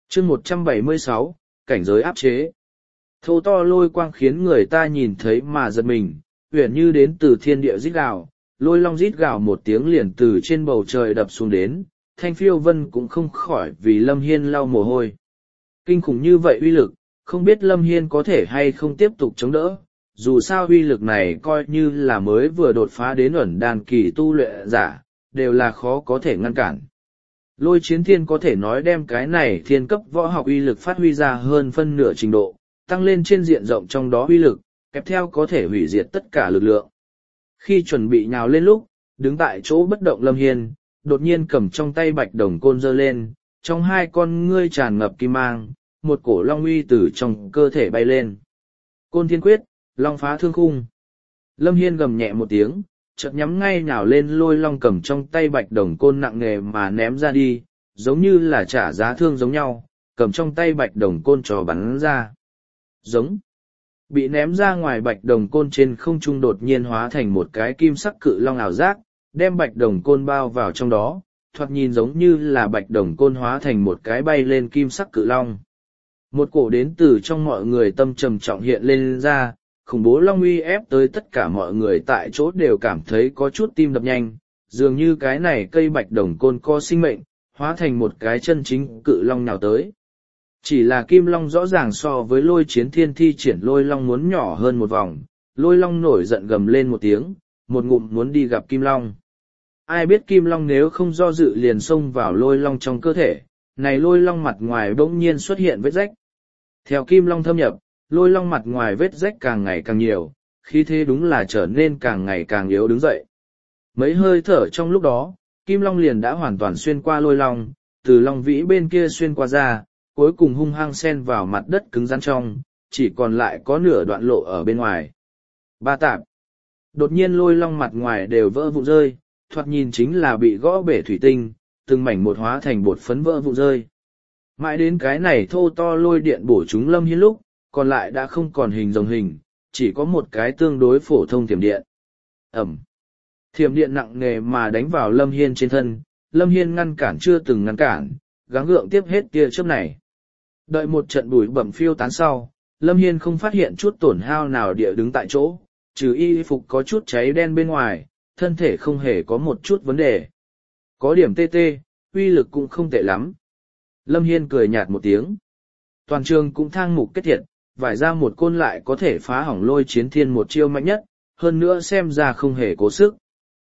chương 176, cảnh giới áp chế. Thô to lôi quang khiến người ta nhìn thấy mà giật mình, uyển như đến từ thiên địa rít gào, lôi long rít gào một tiếng liền từ trên bầu trời đập xuống đến, Thanh Phiêu Vân cũng không khỏi vì Lâm Hiên lau mồ hôi. Kinh khủng như vậy uy lực, không biết Lâm Hiên có thể hay không tiếp tục chống đỡ, dù sao uy lực này coi như là mới vừa đột phá đến ẩn đàn kỳ tu luyện giả, đều là khó có thể ngăn cản. Lôi chiến thiên có thể nói đem cái này thiên cấp võ học uy lực phát huy ra hơn phân nửa trình độ, tăng lên trên diện rộng trong đó uy lực, kèm theo có thể hủy diệt tất cả lực lượng. Khi chuẩn bị nhào lên lúc, đứng tại chỗ bất động Lâm Hiên, đột nhiên cầm trong tay bạch đồng côn giơ lên, trong hai con ngươi tràn ngập kim mang, một cổ long uy từ trong cơ thể bay lên. Côn thiên quyết, long phá thương khung. Lâm Hiên gầm nhẹ một tiếng, chợt nhắm ngay nhào lên lôi long cầm trong tay bạch đồng côn nặng nề mà ném ra đi, giống như là trả giá thương giống nhau, cầm trong tay bạch đồng côn trò bắn ra. Giống. Bị ném ra ngoài bạch đồng côn trên không trung đột nhiên hóa thành một cái kim sắc cự long ảo giác, đem bạch đồng côn bao vào trong đó, thoạt nhìn giống như là bạch đồng côn hóa thành một cái bay lên kim sắc cự long. Một cổ đến từ trong mọi người tâm trầm trọng hiện lên ra, khủng bố long uy ép tới tất cả mọi người tại chỗ đều cảm thấy có chút tim đập nhanh, dường như cái này cây bạch đồng côn có sinh mệnh, hóa thành một cái chân chính cự long nào tới. Chỉ là kim long rõ ràng so với lôi chiến thiên thi triển lôi long muốn nhỏ hơn một vòng, lôi long nổi giận gầm lên một tiếng, một ngụm muốn đi gặp kim long. Ai biết kim long nếu không do dự liền xông vào lôi long trong cơ thể, này lôi long mặt ngoài bỗng nhiên xuất hiện vết rách. Theo kim long thâm nhập, lôi long mặt ngoài vết rách càng ngày càng nhiều, khí thế đúng là trở nên càng ngày càng yếu đứng dậy. Mấy hơi thở trong lúc đó, kim long liền đã hoàn toàn xuyên qua lôi long, từ long vĩ bên kia xuyên qua ra, cuối cùng hung hăng xen vào mặt đất cứng rắn trong, chỉ còn lại có nửa đoạn lộ ở bên ngoài. Ba tạp. Đột nhiên lôi long mặt ngoài đều vỡ vụn rơi, thoạt nhìn chính là bị gõ bể thủy tinh, từng mảnh một hóa thành bột phấn vỡ vụn rơi. Mãi đến cái này thô to lôi điện bổ chúng Lâm Hiên lúc, còn lại đã không còn hình rồng hình, chỉ có một cái tương đối phổ thông thiểm điện. Ẩm. Thiểm điện nặng nề mà đánh vào Lâm Hiên trên thân, Lâm Hiên ngăn cản chưa từng ngăn cản, gắng gượng tiếp hết tia chớp này. Đợi một trận bụi bẩm phiêu tán sau, Lâm Hiên không phát hiện chút tổn hao nào địa đứng tại chỗ, trừ y phục có chút cháy đen bên ngoài, thân thể không hề có một chút vấn đề. Có điểm tê tê, uy lực cũng không tệ lắm. Lâm Hiên cười nhạt một tiếng. Toàn trường cũng thang mục kết thiệt, vải ra một côn lại có thể phá hỏng lôi chiến thiên một chiêu mạnh nhất, hơn nữa xem ra không hề cố sức.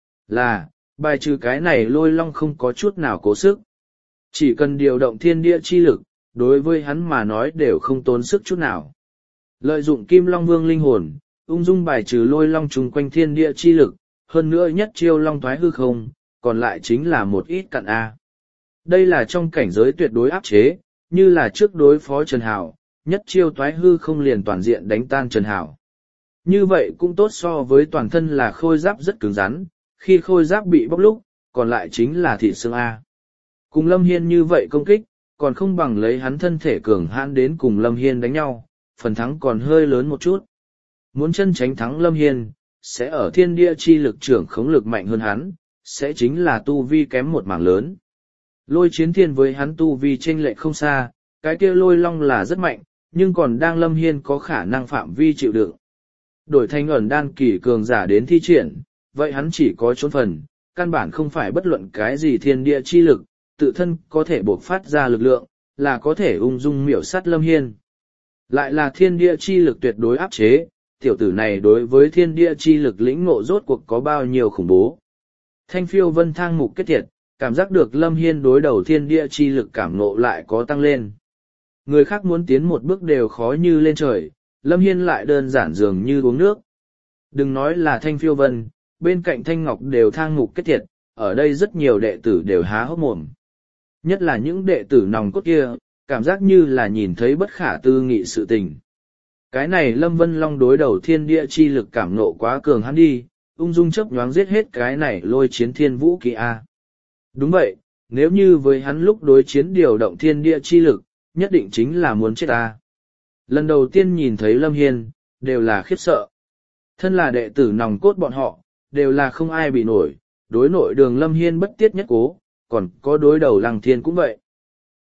Là, bài trừ cái này lôi long không có chút nào cố sức. Chỉ cần điều động thiên địa chi lực, đối với hắn mà nói đều không tốn sức chút nào. Lợi dụng kim long vương linh hồn, ung dung bài trừ lôi long chung quanh thiên địa chi lực, hơn nữa nhất chiêu long thoái hư không, còn lại chính là một ít cặn A. Đây là trong cảnh giới tuyệt đối áp chế, như là trước đối phó Trần Hảo, nhất chiêu thoái hư không liền toàn diện đánh tan Trần Hảo. Như vậy cũng tốt so với toàn thân là khôi giáp rất cứng rắn, khi khôi giáp bị bóc lúc, còn lại chính là thịt xương A. Cùng Lâm Hiên như vậy công kích, còn không bằng lấy hắn thân thể cường hãn đến cùng Lâm Hiên đánh nhau, phần thắng còn hơi lớn một chút. Muốn chân tránh thắng Lâm Hiên, sẽ ở thiên địa chi lực trưởng khống lực mạnh hơn hắn, sẽ chính là tu vi kém một mảng lớn. Lôi chiến thiên với hắn tu vi chênh lệch không xa, cái kia lôi long là rất mạnh, nhưng còn đang Lâm Hiên có khả năng phạm vi chịu đựng. Đổi thành ẩn đan kỳ cường giả đến thi triển, vậy hắn chỉ có trốn phần, căn bản không phải bất luận cái gì thiên địa chi lực, tự thân có thể bộc phát ra lực lượng, là có thể ung dung miểu sát Lâm Hiên. Lại là thiên địa chi lực tuyệt đối áp chế, tiểu tử này đối với thiên địa chi lực lĩnh ngộ rốt cuộc có bao nhiêu khủng bố. Thanh Phiêu Vân thang mục kết thiệt, cảm giác được Lâm Hiên đối đầu thiên địa chi lực cảm ngộ lại có tăng lên. Người khác muốn tiến một bước đều khó như lên trời, Lâm Hiên lại đơn giản dường như uống nước. Đừng nói là Thanh Phiêu Vân, bên cạnh Thanh Ngọc đều thang mục kết thiệt, ở đây rất nhiều đệ tử đều há hốc mồm. Nhất là những đệ tử nòng cốt kia, cảm giác như là nhìn thấy bất khả tư nghị sự tình. Cái này Lâm Vân Long đối đầu thiên địa chi lực cảm nộ quá cường hắn đi, ung dung chớp nhoáng giết hết cái này lôi chiến thiên vũ kỳ A. Đúng vậy, nếu như với hắn lúc đối chiến điều động thiên địa chi lực, nhất định chính là muốn chết A. Lần đầu tiên nhìn thấy Lâm Hiên, đều là khiếp sợ. Thân là đệ tử nòng cốt bọn họ, đều là không ai bị nổi, đối nội đường Lâm Hiên bất tiết nhất cố, còn có đối đầu Lăng Thiên cũng vậy.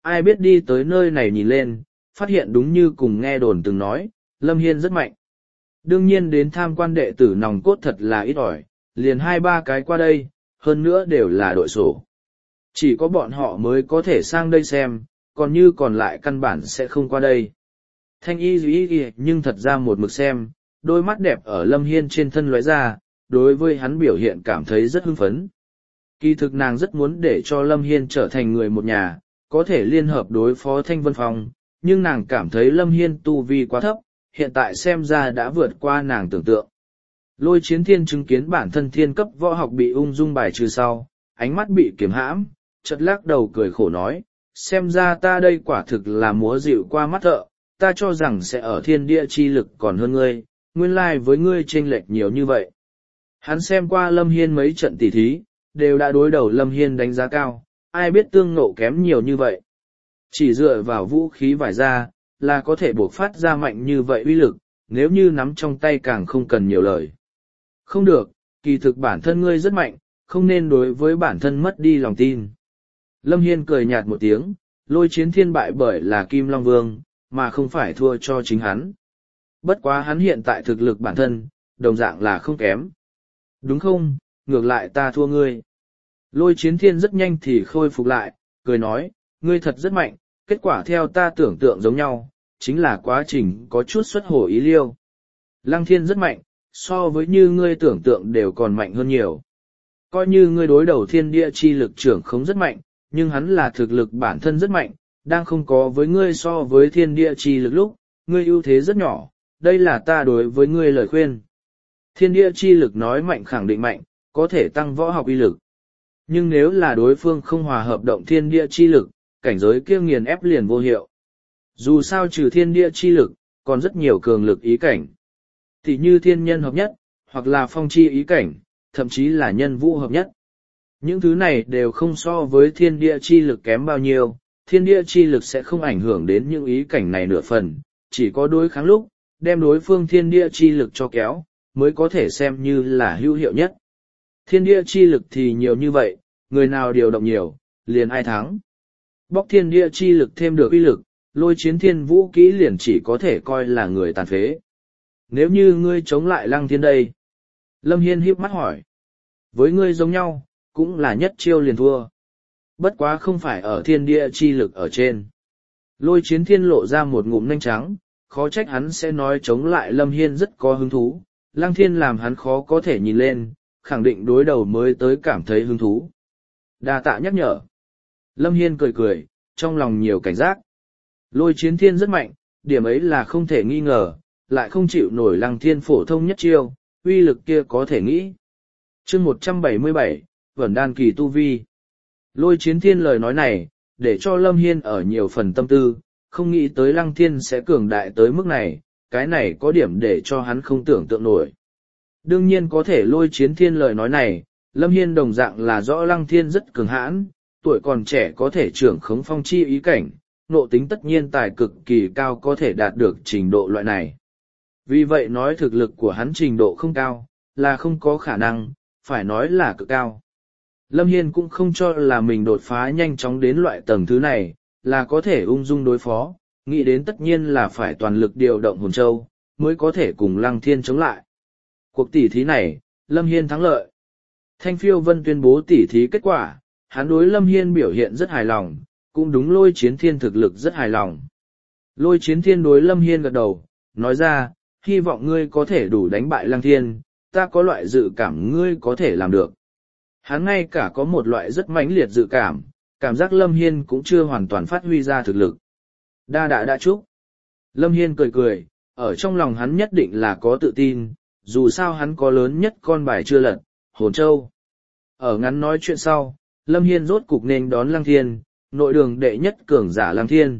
ai biết đi tới nơi này nhìn lên, phát hiện đúng như cùng nghe đồn từng nói, Lâm Hiên rất mạnh. Đương nhiên đến tham quan đệ tử nòng cốt thật là ít ỏi, liền 2-3 cái qua đây, hơn nữa đều là đội sổ. Chỉ có bọn họ mới có thể sang đây xem, còn như còn lại căn bản sẽ không qua đây. Thanh y dù nhưng thật ra một mực xem, đôi mắt đẹp ở Lâm Hiên trên thân lóe ra, đối với hắn biểu hiện cảm thấy rất hưng phấn. Kỳ thực nàng rất muốn để cho Lâm Hiên trở thành người một nhà, có thể liên hợp đối phó Thanh Vân Phong, nhưng nàng cảm thấy Lâm Hiên tu vi quá thấp, hiện tại xem ra đã vượt qua nàng tưởng tượng. Lôi Chiến Thiên chứng kiến bản thân thiên cấp võ học bị ung dung bài trừ sau, ánh mắt bị kiềm hãm, chợt lắc đầu cười khổ nói, xem ra ta đây quả thực là múa dịu qua mắt thợ, ta cho rằng sẽ ở thiên địa chi lực còn hơn ngươi, nguyên lai với ngươi chênh lệch nhiều như vậy. Hắn xem qua Lâm Hiên mấy trận tỉ thí, đều đã đối đầu Lâm Hiên đánh giá cao, ai biết tương nộ kém nhiều như vậy. Chỉ dựa vào vũ khí vải ra, là có thể buộc phát ra mạnh như vậy uy lực, nếu như nắm trong tay càng không cần nhiều lời. Không được, kỳ thực bản thân ngươi rất mạnh, không nên đối với bản thân mất đi lòng tin. Lâm Hiên cười nhạt một tiếng, Lôi Chiến Thiên bại bởi là Kim Long Vương, mà không phải thua cho chính hắn. Bất quá hắn hiện tại thực lực bản thân, đồng dạng là không kém. Đúng không, ngược lại ta thua ngươi. Lôi Chiến Thiên rất nhanh thì khôi phục lại, cười nói, ngươi thật rất mạnh, kết quả theo ta tưởng tượng giống nhau, chính là quá trình có chút xuất hồ ý liêu. Lăng Thiên rất mạnh, so với như ngươi tưởng tượng đều còn mạnh hơn nhiều. Coi như ngươi đối đầu thiên địa chi lực trưởng không rất mạnh, nhưng hắn là thực lực bản thân rất mạnh, đang không có với ngươi so với thiên địa chi lực lúc, ngươi ưu thế rất nhỏ, đây là ta đối với ngươi lời khuyên. Thiên địa chi lực nói mạnh khẳng định mạnh, có thể tăng võ học uy lực. Nhưng nếu là đối phương không hòa hợp động thiên địa chi lực, cảnh giới kia nghiền ép liền vô hiệu. Dù sao trừ thiên địa chi lực, còn rất nhiều cường lực ý cảnh. Thì như thiên nhân hợp nhất, hoặc là phong chi ý cảnh, thậm chí là nhân vũ hợp nhất. Những thứ này đều không so với thiên địa chi lực kém bao nhiêu, thiên địa chi lực sẽ không ảnh hưởng đến những ý cảnh này nửa phần, chỉ có đối kháng lúc, đem đối phương thiên địa chi lực cho kéo, mới có thể xem như là hữu hiệu nhất. Thiên địa chi lực thì nhiều như vậy, người nào điều động nhiều, liền ai thắng. Bóc thiên địa chi lực thêm được uy lực, Lôi Chiến Thiên vũ kỹ liền chỉ có thể coi là người tàn phế. Nếu như ngươi chống lại Lăng Thiên đây? Lâm Hiên híp mắt hỏi. Với ngươi giống nhau, cũng là nhất chiêu liền thua. Bất quá không phải ở thiên địa chi lực ở trên. Lôi Chiến Thiên lộ ra một ngụm nanh trắng, khó trách hắn sẽ nói chống lại Lâm Hiên rất có hứng thú. Lăng Thiên làm hắn khó có thể nhìn lên, khẳng định đối đầu mới tới cảm thấy hứng thú. Đa tạ nhắc nhở. Lâm Hiên cười cười, trong lòng nhiều cảnh giác. Lôi Chiến Thiên rất mạnh, điểm ấy là không thể nghi ngờ, lại không chịu nổi Lăng Thiên phổ thông nhất chiêu, uy lực kia có thể nghĩ. Chương 177, Vẩn Đan Kỳ Tu Vi. Lôi Chiến Thiên lời nói này, để cho Lâm Hiên ở nhiều phần tâm tư, không nghĩ tới Lăng Thiên sẽ cường đại tới mức này, cái này có điểm để cho hắn không tưởng tượng nổi. Đương nhiên có thể Lôi Chiến Thiên lời nói này, Lâm Hiên đồng dạng là rõ Lăng Thiên rất cường hãn, tuổi còn trẻ có thể trưởng khống phong chi ý cảnh, nộ tính tất nhiên tài cực kỳ cao có thể đạt được trình độ loại này. Vì vậy nói thực lực của hắn trình độ không cao, là không có khả năng, phải nói là cực cao. Lâm Hiên cũng không cho là mình đột phá nhanh chóng đến loại tầng thứ này, là có thể ung dung đối phó, nghĩ đến tất nhiên là phải toàn lực điều động hồn châu, mới có thể cùng Lăng Thiên chống lại. Cuộc tỉ thí này, Lâm Hiên thắng lợi. Thanh Phiêu Vân tuyên bố tỉ thí kết quả, hắn đối Lâm Hiên biểu hiện rất hài lòng, cũng đúng Lôi Chiến Thiên thực lực rất hài lòng. Lôi Chiến Thiên đối Lâm Hiên gật đầu, nói ra, hy vọng ngươi có thể đủ đánh bại Lăng Thiên, ta có loại dự cảm ngươi có thể làm được. Hắn ngay cả có một loại rất mãnh liệt dự cảm, cảm giác Lâm Hiên cũng chưa hoàn toàn phát huy ra thực lực. Đa đã đã chúc. Lâm Hiên cười cười, ở trong lòng hắn nhất định là có tự tin, dù sao hắn có lớn nhất con bài chưa lật, Hồn Châu. Ở ngắn nói chuyện sau, Lâm Hiên rốt cục nên đón Lăng Thiên, nội đường đệ nhất cường giả Lăng Thiên.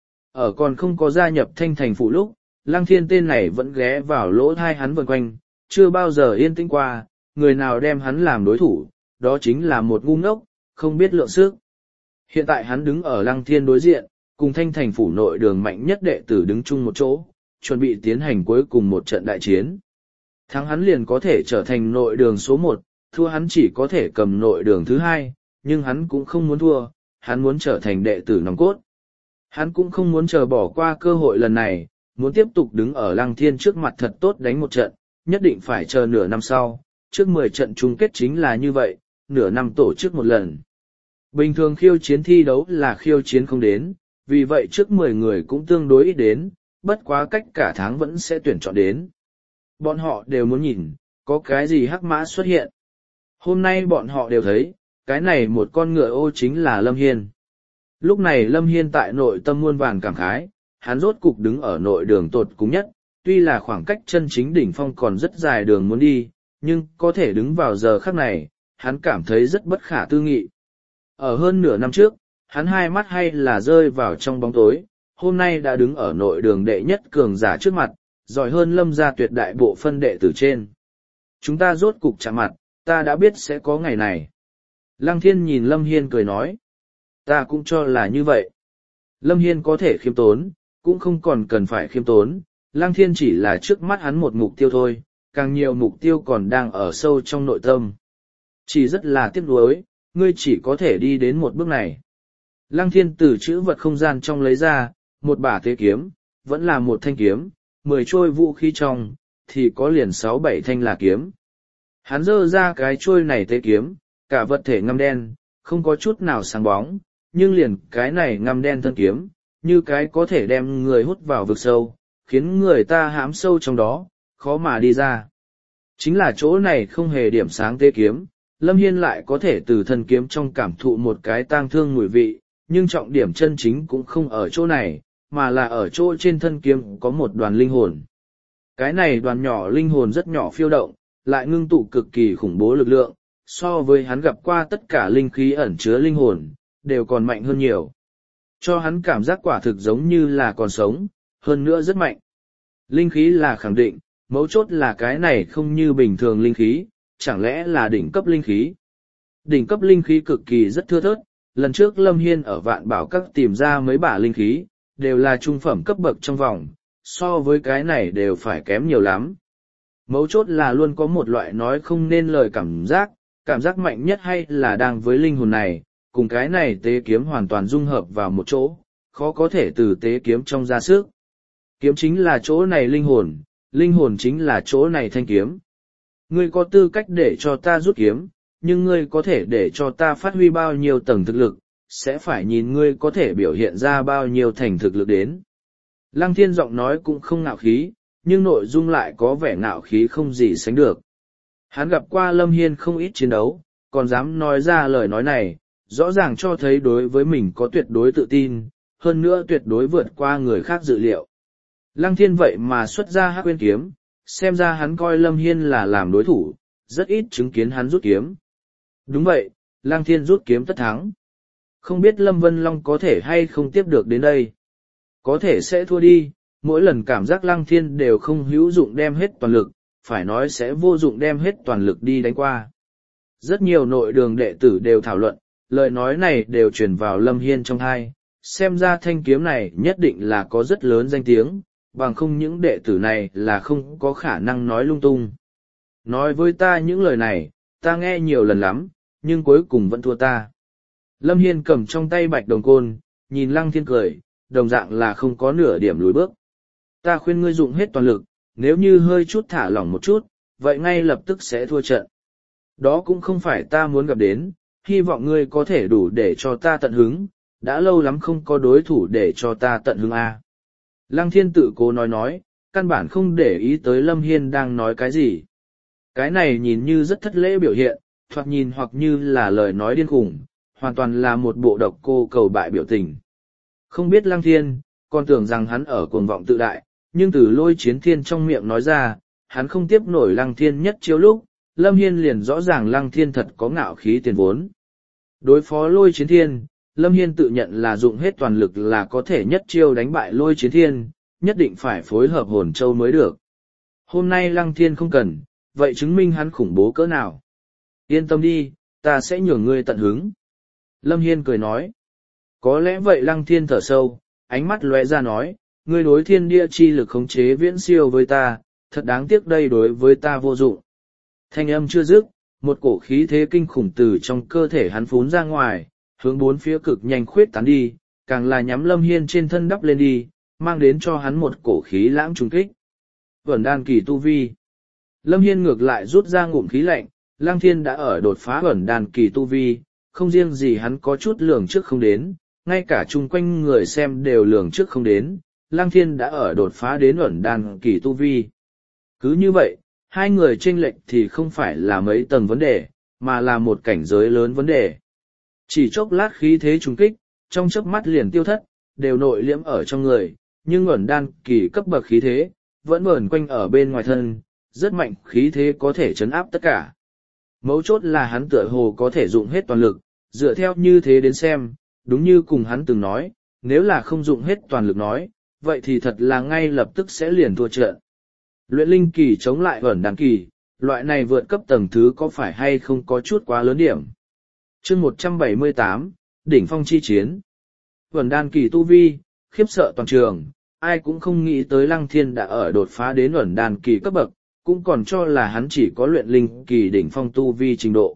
Ở còn không có gia nhập Thanh Thành Phủ lúc, Lăng Thiên tên này vẫn ghé vào lỗ thai hắn vần quanh, chưa bao giờ yên tĩnh qua, người nào đem hắn làm đối thủ, đó chính là một ngu ngốc, không biết lượng sức. Hiện tại hắn đứng ở Lăng Thiên đối diện, cùng Thanh Thành Phủ nội đường mạnh nhất đệ tử đứng chung một chỗ, chuẩn bị tiến hành cuối cùng một trận đại chiến. Thắng hắn liền có thể trở thành nội đường số 1, thua hắn chỉ có thể cầm nội đường thứ 2, nhưng hắn cũng không muốn thua, hắn muốn trở thành đệ tử nòng cốt, Hắn cũng không muốn chờ bỏ qua cơ hội lần này, muốn tiếp tục đứng ở Lăng Thiên trước mặt thật tốt đánh một trận, nhất định phải chờ nửa năm sau, trước 10 trận chung kết chính là như vậy, nửa năm tổ chức một lần. Bình thường khiêu chiến thi đấu là khiêu chiến không đến, vì vậy trước 10 người cũng tương đối ít đến, bất quá cách cả tháng vẫn sẽ tuyển chọn đến. Bọn họ đều muốn nhìn, có cái gì hắc mã xuất hiện. Hôm nay bọn họ đều thấy, cái này một con ngựa ô chính là Lâm Hiên. Lúc này Lâm Hiên tại nội tâm muôn vàn cảm khái, hắn rốt cục đứng ở nội đường tột cùng nhất, tuy là khoảng cách chân chính đỉnh phong còn rất dài đường muốn đi, nhưng có thể đứng vào giờ khắc này, hắn cảm thấy rất bất khả tư nghị. Ở hơn nửa năm trước, hắn hai mắt hay là rơi vào trong bóng tối, hôm nay đã đứng ở nội đường đệ nhất cường giả trước mặt, giỏi hơn Lâm gia tuyệt đại bộ phân đệ tử trên. Chúng ta rốt cục chạm mặt, ta đã biết sẽ có ngày này. Lăng Thiên nhìn Lâm Hiên cười nói. Ta cũng cho là như vậy. Lâm Hiên có thể khiêm tốn, cũng không còn cần phải khiêm tốn, Lăng Thiên chỉ là trước mắt hắn một mục tiêu thôi, càng nhiều mục tiêu còn đang ở sâu trong nội tâm. Chỉ rất là tiếc nuối, ngươi chỉ có thể đi đến một bước này. Lăng Thiên từ chữ vật không gian trong lấy ra, một bả tế kiếm, vẫn là một thanh kiếm, 10 trôi vũ khí trong, thì có liền 6-7 thanh là kiếm. Hắn giơ ra cái trôi này tế kiếm, cả vật thể ngăm đen, không có chút nào sáng bóng, nhưng liền cái này ngăm đen thân kiếm, như cái có thể đem người hút vào vực sâu, khiến người ta hãm sâu trong đó, khó mà đi ra. Chính là chỗ này không hề điểm sáng tế kiếm, Lâm Hiên lại có thể từ thân kiếm trong cảm thụ một cái tang thương mùi vị, nhưng trọng điểm chân chính cũng không ở chỗ này, mà là ở chỗ trên thân kiếm có một đoàn linh hồn. Cái này đoàn nhỏ linh hồn rất nhỏ phiêu động, lại ngưng tụ cực kỳ khủng bố lực lượng, so với hắn gặp qua tất cả linh khí ẩn chứa linh hồn, đều còn mạnh hơn nhiều. Cho hắn cảm giác quả thực giống như là còn sống, hơn nữa rất mạnh. Linh khí là khẳng định, mấu chốt là cái này không như bình thường linh khí, chẳng lẽ là đỉnh cấp linh khí. Đỉnh cấp linh khí cực kỳ rất thưa thớt, lần trước Lâm Hiên ở Vạn Bảo Các tìm ra mấy bả linh khí, đều là trung phẩm cấp bậc trong vòng, so với cái này đều phải kém nhiều lắm. Mấu chốt là luôn có một loại nói không nên lời cảm giác mạnh nhất hay là đang với linh hồn này, cùng cái này tế kiếm hoàn toàn dung hợp vào một chỗ, khó có thể từ tế kiếm trong ra sức. Kiếm chính là chỗ này linh hồn chính là chỗ này thanh kiếm. Ngươi có tư cách để cho ta rút kiếm, nhưng ngươi có thể để cho ta phát huy bao nhiêu tầng thực lực, sẽ phải nhìn ngươi có thể biểu hiện ra bao nhiêu thành thực lực đến. Lăng Thiên giọng nói cũng không ngạo khí, nhưng nội dung lại có vẻ ngạo khí không gì sánh được. Hắn gặp qua Lâm Hiên không ít chiến đấu, còn dám nói ra lời nói này, rõ ràng cho thấy đối với mình có tuyệt đối tự tin, hơn nữa tuyệt đối vượt qua người khác dự liệu. Lăng Thiên vậy mà xuất ra Hắc Uyên kiếm, xem ra hắn coi Lâm Hiên là làm đối thủ, rất ít chứng kiến hắn rút kiếm. Đúng vậy, Lăng Thiên rút kiếm tất thắng. Không biết Lâm Vân Long có thể hay không tiếp được đến đây. Có thể sẽ thua đi, mỗi lần cảm giác Lăng Thiên đều không hữu dụng đem hết toàn lực, phải nói sẽ vô dụng đem hết toàn lực đi đánh qua. Rất nhiều nội đường đệ tử đều thảo luận, lời nói này đều truyền vào Lâm Hiên trong tai, xem ra thanh kiếm này nhất định là có rất lớn danh tiếng, bằng không những đệ tử này là không có khả năng nói lung tung. Nói với ta những lời này, ta nghe nhiều lần lắm, nhưng cuối cùng vẫn thua ta. Lâm Hiên cầm trong tay bạch đồng côn, nhìn Lăng Thiên cười, đồng dạng là không có nửa điểm lùi bước. Ta khuyên ngươi dụng hết toàn lực, nếu như hơi chút thả lỏng một chút, vậy ngay lập tức sẽ thua trận. Đó cũng không phải ta muốn gặp đến, hy vọng ngươi có thể đủ để cho ta tận hứng, đã lâu lắm không có đối thủ để cho ta tận hứng a. Lăng Thiên tự cố nói, căn bản không để ý tới Lâm Hiên đang nói cái gì. Cái này nhìn như rất thất lễ biểu hiện, thoạt nhìn hoặc như là lời nói điên khủng, hoàn toàn là một bộ độc cô cầu bại biểu tình. Không biết Lăng Thiên, còn tưởng rằng hắn ở cuồng vọng tự đại, nhưng từ Lôi Chiến Thiên trong miệng nói ra, hắn không tiếp nổi Lăng Thiên nhất chiếu lúc, Lâm Hiên liền rõ ràng Lăng Thiên thật có ngạo khí tiền vốn. Đối phó Lôi Chiến Thiên, Lâm Hiên tự nhận là dụng hết toàn lực là có thể nhất chiêu đánh bại Lôi Chiến Thiên, nhất định phải phối hợp hồn châu mới được. Hôm nay Lăng Thiên không cần, vậy chứng minh hắn khủng bố cỡ nào. Yên tâm đi, ta sẽ nhường ngươi tận hứng. Lâm Hiên cười nói. Có lẽ vậy Lăng Thiên thở sâu, ánh mắt lóe ra nói, ngươi đối thiên địa chi lực khống chế viễn siêu với ta, thật đáng tiếc đây đối với ta vô dụng. Thanh âm chưa dứt, một cổ khí thế kinh khủng từ trong cơ thể hắn phún ra ngoài, hướng bốn phía cực nhanh khuyết tán đi, càng là nhắm Lâm Hiên trên thân đắp lên đi, mang đến cho hắn một cổ khí lãng trùng kích. Vẩn đan kỳ tu vi. Lâm Hiên ngược lại rút ra ngụm khí lạnh, Lăng Thiên đã ở đột phá vẩn đan kỳ tu vi, không riêng gì hắn có chút lường trước không đến, ngay cả chung quanh người xem đều lường trước không đến, Lăng Thiên đã ở đột phá đến vẩn đan kỳ tu vi. Cứ như vậy, hai người chênh lệch thì không phải là mấy tầng vấn đề, mà là một cảnh giới lớn vấn đề. Chỉ chốc lát khí thế trùng kích, trong chớp mắt liền tiêu thất, đều nội liễm ở trong người, nhưng vẩn đan kỳ cấp bậc khí thế, vẫn vẩn quanh ở bên ngoài thân, rất mạnh khí thế có thể chấn áp tất cả. Mấu chốt là hắn tựa hồ có thể dụng hết toàn lực, dựa theo như thế đến xem, đúng như cùng hắn từng nói, nếu là không dụng hết toàn lực nói, vậy thì thật là ngay lập tức sẽ liền thua trận. Luyện linh kỳ chống lại vẩn đan kỳ, loại này vượt cấp tầng thứ có phải hay không có chút quá lớn điểm. Chương 178, Đỉnh phong chi chiến. Vẩn đan kỳ tu vi, khiếp sợ toàn trường, ai cũng không nghĩ tới Lăng Thiên đã ở đột phá đến vẩn đan kỳ cấp bậc, cũng còn cho là hắn chỉ có luyện linh kỳ đỉnh phong tu vi trình độ.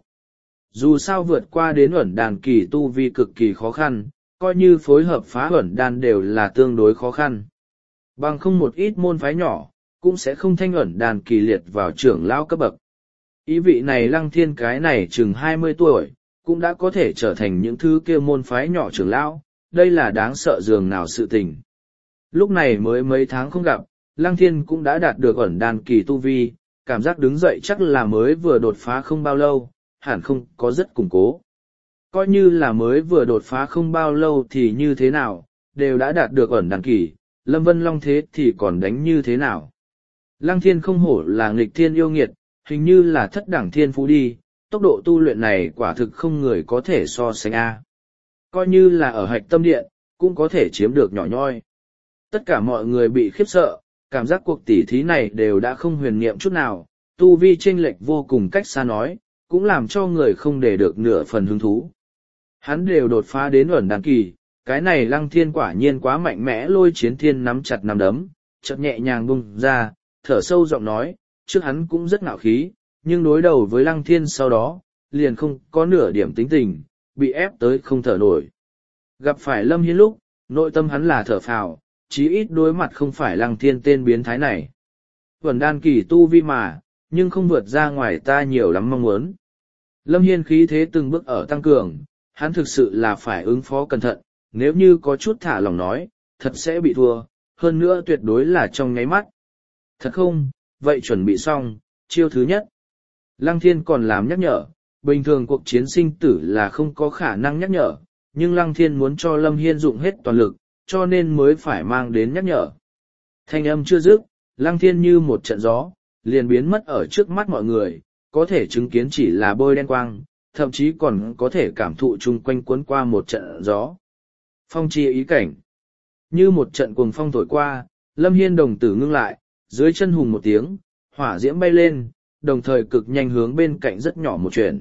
Dù sao vượt qua đến vẩn đan kỳ tu vi cực kỳ khó khăn, coi như phối hợp phá vẩn đan đều là tương đối khó khăn. Bằng không một ít môn phái nhỏ, cũng sẽ không thanh ẩn đàn kỳ liệt vào trưởng lão cấp bậc. Ý vị này Lăng Thiên cái này chừng 20 tuổi, cũng đã có thể trở thành những thứ kia môn phái nhỏ trưởng lão, đây là đáng sợ dường nào sự tình. Lúc này mới mấy tháng không gặp, Lăng Thiên cũng đã đạt được ẩn đàn kỳ tu vi, cảm giác đứng dậy chắc là mới vừa đột phá không bao lâu, hẳn không có rất củng cố. Coi như là mới vừa đột phá không bao lâu thì như thế nào, đều đã đạt được ẩn đàn kỳ, Lâm Vân Long thế thì còn đánh như thế nào. Lăng Thiên không hổ là nghịch thiên yêu nghiệt, hình như là thất đẳng thiên phú đi, tốc độ tu luyện này quả thực không người có thể so sánh a. Coi như là ở hạch tâm điện, cũng có thể chiếm được nhỏ nhoi. Tất cả mọi người bị khiếp sợ, cảm giác cuộc tỉ thí này đều đã không huyền niệm chút nào, tu vi chênh lệch vô cùng cách xa nói, cũng làm cho người không để được nửa phần hứng thú. Hắn đều đột phá đến ẩn đan kỳ, cái này Lăng Thiên quả nhiên quá mạnh mẽ. Lôi Chiến Thiên nắm chặt nắm đấm, chợt nhẹ nhàng bung ra, thở sâu giọng nói, trước hắn cũng rất ngạo khí, nhưng đối đầu với Lăng Thiên sau đó, liền không có nửa điểm tính tình, bị ép tới không thở nổi. Gặp phải Lâm Hiên lúc, nội tâm hắn là thở phào, chí ít đối mặt không phải Lăng Thiên tên biến thái này. Vẩn đan kỳ tu vi mà, nhưng không vượt ra ngoài ta nhiều lắm mong muốn. Lâm Hiên khí thế từng bước ở tăng cường, hắn thực sự là phải ứng phó cẩn thận, nếu như có chút thả lòng nói, thật sẽ bị thua, hơn nữa tuyệt đối là trong nháy mắt. Thật không, vậy chuẩn bị xong, chiêu thứ nhất. Lăng Thiên còn làm nhắc nhở, bình thường cuộc chiến sinh tử là không có khả năng nhắc nhở, nhưng Lăng Thiên muốn cho Lâm Hiên dụng hết toàn lực, cho nên mới phải mang đến nhắc nhở. Thanh âm chưa dứt, Lăng Thiên như một trận gió, liền biến mất ở trước mắt mọi người, có thể chứng kiến chỉ là bôi đen quang, thậm chí còn có thể cảm thụ chung quanh cuốn qua một trận gió. Phong chi ý cảnh. Như một trận cuồng phong thổi qua, Lâm Hiên đồng tử ngưng lại, dưới chân hùng một tiếng, hỏa diễm bay lên, đồng thời cực nhanh hướng bên cạnh rất nhỏ một chuyển.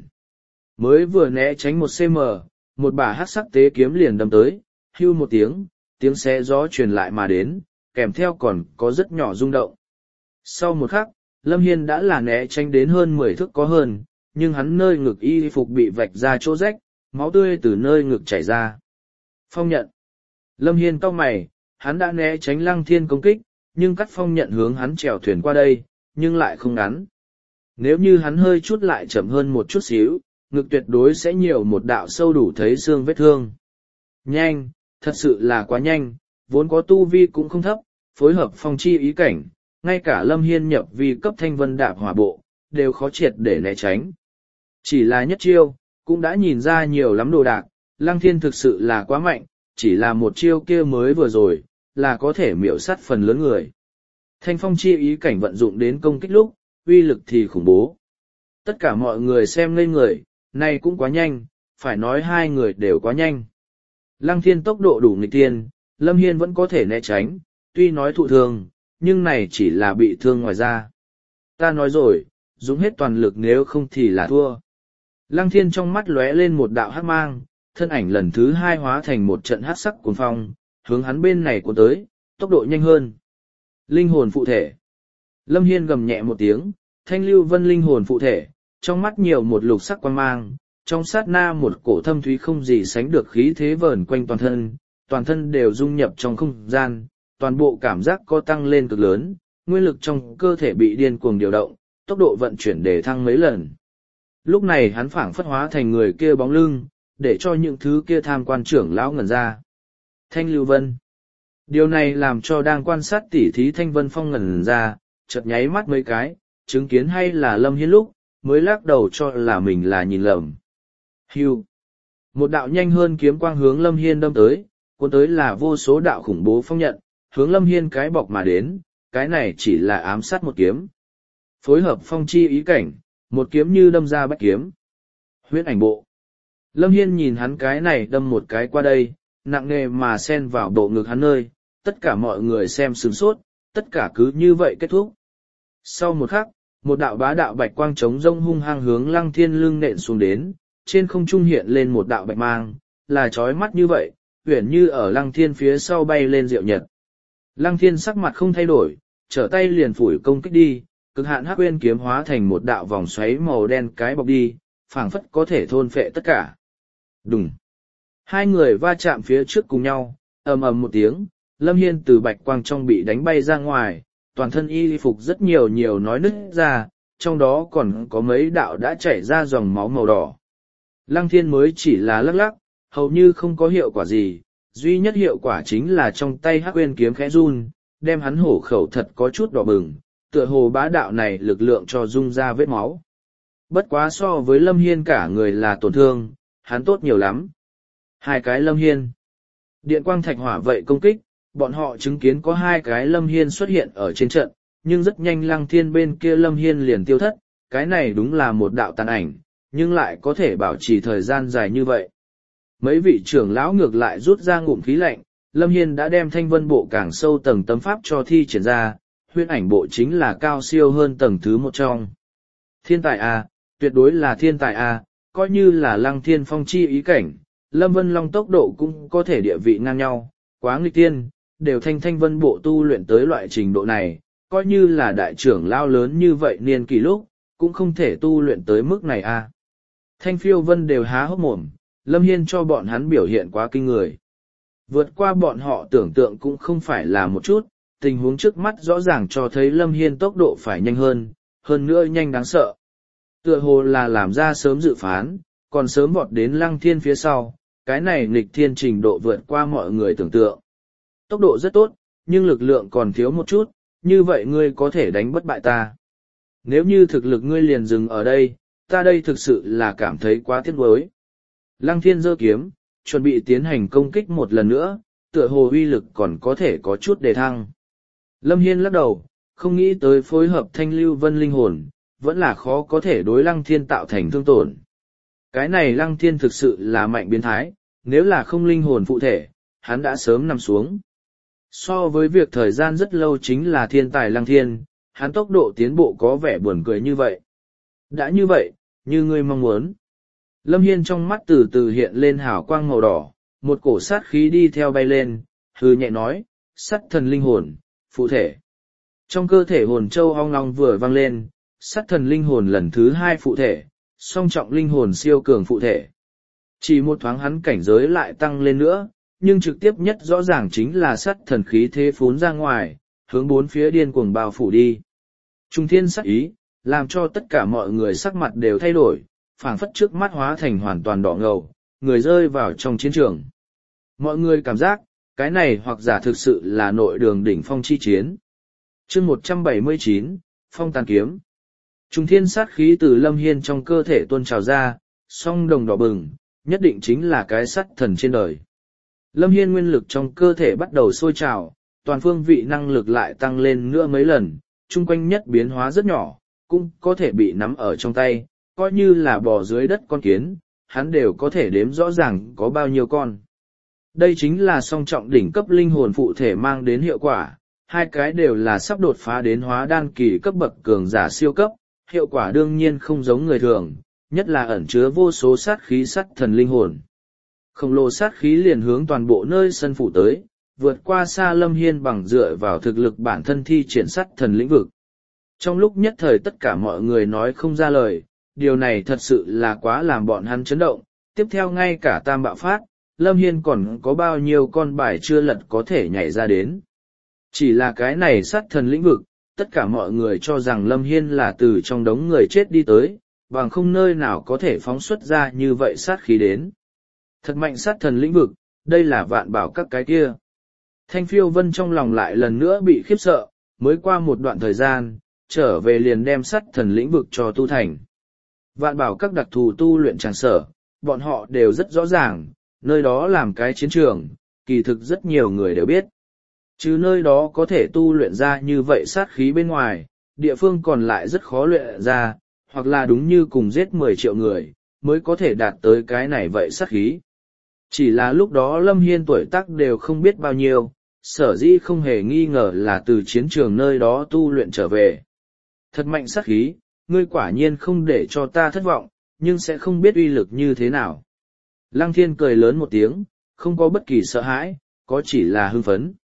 Mới vừa né tránh một cm, một bả hắc sắc tế kiếm liền đâm tới, hưu một tiếng, tiếng xé gió truyền lại mà đến, kèm theo còn có rất nhỏ rung động. Sau một khắc, Lâm Hiên đã là né tránh đến hơn 10 thước có hơn, nhưng hắn nơi ngực y phục bị vạch ra chỗ rách, máu tươi từ nơi ngực chảy ra. Phong nhận. Lâm Hiên cau mày, hắn đã né tránh Lăng Thiên công kích, nhưng cắt phong nhận hướng hắn chèo thuyền qua đây, nhưng lại không ngắn. Nếu như hắn hơi chút lại chậm hơn một chút xíu, ngực tuyệt đối sẽ nhiều một đạo sâu đủ thấy xương vết thương. Nhanh, thật sự là quá nhanh, vốn có tu vi cũng không thấp, phối hợp phong chi ý cảnh, ngay cả Lâm Hiên nhập vi cấp thanh vân đạp hỏa bộ, đều khó triệt để né tránh. Chỉ là nhất chiêu, cũng đã nhìn ra nhiều lắm đồ đạc, Lăng Thiên thực sự là quá mạnh, chỉ là một chiêu kia mới vừa rồi, là có thể miểu sát phần lớn người. Thanh phong chi ý cảnh vận dụng đến công kích lúc, uy lực thì khủng bố. Tất cả mọi người xem ngây người, này cũng quá nhanh, phải nói hai người đều quá nhanh. Lăng Thiên tốc độ đủ nghịch tiên, Lâm Hiên vẫn có thể né tránh, tuy nói thụ thương, nhưng này chỉ là bị thương ngoài da. Ta nói rồi, dùng hết toàn lực nếu không thì là thua. Lăng Thiên trong mắt lóe lên một đạo hắc mang, thân ảnh lần thứ hai hóa thành một trận hắc sắc cuồng phong, hướng hắn bên này cuốn tới, tốc độ nhanh hơn. Linh hồn phụ thể. Lâm Hiên gầm nhẹ một tiếng, thanh lưu vân linh hồn phụ thể, trong mắt nhiều một lục sắc quang mang, trong sát na một cổ thâm thúy không gì sánh được khí thế vờn quanh toàn thân đều dung nhập trong không gian, toàn bộ cảm giác có tăng lên cực lớn, nguyên lực trong cơ thể bị điên cuồng điều động, tốc độ vận chuyển để thăng mấy lần. Lúc này hắn phảng phất hóa thành người kia bóng lưng, để cho những thứ kia tham quan trưởng lão ngẩn ra. Thanh Lưu Vân. Điều này làm cho đang quan sát tỉ thí Thanh Vân Phong ngẩn ra, chợt nháy mắt mấy cái, chứng kiến hay là Lâm Hiên lúc, mới lắc đầu cho là mình là nhìn lầm. Hưu. Một đạo nhanh hơn kiếm quang hướng Lâm Hiên đâm tới, cuốn tới là vô số đạo khủng bố phong nhận, hướng Lâm Hiên cái bọc mà đến, cái này chỉ là ám sát một kiếm. Phối hợp phong chi ý cảnh, một kiếm như đâm ra bách kiếm. Huyễn ảnh bộ. Lâm Hiên nhìn hắn cái này đâm một cái qua đây, nặng nề mà xen vào bộ ngực hắn nơi, tất cả mọi người xem sửng sốt, tất cả cứ như vậy kết thúc. Sau một khắc, một đạo bá đạo bạch quang trống rông hung hăng hướng Lăng Thiên lưng nện xuống đến, trên không trung hiện lên một đạo bạch mang, là chói mắt như vậy, uyển như ở Lăng Thiên phía sau bay lên diệu nhật. Lăng Thiên sắc mặt không thay đổi, trở tay liền phủi công kích đi, cực hạn hắc uyên kiếm hóa thành một đạo vòng xoáy màu đen cái bọc đi, phảng phất có thể thôn phệ tất cả. Đùng. Hai người va chạm phía trước cùng nhau, ầm ầm một tiếng, Lâm Hiên từ bạch quang trong bị đánh bay ra ngoài, toàn thân y phục rất nhiều nói nứt ra, trong đó còn có mấy đạo đã chảy ra dòng máu màu đỏ. Lăng Thiên mới chỉ là lắc lắc, hầu như không có hiệu quả gì, duy nhất hiệu quả chính là trong tay hắc uyên kiếm khẽ run, đem hắn hổ khẩu thật có chút đỏ bừng, tựa hồ bá đạo này lực lượng cho rung ra vết máu. Bất quá so với Lâm Hiên cả người là tổn thương, hắn tốt nhiều lắm. Hai cái Lâm Hiên. Điện quang thạch hỏa vậy công kích, bọn họ chứng kiến có hai cái Lâm Hiên xuất hiện ở trên trận, nhưng rất nhanh Lăng Thiên bên kia Lâm Hiên liền tiêu thất, cái này đúng là một đạo tàn ảnh, nhưng lại có thể bảo trì thời gian dài như vậy. Mấy vị trưởng lão ngược lại rút ra ngụm khí lạnh, Lâm Hiên đã đem Thanh Vân bộ càng sâu tầng tâm pháp cho thi triển ra, huyễn ảnh bộ chính là cao siêu hơn tầng thứ một trong. Thiên tài A, tuyệt đối là thiên tài A, coi như là Lăng Thiên phong chi ý cảnh, Lâm Vân Long tốc độ cũng có thể địa vị ngang nhau, quá nghịch tiên, đều Thanh Vân bộ tu luyện tới loại trình độ này, coi như là đại trưởng lao lớn như vậy niên kỳ lúc, cũng không thể tu luyện tới mức này A. Thanh Phiêu Vân đều há hốc mồm, Lâm Hiên cho bọn hắn biểu hiện quá kinh người. Vượt qua bọn họ tưởng tượng cũng không phải là một chút, tình huống trước mắt rõ ràng cho thấy Lâm Hiên tốc độ phải nhanh hơn nữa nhanh đáng sợ. Tựa hồ là làm ra sớm dự phán, còn sớm vọt đến Lăng Thiên phía sau, cái này nghịch thiên trình độ vượt qua mọi người tưởng tượng. Tốc độ rất tốt, nhưng lực lượng còn thiếu một chút, như vậy ngươi có thể đánh bất bại ta. Nếu như thực lực ngươi liền dừng ở đây, ta đây thực sự là cảm thấy quá tiếc nuối. Lăng Thiên giơ kiếm, chuẩn bị tiến hành công kích một lần nữa, tựa hồ uy lực còn có thể có chút đề thăng. Lâm Hiên lắc đầu, không nghĩ tới phối hợp Thanh Lưu Vân linh hồn, vẫn là khó có thể đối Lăng Thiên tạo thành thương tổn. Cái này Lăng Thiên thực sự là mạnh biến thái, nếu là không linh hồn phụ thể, hắn đã sớm nằm xuống. So với việc thời gian rất lâu chính là thiên tài Lăng Thiên, hắn tốc độ tiến bộ có vẻ buồn cười như vậy. Đã như vậy, như ngươi mong muốn. Lâm Hiên trong mắt từ từ hiện lên hào quang màu đỏ, một cổ sát khí đi theo bay lên, hư nhẹ nói, sắt thần linh hồn, phụ thể. Trong cơ thể hồn châu ong long vừa vang lên, sắt thần linh hồn lần thứ hai phụ thể, song trọng linh hồn siêu cường phụ thể. Chỉ một thoáng hắn cảnh giới lại tăng lên nữa, nhưng trực tiếp nhất rõ ràng chính là sắt thần khí thế phún ra ngoài, hướng bốn phía điên cuồng bao phủ đi. Trung thiên sắc ý, làm cho tất cả mọi người sắc mặt đều thay đổi, phảng phất trước mắt hóa thành hoàn toàn đỏ ngầu, người rơi vào trong chiến trường. Mọi người cảm giác, cái này hoặc giả thực sự là nội đường đỉnh phong chi chiến. Chương 179, Phong tàn kiếm. Trung thiên sát khí từ Lâm Hiên trong cơ thể tuôn trào ra, song đồng đỏ bừng, nhất định chính là cái sắt thần trên đời. Lâm Hiên nguyên lực trong cơ thể bắt đầu sôi trào, toàn phương vị năng lực lại tăng lên nữa mấy lần, chung quanh nhất biến hóa rất nhỏ, cũng có thể bị nắm ở trong tay, coi như là bò dưới đất con kiến, hắn đều có thể đếm rõ ràng có bao nhiêu con. Đây chính là song trọng đỉnh cấp linh hồn phụ thể mang đến hiệu quả, hai cái đều là sắp đột phá đến hóa đan kỳ cấp bậc cường giả siêu cấp, hiệu quả đương nhiên không giống người thường, nhất là ẩn chứa vô số sát khí sắt thần linh hồn. Khổng lồ sát khí liền hướng toàn bộ nơi sân phủ tới, vượt qua xa Lâm Hiên bằng dựa vào thực lực bản thân thi triển sắt thần lĩnh vực. Trong lúc nhất thời tất cả mọi người nói không ra lời, điều này thật sự là quá làm bọn hắn chấn động, tiếp theo ngay cả tam bạo phát, Lâm Hiên còn có bao nhiêu con bài chưa lật có thể nhảy ra đến. Chỉ là cái này sát thần lĩnh vực, tất cả mọi người cho rằng Lâm Hiên là từ trong đống người chết đi tới, bằng không nơi nào có thể phóng xuất ra như vậy sát khí đến. Thật mạnh sát thần lĩnh vực, đây là vạn bảo các cái kia. Thanh Phiêu Vân trong lòng lại lần nữa bị khiếp sợ, mới qua một đoạn thời gian, trở về liền đem sát thần lĩnh vực cho tu thành. Vạn bảo các đặc thù tu luyện tràng sở, bọn họ đều rất rõ ràng, nơi đó làm cái chiến trường, kỳ thực rất nhiều người đều biết. Chứ nơi đó có thể tu luyện ra như vậy sát khí bên ngoài, địa phương còn lại rất khó luyện ra, hoặc là đúng như cùng giết 10 triệu người, mới có thể đạt tới cái này vậy sát khí. Chỉ là lúc đó Lâm Hiên tuổi tác đều không biết bao nhiêu, sở dĩ không hề nghi ngờ là từ chiến trường nơi đó tu luyện trở về. Thật mạnh sát khí, ngươi quả nhiên không để cho ta thất vọng, nhưng sẽ không biết uy lực như thế nào. Lăng Thiên cười lớn một tiếng, không có bất kỳ sợ hãi, có chỉ là hưng phấn.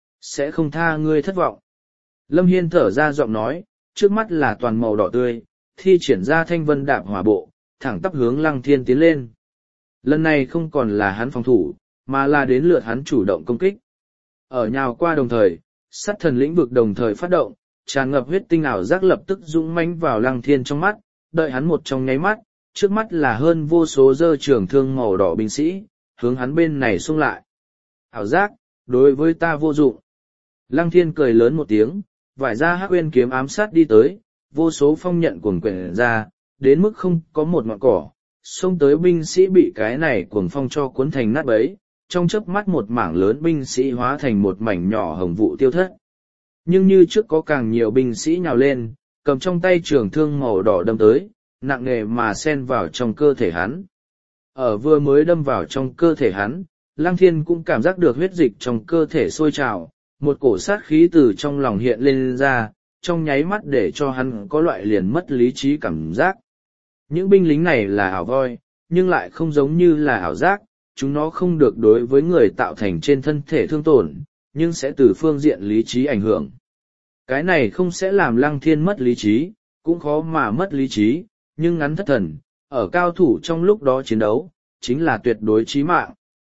Sẽ không tha ngươi thất vọng. Lâm Hiên thở ra giọng nói, trước mắt là toàn màu đỏ tươi, thi triển ra thanh vân đạp hỏa bộ, thẳng tắp hướng Lăng Thiên tiến lên. Lần này không còn là hắn phòng thủ, mà là đến lượt hắn chủ động công kích. Ở nhào qua đồng thời, sát thần lĩnh vực đồng thời phát động, tràn ngập huyết tinh ảo giác lập tức dũng mãnh vào Lăng Thiên trong mắt, đợi hắn một trong nháy mắt, trước mắt là hơn vô số dơ trường thương màu đỏ binh sĩ, hướng hắn bên này xung lại. Ảo giác, đối với ta vô dụng. Lăng Thiên cười lớn một tiếng, vải ra hắc uyên kiếm ám sát đi tới, vô số phong nhận cuồng quyển ra, đến mức không có một ngọn cỏ, xông tới binh sĩ bị cái này cuồng phong cho cuốn thành nát bấy, trong chớp mắt một mảng lớn binh sĩ hóa thành một mảnh nhỏ hồng vụ tiêu thất. Nhưng như trước có càng nhiều binh sĩ nhào lên, cầm trong tay trường thương màu đỏ đâm tới, nặng nề mà xen vào trong cơ thể hắn. Ở vừa mới đâm vào trong cơ thể hắn, Lăng Thiên cũng cảm giác được huyết dịch trong cơ thể sôi trào, một cổ sát khí từ trong lòng hiện lên ra, trong nháy mắt để cho hắn có loại liền mất lý trí cảm giác. Những binh lính này là ảo voi, nhưng lại không giống như là ảo giác, chúng nó không được đối với người tạo thành trên thân thể thương tổn, nhưng sẽ từ phương diện lý trí ảnh hưởng. Cái này không sẽ làm Lăng Thiên mất lý trí, cũng khó mà mất lý trí, nhưng ngắn thất thần, ở cao thủ trong lúc đó chiến đấu, chính là tuyệt đối chí mạng.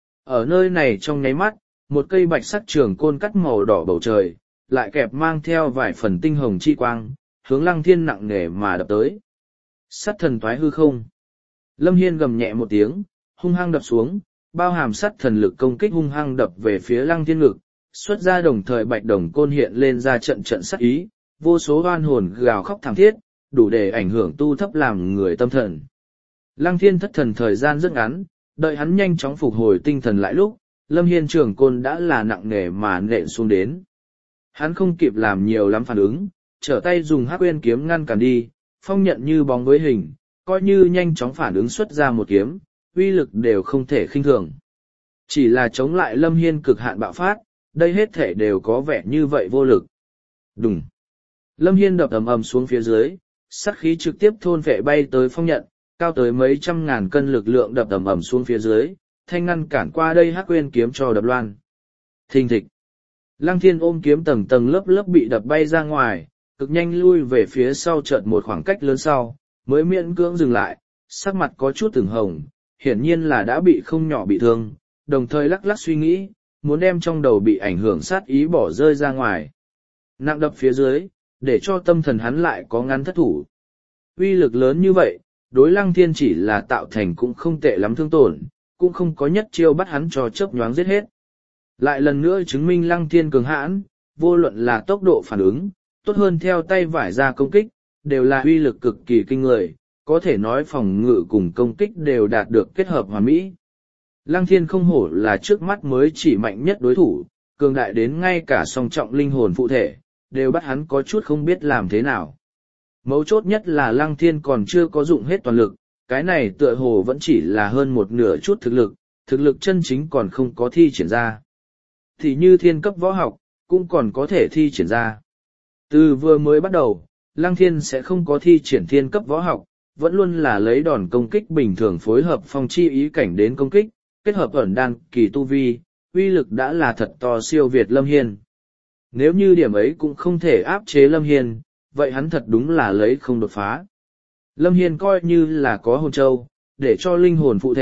Ở nơi này trong nháy mắt, một cây bạch sắt trường côn cắt màu đỏ bầu trời, lại kẹp mang theo vài phần tinh hồng chi quang, hướng Lăng Thiên nặng nề mà đập tới. Sắt thần thoái hư không. Lâm Hiên gầm nhẹ một tiếng, hung hăng đập xuống, bao hàm sắt thần lực công kích hung hăng đập về phía Lăng Thiên ngực, xuất ra đồng thời bạch đồng côn hiện lên ra trận trận sát ý, vô số oan hồn gào khóc thảm thiết, đủ để ảnh hưởng tu thấp làm người tâm thần. Lăng Thiên thất thần thời gian rất ngắn, đợi hắn nhanh chóng phục hồi tinh thần lại lúc, Lâm Hiên trường côn đã là nặng nề mà nện xuống đến. Hắn không kịp làm nhiều lắm phản ứng, trở tay dùng hắc uyên kiếm ngăn cản đi, phong nhận như bóng với hình, coi như nhanh chóng phản ứng xuất ra một kiếm, uy lực đều không thể khinh thường. Chỉ là chống lại Lâm Hiên cực hạn bạo phát, đây hết thể đều có vẻ như vậy vô lực. Đùng. Lâm Hiên đập ầm ầm xuống phía dưới, sát khí trực tiếp thôn vệ bay tới phong nhận, cao tới mấy trăm ngàn cân lực lượng đập ầm ầm xuống phía dưới, thanh ngăn cản qua đây hắc uyên kiếm cho đập loan. Thình thịch. Lăng Thiên ôm kiếm tầng tầng lớp lớp bị đập bay ra ngoài, cực nhanh lui về phía sau chợt một khoảng cách lớn sau, mới miễn cưỡng dừng lại, sắc mặt có chút từng hồng, hiển nhiên là đã bị không nhỏ bị thương, đồng thời lắc lắc suy nghĩ, muốn đem trong đầu bị ảnh hưởng sát ý bỏ rơi ra ngoài. Nặng đập phía dưới, để cho tâm thần hắn lại có ngắn thất thủ. Uy lực lớn như vậy, đối Lăng Thiên chỉ là tạo thành cũng không tệ lắm thương tổn, cũng không có nhất chiêu bắt hắn cho chớp nhoáng giết hết. Lại lần nữa chứng minh Lăng Thiên cường hãn, vô luận là tốc độ phản ứng, tốt hơn theo tay vải ra công kích, đều là uy lực cực kỳ kinh người, có thể nói phòng ngự cùng công kích đều đạt được kết hợp hoàn mỹ. Lăng Thiên không hổ là trước mắt mới chỉ mạnh nhất đối thủ, cường đại đến ngay cả song trọng linh hồn phụ thể, đều bắt hắn có chút không biết làm thế nào. Mấu chốt nhất là Lăng Thiên còn chưa có dụng hết toàn lực, cái này tựa hồ vẫn chỉ là hơn một nửa chút thực lực chân chính còn không có thi triển ra. Thì như thiên cấp võ học, cũng còn có thể thi triển ra. Từ vừa mới bắt đầu, Lăng Thiên sẽ không có thi triển thiên cấp võ học, vẫn luôn là lấy đòn công kích bình thường phối hợp phong chi ý cảnh đến công kích, kết hợp ẩn đan kỳ tu vi, uy lực đã là thật to siêu việt Lâm Hiên. Nếu như điểm ấy cũng không thể áp chế Lâm Hiên, vậy hắn thật đúng là lấy không đột phá. Lâm Hiên coi như là có hồn châu, để cho linh hồn phụ thể,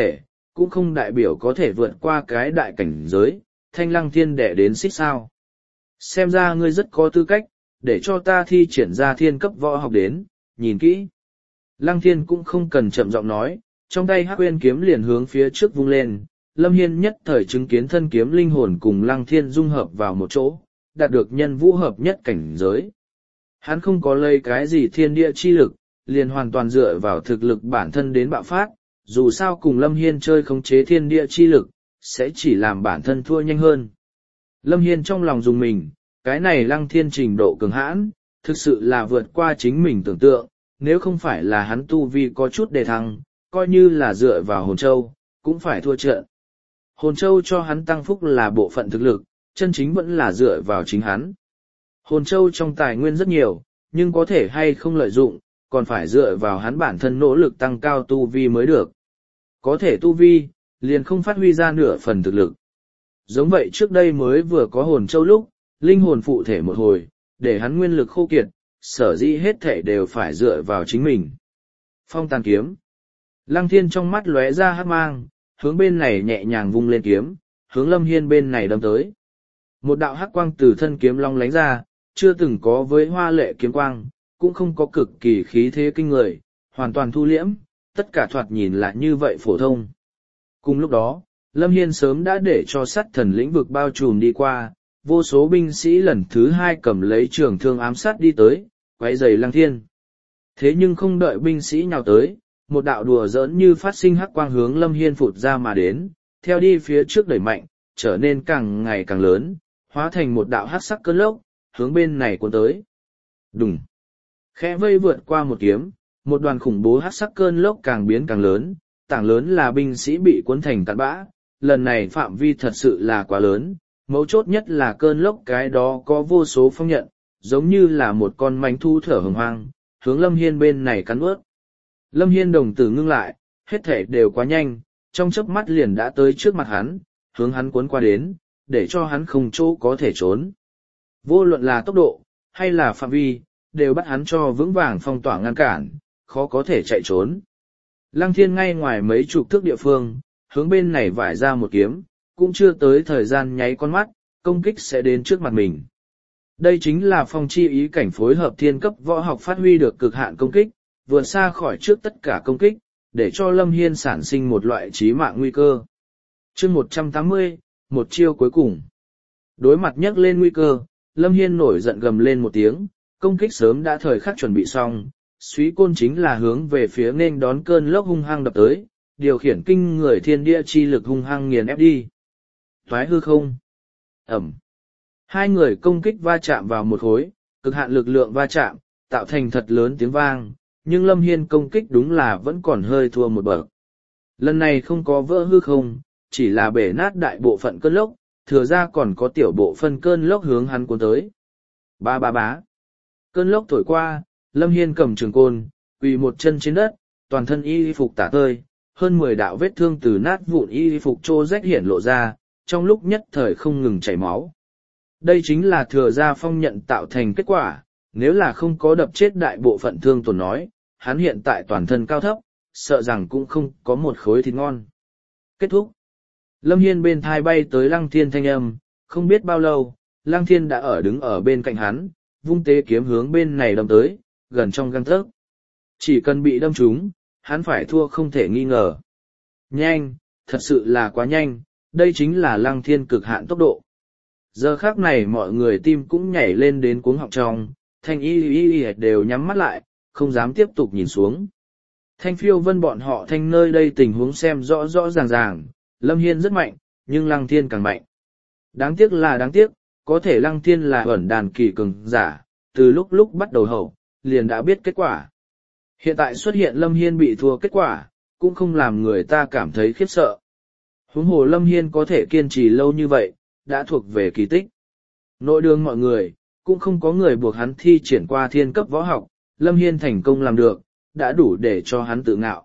cũng không đại biểu có thể vượt qua cái đại cảnh giới, thanh lăng thiên đệ đến xích sao. Xem ra ngươi rất có tư cách, để cho ta thi triển ra thiên cấp võ học đến, nhìn kỹ. Lăng thiên cũng không cần chậm giọng nói, trong tay hắc uyên kiếm liền hướng phía trước vung lên, Lâm Hiên nhất thời chứng kiến thân kiếm linh hồn cùng lăng thiên dung hợp vào một chỗ, đạt được nhân vũ hợp nhất cảnh giới. Hắn không có lấy cái gì thiên địa chi lực, liền hoàn toàn dựa vào thực lực bản thân đến bạo phát, dù sao cùng Lâm Hiên chơi khống chế thiên địa chi lực, sẽ chỉ làm bản thân thua nhanh hơn. Lâm Hiên trong lòng dùng mình, cái này lăng thiên trình độ cường hãn, thực sự là vượt qua chính mình tưởng tượng, nếu không phải là hắn tu vi có chút đề thăng, coi như là dựa vào hồn châu, cũng phải thua trận. Hồn châu cho hắn tăng phúc là bộ phận thực lực, chân chính vẫn là dựa vào chính hắn. Hồn châu trong tài nguyên rất nhiều, nhưng có thể hay không lợi dụng, còn phải dựa vào hắn bản thân nỗ lực tăng cao tu vi mới được. Có thể tu vi, liền không phát huy ra nửa phần thực lực. Giống vậy trước đây mới vừa có hồn châu lúc, linh hồn phụ thể một hồi, để hắn nguyên lực khô kiệt, sở dĩ hết thể đều phải dựa vào chính mình. Phong tàn kiếm. Lăng thiên trong mắt lóe ra hắc mang, hướng bên này nhẹ nhàng vung lên kiếm, hướng Lâm Hiên bên này đâm tới. Một đạo hắc quang từ thân kiếm long lánh ra, chưa từng có với hoa lệ kiếm quang, cũng không có cực kỳ khí thế kinh người, hoàn toàn thu liễm, tất cả thoạt nhìn lại như vậy phổ thông. Cùng lúc đó, Lâm Hiên sớm đã để cho sát thần lĩnh vực bao trùm đi qua, vô số binh sĩ lần thứ hai cầm lấy trường thương ám sát đi tới, quấy rầy Lăng Thiên. Thế nhưng không đợi binh sĩ nhào tới, một đạo đùa giỡn như phát sinh hắc quang hướng Lâm Hiên phụt ra mà đến, theo đi phía trước đẩy mạnh, trở nên càng ngày càng lớn, hóa thành một đạo hắc sắc cơn lốc, hướng bên này cuốn tới. Đùng! Khẽ vây vượt qua một kiếm, một đoàn khủng bố hắc sắc cơn lốc càng biến càng lớn, tảng lớn là binh sĩ bị cuốn thành cát bã, lần này phạm vi thật sự là quá lớn, mấu chốt nhất là cơn lốc cái đó có vô số phong nhận, giống như là một con manh thu thở hồng hoang, hướng Lâm Hiên bên này cắn ướt. Lâm Hiên đồng tử ngưng lại, hết thể đều quá nhanh, trong chớp mắt liền đã tới trước mặt hắn, hướng hắn cuốn qua đến, để cho hắn không chỗ có thể trốn. Vô luận là tốc độ, hay là phạm vi, đều bắt hắn cho vững vàng phong tỏa ngăn cản, khó có thể chạy trốn. Lăng Thiên ngay ngoài mấy chục thước địa phương, hướng bên này vải ra một kiếm, cũng chưa tới thời gian nháy con mắt, công kích sẽ đến trước mặt mình. Đây chính là phong chi ý cảnh phối hợp thiên cấp võ học phát huy được cực hạn công kích, vượt xa khỏi trước tất cả công kích, để cho Lâm Hiên sản sinh một loại chí mạng nguy cơ. Chương 180, một chiêu cuối cùng. Đối mặt nhắc lên nguy cơ, Lâm Hiên nổi giận gầm lên một tiếng, công kích sớm đã thời khắc chuẩn bị xong, Súy côn chính là hướng về phía nên đón cơn lốc hung hăng đập tới, điều khiển kinh người thiên địa chi lực hung hăng nghiền ép đi. Thoái hư không? Ẩm. Hai người công kích va chạm vào một khối, cực hạn lực lượng va chạm, tạo thành thật lớn tiếng vang, nhưng Lâm Hiên công kích đúng là vẫn còn hơi thua một bậc. Lần này không có vỡ hư không, chỉ là bể nát đại bộ phận cơn lốc, thừa ra còn có tiểu bộ phân cơn lốc hướng hắn cuốn tới. Ba ba bá. Cơn lốc thổi qua, Lâm Hiên cầm trường côn, quỳ một chân trên đất, toàn thân y phục tả tơi, hơn 10 đạo vết thương từ nát vụn y phục trô rách hiển lộ ra, trong lúc nhất thời không ngừng chảy máu. Đây chính là thừa ra phong nhận tạo thành kết quả, nếu là không có đập chết đại bộ phận thương tổn nói, hắn hiện tại toàn thân cao thấp, sợ rằng cũng không có một khối thịt ngon. Kết thúc. Lâm Hiên bên thai bay tới Lăng Thiên thanh âm, không biết bao lâu, Lăng Thiên đã đứng ở bên cạnh hắn, vung tế kiếm hướng bên này đâm tới, gần trong gang tấc. Chỉ cần bị đâm trúng, hắn phải thua không thể nghi ngờ. Nhanh, thật sự là quá nhanh, đây chính là Lăng Thiên cực hạn tốc độ. Giờ khác này mọi người tim cũng nhảy lên đến cuống họng trong, thanh y đều nhắm mắt lại, không dám tiếp tục nhìn xuống. Thanh Phiêu Vân bọn họ thanh nơi đây tình huống xem rõ rõ ràng ràng, Lâm Hiên rất mạnh, nhưng Lăng Thiên càng mạnh. Đáng tiếc, có thể Lăng Thiên là ẩn đàn kỳ cường giả, từ lúc bắt đầu hậu, liền đã biết kết quả. Hiện tại xuất hiện Lâm Hiên bị thua kết quả, cũng không làm người ta cảm thấy khiếp sợ. Huống hồ Lâm Hiên có thể kiên trì lâu như vậy, đã thuộc về kỳ tích. Nội đường mọi người, cũng không có người buộc hắn thi triển qua thiên cấp võ học, Lâm Hiên thành công làm được, đã đủ để cho hắn tự ngạo.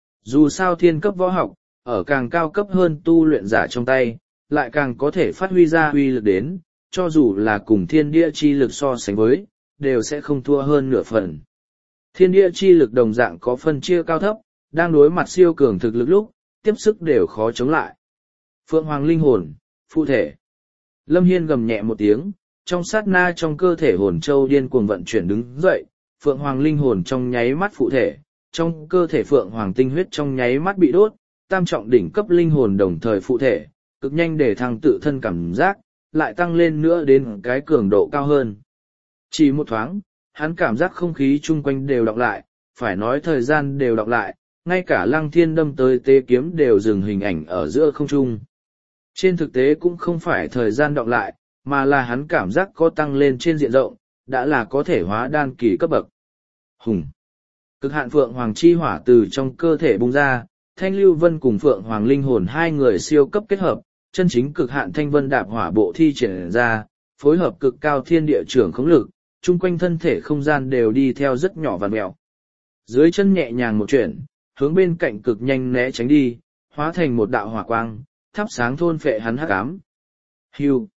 Dù sao thiên cấp võ học, ở càng cao cấp hơn tu luyện giả trong tay, lại càng có thể phát huy ra uy lực đến, cho dù là cùng thiên địa chi lực so sánh với, đều sẽ không thua hơn nửa phần. Thiên địa chi lực đồng dạng có phân chia cao thấp, đang đối mặt siêu cường thực lực lúc, tiếp sức đều khó chống lại. Phượng Hoàng linh hồn, phụ thể. Lâm Hiên gầm nhẹ một tiếng, trong sát na trong cơ thể hồn châu điên cuồng vận chuyển đứng dậy, Phượng Hoàng linh hồn trong nháy mắt phụ thể, trong cơ thể Phượng Hoàng tinh huyết trong nháy mắt bị đốt, tam trọng đỉnh cấp linh hồn đồng thời phụ thể, cực nhanh để thăng tự thân cảm giác, lại tăng lên nữa đến cái cường độ cao hơn. Chỉ một thoáng, hắn cảm giác không khí chung quanh đều đọng lại, phải nói thời gian đều đọng lại, ngay cả Lăng Thiên đâm tới tế kiếm đều dừng hình ảnh ở giữa không trung. Trên thực tế cũng không phải thời gian đọng lại, mà là hắn cảm giác có tăng lên trên diện rộng, đã là có thể hóa đan kỳ cấp bậc. Hùng! Cực hạn Phượng Hoàng chi hỏa từ trong cơ thể bung ra, Thanh Lưu Vân cùng Phượng Hoàng linh hồn hai người siêu cấp kết hợp, chân chính cực hạn Thanh Vân đạp hỏa bộ thi triển ra, phối hợp cực cao thiên địa trưởng khống lực, chung quanh thân thể không gian đều đi theo rất nhỏ vằn mèo. Dưới chân nhẹ nhàng một chuyển, hướng bên cạnh cực nhanh né tránh đi, hóa thành một đạo hỏa quang, thắp sáng thôn phệ hắn hắc ám. Hưu.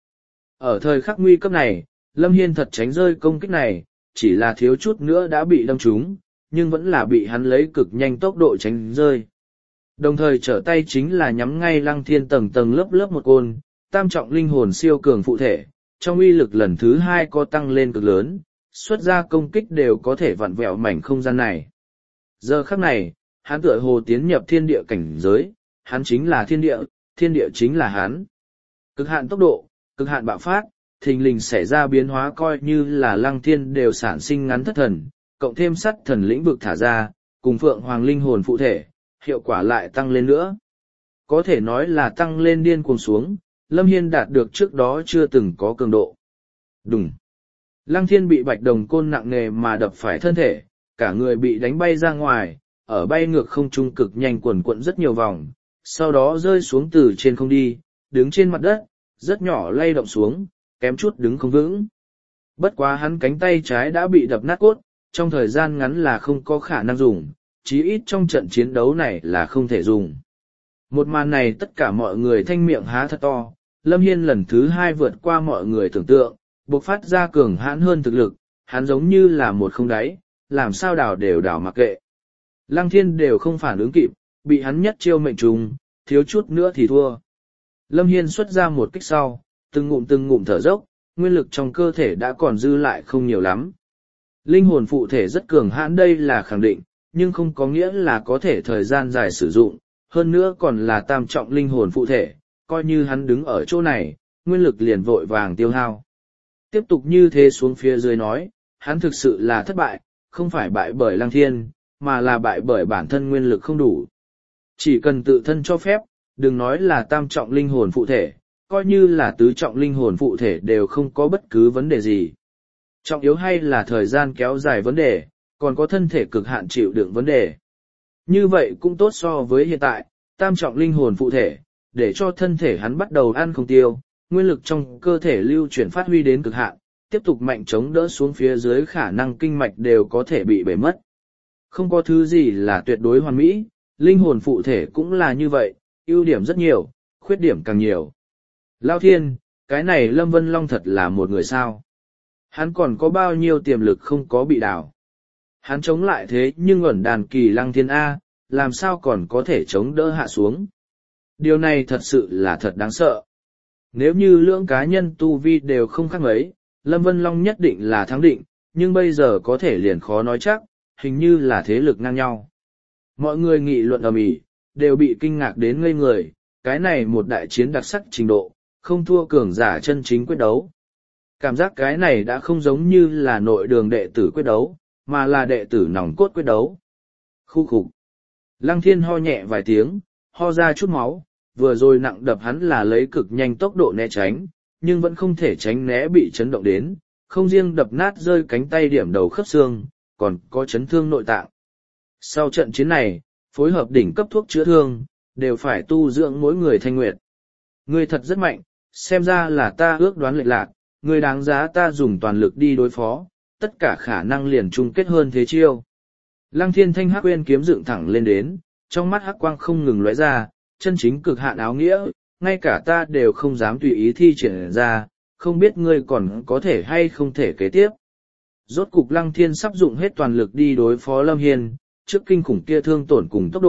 Ở thời khắc nguy cấp này, Lâm Hiên thật tránh rơi công kích này, chỉ là thiếu chút nữa đã bị đâm trúng, nhưng vẫn là bị hắn lấy cực nhanh tốc độ tránh rơi. Đồng thời trở tay chính là nhắm ngay Lăng Thiên tầng tầng lớp lớp một côn, tam trọng linh hồn siêu cường phụ thể, trong uy lực lần thứ hai có tăng lên cực lớn, xuất ra công kích đều có thể vặn vẹo mảnh không gian này. Giờ khắc này, hắn tựa hồ tiến nhập thiên địa cảnh giới, hắn chính là thiên địa chính là hắn. Cực hạn tốc độ, cực hạn bạo phát, thình lình xảy ra biến hóa coi như là Lăng Thiên đều sản sinh ngắn thất thần, cộng thêm sắt thần lĩnh vực thả ra, cùng Phượng Hoàng linh hồn phụ thể, hiệu quả lại tăng lên nữa. Có thể nói là tăng lên điên cuồng xuống, Lâm Hiên đạt được trước đó chưa từng có cường độ. Đùng! Lăng Thiên bị bạch đồng côn nặng nề mà đập phải thân thể, cả người bị đánh bay ra ngoài, ở bay ngược không trung cực nhanh quần quận rất nhiều vòng, sau đó rơi xuống từ trên không đi, đứng trên mặt đất, rất nhỏ lay động xuống, kém chút đứng không vững. Bất quá hắn cánh tay trái đã bị đập nát cốt, trong thời gian ngắn là không có khả năng dùng, chí ít trong trận chiến đấu này là không thể dùng. Một màn này tất cả mọi người thanh miệng há thật to, Lâm Hiên lần thứ hai vượt qua mọi người tưởng tượng, bộc phát ra cường hãn hơn thực lực, hắn giống như là một không đáy, làm sao đảo đều đảo mặc kệ. Lăng Thiên đều không phản ứng kịp, bị hắn nhất chiêu mệnh trùng, thiếu chút nữa thì thua. Lâm Hiên xuất ra một kích sau, từng ngụm thở dốc, nguyên lực trong cơ thể đã còn dư lại không nhiều lắm. Linh hồn phụ thể rất cường hãn đây là khẳng định, nhưng không có nghĩa là có thể thời gian dài sử dụng, hơn nữa còn là tam trọng linh hồn phụ thể, coi như hắn đứng ở chỗ này, nguyên lực liền vội vàng tiêu hao. Tiếp tục như thế xuống phía dưới nói, hắn thực sự là thất bại, không phải bại bởi Lăng Thiên, mà là bại bởi bản thân nguyên lực không đủ. Chỉ cần tự thân cho phép, đừng nói là tam trọng linh hồn phụ thể, coi như là tứ trọng linh hồn phụ thể đều không có bất cứ vấn đề gì. Trọng yếu hay là thời gian kéo dài vấn đề, còn có thân thể cực hạn chịu đựng vấn đề. Như vậy cũng tốt so với hiện tại, tam trọng linh hồn phụ thể, để cho thân thể hắn bắt đầu ăn không tiêu, nguyên lực trong cơ thể lưu chuyển phát huy đến cực hạn, tiếp tục mạnh chống đỡ xuống phía dưới khả năng kinh mạch đều có thể bị bể mất. Không có thứ gì là tuyệt đối hoàn mỹ, linh hồn phụ thể cũng là như vậy, ưu điểm rất nhiều, khuyết điểm càng nhiều. Lao Thiên, cái này Lâm Vân Long thật là một người sao. Hắn còn có bao nhiêu tiềm lực không có bị đảo. Hắn chống lại thế nhưng ẩn đàn kỳ Lăng Thiên A, làm sao còn có thể chống đỡ hạ xuống. Điều này thật sự là thật đáng sợ. Nếu như lưỡng cá nhân tu vi đều không khác mấy, Lâm Vân Long nhất định là thắng định, nhưng bây giờ có thể liền khó nói chắc, hình như là thế lực ngang nhau. Mọi người nghị luận ầm ĩ, đều bị kinh ngạc đến ngây người, cái này một đại chiến đặc sắc trình độ, không thua cường giả chân chính quyết đấu. Cảm giác cái này đã không giống như là nội đường đệ tử quyết đấu, mà là đệ tử nòng cốt quyết đấu. Khu khục. Lăng Thiên ho nhẹ vài tiếng, ho ra chút máu, vừa rồi nặng đập hắn là lấy cực nhanh tốc độ né tránh, nhưng vẫn không thể tránh né bị chấn động đến, không riêng đập nát rơi cánh tay điểm đầu khớp xương, còn có chấn thương nội tạng. Sau trận chiến này, phối hợp đỉnh cấp thuốc chữa thương, đều phải tu dưỡng mỗi người thanh nguyệt. Ngươi thật rất mạnh, xem ra là ta ước đoán lệch lạc, ngươi đáng giá ta dùng toàn lực đi đối phó, tất cả khả năng liền chung kết hơn thế chiêu. Lăng Thiên thanh hắc uyên kiếm dựng thẳng lên đến, trong mắt hắc quang không ngừng lóe ra, chân chính cực hạn áo nghĩa, ngay cả ta đều không dám tùy ý thi triển ra, không biết ngươi còn có thể hay không thể kế tiếp. Rốt cục Lăng Thiên sắp dụng hết toàn lực đi đối phó Lâm Hiên, trước kinh khủng kia thương tổn cùng tốc độ,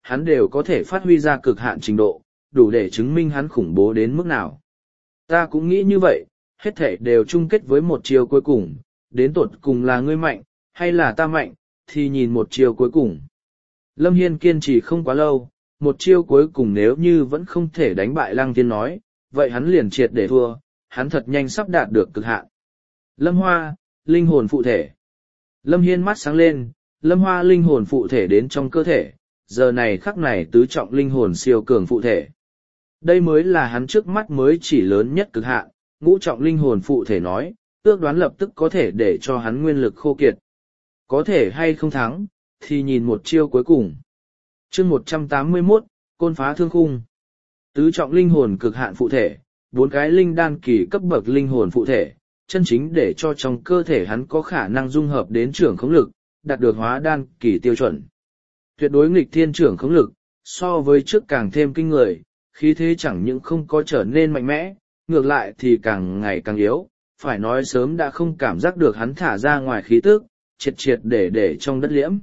hắn đều có thể phát huy ra cực hạn trình độ, đủ để chứng minh hắn khủng bố đến mức nào. Ta cũng nghĩ như vậy, hết thể đều chung kết với một chiều cuối cùng, đến tột cùng là ngươi mạnh, hay là ta mạnh, thì nhìn một chiều cuối cùng. Lâm Hiên kiên trì không quá lâu, một chiêu cuối cùng nếu như vẫn không thể đánh bại Lăng Thiên nói, vậy hắn liền triệt để thua, hắn thật nhanh sắp đạt được cực hạn. Lâm Hoa, linh hồn phụ thể. Lâm Hiên mắt sáng lên, Lâm Hoa linh hồn phụ thể đến trong cơ thể, giờ này khắc này tứ trọng linh hồn siêu cường phụ thể. Đây mới là hắn trước mắt mới chỉ lớn nhất cực hạn, ngũ trọng linh hồn phụ thể nói, ước đoán lập tức có thể để cho hắn nguyên lực khô kiệt. Có thể hay không thắng, thì nhìn một chiêu cuối cùng. Chương 181, Côn phá thương khung. Tứ trọng linh hồn cực hạn phụ thể, 4 cái linh đan kỳ cấp bậc linh hồn phụ thể, chân chính để cho trong cơ thể hắn có khả năng dung hợp đến trưởng khống lực, đạt được hóa đan kỳ tiêu chuẩn. Tuyệt đối nghịch thiên trưởng khống lực, so với trước càng thêm kinh người, khí thế chẳng những không có trở nên mạnh mẽ, ngược lại thì càng ngày càng yếu, phải nói sớm đã không cảm giác được hắn thả ra ngoài khí tức, triệt triệt để trong đất liễm.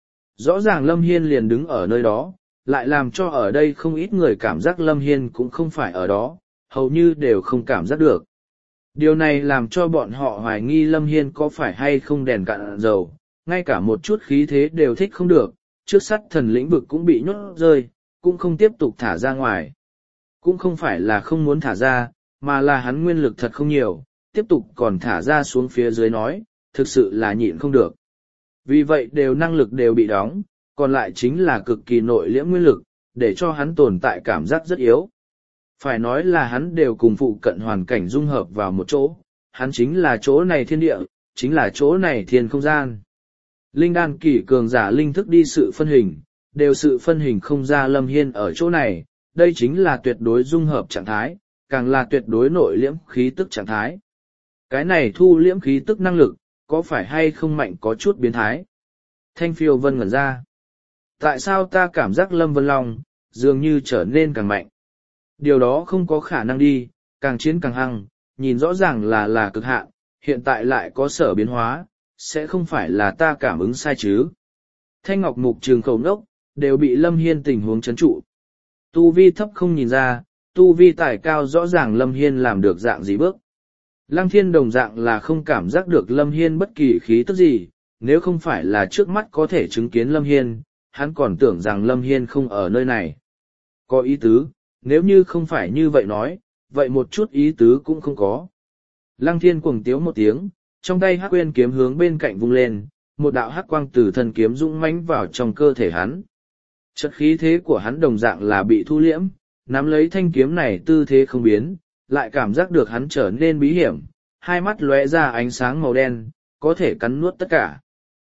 Rõ ràng Lâm Hiên liền đứng ở nơi đó, lại làm cho ở đây không ít người cảm giác Lâm Hiên cũng không phải ở đó, hầu như đều không cảm giác được. Điều này làm cho bọn họ hoài nghi Lâm Hiên có phải hay không đèn cạn dầu, ngay cả một chút khí thế đều thích không được, trước sắt thần lĩnh vực cũng bị nhốt rơi, cũng không tiếp tục thả ra ngoài. Cũng không phải là không muốn thả ra, mà là hắn nguyên lực thật không nhiều, tiếp tục còn thả ra xuống phía dưới nói, thực sự là nhịn không được. Vì vậy đều năng lực đều bị đóng, còn lại chính là cực kỳ nội liễm nguyên lực, để cho hắn tồn tại cảm giác rất yếu. Phải nói là hắn đều cùng phụ cận hoàn cảnh dung hợp vào một chỗ, hắn chính là chỗ này thiên địa, chính là chỗ này thiên không gian. Linh đan kỳ cường giả linh thức đi sự phân hình, đều sự phân hình không ra Lâm Hiên ở chỗ này, đây chính là tuyệt đối dung hợp trạng thái, càng là tuyệt đối nội liễm khí tức trạng thái. Cái này thu liễm khí tức năng lực, có phải hay không mạnh có chút biến thái? Thanh Phiêu Vân ngẩn ra. Tại sao ta cảm giác Lâm Vân Long, dường như trở nên càng mạnh? Điều đó không có khả năng đi, càng chiến càng hăng, nhìn rõ ràng là cực hạn, hiện tại lại có sở biến hóa, sẽ không phải là ta cảm ứng sai chứ? Thanh Ngọc Mục Trường khẩu ngốc, đều bị Lâm Hiên tình huống chấn trụ. Tu vi thấp không nhìn ra, tu vi tài cao rõ ràng Lâm Hiên làm được dạng gì bước. Lăng Thiên đồng dạng là không cảm giác được Lâm Hiên bất kỳ khí tức gì, nếu không phải là trước mắt có thể chứng kiến Lâm Hiên, hắn còn tưởng rằng Lâm Hiên không ở nơi này. Có ý tứ, nếu như không phải như vậy nói, vậy một chút ý tứ cũng không có. Lăng Thiên cuồng tiếu một tiếng, trong tay hắc quyên kiếm hướng bên cạnh vung lên, một đạo hắc quang từ thân kiếm dũng mãnh vào trong cơ thể hắn. Chất khí thế của hắn đồng dạng là bị thu liễm, nắm lấy thanh kiếm này tư thế không biến, lại cảm giác được hắn trở nên bí hiểm, hai mắt lóe ra ánh sáng màu đen, có thể cắn nuốt tất cả.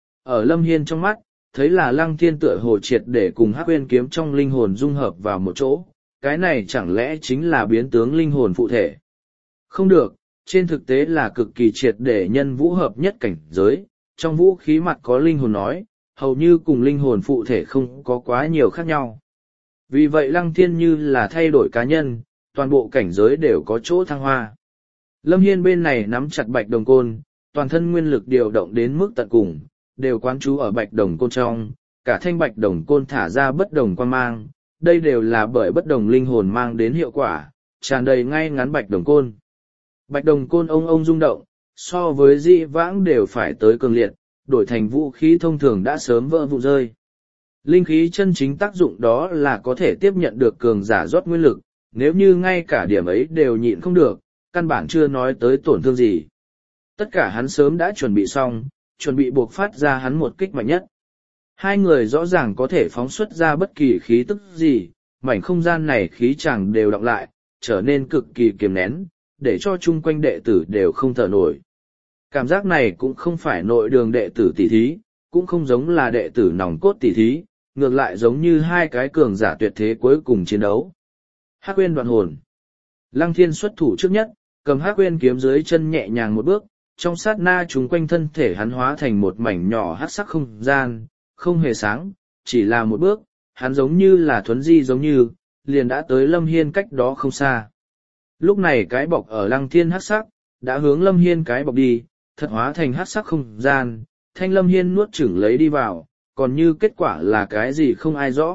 Ở Lâm Hiên trong mắt, thấy là Lăng Thiên tựa hồ triệt để cùng hắc uyên kiếm trong linh hồn dung hợp vào một chỗ, cái này chẳng lẽ chính là biến tướng linh hồn phụ thể? Không được, trên thực tế là cực kỳ triệt để nhân vũ hợp nhất cảnh giới, trong vũ khí mặt có linh hồn nói, hầu như cùng linh hồn phụ thể không có quá nhiều khác nhau. Vì vậy Lăng Thiên như là thay đổi cá nhân, toàn bộ cảnh giới đều có chỗ thăng hoa. Lâm Hiên bên này nắm chặt bạch đồng côn, toàn thân nguyên lực điều động đến mức tận cùng, đều quán trú ở bạch đồng côn trong, cả thanh bạch đồng côn thả ra bất đồng quang mang, đây đều là bởi bất đồng linh hồn mang đến hiệu quả, tràn đầy ngay ngắn bạch đồng côn. Bạch đồng côn ông rung động, so với dĩ vãng đều phải tới cường liệt, đổi thành vũ khí thông thường đã sớm vỡ vụn rơi. Linh khí chân chính tác dụng đó là có thể tiếp nhận được cường giả rót nguyên lực, nếu như ngay cả điểm ấy đều nhịn không được, căn bản chưa nói tới tổn thương gì. Tất cả hắn sớm đã chuẩn bị xong, chuẩn bị buộc phát ra hắn một kích mạnh nhất. Hai người rõ ràng có thể phóng xuất ra bất kỳ khí tức gì, mảnh không gian này khí chẳng đều đọng lại, trở nên cực kỳ kiềm nén, để cho chung quanh đệ tử đều không thở nổi. Cảm giác này cũng không phải nội đường đệ tử tỷ thí, cũng không giống là đệ tử nòng cốt tỷ thí, ngược lại giống như hai cái cường giả tuyệt thế cuối cùng chiến đấu. Hắc Uyên đoạn hồn. Lăng Thiên xuất thủ trước nhất, cầm Hắc Uyên kiếm dưới chân nhẹ nhàng một bước, trong sát na chúng quanh thân thể hắn hóa thành một mảnh nhỏ hắc sắc không gian, không hề sáng, chỉ là một bước, hắn giống như là thuấn di giống như, liền đã tới Lâm Hiên cách đó không xa. Lúc này cái bọc ở Lăng Thiên hắc sắc, đã hướng Lâm Hiên cái bọc đi, thật hóa thành hắc sắc không gian, thanh Lâm Hiên nuốt chửng lấy đi vào, còn như kết quả là cái gì không ai rõ,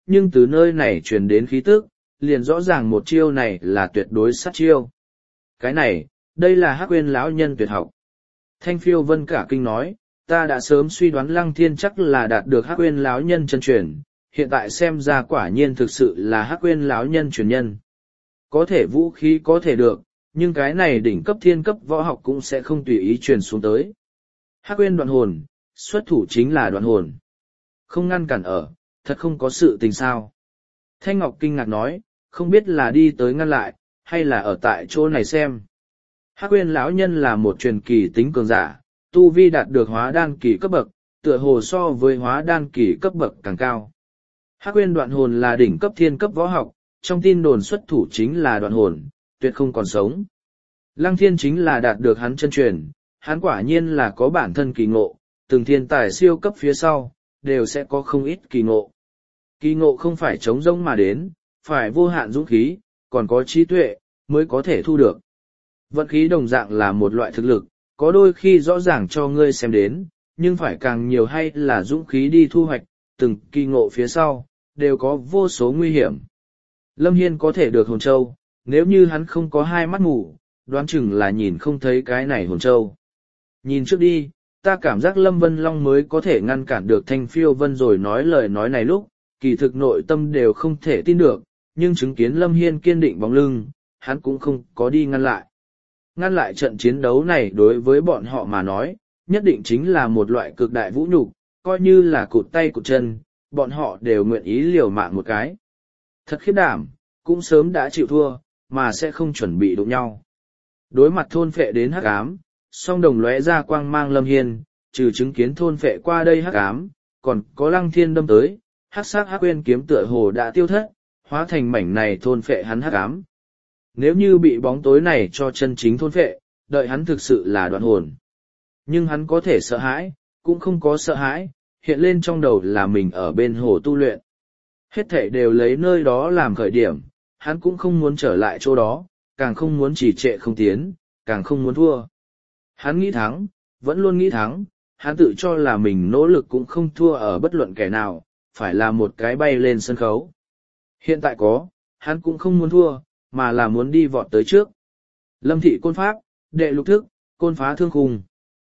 nhưng từ nơi này truyền đến khí tức, liền rõ ràng một chiêu này là tuyệt đối sát chiêu. Cái này, đây là Hắc Uyên lão nhân tuyệt học. Thanh Phiêu Vân cả kinh nói, ta đã sớm suy đoán Lăng Thiên chắc là đạt được Hắc Uyên lão nhân chân truyền, hiện tại xem ra quả nhiên thực sự là Hắc Uyên lão nhân truyền nhân. Có thể vũ khí có thể được, nhưng cái này đỉnh cấp thiên cấp võ học cũng sẽ không tùy ý truyền xuống tới. Hắc Uyên đoạn hồn, xuất thủ chính là đoạn hồn. Không ngăn cản ở, thật không có sự tình sao. Thanh Ngọc kinh ngạc nói, không biết là đi tới ngăn lại, hay là ở tại chỗ này xem. Hắc Uyên lão nhân là một truyền kỳ tính cường giả, tu vi đạt được hóa đan kỳ cấp bậc, tựa hồ so với hóa đan kỳ cấp bậc càng cao. Hắc Uyên đoạn hồn là đỉnh cấp thiên cấp võ học, trong tin đồn xuất thủ chính là đoạn hồn, tuyệt không còn sống. Lăng Thiên chính là đạt được hắn chân truyền, hắn quả nhiên là có bản thân kỳ ngộ, từng thiên tài siêu cấp phía sau, đều sẽ có không ít kỳ ngộ. Kỳ ngộ không phải chống rỗng mà đến, phải vô hạn dũng khí, còn có trí tuệ, mới có thể thu được. Vận khí đồng dạng là một loại thực lực, có đôi khi rõ ràng cho ngươi xem đến, nhưng phải càng nhiều hay là dũng khí đi thu hoạch, từng kỳ ngộ phía sau, đều có vô số nguy hiểm. Lâm Hiên có thể được hồn châu, nếu như hắn không có hai mắt mù, đoán chừng là nhìn không thấy cái này hồn châu. Nhìn trước đi, ta cảm giác Lâm Vân Long mới có thể ngăn cản được Thanh Phiêu Vân rồi nói lời nói này lúc, kỳ thực nội tâm đều không thể tin được, nhưng chứng kiến Lâm Hiên kiên định bóng lưng, hắn cũng không có đi ngăn lại. Ngăn lại trận chiến đấu này đối với bọn họ mà nói, nhất định chính là một loại cực đại vũ nhục, coi như là cụt tay cụt chân, bọn họ đều nguyện ý liều mạng một cái. Thật khiếp đảm, cũng sớm đã chịu thua, mà sẽ không chuẩn bị đụng nhau. Đối mặt thôn phệ đến hắc ám, song đồng lóe ra quang mang Lâm Hiên, trừ chứng kiến thôn phệ qua đây hắc ám, còn có Lăng Thiên đâm tới, hắc sắc Hắc Uyên kiếm tựa hồ đã tiêu thất, hóa thành mảnh này thôn phệ hắn hắc ám. Nếu như bị bóng tối này cho chân chính thôn phệ, đợi hắn thực sự là đoạn hồn. Nhưng hắn có thể sợ hãi, cũng không có sợ hãi, hiện lên trong đầu là mình ở bên hồ tu luyện. Hết thảy đều lấy nơi đó làm khởi điểm, hắn cũng không muốn trở lại chỗ đó, càng không muốn trì trệ không tiến, càng không muốn thua. Hắn nghĩ thắng, vẫn luôn nghĩ thắng, hắn tự cho là mình nỗ lực cũng không thua ở bất luận kẻ nào, phải là một cái bay lên sân khấu. Hiện tại có, hắn cũng không muốn thua, mà là muốn đi vọt tới trước. Lâm thị côn pháp, đệ lục thức, côn phá thương khung.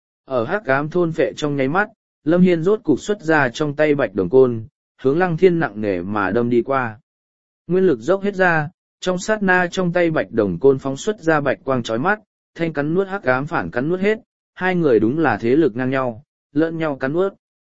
Ở hắc ám thôn phệ trong nháy mắt, Lâm Hiên rốt cục xuất ra trong tay bạch đồng côn, hướng Lăng Thiên nặng nề mà đâm đi qua. Nguyên lực dốc hết ra, trong sát na trong tay bạch đồng côn phóng xuất ra bạch quang chói mắt, thanh cắn nuốt hắc ám phản cắn nuốt hết, hai người đúng là thế lực ngang nhau, lẫn nhau cắn nuốt.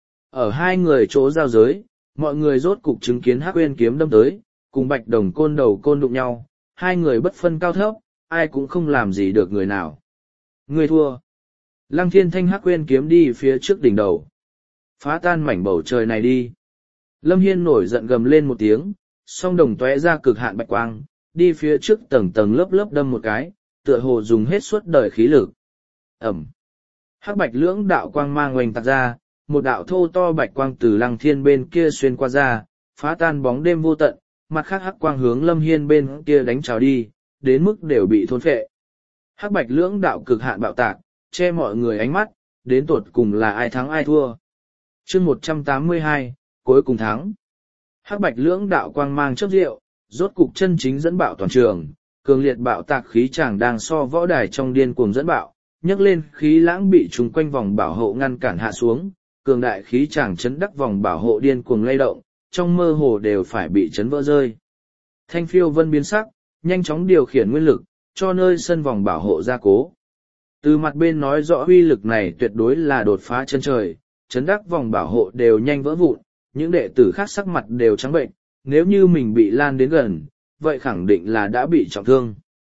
Ở hai người chỗ giao giới, mọi người rốt cục chứng kiến Hắc Uyên kiếm đâm tới, cùng bạch đồng côn đầu côn đụng nhau, hai người bất phân cao thấp, ai cũng không làm gì được người nào. Người thua. Lăng Thiên thanh Hắc Uyên kiếm đi phía trước đỉnh đầu. Phá tan mảnh bầu trời này đi. Lâm Hiên nổi giận gầm lên một tiếng, song đồng tóe ra cực hạn bạch quang, đi phía trước tầng tầng lớp lớp đâm một cái, tựa hồ dùng hết suốt đời khí lực. Ẩm. Hắc bạch lưỡng đạo quang mang oanh tạc ra, một đạo thô to bạch quang từ Lăng Thiên bên kia xuyên qua ra, phá tan bóng đêm vô tận, mặt khác hắc quang hướng Lâm Hiên bên kia đánh trào đi, đến mức đều bị thôn phệ. Hắc bạch lưỡng đạo cực hạn bạo tạc, che mọi người ánh mắt, đến tột cùng là ai thắng ai thua. Chương 182, cuối cùng thắng. Hắc bạch lưỡng đạo quang mang chớp rượu, rốt cục chân chính dẫn bạo toàn trường, cường liệt bạo tạc khí chàng đang so võ đài trong điên cuồng dẫn bạo, nhấc lên khí lãng bị trùng quanh vòng bảo hộ ngăn cản hạ xuống, cường đại khí chàng chấn đắc vòng bảo hộ điên cuồng lay động, trong mơ hồ đều phải bị chấn vỡ rơi. Thanh Phiêu Vân biến sắc, nhanh chóng điều khiển nguyên lực, cho nơi sân vòng bảo hộ gia cố. Từ mặt bên nói rõ uy lực này tuyệt đối là đột phá chân trời, chấn đắc vòng bảo hộ đều nhanh vỡ vụn, những đệ tử khác sắc mặt đều trắng bệnh, nếu như mình bị lan đến gần, vậy khẳng định là đã bị trọng thương.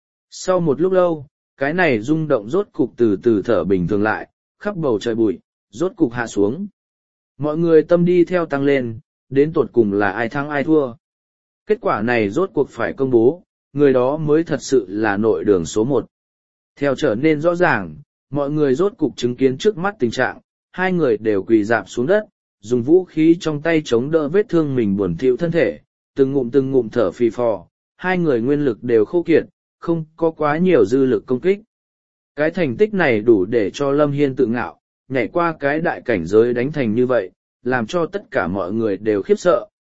Sau một lúc lâu, cái này rung động rốt cục từ từ thở bình thường lại, khắp bầu trời bụi, rốt cục hạ xuống. Mọi người tâm đi theo tăng lên, đến tột cùng là ai thắng ai thua. Kết quả này rốt cuộc phải công bố, người đó mới thật sự là nội đường số 1. Theo trở nên rõ ràng, mọi người rốt cục chứng kiến trước mắt tình trạng, hai người đều quỳ rạp xuống đất, dùng vũ khí trong tay chống đỡ vết thương mình buồn thiu thân thể, từng ngụm thở phì phò, hai người nguyên lực đều khô kiệt, không có quá nhiều dư lực công kích. Cái thành tích này đủ để cho Lâm Hiên tự ngạo, nhảy qua cái đại cảnh giới đánh thành như vậy, làm cho tất cả mọi người đều khiếp sợ,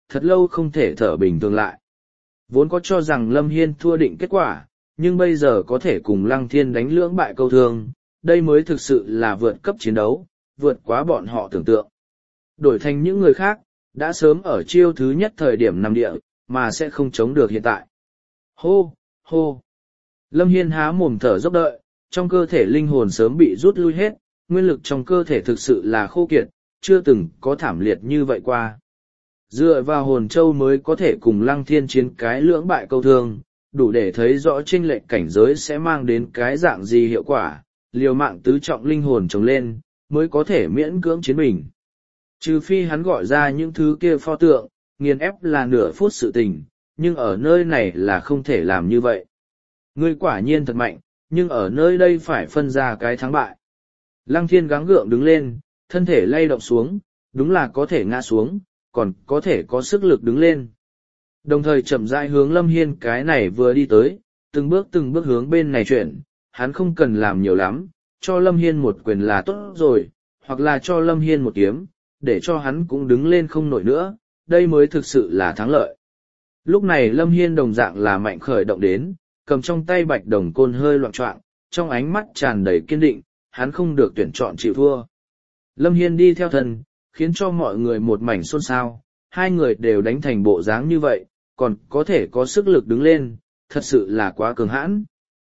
thật lâu không thể thở bình thường lại. Vốn có cho rằng Lâm Hiên thua định kết quả, nhưng bây giờ có thể cùng Lăng Thiên đánh lưỡng bại câu thương, đây mới thực sự là vượt cấp chiến đấu, vượt quá bọn họ tưởng tượng. Đổi thành những người khác, đã sớm ở chiêu thứ nhất thời điểm nằm địa, mà sẽ không chống được hiện tại. Hô, hô. Lâm Hiên há mồm thở dốc đợi, trong cơ thể linh hồn sớm bị rút lui hết, nguyên lực trong cơ thể thực sự là khô kiệt, chưa từng có thảm liệt như vậy qua. Dựa vào hồn châu mới có thể cùng Lăng Thiên chiến cái lưỡng bại câu thương, đủ để thấy rõ chênh lệch cảnh giới sẽ mang đến cái dạng gì hiệu quả, liều mạng tứ trọng linh hồn trồng lên, mới có thể miễn cưỡng chiến bình. Trừ phi hắn gọi ra những thứ kia pho tượng, nghiền ép là nửa phút sự tình, nhưng ở nơi này là không thể làm như vậy. Ngươi quả nhiên thật mạnh, nhưng ở nơi đây phải phân ra cái thắng bại. Lăng Thiên gắng gượng đứng lên, thân thể lay động xuống, đúng là có thể ngã xuống, còn có thể có sức lực đứng lên. Đồng thời chậm rãi hướng Lâm Hiên cái này vừa đi tới, từng bước hướng bên này chuyển, hắn không cần làm nhiều lắm, cho Lâm Hiên một quyền là tốt rồi, hoặc là cho Lâm Hiên một kiếm, để cho hắn cũng đứng lên không nổi nữa, đây mới thực sự là thắng lợi. Lúc này Lâm Hiên đồng dạng là mạnh khởi động đến, cầm trong tay bạch đồng côn hơi loạn choạng, trong ánh mắt tràn đầy kiên định, hắn không được tuyển chọn chịu thua. Lâm Hiên đi theo thần, khiến cho mọi người một mảnh xôn xao, hai người đều đánh thành bộ dáng như vậy, còn có thể có sức lực đứng lên, thật sự là quá cường hãn.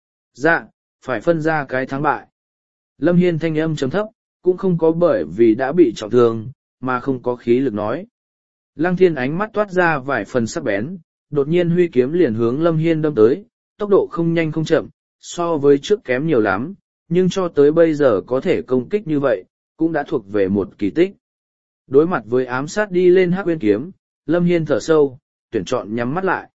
Dạ, phải phân ra cái thắng bại. Lâm Hiên thanh âm chấm thấp, cũng không có bởi vì đã bị trọng thương, mà không có khí lực nói. Lăng Thiên ánh mắt toát ra vài phần sắc bén, đột nhiên huy kiếm liền hướng Lâm Hiên đâm tới, tốc độ không nhanh không chậm, so với trước kém nhiều lắm, nhưng cho tới bây giờ có thể công kích như vậy, cũng đã thuộc về một kỳ tích. Đối mặt với ám sát đi lên hắc uyên kiếm, Lâm Hiên thở sâu, tuyển chọn nhắm mắt lại.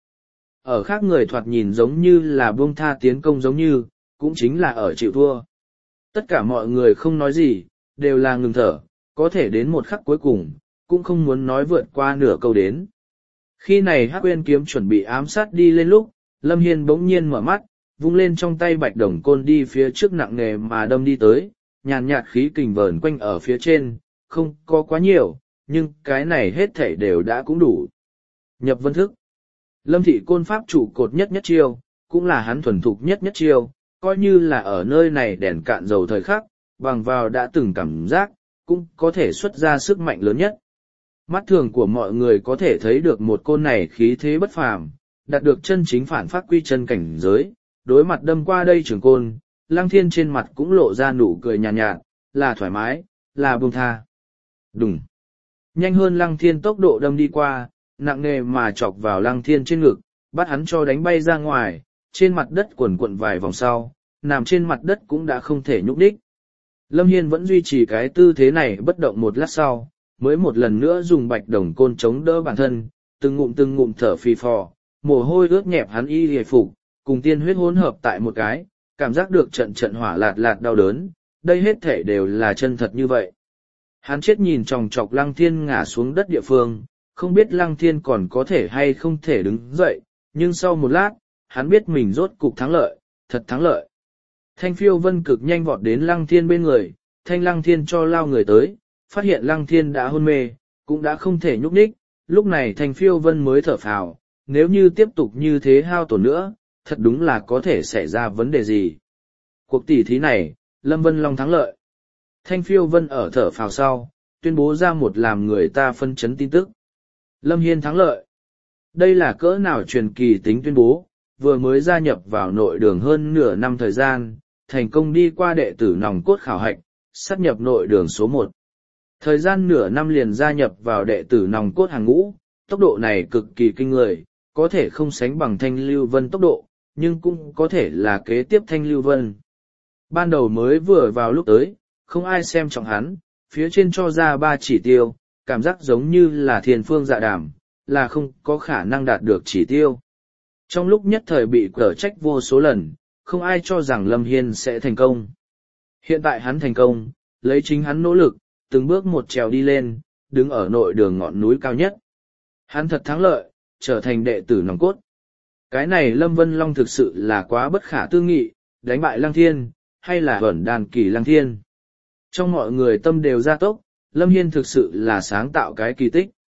Ở khác người thoạt nhìn giống như là buông tha tiến công giống như, cũng chính là ở chịu thua. Tất cả mọi người không nói gì, đều là ngừng thở, có thể đến một khắc cuối cùng, cũng không muốn nói vượt qua nửa câu đến. Khi này hắc uyên kiếm chuẩn bị ám sát đi lên lúc, Lâm Hiên bỗng nhiên mở mắt, vung lên trong tay bạch đồng côn đi phía trước nặng nề mà đâm đi tới, nhàn nhạt khí kình vờn quanh ở phía trên, không có quá nhiều, nhưng cái này hết thảy đều đã cũng đủ. Nhập vân thức. Lâm thị côn pháp trụ cột nhất nhất chiêu, cũng là hắn thuần thục nhất nhất chiêu, coi như là ở nơi này đèn cạn dầu thời khắc, bằng vào đã từng cảm giác, cũng có thể xuất ra sức mạnh lớn nhất. Mắt thường của mọi người có thể thấy được một côn này khí thế bất phàm, đạt được chân chính phản phát quy chân cảnh giới, đối mặt đâm qua đây trường côn, Lăng Thiên trên mặt cũng lộ ra nụ cười nhàn nhạt, là thoải mái, là buông tha. Đùng. Nhanh hơn Lăng Thiên tốc độ đâm đi qua, nặng nề mà chọc vào Lăng Thiên trên ngực, bắt hắn cho đánh bay ra ngoài, trên mặt đất quần quận vài vòng sau, nằm trên mặt đất cũng đã không thể nhúc đích. Lâm Hiên vẫn duy trì cái tư thế này bất động một lát sau, mới một lần nữa dùng bạch đồng côn chống đỡ bản thân, từng ngụm thở phì phò, mồ hôi ướt nhẹp hắn y hề phục, cùng tiên huyết hỗn hợp tại một cái, cảm giác được trận trận hỏa lạt lạt đau đớn, đây hết thể đều là chân thật như vậy. Hắn chết nhìn chòng chọc Lăng Thiên ngã xuống đất địa phương, không biết Lăng Thiên còn có thể hay không thể đứng dậy, nhưng sau một lát, hắn biết mình rốt cục thắng lợi, thật thắng lợi. Thanh Phiêu Vân cực nhanh vọt đến Lăng Thiên bên người, Thanh Lăng Thiên cho lao người tới, phát hiện Lăng Thiên đã hôn mê, cũng đã không thể nhúc nhích, lúc này Thanh Phiêu Vân mới thở phào, nếu như tiếp tục như thế hao tổn nữa, thật đúng là có thể xảy ra vấn đề gì. Cuộc tỷ thí này, Lâm Vân Long thắng lợi. Thanh Phiêu Vân ở thở phào sau, tuyên bố ra một làm người ta phân chấn tin tức. Lâm Hiên thắng lợi. Đây là cỡ nào truyền kỳ tính tuyên bố, vừa mới gia nhập vào nội đường hơn nửa năm thời gian, thành công đi qua đệ tử nòng cốt khảo hạch, sát nhập nội đường số 1. Thời gian nửa năm liền gia nhập vào đệ tử nòng cốt hàng ngũ, tốc độ này cực kỳ kinh người, có thể không sánh bằng Thanh Lưu Vân tốc độ, nhưng cũng có thể là kế tiếp Thanh Lưu Vân. Ban đầu mới vừa vào lúc tới, không ai xem trọng hắn, phía trên cho ra 3 chỉ tiêu, cảm giác giống như là thiên phương dạ đàm, là không có khả năng đạt được chỉ tiêu. Trong lúc nhất thời bị cở trách vô số lần, không ai cho rằng Lâm Hiên sẽ thành công. Hiện tại hắn thành công, lấy chính hắn nỗ lực, từng bước một trèo đi lên, đứng ở nội đường ngọn núi cao nhất. Hắn thật thắng lợi, trở thành đệ tử nòng cốt. Cái này Lâm Vân Long thực sự là quá bất khả tư nghị, đánh bại Lăng Thiên, hay là ẩn đàn kỳ Lăng Thiên. Trong mọi người tâm đều gia tốc, Lâm Hiên thực sự là sáng tạo cái kỳ tích.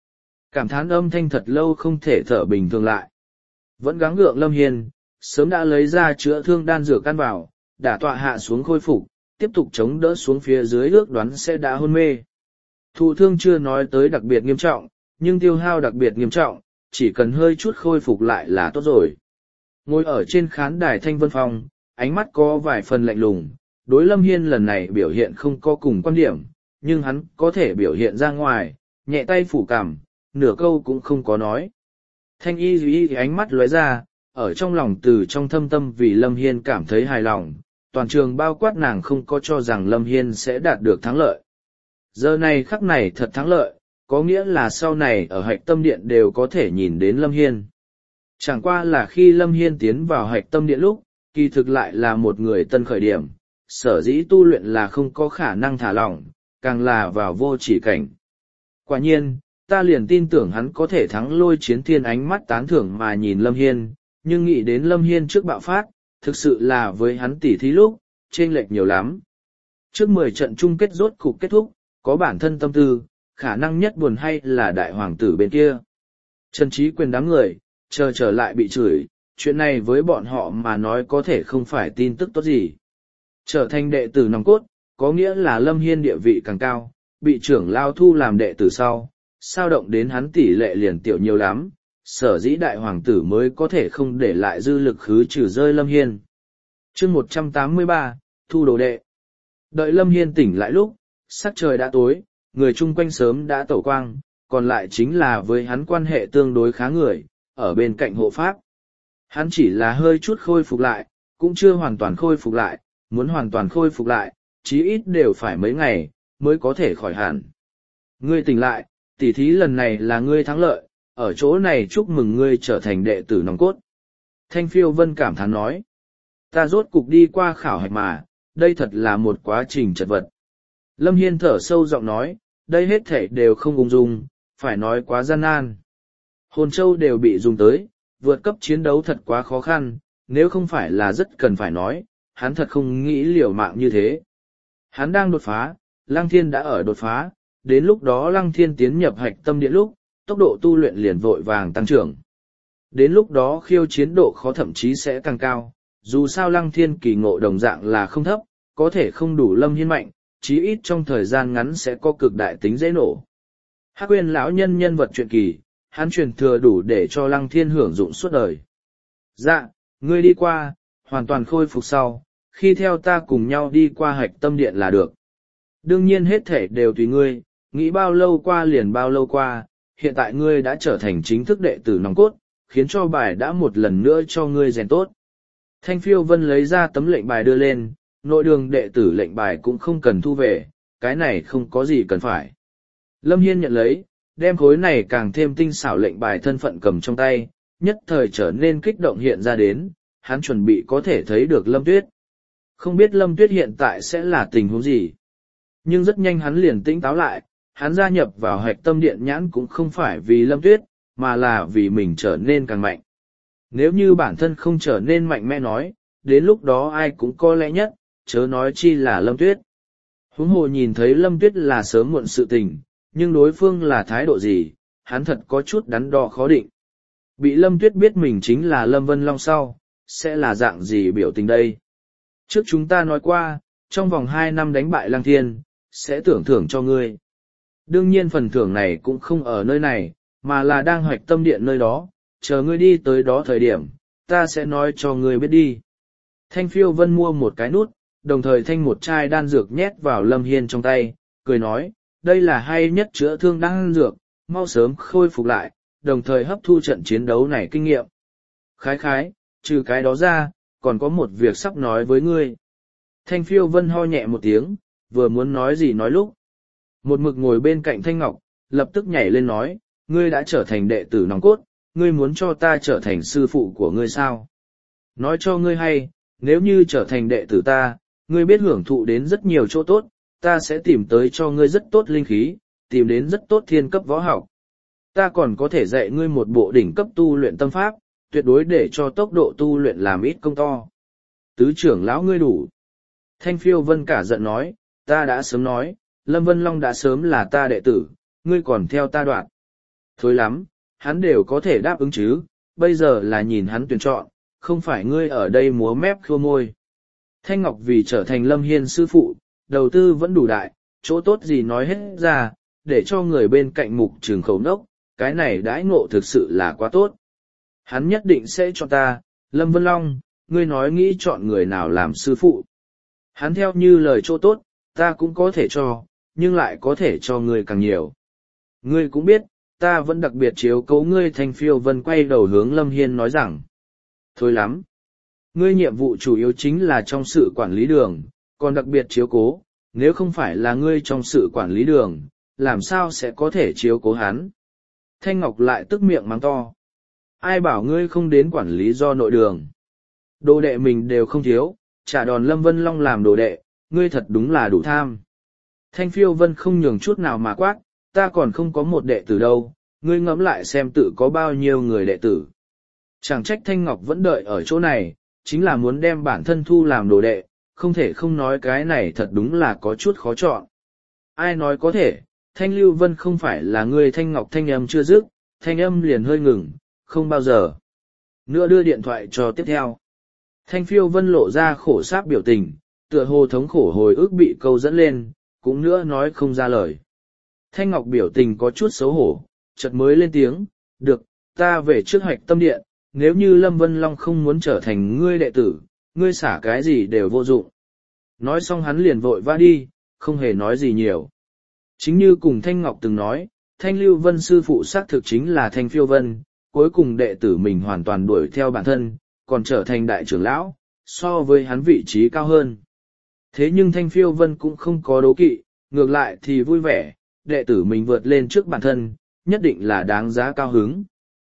Cảm thán âm thanh thật lâu không thể thở bình thường lại. Vẫn gắng gượng Lâm Hiên, sớm đã lấy ra chữa thương đan dược căn vào, đả tọa hạ xuống khôi phục, tiếp tục chống đỡ xuống phía dưới ước đoán sẽ đã hôn mê. Thụ thương chưa nói tới đặc biệt nghiêm trọng, nhưng tiêu hao đặc biệt nghiêm trọng, chỉ cần hơi chút khôi phục lại là tốt rồi. Ngồi ở trên khán đài Thanh Vân Phong, ánh mắt có vài phần lạnh lùng, đối Lâm Hiên lần này biểu hiện không có cùng quan điểm, nhưng hắn có thể biểu hiện ra ngoài, nhẹ tay phủ cảm, nửa câu cũng không có nói. Thanh y duy ánh mắt lóe ra, ở trong lòng từ trong thâm tâm vì Lâm Hiên cảm thấy hài lòng, toàn trường bao quát nàng không có cho rằng Lâm Hiên sẽ đạt được thắng lợi. Giờ này khắc này thật thắng lợi, có nghĩa là sau này ở Hạch Tâm Điện đều có thể nhìn đến Lâm Hiên. Chẳng qua là khi Lâm Hiên tiến vào Hạch Tâm Điện lúc, kỳ thực lại là một người tân khởi điểm, sở dĩ tu luyện là không có khả năng thả lỏng, càng là vào vô chỉ cảnh. Quả nhiên, ta liền tin tưởng hắn có thể thắng Lôi Chiến Thiên, ánh mắt tán thưởng mà nhìn Lâm Hiên, nhưng nghĩ đến Lâm Hiên trước bạo phát, thực sự là với hắn tỉ thí lúc, chênh lệch nhiều lắm. Trước 10 trận chung kết rốt cục kết thúc, có bản thân tâm tư, khả năng nhất buồn hay là đại hoàng tử bên kia. Trần Trí Quyền đám người, trở lại bị chửi, chuyện này với bọn họ mà nói có thể không phải tin tức tốt gì. Trở thành đệ tử nòng cốt, có nghĩa là Lâm Hiên địa vị càng cao, bị trưởng lao thu làm đệ tử sau, sao động đến hắn tỷ lệ liền tiểu nhiều lắm, sở dĩ đại hoàng tử mới có thể không để lại dư lực khứ trừ rơi Lâm Hiên. Chương 183, thu đồ đệ. Đợi Lâm Hiên tỉnh lại lúc, sắc trời đã tối, người chung quanh sớm đã tẩu quang, còn lại chính là với hắn quan hệ tương đối khá người, ở bên cạnh hộ pháp. Hắn chỉ là hơi chút khôi phục lại, cũng chưa hoàn toàn khôi phục lại, muốn hoàn toàn khôi phục lại, chí ít đều phải mấy ngày, mới có thể khỏi hẳn. Ngươi tỉnh lại, tỉ thí lần này là ngươi thắng lợi, ở chỗ này chúc mừng ngươi trở thành đệ tử nòng cốt. Thanh Phiêu Vân cảm thán nói, ta rốt cục đi qua khảo hạch mà, đây thật là một quá trình chật vật. Lâm Hiên thở sâu giọng nói, đây hết thể đều không ung dung, phải nói quá gian nan. Hồn châu đều bị dùng tới, vượt cấp chiến đấu thật quá khó khăn, nếu không phải là rất cần phải nói, hắn thật không nghĩ liều mạng như thế. Hắn đang đột phá, Lăng Thiên đã ở đột phá, đến lúc đó Lăng Thiên tiến nhập Hạch Tâm Điện lúc, tốc độ tu luyện liền vội vàng tăng trưởng. Đến lúc đó khiêu chiến độ khó thậm chí sẽ càng cao, dù sao Lăng Thiên kỳ ngộ đồng dạng là không thấp, có thể không đủ Lâm Hiên mạnh, chí ít trong thời gian ngắn sẽ có cực đại tính dễ nổ. Hắc Uyên lão nhân nhân vật truyện kỳ, hắn truyền thừa đủ để cho Lăng Thiên hưởng dụng suốt đời. Dạ, ngươi đi qua, hoàn toàn khôi phục sau, khi theo ta cùng nhau đi qua Hạch Tâm Điện là được. Đương nhiên hết thể đều tùy ngươi, nghĩ bao lâu qua liền bao lâu qua, hiện tại ngươi đã trở thành chính thức đệ tử nòng cốt, khiến cho bài đã một lần nữa cho ngươi rèn tốt. Thanh Phiêu Vân lấy ra tấm lệnh bài đưa lên, nội đường đệ tử lệnh bài cũng không cần thu về, cái này không có gì cần phải. Lâm Hiên nhận lấy, đem khối này càng thêm tinh xảo lệnh bài thân phận cầm trong tay, nhất thời trở nên kích động hiện ra đến, hắn chuẩn bị có thể thấy được Lâm Tuyết. Không biết Lâm Tuyết hiện tại sẽ là tình huống gì. Nhưng rất nhanh hắn liền tỉnh táo lại, hắn gia nhập vào Hạch Tâm Điện nhãn cũng không phải vì Lâm Tuyết, mà là vì mình trở nên càng mạnh. Nếu như bản thân không trở nên mạnh mẽ nói, đến lúc đó ai cũng có lẽ nhất, chớ nói chi là Lâm Tuyết. Huống hồ nhìn thấy Lâm Tuyết là sớm muộn sự tình, nhưng đối phương là thái độ gì, hắn thật có chút đắn đo khó định. Bị Lâm Tuyết biết mình chính là Lâm Vân Long sau, sẽ là dạng gì biểu tình đây? Trước chúng ta nói qua, trong vòng 2 năm đánh bại Lăng Thiên, sẽ tưởng thưởng cho ngươi. Đương nhiên phần thưởng này cũng không ở nơi này, mà là đang Hạch Tâm Điện nơi đó, chờ ngươi đi tới đó thời điểm, ta sẽ nói cho ngươi biết đi. Thanh Phiêu Vân mua một cái nút, đồng thời thanh một chai đan dược nhét vào Lâm Hiên trong tay, cười nói, đây là hay nhất chữa thương đan dược, mau sớm khôi phục lại, đồng thời hấp thu trận chiến đấu này kinh nghiệm. Khái khái, trừ cái đó ra, còn có một việc sắp nói với ngươi. Thanh Phiêu Vân ho nhẹ một tiếng, vừa muốn nói gì nói lúc. Một mực ngồi bên cạnh Thanh Ngọc, lập tức nhảy lên nói, ngươi đã trở thành đệ tử nòng cốt, ngươi muốn cho ta trở thành sư phụ của ngươi sao? Nói cho ngươi hay, nếu như trở thành đệ tử ta, ngươi biết hưởng thụ đến rất nhiều chỗ tốt, ta sẽ tìm tới cho ngươi rất tốt linh khí, tìm đến rất tốt thiên cấp võ học. Ta còn có thể dạy ngươi một bộ đỉnh cấp tu luyện tâm pháp, tuyệt đối để cho tốc độ tu luyện làm ít công to. Tứ trưởng lão ngươi đủ. Thanh Phiêu Vân cả giận nói, ta đã sớm nói, Lâm Vân Long đã sớm là ta đệ tử, ngươi còn theo ta đoạt. Thôi lắm, hắn đều có thể đáp ứng chứ, bây giờ là nhìn hắn tuyển chọn, không phải ngươi ở đây múa mép khua môi. Thanh Ngọc vì trở thành Lâm Hiên sư phụ, đầu tư vẫn đủ đại, chỗ tốt gì nói hết ra, để cho người bên cạnh mục trường khẩu nốc, cái này đãi ngộ thực sự là quá tốt. Hắn nhất định sẽ cho ta, Lâm Vân Long, ngươi nói nghĩ chọn người nào làm sư phụ. Hắn theo như lời chỗ tốt, ta cũng có thể cho, nhưng lại có thể cho ngươi càng nhiều. Ngươi cũng biết, ta vẫn đặc biệt chiếu cố ngươi. Thanh Phiêu Vân quay đầu hướng Lâm Hiên nói rằng, thôi lắm. Ngươi nhiệm vụ chủ yếu chính là trong sự quản lý đường, còn đặc biệt chiếu cố, nếu không phải là ngươi trong sự quản lý đường, làm sao sẽ có thể chiếu cố hắn. Thanh Ngọc lại tức miệng mắng to. Ai bảo ngươi không đến quản lý do nội đường. Đồ đệ mình đều không thiếu, trả đòn Lâm Vân Long làm đồ đệ, ngươi thật đúng là đủ tham. Thanh Phiêu Vân không nhường chút nào mà quát, ta còn không có một đệ tử đâu, ngươi ngẫm lại xem tự có bao nhiêu người đệ tử. Chẳng trách Thanh Ngọc vẫn đợi ở chỗ này, chính là muốn đem bản thân thu làm đồ đệ, không thể không nói cái này thật đúng là có chút khó chọn. Ai nói có thể, Thanh Lưu Vân không phải là ngươi. Thanh Ngọc thanh âm chưa dứt, thanh âm liền hơi ngừng, không bao giờ. Nữa đưa điện thoại cho tiếp theo. Thanh Phiêu Vân lộ ra khổ sáp biểu tình, tựa hồ thống khổ hồi ức bị câu dẫn lên, cũng nữa nói không ra lời. Thanh Ngọc biểu tình có chút xấu hổ, chợt mới lên tiếng, được, ta về trước Hoạch Tâm Điện, nếu như Lâm Vân Long không muốn trở thành ngươi đệ tử, ngươi xả cái gì đều vô dụng. Nói xong hắn liền vội vã đi, không hề nói gì nhiều. Chính như cùng Thanh Ngọc từng nói, Thanh Lưu Vân sư phụ xác thực chính là Thanh Phiêu Vân, cuối cùng đệ tử mình hoàn toàn đuổi theo bản thân, còn trở thành đại trưởng lão, so với hắn vị trí cao hơn. Thế nhưng Thanh Phiêu Vân cũng không có đố kỵ, ngược lại thì vui vẻ, đệ tử mình vượt lên trước bản thân, nhất định là đáng giá cao hứng.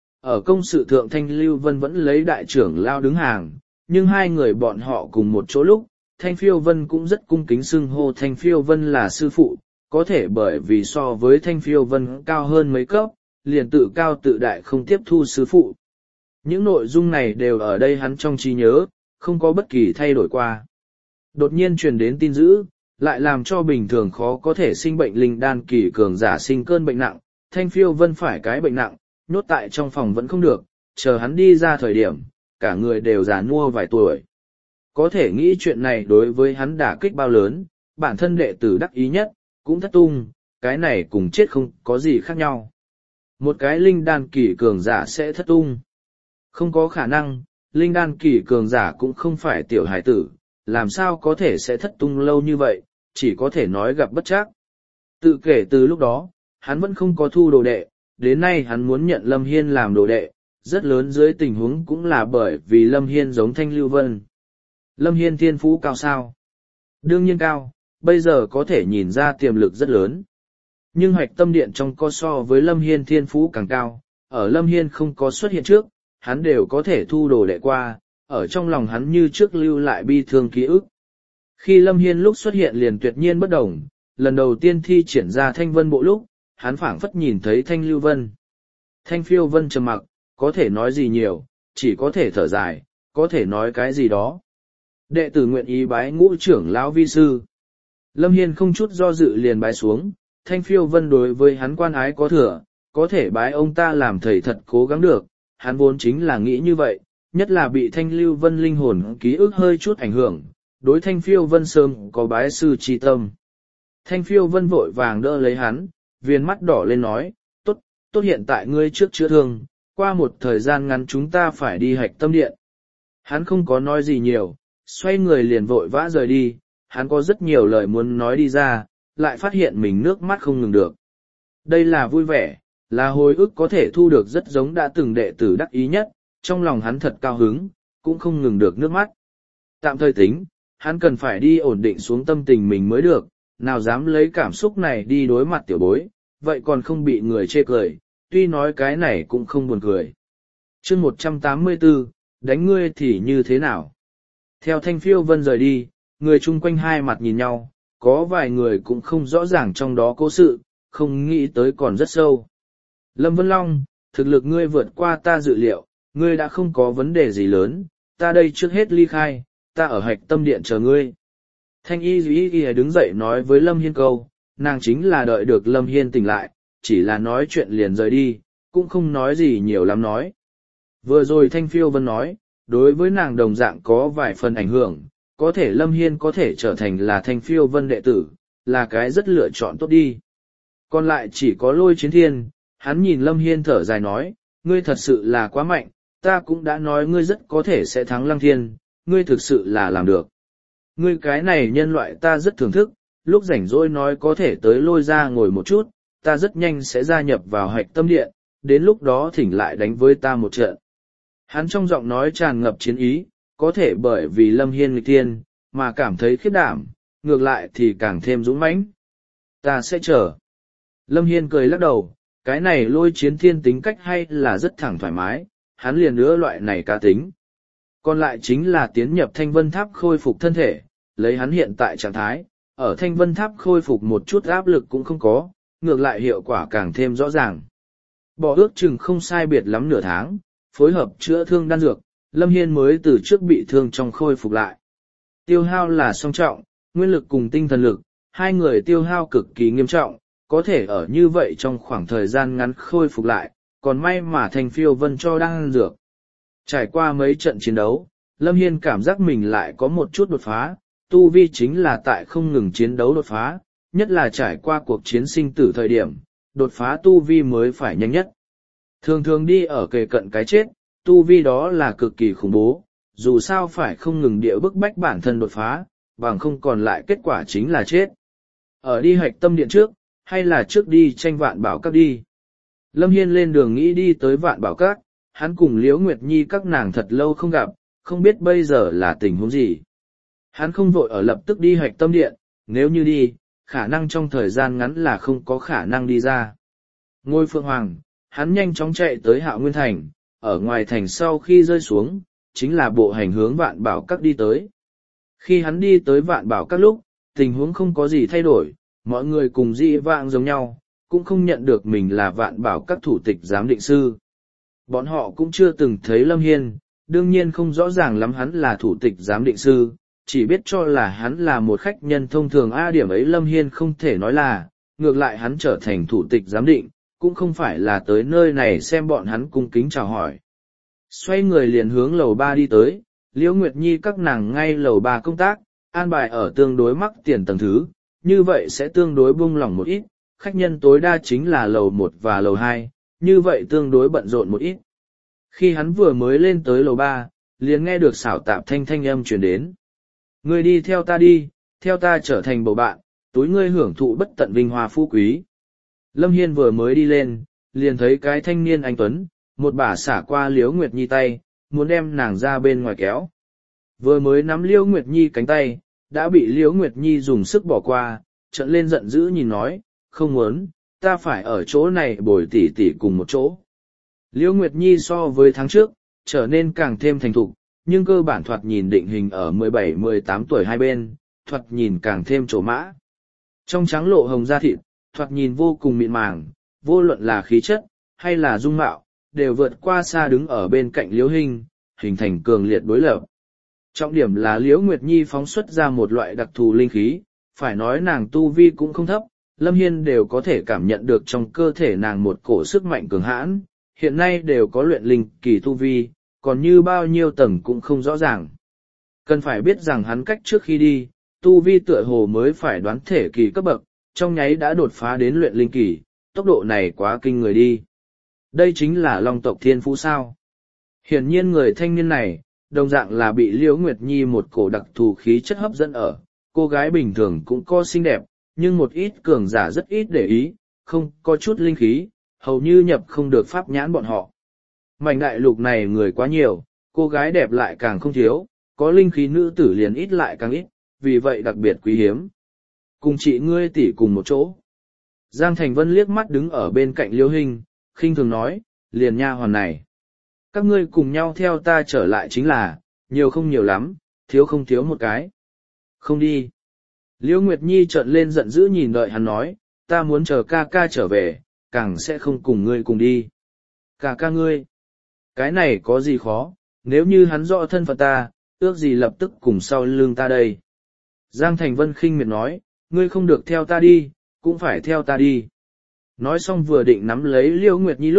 Ở công sự thượng Thanh Lưu Vân vẫn lấy đại trưởng lão đứng hàng, nhưng hai người bọn họ cùng một chỗ lúc, Thanh Phiêu Vân cũng rất cung kính xưng hô Thanh Phiêu Vân là sư phụ, có thể bởi vì so với Thanh Phiêu Vân cao hơn mấy cấp, liền tự cao tự đại không tiếp thu sư phụ. Những nội dung này đều ở đây hắn trong trí nhớ, không có bất kỳ thay đổi qua. Đột nhiên truyền đến tin dữ, lại làm cho bình thường khó có thể sinh bệnh linh đan kỳ cường giả sinh cơn bệnh nặng, Thanh Phiêu Vân phải cái bệnh nặng, nhốt tại trong phòng vẫn không được, chờ hắn đi ra thời điểm, cả người đều già nua vài tuổi. Có thể nghĩ chuyện này đối với hắn đả kích bao lớn, bản thân đệ tử đắc ý nhất, cũng thất tung, cái này cùng chết không có gì khác nhau. Một cái linh đan kỳ cường giả sẽ thất tung. Không có khả năng, linh đan kỳ cường giả cũng không phải tiểu hải tử, làm sao có thể sẽ thất tung lâu như vậy, chỉ có thể nói gặp bất trắc. Tự kể từ lúc đó, hắn vẫn không có thu đồ đệ, đến nay hắn muốn nhận Lâm Hiên làm đồ đệ, rất lớn dưới tình huống cũng là bởi vì Lâm Hiên giống Thanh Lưu Vân. Lâm Hiên thiên phú cao sao? Đương nhiên cao, bây giờ có thể nhìn ra tiềm lực rất lớn. Nhưng Hoạch Tâm Điện trong co so với Lâm Hiên thiên phú càng cao, ở Lâm Hiên không có xuất hiện trước, hắn đều có thể thu đồ đệ qua, ở trong lòng hắn như trước lưu lại bi thương ký ức. Khi Lâm Hiên lúc xuất hiện liền tuyệt nhiên bất đồng, lần đầu tiên thi triển ra Thanh Vân bộ lúc, hắn phảng phất nhìn thấy Thanh Lưu Vân. Thanh Phiêu Vân trầm mặc, có thể nói gì nhiều, chỉ có thể thở dài, có thể nói cái gì đó. Đệ tử nguyện ý bái ngũ trưởng lão vi sư. Lâm Hiên không chút do dự liền bái xuống, Thanh Phiêu Vân đối với hắn quan ái có thừa, có thể bái ông ta làm thầy thật cố gắng được, hắn vốn chính là nghĩ như vậy, nhất là bị Thanh Lưu Vân linh hồn ký ức hơi chút ảnh hưởng, đối Thanh Phiêu Vân sớm có bái sư chi tâm. Thanh Phiêu Vân vội vàng đỡ lấy hắn, viên mắt đỏ lên nói, tốt hiện tại ngươi trước chữa thương, qua một thời gian ngắn chúng ta phải đi Hạch Tâm Điện. Hắn không có nói gì nhiều, xoay người liền vội vã rời đi, hắn có rất nhiều lời muốn nói đi ra, lại phát hiện mình nước mắt không ngừng được. Đây là vui vẻ, là hồi ức có thể thu được rất giống đã từng đệ tử đắc ý nhất, trong lòng hắn thật cao hứng, cũng không ngừng được nước mắt. Tạm thời tính, hắn cần phải đi ổn định xuống tâm tình mình mới được, nào dám lấy cảm xúc này đi đối mặt tiểu bối, vậy còn không bị người chê cười, tuy nói cái này cũng không buồn cười. Chương 184, đánh ngươi thì như thế nào? Theo Thanh Phiêu Vân rời đi, người chung quanh hai mặt nhìn nhau, có vài người cũng không rõ ràng trong đó cố sự, không nghĩ tới còn rất sâu. Lâm Vân Long, thực lực ngươi vượt qua ta dự liệu, ngươi đã không có vấn đề gì lớn, ta đây trước hết ly khai, ta ở Hạch Tâm Điện chờ ngươi. Thanh Y đứng dậy nói với Lâm Hiên câu, nàng chính là đợi được Lâm Hiên tỉnh lại, chỉ là nói chuyện liền rời đi, cũng không nói gì nhiều lắm nói. Vừa rồi Thanh Phiêu Vân nói, đối với nàng đồng dạng có vài phần ảnh hưởng, có thể Lâm Hiên có thể trở thành là Thanh Phiêu Vân đệ tử, là cái rất lựa chọn tốt đi. Còn lại chỉ có Lôi Chiến Thiên, hắn nhìn Lâm Hiên thở dài nói, ngươi thật sự là quá mạnh, ta cũng đã nói ngươi rất có thể sẽ thắng Lăng Thiên, ngươi thực sự là làm được. Ngươi cái này nhân loại ta rất thưởng thức, lúc rảnh rỗi nói có thể tới Lôi ra ngồi một chút, ta rất nhanh sẽ gia nhập vào Hạch Tâm Điện, đến lúc đó thỉnh lại đánh với ta một trận. Hắn trong giọng nói tràn ngập chiến ý, có thể bởi vì Lâm Hiên nghịch thiên, mà cảm thấy khiếp đảm, ngược lại thì càng thêm dũng mãnh. Ta sẽ chờ. Lâm Hiên cười lắc đầu, cái này Lôi Chiến Thiên tính cách hay là rất thẳng thoải mái, hắn liền ưa loại này cá tính. Còn lại chính là tiến nhập Thanh Vân Tháp khôi phục thân thể, lấy hắn hiện tại trạng thái, ở Thanh Vân Tháp khôi phục một chút áp lực cũng không có, ngược lại hiệu quả càng thêm rõ ràng. Bỏ ước chừng không sai biệt lắm nửa tháng, phối hợp chữa thương đan dược, Lâm Hiên mới từ trước bị thương trong khôi phục lại. Tiêu hao là song trọng, nguyên lực cùng tinh thần lực, hai người tiêu hao cực kỳ nghiêm trọng, có thể ở như vậy trong khoảng thời gian ngắn khôi phục lại, còn may mà Thanh Phiêu Vân cho đan dược. Trải qua mấy trận chiến đấu, Lâm Hiên cảm giác mình lại có một chút đột phá, tu vi chính là tại không ngừng chiến đấu đột phá, nhất là trải qua cuộc chiến sinh tử thời điểm, đột phá tu vi mới phải nhanh nhất. Thường thường đi ở kề cận cái chết, tu vi đó là cực kỳ khủng bố, dù sao phải không ngừng địa bức bách bản thân đột phá, bằng không còn lại kết quả chính là chết. Ở đi Hạch Tâm Điện trước, hay là trước đi tranh Vạn Bảo Các đi. Lâm Hiên lên đường nghĩ đi tới Vạn Bảo Các, hắn cùng Liễu Nguyệt Nhi các nàng thật lâu không gặp, không biết bây giờ là tình huống gì. Hắn không vội ở lập tức đi Hạch Tâm Điện, nếu như đi, khả năng trong thời gian ngắn là không có khả năng đi ra. Ngôi Phượng Hoàng, hắn nhanh chóng chạy tới Hạo Nguyên Thành, ở ngoài thành sau khi rơi xuống, chính là bộ hành hướng Vạn Bảo Các đi tới. Khi hắn đi tới Vạn Bảo Các lúc, tình huống không có gì thay đổi, mọi người cùng dị vãng giống nhau, cũng không nhận được mình là Vạn Bảo Các thủ tịch giám định sư. Bọn họ cũng chưa từng thấy Lâm Hiên, đương nhiên không rõ ràng lắm hắn là thủ tịch giám định sư, chỉ biết cho là hắn là một khách nhân thông thường. Điểm ấy Lâm Hiên không thể nói là, ngược lại hắn trở thành thủ tịch giám định, cũng không phải là tới nơi này xem bọn hắn cung kính chào hỏi. Xoay người liền hướng lầu 3 đi tới, Liễu Nguyệt Nhi các nàng ngay lầu 3 công tác, an bài ở tương đối mắc tiền tầng thứ, như vậy sẽ tương đối buông lỏng một ít, khách nhân tối đa chính là lầu 1 và lầu 2, như vậy tương đối bận rộn một ít. Khi hắn vừa mới lên tới lầu 3, liền nghe được xảo tạp thanh âm truyền đến. Ngươi đi theo ta đi, theo ta trở thành bầu bạn, túi ngươi hưởng thụ bất tận vinh hoa phú quý. Lâm Hiên vừa mới đi lên, liền thấy cái thanh niên anh tuấn, một bả xả qua Liễu Nguyệt Nhi tay, muốn đem nàng ra bên ngoài kéo. Vừa mới nắm Liễu Nguyệt Nhi cánh tay, đã bị Liễu Nguyệt Nhi dùng sức bỏ qua, trợn lên giận dữ nhìn nói, không muốn, ta phải ở chỗ này bồi tỉ tỉ cùng một chỗ. Liễu Nguyệt Nhi so với tháng trước, trở nên càng thêm thành thục, nhưng cơ bản thoạt nhìn định hình ở 17-18 tuổi hai bên, thoạt nhìn càng thêm trổ mã. Trong trắng lộ hồng da thịt, thoạt nhìn vô cùng mịn màng, vô luận là khí chất, hay là dung mạo, đều vượt qua xa đứng ở bên cạnh Liễu Hinh, hình thành cường liệt đối lập. Trọng điểm là Liễu Nguyệt Nhi phóng xuất ra một loại đặc thù linh khí, phải nói nàng tu vi cũng không thấp, Lâm Hiên đều có thể cảm nhận được trong cơ thể nàng một cổ sức mạnh cường hãn, hiện nay đều có luyện linh kỳ tu vi, còn như bao nhiêu tầng cũng không rõ ràng. Cần phải biết rằng hắn cách trước khi đi, tu vi tựa hồ mới phải đoán thể kỳ cấp bậc, trong nháy đã đột phá đến luyện linh kỳ, tốc độ này quá kinh người đi. Đây chính là Long tộc thiên phú sao. Hiển nhiên người thanh niên này, đồng dạng là bị Liễu Nguyệt Nhi một cổ đặc thù khí chất hấp dẫn ở, cô gái bình thường cũng có xinh đẹp, nhưng một ít cường giả rất ít để ý, không có chút linh khí, hầu như nhập không được pháp nhãn bọn họ. Mảnh đại lục này người quá nhiều, cô gái đẹp lại càng không thiếu, có linh khí nữ tử liền ít lại càng ít, vì vậy đặc biệt quý hiếm. Cùng chị ngươi tỷ cùng một chỗ. Giang Thành Vân liếc mắt đứng ở bên cạnh Liễu Hinh, khinh thường nói, liền nha hoàn này. Các ngươi cùng nhau theo ta trở lại chính là, nhiều không nhiều lắm, thiếu không thiếu một cái. Không đi. Liễu Nguyệt Nhi trợn lên giận dữ nhìn đợi hắn nói, ta muốn chờ ca ca trở về, càng sẽ không cùng ngươi cùng đi. Ca ca ngươi. Cái này có gì khó, nếu như hắn rõ thân phận ta, ước gì lập tức cùng sau lưng ta đây. Giang Thành Vân khinh miệt nói, ngươi không được theo ta đi, cũng phải theo ta đi. Nói xong vừa định nắm lấy Liễu Nguyệt Nhi lúc,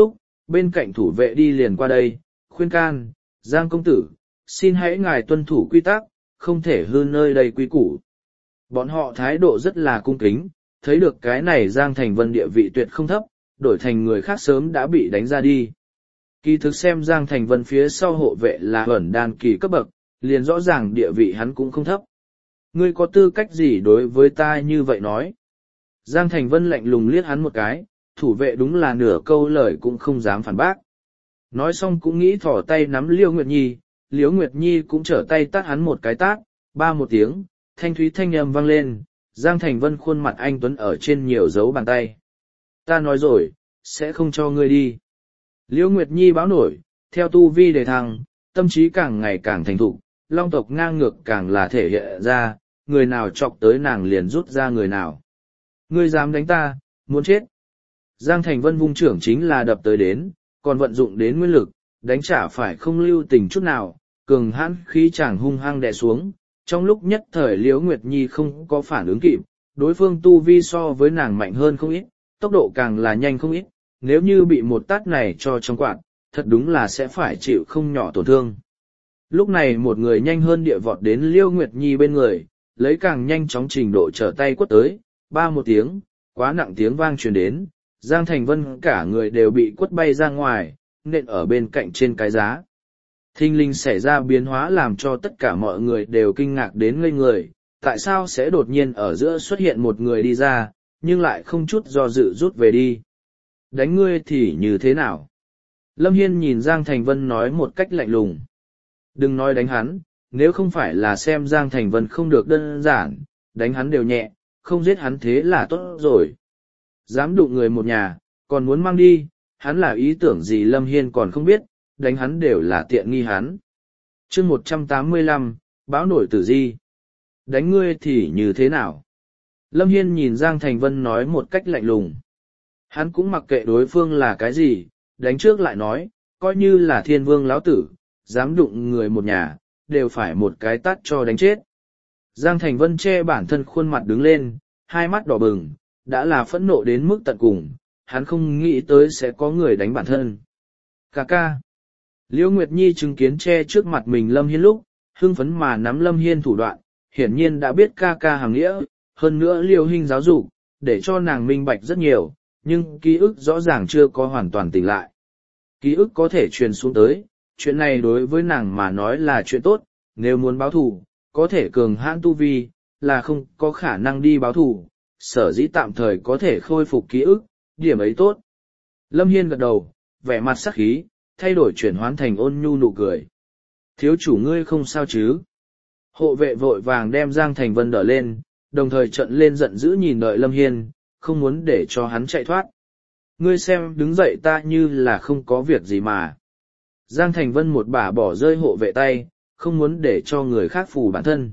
bên cạnh thủ vệ đi liền qua đây, khuyên can, Giang công tử, xin hãy ngài tuân thủ quy tắc, không thể hư nơi đây quy củ. Bọn họ thái độ rất là cung kính, thấy được cái này Giang Thành Vân địa vị tuyệt không thấp, đổi thành người khác sớm đã bị đánh ra đi. Kỳ thực xem Giang Thành Vân phía sau hộ vệ là ẩn đan kỳ cấp bậc, liền rõ ràng địa vị hắn cũng không thấp. Ngươi có tư cách gì đối với ta như vậy nói? Giang Thành Vân lạnh lùng liếc hắn một cái, thủ vệ đúng là nửa câu lời cũng không dám phản bác. Nói xong cũng nghĩ thỏ tay nắm Liễu Nguyệt Nhi, Liễu Nguyệt Nhi cũng trở tay tát hắn một cái tát, ba một tiếng, thanh thúy thanh âm vang lên, Giang Thành Vân khuôn mặt anh tuấn ở trên nhiều dấu bàn tay. Ta nói rồi, sẽ không cho ngươi đi. Liễu Nguyệt Nhi báo nổi, theo tu vi đề thăng, tâm trí càng ngày càng thành thục, long tộc ngang ngược càng là thể hiện ra, người nào chọc tới nàng liền rút ra người nào. Ngươi dám đánh ta, muốn chết. Giang Thành Vân vung trưởng chính là đập tới đến, còn vận dụng đến nguyên lực, đánh trả phải không lưu tình chút nào, cường hãn khí chàng hung hăng đè xuống. Trong lúc nhất thời Liễu Nguyệt Nhi không có phản ứng kịp, đối phương tu vi so với nàng mạnh hơn không ít, tốc độ càng là nhanh không ít, nếu như bị một tát này cho trong quạt, thật đúng là sẽ phải chịu không nhỏ tổn thương. Lúc này một người nhanh hơn địa vọt đến Liễu Nguyệt Nhi bên người, lấy càng nhanh chóng trình độ trở tay quất tới, ba một tiếng, quá nặng tiếng vang truyền đến, Giang Thành Vân cả người đều bị quất bay ra ngoài, nện ở bên cạnh trên cái giá. Thinh linh xảy ra biến hóa làm cho tất cả mọi người đều kinh ngạc đến ngây người, tại sao sẽ đột nhiên ở giữa xuất hiện một người đi ra, nhưng lại không chút do dự rút về đi. Đánh ngươi thì như thế nào? Lâm Hiên nhìn Giang Thành Vân nói một cách lạnh lùng. Đừng nói đánh hắn, nếu không phải là xem Giang Thành Vân không được đơn giản, đánh hắn đều nhẹ, không giết hắn thế là tốt rồi. Dám đụng người một nhà, còn muốn mang đi, hắn là ý tưởng gì Lâm Hiên còn không biết, đánh hắn đều là tiện nghi hắn. chương 185, báo nổi tử di. Đánh ngươi thì như thế nào? Lâm Hiên nhìn Giang Thành Vân nói một cách lạnh lùng. Hắn cũng mặc kệ đối phương là cái gì, đánh trước lại nói, coi như là thiên vương lão tử, dám đụng người một nhà, đều phải một cái tát cho đánh chết. Giang Thành Vân che bản thân khuôn mặt đứng lên, hai mắt đỏ bừng, đã là phẫn nộ đến mức tận cùng, hắn không nghĩ tới sẽ có người đánh bản thân. Cà ca. Liễu Nguyệt Nhi chứng kiến che trước mặt mình Lâm Hiên lúc, hưng phấn mà nắm Lâm Hiên thủ đoạn, hiển nhiên đã biết ca ca hàng nghĩa, hơn nữa Liễu Hinh giáo dục, để cho nàng minh bạch rất nhiều, nhưng ký ức rõ ràng chưa có hoàn toàn tỉnh lại. Ký ức có thể truyền xuống tới, chuyện này đối với nàng mà nói là chuyện tốt, nếu muốn báo thù, có thể cường hãn tu vi, là không có khả năng đi báo thù, sở dĩ tạm thời có thể khôi phục ký ức, điểm ấy tốt. Lâm Hiên gật đầu, vẻ mặt sắc khí, thay đổi chuyển hoán thành ôn nhu nụ cười. Thiếu chủ ngươi không sao chứ? Hộ vệ vội vàng đem Giang Thành Vân đỡ lên, đồng thời trợn lên giận dữ nhìn đợi Lâm Hiên, không muốn để cho hắn chạy thoát. Ngươi xem đứng dậy ta như là không có việc gì mà. Giang Thành Vân một bà bỏ rơi hộ vệ tay, không muốn để cho người khác phù bản thân.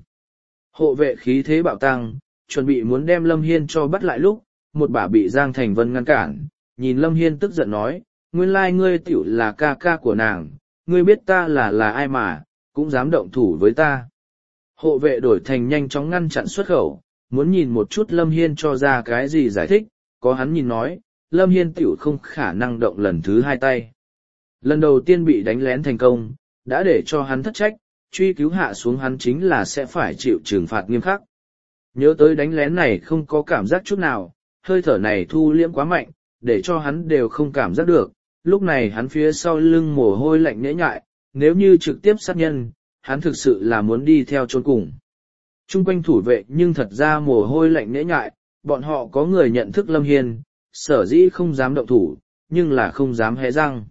Hộ vệ khí thế bạo tăng, chuẩn bị muốn đem Lâm Hiên cho bắt lại lúc, một bà bị Giang Thành Vân ngăn cản, nhìn Lâm Hiên tức giận nói, nguyên lai ngươi tiểu là ca ca của nàng, ngươi biết ta là ai mà, cũng dám động thủ với ta. Hộ vệ đổi thành nhanh chóng ngăn chặn xuất khẩu, muốn nhìn một chút Lâm Hiên cho ra cái gì giải thích, có hắn nhìn nói, Lâm Hiên tiểu không khả năng động lần thứ hai tay. Lần đầu tiên bị đánh lén thành công, đã để cho hắn thất trách, truy cứu hạ xuống hắn chính là sẽ phải chịu trừng phạt nghiêm khắc. Nhớ tới đánh lén này không có cảm giác chút nào, hơi thở này thu liễm quá mạnh, để cho hắn đều không cảm giác được, lúc này hắn phía sau lưng mồ hôi lạnh nhễ nhại, nếu như trực tiếp sát nhân, hắn thực sự là muốn đi theo chôn cùng. Trung quanh thủ vệ nhưng thật ra mồ hôi lạnh nhễ nhại, bọn họ có người nhận thức Lâm Hiên, sở dĩ không dám động thủ, nhưng là không dám hé răng.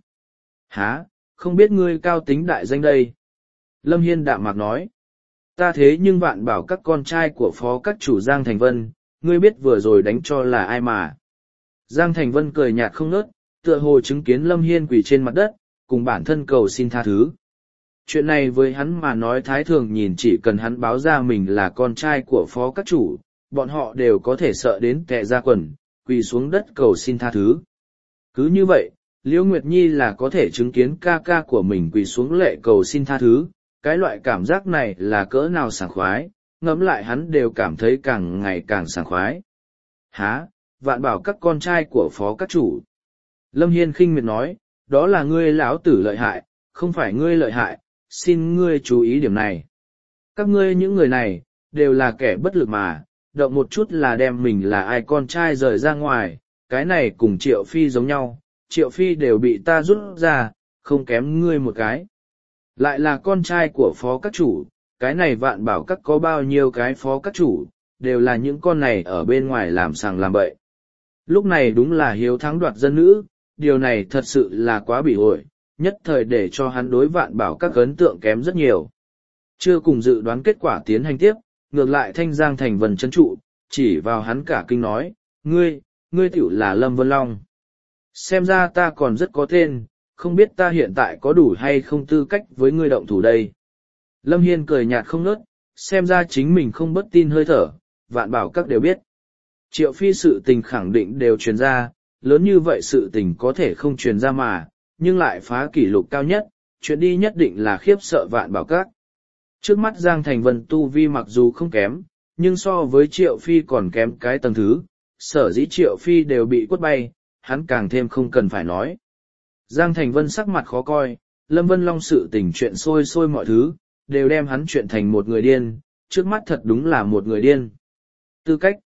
Hả, không biết ngươi cao tính đại danh đây. Lâm Hiên đạm mạc nói. Ta thế nhưng vạn bảo các con trai của phó các chủ Giang Thành Vân, ngươi biết vừa rồi đánh cho là ai mà. Giang Thành Vân cười nhạt không ngớt, tựa hồ chứng kiến Lâm Hiên quỳ trên mặt đất, cùng bản thân cầu xin tha thứ. Chuyện này với hắn mà nói thái thường nhìn chỉ cần hắn báo ra mình là con trai của phó các chủ, bọn họ đều có thể sợ đến tè ra quần, quỳ xuống đất cầu xin tha thứ. Cứ như vậy, Liễu Nguyệt Nhi là có thể chứng kiến ca ca của mình quỳ xuống lệ cầu xin tha thứ, cái loại cảm giác này là cỡ nào sảng khoái, ngẫm lại hắn đều cảm thấy càng ngày càng sảng khoái. Hả, vạn bảo các con trai của phó các chủ. Lâm Hiên khinh miệt nói, đó là ngươi lão tử lợi hại, không phải ngươi lợi hại, xin ngươi chú ý điểm này. Các ngươi những người này, đều là kẻ bất lực mà, động một chút là đem mình là ai con trai rời ra ngoài, cái này cùng Triệu Phi giống nhau, Triệu Phi đều bị ta rút ra, không kém ngươi một cái. Lại là con trai của phó các chủ, cái này Vạn Bảo các có bao nhiêu cái phó các chủ, đều là những con này ở bên ngoài làm sàng làm bậy. Lúc này đúng là hiếu thắng đoạt dân nữ, điều này thật sự là quá bỉ ổi, nhất thời để cho hắn đối Vạn Bảo các ấn tượng kém rất nhiều. Chưa cùng dự đoán kết quả tiến hành tiếp, ngược lại Thanh Giang Thành Vân trấn trụ, chỉ vào hắn cả kinh nói, ngươi tiểu là Lâm Vân Long. Xem ra ta còn rất có tên, không biết ta hiện tại có đủ hay không tư cách với ngươi động thủ đây. Lâm Hiên cười nhạt không ngớt, xem ra chính mình không bất tin hơi thở, Vạn Bảo các đều biết. Triệu Phi sự tình khẳng định đều truyền ra, lớn như vậy sự tình có thể không truyền ra mà, nhưng lại phá kỷ lục cao nhất, chuyện đi nhất định là khiếp sợ Vạn Bảo các. Trước mắt Giang Thành Vân tu vi mặc dù không kém, nhưng so với Triệu Phi còn kém cái tầng thứ, sở dĩ Triệu Phi đều bị quất bay, hắn càng thêm không cần phải nói. Giang Thành Vân sắc mặt khó coi, Lâm Vân Long sự tình chuyện sôi sôi mọi thứ, đều đem hắn chuyện thành một người điên, trước mắt thật đúng là một người điên. Tư cách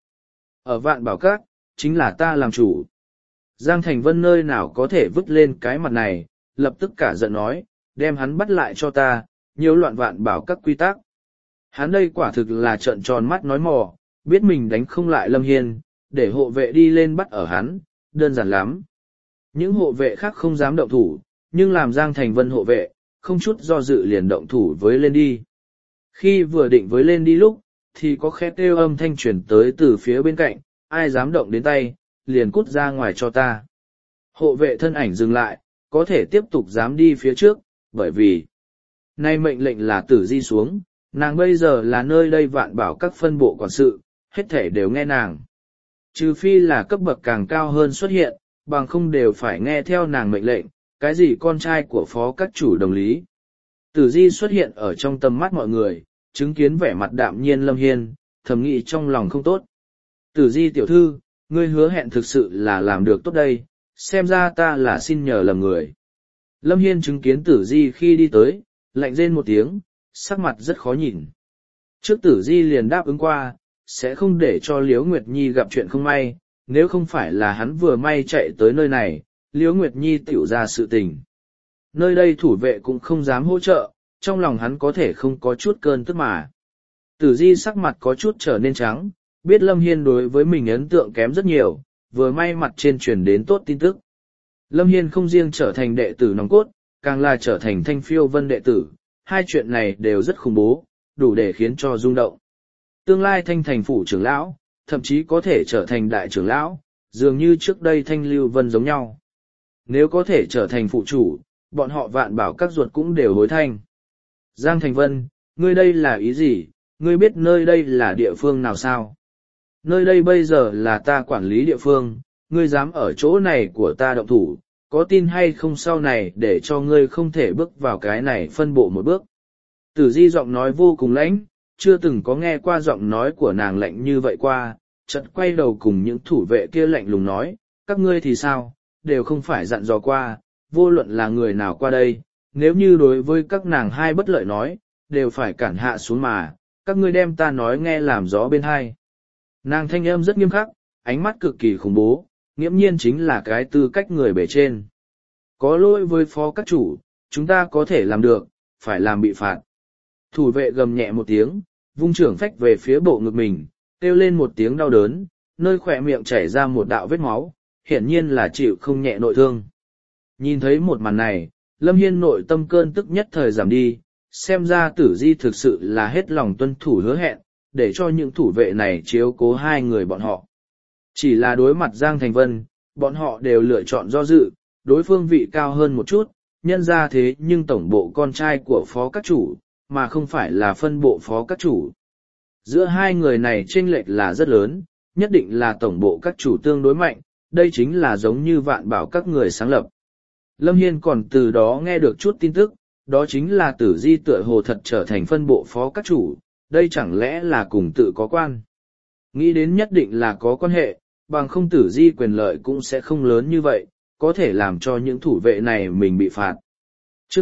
ở Vạn Bảo các, chính là ta làm chủ. Giang Thành Vân nơi nào có thể vứt lên cái mặt này, lập tức cả giận nói, đem hắn bắt lại cho ta, nhiễu loạn Vạn Bảo các quy tắc. Hắn đây quả thực là trợn tròn mắt nói mò, biết mình đánh không lại Lâm Hiên, để hộ vệ đi lên bắt ở hắn, đơn giản lắm. Những hộ vệ khác không dám động thủ, nhưng làm Giang Thành Vân hộ vệ, không chút do dự liền động thủ với lên đi. Khi vừa định với lên đi lúc, thì có khét kêu âm thanh chuyển tới từ phía bên cạnh, ai dám động đến tay, liền cút ra ngoài cho ta. Hộ vệ thân ảnh dừng lại, có thể tiếp tục dám đi phía trước, bởi vì nay mệnh lệnh là Tử Di xuống, nàng bây giờ là nơi đây Vạn Bảo các phân bộ quản sự, hết thể đều nghe nàng. Trừ phi là cấp bậc càng cao hơn xuất hiện, bằng không đều phải nghe theo nàng mệnh lệnh, cái gì con trai của phó các chủ đồng lý. Tử Di xuất hiện ở trong tầm mắt mọi người, chứng kiến vẻ mặt đạm nhiên Lâm Hiên, thầm nghĩ trong lòng không tốt. Tử Di tiểu thư, ngươi hứa hẹn thực sự là làm được tốt đây, xem ra ta là xin nhờ lầm người. Lâm Hiên chứng kiến Tử Di khi đi tới, lạnh rên một tiếng, sắc mặt rất khó nhìn. Trước Tử Di liền đáp ứng qua, sẽ không để cho Liễu Nguyệt Nhi gặp chuyện không may, nếu không phải là hắn vừa may chạy tới nơi này, Liễu Nguyệt Nhi tiểu ra sự tình. Nơi đây thủ vệ cũng không dám hỗ trợ, trong lòng hắn có thể không có chút cơn tức mà. Tử Di sắc mặt có chút trở nên trắng, biết Lâm Hiên đối với mình ấn tượng kém rất nhiều, vừa may mặt trên truyền đến tốt tin tức. Lâm Hiên không riêng trở thành đệ tử nòng cốt, càng là trở thành Thanh Phiêu Vân đệ tử, hai chuyện này đều rất khủng bố, đủ để khiến cho rung động. Tương lai Thanh thành phủ trưởng lão, thậm chí có thể trở thành đại trưởng lão, dường như trước đây Thanh Lưu Vân giống nhau. Nếu có thể trở thành phụ chủ, bọn họ Vạn Bảo các ruột cũng đều hối thanh. Giang Thành Vân, ngươi đây là ý gì, ngươi biết nơi đây là địa phương nào sao? Nơi đây bây giờ là ta quản lý địa phương, ngươi dám ở chỗ này của ta động thủ, có tin hay không sau này để cho ngươi không thể bước vào cái này phân bộ một bước. Tử Di giọng nói vô cùng lãnh, chưa từng có nghe qua giọng nói của nàng lạnh như vậy qua, chợt quay đầu cùng những thủ vệ kia lạnh lùng nói, các ngươi thì sao, đều không phải dặn dò qua, vô luận là người nào qua đây, nếu như đối với các nàng hai bất lợi nói, đều phải cản hạ xuống mà, các ngươi đem ta nói nghe làm gió bên hai. Nàng thanh âm rất nghiêm khắc, ánh mắt cực kỳ khủng bố, nghiễm nhiên chính là cái tư cách người bề trên. Có lỗi với phó các chủ, chúng ta có thể làm được, phải làm bị phạt. Thủ vệ gầm nhẹ một tiếng, vung trưởng phách về phía bộ ngực mình, kêu lên một tiếng đau đớn, nơi khỏe miệng chảy ra một đạo vết máu, hiển nhiên là chịu không nhẹ nội thương. Nhìn thấy một màn này, Lâm Hiên nội tâm cơn tức nhất thời giảm đi, xem ra Tử Di thực sự là hết lòng tuân thủ hứa hẹn, để cho những thủ vệ này chiếu cố hai người bọn họ. Chỉ là đối mặt Giang Thành Vân, bọn họ đều lựa chọn do dự, đối phương vị cao hơn một chút, nhân ra thế nhưng tổng bộ con trai của phó các chủ, mà không phải là phân bộ phó các chủ. Giữa hai người này chênh lệch là rất lớn, nhất định là tổng bộ các chủ tương đối mạnh, đây chính là giống như Vạn Bảo các người sáng lập. Lâm Hiên còn từ đó nghe được chút tin tức, đó chính là Tử Di tựa hồ thật trở thành phân bộ phó các chủ, đây chẳng lẽ là cùng tự có quan. Nghĩ đến nhất định là có quan hệ, bằng không Tử Di quyền lợi cũng sẽ không lớn như vậy, có thể làm cho những thủ vệ này mình bị phạt. Chương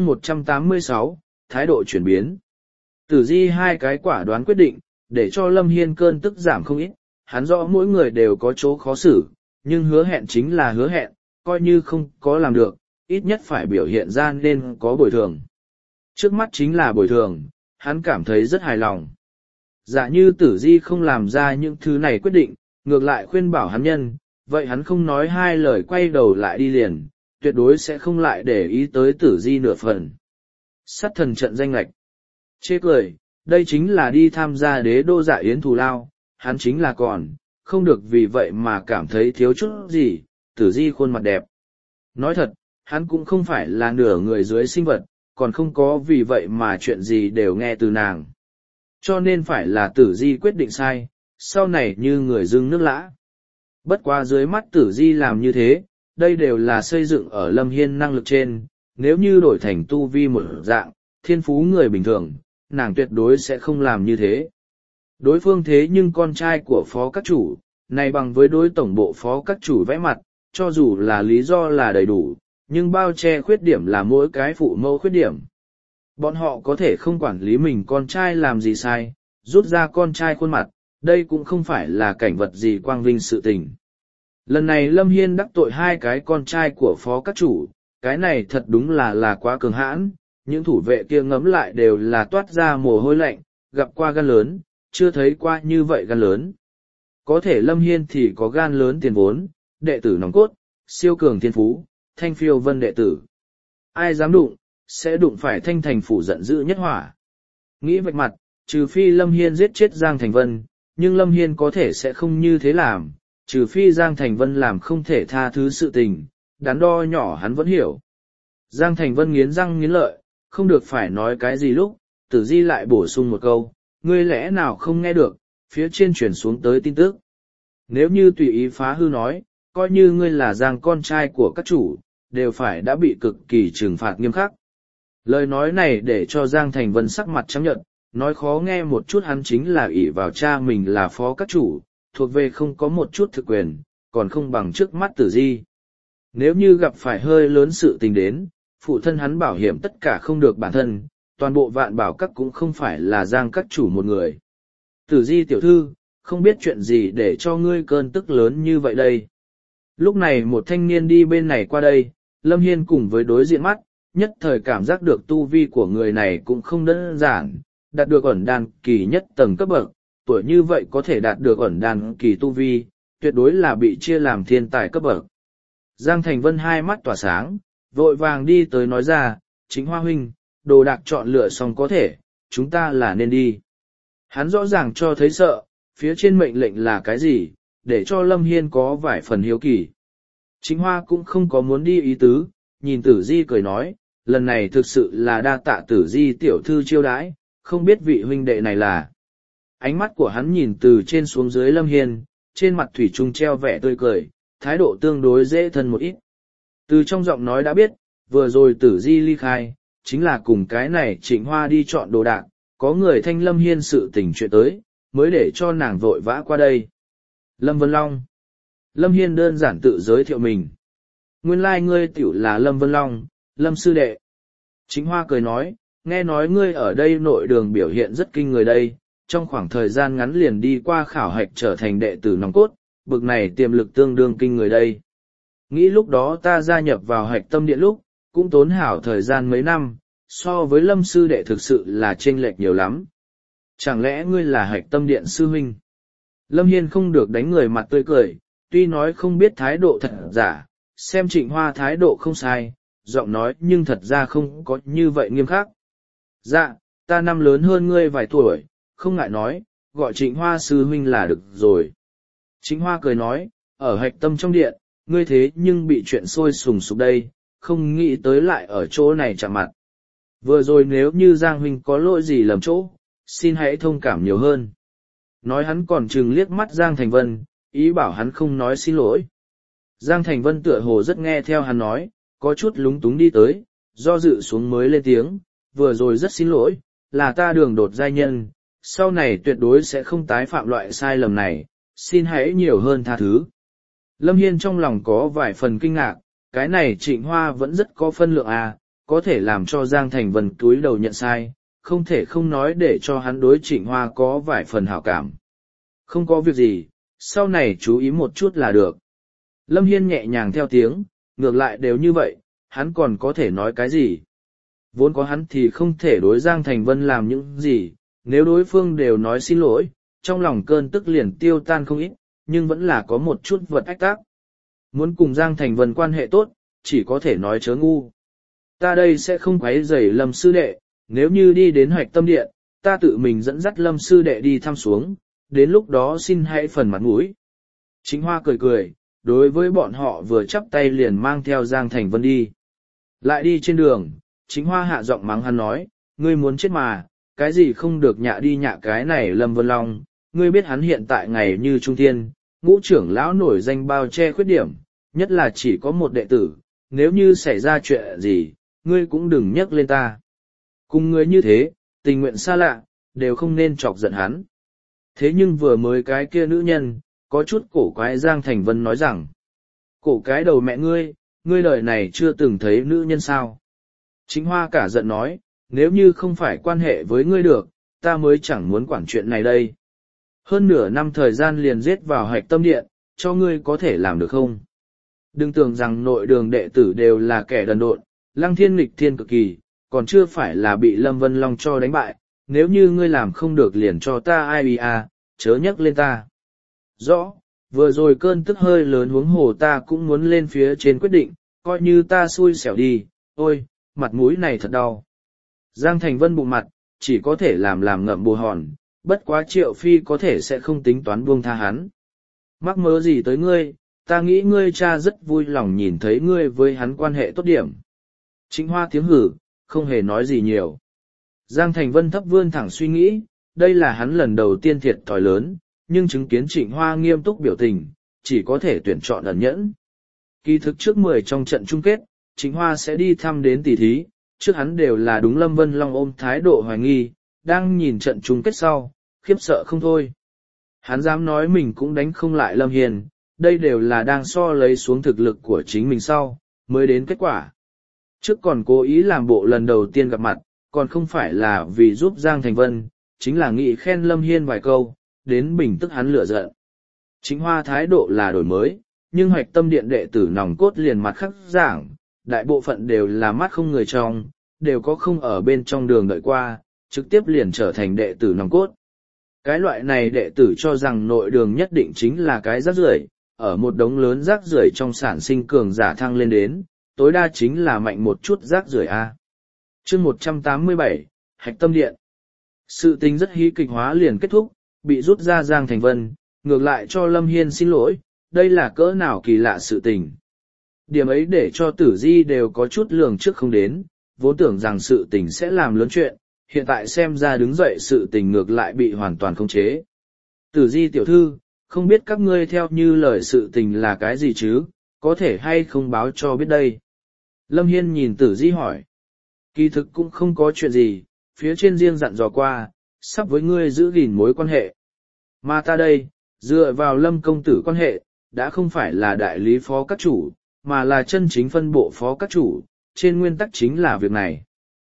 186, thái độ chuyển biến. Tử Di hai cái quả đoán quyết định, để cho Lâm Hiên cơn tức giảm không ít, hắn rõ mỗi người đều có chỗ khó xử, nhưng hứa hẹn chính là hứa hẹn, coi như không có làm được, ít nhất phải biểu hiện ra nên có bồi thường. Trước mắt chính là bồi thường, hắn cảm thấy rất hài lòng. Giả như Tử Di không làm ra những thứ này quyết định, ngược lại khuyên bảo hắn nhân, vậy hắn không nói hai lời quay đầu lại đi liền, tuyệt đối sẽ không lại để ý tới Tử Di nửa phần. Sát thần trận danh lệch. Chê cười, đây chính là đi tham gia đế đô dạ yến thù lao, hắn chính là còn, không được vì vậy mà cảm thấy thiếu chút gì, Tử Di khuôn mặt đẹp. Nói thật, hắn cũng không phải là nửa người dưới sinh vật, còn không có vì vậy mà chuyện gì đều nghe từ nàng. Cho nên phải là Tử Di quyết định sai, sau này như người dưng nước lã. Bất quá dưới mắt Tử Di làm như thế, đây đều là xây dựng ở Lâm Hiên năng lực trên, nếu như đổi thành tu vi một dạng, thiên phú người bình thường, nàng tuyệt đối sẽ không làm như thế. Đối phương thế nhưng con trai của phó các chủ, này bằng với đối tổng bộ phó các chủ vẽ mặt, cho dù là lý do là đầy đủ, nhưng bao che khuyết điểm là mỗi cái phụ mẫu khuyết điểm. Bọn họ có thể không quản lý mình con trai làm gì sai, rút ra con trai khuôn mặt, đây cũng không phải là cảnh vật gì quang vinh sự tình. Lần này Lâm Hiên đắc tội hai cái con trai của phó các chủ, cái này thật đúng là quá cường hãn, những thủ vệ kia ngấm lại đều là toát ra mồ hôi lạnh, gặp qua gan lớn, chưa thấy qua như vậy gan lớn. Có thể Lâm Hiên thì có gan lớn tiền vốn, đệ tử nòng cốt, siêu cường thiên phú, thanh phiêu vân đệ tử. Ai dám đụng, sẽ đụng phải thanh thành phủ giận dữ nhất hỏa. Nghĩ vạch mặt, trừ phi Lâm Hiên giết chết Giang Thành Vân, nhưng Lâm Hiên có thể sẽ không như thế làm, trừ phi Giang Thành Vân làm không thể tha thứ sự tình, đắn đo nhỏ hắn vẫn hiểu. Giang Thành Vân nghiến răng nghiến lợi, không được phải nói cái gì lúc, Tử Di lại bổ sung một câu, ngươi lẽ nào không nghe được, phía trên chuyển xuống tới tin tức. Nếu như tùy ý phá hư nói, coi như ngươi là Giang con trai của các chủ, đều phải đã bị cực kỳ trừng phạt nghiêm khắc. Lời nói này để cho Giang Thành Vân sắc mặt trắng nhợt, nói khó nghe một chút hắn chính là ỷ vào cha mình là phó các chủ, thuộc về không có một chút thực quyền, còn không bằng trước mắt Tử Di. Nếu như gặp phải hơi lớn sự tình đến, phụ thân hắn bảo hiểm tất cả không được bản thân, toàn bộ Vạn Bảo Các cũng không phải là Giang các chủ một người. Tử Di tiểu thư, không biết chuyện gì để cho ngươi cơn tức lớn như vậy đây. Lúc này một thanh niên đi bên này qua đây, Lâm Hiên cùng với đối diện mắt, nhất thời cảm giác được tu vi của người này cũng không đơn giản, đạt được ẩn đan kỳ nhất tầng cấp bậc, tuổi như vậy có thể đạt được ẩn đan kỳ tu vi, tuyệt đối là bị chia làm thiên tài cấp bậc. Giang Thành Vân hai mắt tỏa sáng, vội vàng đi tới nói ra, Chính Hoa huynh, đồ đạc chọn lựa xong có thể, chúng ta là nên đi. Hắn rõ ràng cho thấy sợ, phía trên mệnh lệnh là cái gì, để cho Lâm Hiên có vài phần hiếu kỳ. Chính Hoa cũng không có muốn đi ý tứ, nhìn Tử Di cười nói, lần này thực sự là đa tạ Tử Di tiểu thư chiêu đãi, không biết vị huynh đệ này là. Ánh mắt của hắn nhìn từ trên xuống dưới Lâm Hiên, trên mặt thủy chung treo vẻ tươi cười, thái độ tương đối dễ thân một ít. Từ trong giọng nói đã biết, vừa rồi Tử Di ly khai, chính là cùng cái này Trịnh Hoa đi chọn đồ đạc, có người thanh Lâm Hiên sự tình chuyện tới, mới để cho nàng vội vã qua đây. Lâm Vân Long. Lâm Hiên đơn giản tự giới thiệu mình. Nguyên lai ngươi tiểu là Lâm Vân Long, Lâm sư đệ. Trịnh Hoa cười nói, nghe nói ngươi ở đây nội đường biểu hiện rất kinh người đây, trong khoảng thời gian ngắn liền đi qua khảo hạch trở thành đệ tử nòng cốt, bực này tiềm lực tương đương kinh người đây. Nghĩ lúc đó ta gia nhập vào hạch tâm điện lúc, cũng tốn hảo thời gian mấy năm, so với Lâm sư đệ thực sự là chênh lệch nhiều lắm. Chẳng lẽ ngươi là hạch tâm điện sư huynh? Lâm Hiên không được đánh người mặt tươi cười, tuy nói không biết thái độ thật giả, xem Trịnh Hoa thái độ không sai, giọng nói nhưng thật ra không có như vậy nghiêm khắc. Dạ, ta năm lớn hơn ngươi vài tuổi, không ngại nói, gọi Trịnh Hoa sư huynh là được rồi. Trịnh Hoa cười nói, ở hạch tâm trong điện, ngươi thế nhưng bị chuyện sôi sùng sục đây, không nghĩ tới lại ở chỗ này chạm mặt. Vừa rồi nếu như Giang huynh có lỗi gì lầm chỗ, xin hãy thông cảm nhiều hơn. Nói hắn còn chừng liếc mắt Giang Thành Vân, ý bảo hắn không nói xin lỗi. Giang Thành Vân tựa hồ rất nghe theo hắn nói, có chút lúng túng đi tới, do dự xuống mới lên tiếng, vừa rồi rất xin lỗi, là ta đường đột giai nhân, sau này tuyệt đối sẽ không tái phạm loại sai lầm này, xin hãy nhiều hơn tha thứ. Lâm Hiên trong lòng có vài phần kinh ngạc, Cái này Trịnh Hoa vẫn rất có phân lượng à, có thể làm cho Giang Thành Vân túi đầu nhận sai, không thể không nói để cho hắn đối Trịnh Hoa có vài phần hảo cảm. Không có việc gì, sau này chú ý một chút là được. Lâm Hiên nhẹ nhàng theo tiếng, ngược lại đều như vậy, hắn còn có thể nói cái gì. Vốn có hắn thì không thể đối Giang Thành Vân làm những gì, nếu đối phương đều nói xin lỗi, trong lòng cơn tức liền tiêu tan không ít, nhưng vẫn là có một chút vật ách tác. Muốn cùng Giang Thành Vân quan hệ tốt, chỉ có thể nói chớ ngu. Ta đây sẽ không quấy rầy Lâm sư đệ, nếu như đi đến Hoạch Tâm Điện, ta tự mình dẫn dắt Lâm sư đệ đi thăm xuống, đến lúc đó xin hãy phần mặt mũi. Chính Hoa cười cười, đối với bọn họ vừa chắp tay liền mang theo Giang Thành Vân đi. Lại đi trên đường, Chính Hoa hạ giọng mắng hắn nói, ngươi muốn chết mà, cái gì không được nhạ đi nhạ cái này Lâm Vân Long, ngươi biết hắn hiện tại ngày như trung thiên, ngũ trưởng lão nổi danh bao che khuyết điểm, nhất là chỉ có một đệ tử, nếu như xảy ra chuyện gì, ngươi cũng đừng nhắc lên ta. Cùng ngươi như thế, tình nguyện xa lạ, đều không nên chọc giận hắn. Thế nhưng vừa mới cái kia nữ nhân, có chút cổ quái Giang Thành Vân nói rằng, cổ cái đầu mẹ ngươi đời này chưa từng thấy nữ nhân sao. Chính Hoa cả giận nói, nếu như không phải quan hệ với ngươi được, ta mới chẳng muốn quản chuyện này đây. Hơn nửa năm thời gian liền giết vào Hạch Tâm Điện, cho ngươi có thể làm được không? Đừng tưởng rằng nội đường đệ tử đều là kẻ đần độn, lăng thiên nghịch thiên cực kỳ, còn chưa phải là bị Lâm Vân Long cho đánh bại, nếu như ngươi làm không được liền cho ta ai bì à, chớ nhắc lên ta. Rõ, vừa rồi cơn tức hơi lớn huống hồ ta cũng muốn lên phía trên quyết định, coi như ta xui xẻo đi, ôi, mặt mũi này thật đau. Giang Thành Vân bụng mặt, chỉ có thể làm ngậm bồ hòn, bất quá Triệu Phi có thể sẽ không tính toán buông tha hắn. Mắc mớ gì tới ngươi, ta nghĩ ngươi cha rất vui lòng nhìn thấy ngươi với hắn quan hệ tốt điểm. Trịnh Hoa tiếng hử, không hề nói gì nhiều. Giang Thành Vân thấp vươn thẳng suy nghĩ, đây là hắn lần đầu tiên thiệt thòi lớn, nhưng chứng kiến Trịnh Hoa nghiêm túc biểu tình, chỉ có thể tuyển chọn ẩn nhẫn. Kỳ thực trước 10 trong trận chung kết, Trịnh Hoa sẽ đi thăm đến tỷ thí, trước hắn đều là đúng Lâm Vân Long ôm thái độ hoài nghi, đang nhìn trận chung kết sau, khiếp sợ không thôi. Hắn dám nói mình cũng đánh không lại Lâm Hiền, đây đều là đang so lấy xuống thực lực của chính mình sau, mới đến kết quả. Trước còn cố ý làm bộ lần đầu tiên gặp mặt, còn không phải là vì giúp Giang Thành Vân, chính là nghĩ khen Lâm Hiên vài câu, đến bình tức hắn lửa giận. Trịnh Hoa thái độ là đổi mới, nhưng Hoạch Tâm Điện đệ tử nòng cốt liền mặt khắc giảng, đại bộ phận đều là mắt không người trong, đều có không ở bên trong đường đợi qua, trực tiếp liền trở thành đệ tử nòng cốt. Cái loại này đệ tử cho rằng nội đường nhất định chính là cái rác rưởi, ở một đống lớn rác rưởi trong sản sinh cường giả thăng lên đến, tối đa chính là mạnh một chút rác rưởi A. Chương 187, Hạch Tâm Điện. Sự tình rất hí kịch hóa liền kết thúc, bị rút ra Giang Thành Vân, ngược lại cho Lâm Hiên xin lỗi, đây là cỡ nào kỳ lạ sự tình. Điểm ấy để cho Tử Di đều có chút lường trước không đến, vốn tưởng rằng sự tình sẽ làm lớn chuyện, hiện tại xem ra đứng dậy sự tình ngược lại bị hoàn toàn khống chế. Tử Di tiểu thư, không biết các ngươi theo như lời sự tình là cái gì chứ, có thể hay không báo cho biết đây. Lâm Hiên nhìn Tử Di hỏi. Kỳ thực cũng không có chuyện gì, phía trên riêng dặn dò qua, sắp với ngươi giữ gìn mối quan hệ. Mà ta đây, dựa vào Lâm công tử quan hệ, đã không phải là đại lý phó các chủ, mà là chân chính phân bộ phó các chủ, trên nguyên tắc chính là việc này.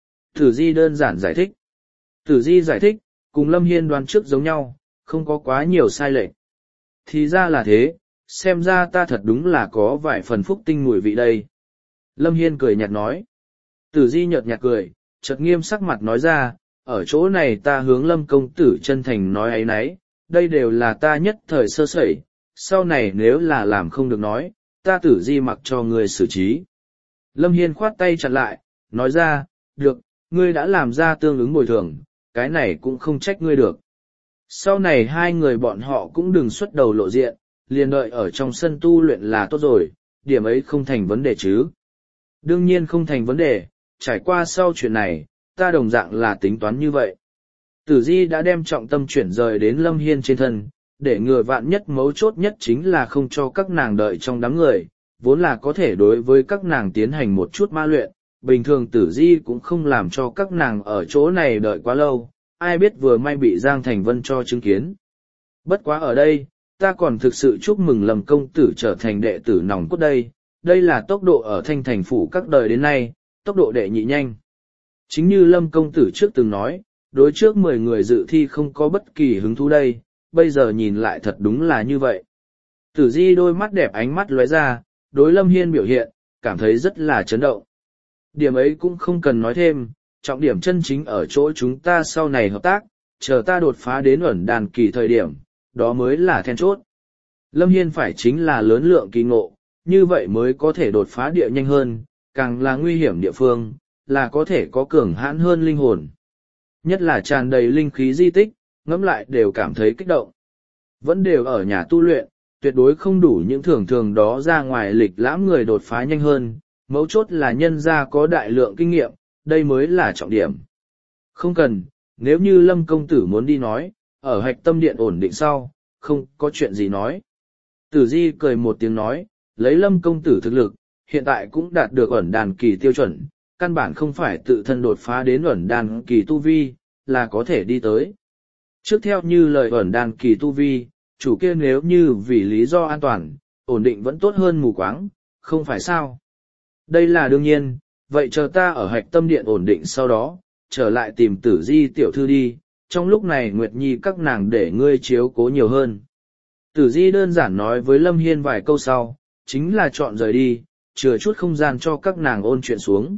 Tử Di đơn giản giải thích. Tử Di giải thích, cùng Lâm Hiên đoán trước giống nhau, không có quá nhiều sai lệch. Thì ra là thế, xem ra ta thật đúng là có vài phần phúc tinh mùi vị đây. Lâm Hiên cười nhạt nói. Tử Di nhợt nhạt cười, chợt nghiêm sắc mặt nói ra, ở chỗ này ta hướng Lâm công tử chân thành nói ấy nấy, đây đều là ta nhất thời sơ sẩy, sau này nếu là làm không được nói, ta Tử Di mặc cho người xử trí. Lâm Hiên khoát tay chặn lại, nói ra, được, ngươi đã làm ra tương ứng bồi thường, cái này cũng không trách ngươi được. Sau này hai người bọn họ cũng đừng xuất đầu lộ diện, liền đợi ở trong sân tu luyện là tốt rồi, điểm ấy không thành vấn đề chứ. Đương nhiên không thành vấn đề, trải qua sau chuyện này, ta đồng dạng là tính toán như vậy. Tử Di đã đem trọng tâm chuyển rời đến Lâm Hiên trên thân, để ngừa vạn nhất mấu chốt nhất chính là không cho các nàng đợi trong đám người, vốn là có thể đối với các nàng tiến hành một chút ma luyện, bình thường Tử Di cũng không làm cho các nàng ở chỗ này đợi quá lâu, ai biết vừa may bị Giang Thành Vân cho chứng kiến. Bất quá ở đây, ta còn thực sự chúc mừng Lâm công tử trở thành đệ tử nòng cốt đây, đây là tốc độ ở Thanh Thành phủ các đời đến nay, tốc độ đệ nhị nhanh. Chính như Lâm công tử trước từng nói, đối trước 10 người dự thi không có bất kỳ hứng thú đây, bây giờ nhìn lại thật đúng là như vậy. Tử Di đôi mắt đẹp ánh mắt lóe ra, đối Lâm Hiên biểu hiện, cảm thấy rất là chấn động. Điểm ấy cũng không cần nói thêm, trọng điểm chân chính ở chỗ chúng ta sau này hợp tác, chờ ta đột phá đến ẩn đàn kỳ thời điểm, đó mới là then chốt. Lâm Hiên phải chính là lớn lượng kỳ ngộ, như vậy mới có thể đột phá địa nhanh hơn, càng là nguy hiểm địa phương, là có thể có cường hãn hơn linh hồn. Nhất là tràn đầy linh khí di tích, ngẫm lại đều cảm thấy kích động. Vẫn đều ở nhà tu luyện, tuyệt đối không đủ những thường thường đó ra ngoài lịch lãm người đột phá nhanh hơn, mấu chốt là nhân gia có đại lượng kinh nghiệm, đây mới là trọng điểm. Không cần, nếu như Lâm công tử muốn đi nói, ở hạch tâm điện ổn định sau, không có chuyện gì nói. Tử Di cười một tiếng nói, lấy Lâm công tử thực lực, hiện tại cũng đạt được ẩn đàn kỳ tiêu chuẩn, căn bản không phải tự thân đột phá đến ẩn đàn kỳ tu vi, là có thể đi tới. Trước theo như lời ẩn đàn kỳ tu vi, chủ kia nếu như vì lý do an toàn, ổn định vẫn tốt hơn mù quáng, không phải sao. Đây là đương nhiên, vậy chờ ta ở hạch tâm điện ổn định sau đó, trở lại tìm Tử Di tiểu thư đi, trong lúc này Nguyệt Nhi các nàng để ngươi chiếu cố nhiều hơn. Tử Di đơn giản nói với Lâm Hiên vài câu sau, chính là chọn rời đi, chừa chút không gian cho các nàng ôn chuyện xuống.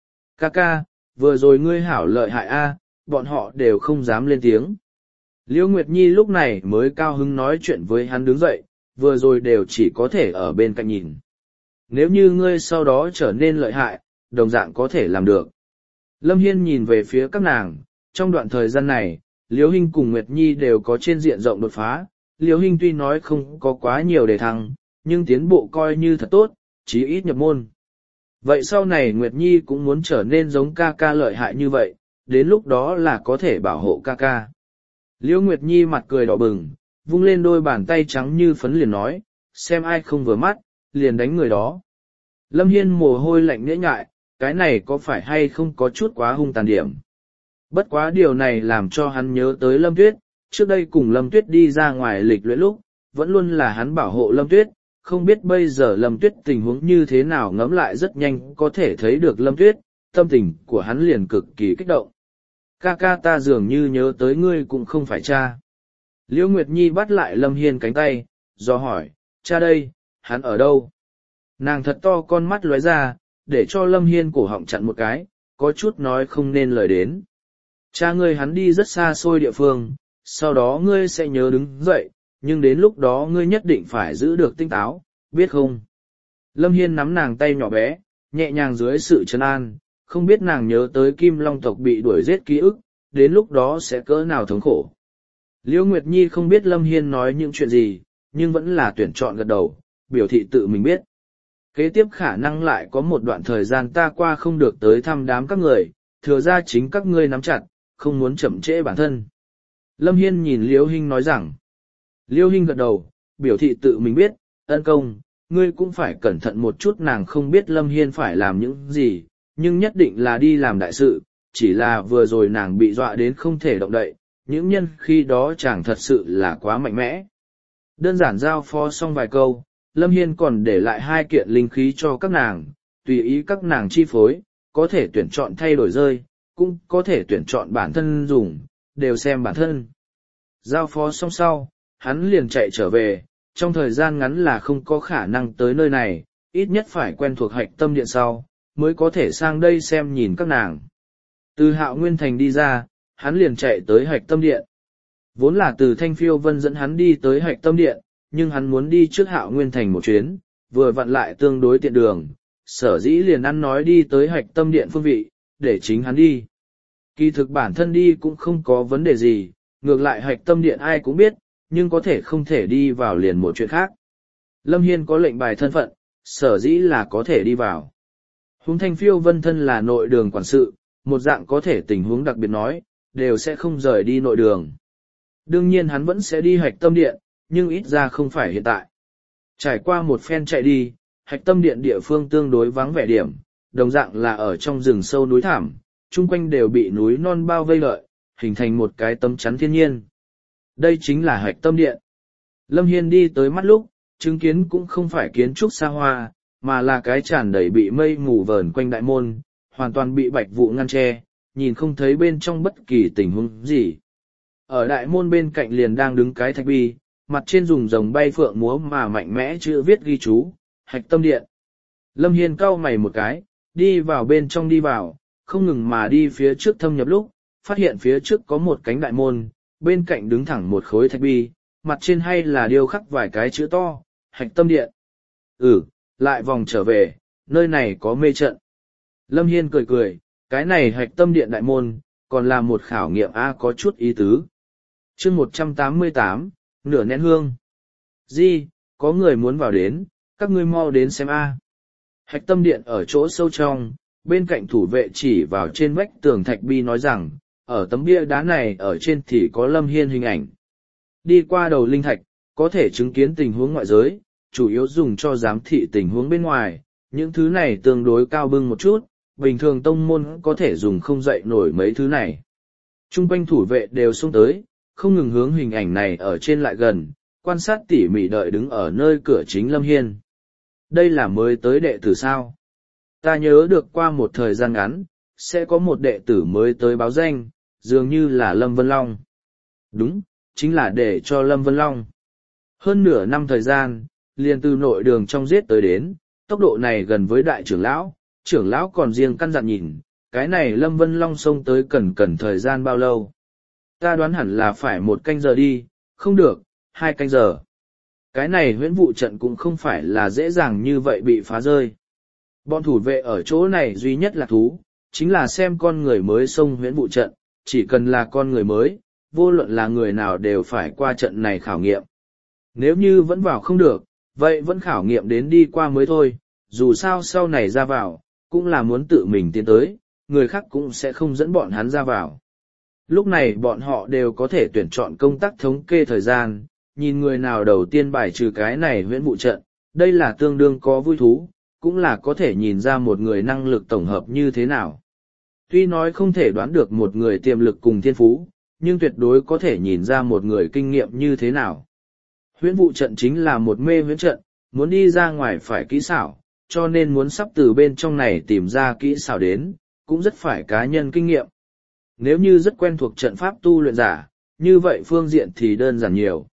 Ca, vừa rồi ngươi hảo lợi hại a, bọn họ đều không dám lên tiếng. Liễu Nguyệt Nhi lúc này mới cao hứng nói chuyện với hắn đứng dậy, vừa rồi đều chỉ có thể ở bên cạnh nhìn. Nếu như ngươi sau đó trở nên lợi hại, đồng dạng có thể làm được. Lâm Hiên nhìn về phía các nàng, trong đoạn thời gian này, Liễu Hinh cùng Nguyệt Nhi đều có trên diện rộng đột phá. Liễu Hinh tuy nói không có quá nhiều đề thăng, nhưng tiến bộ coi như thật tốt, chí ít nhập môn. Vậy sau này Nguyệt Nhi cũng muốn trở nên giống ca lợi hại như vậy, đến lúc đó là có thể bảo hộ ca. Liễu Nguyệt Nhi mặt cười đỏ bừng, vung lên đôi bàn tay trắng như phấn liền nói, xem ai không vừa mắt, liền đánh người đó. Lâm Hiên mồ hôi lạnh nhễ nhại, cái này có phải hay không có chút quá hung tàn điểm. Bất quá điều này làm cho hắn nhớ tới Lâm Tuyết, trước đây cùng Lâm Tuyết đi ra ngoài lịch luyện lúc, vẫn luôn là hắn bảo hộ Lâm Tuyết, không biết bây giờ Lâm Tuyết tình huống như thế nào, ngẫm lại rất nhanh có thể thấy được Lâm Tuyết, tâm tình của hắn liền cực kỳ kích động. Ca ta dường như nhớ tới ngươi cũng không phải cha. Liễu Nguyệt Nhi bắt lại Lâm Hiên cánh tay, do hỏi, cha đây, hắn ở đâu? Nàng thật to con mắt lóe ra, để cho Lâm Hiên cổ họng chặn một cái, có chút nói không nên lời đến. Cha ngươi hắn đi rất xa xôi địa phương, sau đó ngươi sẽ nhớ đứng dậy, nhưng đến lúc đó ngươi nhất định phải giữ được tinh táo, biết không? Lâm Hiên nắm nàng tay nhỏ bé, nhẹ nhàng dưới sự trấn an, không biết nàng nhớ tới Kim Long tộc bị đuổi giết ký ức, đến lúc đó sẽ cỡ nào thống khổ. Liễu Nguyệt Nhi không biết Lâm Hiên nói những chuyện gì, nhưng vẫn là tuyển chọn gật đầu, biểu thị tự mình biết. Kế tiếp khả năng lại có một đoạn thời gian ta qua không được tới thăm đám các người, thừa ra chính các ngươi nắm chặt, không muốn chậm trễ bản thân. Lâm Hiên nhìn Liễu Hinh nói rằng, Liễu Hinh gật đầu, biểu thị tự mình biết, ân công, ngươi cũng phải cẩn thận một chút. Nàng không biết Lâm Hiên phải làm những gì, nhưng nhất định là đi làm đại sự, chỉ là vừa rồi nàng bị dọa đến không thể động đậy, những nhân khi đó chẳng thật sự là quá mạnh mẽ. Đơn giản giao phó xong vài câu, Lâm Hiên còn để lại 2 kiện linh khí cho các nàng, tùy ý các nàng chi phối, có thể tuyển chọn thay đổi rơi, cũng có thể tuyển chọn bản thân dùng, đều xem bản thân. Giao phó xong sau, hắn liền chạy trở về, trong thời gian ngắn là không có khả năng tới nơi này, ít nhất phải quen thuộc hạch tâm điện sau, mới có thể sang đây xem nhìn các nàng. Từ Hạo Nguyên Thành đi ra, hắn liền chạy tới hạch tâm điện. Vốn là từ Thanh Phiêu Vân dẫn hắn đi tới hạch tâm điện, nhưng hắn muốn đi trước Hạo Nguyên Thành một chuyến, vừa vặn lại tương đối tiện đường, sở dĩ liền ăn nói đi tới hạch tâm điện phương vị, để chính hắn đi. Kỳ thực bản thân đi cũng không có vấn đề gì, ngược lại hạch tâm điện ai cũng biết, nhưng có thể không thể đi vào liền một chuyện khác. Lâm Hiên có lệnh bài thân phận, sở dĩ là có thể đi vào. Huống Thanh Phiêu Vân thân là nội đường quản sự, một dạng có thể tình huống đặc biệt nói, đều sẽ không rời đi nội đường. Đương nhiên hắn vẫn sẽ đi hạch tâm điện, nhưng ít ra không phải hiện tại. Trải qua một phen chạy đi, hạch tâm điện địa phương tương đối vắng vẻ điểm, đồng dạng là ở trong rừng sâu núi thảm, chung quanh đều bị núi non bao vây lợi, hình thành một cái tấm chắn thiên nhiên. Đây chính là hạch tâm điện. Lâm Hiên đi tới mắt lúc, chứng kiến cũng không phải kiến trúc xa hoa, mà là cái tràn đầy bị mây mù vờn quanh đại môn, hoàn toàn bị bạch vụ ngăn che, nhìn không thấy bên trong bất kỳ tình huống gì. Ở đại môn bên cạnh liền đang đứng cái thạch bi, mặt trên dùng rồng bay phượng múa mà mạnh mẽ chữ viết ghi chú, Hạch Tâm Điện. Lâm Hiên cau mày một cái, đi vào bên trong đi vào, không ngừng mà đi phía trước thâm nhập lúc, phát hiện phía trước có một cánh đại môn, bên cạnh đứng thẳng một khối thạch bi, mặt trên hay là điêu khắc vài cái chữ to, Hạch Tâm Điện. Lại vòng trở về, nơi này có mê trận. Lâm Hiên cười cười, cái này Hạch Tâm Điện đại môn, còn là một khảo nghiệm có chút ý tứ. chương 188, nửa nén hương. Có người muốn vào đến, các ngươi mau đến xem Hạch Tâm Điện ở chỗ sâu trong, bên cạnh thủ vệ chỉ vào trên vách tường thạch bi nói rằng, ở tấm bia đá này ở trên thì có Lâm Hiên hình ảnh. Đi qua đầu linh thạch, có thể chứng kiến tình huống ngoại giới, chủ yếu dùng cho giám thị tình huống bên ngoài, những thứ này tương đối cao bưng một chút, bình thường tông môn có thể dùng không dậy nổi mấy thứ này. Trung quanh thủ vệ đều xông tới, không ngừng hướng hình ảnh này ở trên lại gần, quan sát tỉ mỉ đợi đứng ở nơi cửa chính Lâm Hiên. Đây là mới tới đệ tử sao? Ta nhớ được qua một thời gian ngắn, sẽ có một đệ tử mới tới báo danh, dường như là Lâm Vân Long. Đúng, chính là để cho Lâm Vân Long. Hơn nửa năm thời gian, liền từ nội đường trong giết tới đến, tốc độ này gần với đại trưởng lão còn riêng căn dặn nhìn, cái này Lâm Vân Long xông tới cần thời gian bao lâu. Ta đoán hẳn là phải 1 canh giờ đi, không được, 2 canh giờ. Cái này huyễn vụ trận cũng không phải là dễ dàng như vậy bị phá rơi. Bọn thủ vệ ở chỗ này duy nhất là thú, chính là xem con người mới xông huyễn vụ trận, chỉ cần là con người mới, vô luận là người nào đều phải qua trận này khảo nghiệm. Nếu như vẫn vào không được, vậy vẫn khảo nghiệm đến đi qua mới thôi, dù sao sau này ra vào, cũng là muốn tự mình tiến tới, người khác cũng sẽ không dẫn bọn hắn ra vào. Lúc này bọn họ đều có thể tuyển chọn công tác thống kê thời gian, nhìn người nào đầu tiên bài trừ cái này huyễn vụ trận, đây là tương đương có vui thú, cũng là có thể nhìn ra một người năng lực tổng hợp như thế nào. Tuy nói không thể đoán được một người tiềm lực cùng thiên phú, nhưng tuyệt đối có thể nhìn ra một người kinh nghiệm như thế nào. Huyễn vụ trận chính là một mê huyễn trận, muốn đi ra ngoài phải kỹ xảo, cho nên muốn sắp từ bên trong này tìm ra kỹ xảo đến, cũng rất phải cá nhân kinh nghiệm. Nếu như rất quen thuộc trận pháp tu luyện giả, như vậy phương diện thì đơn giản nhiều.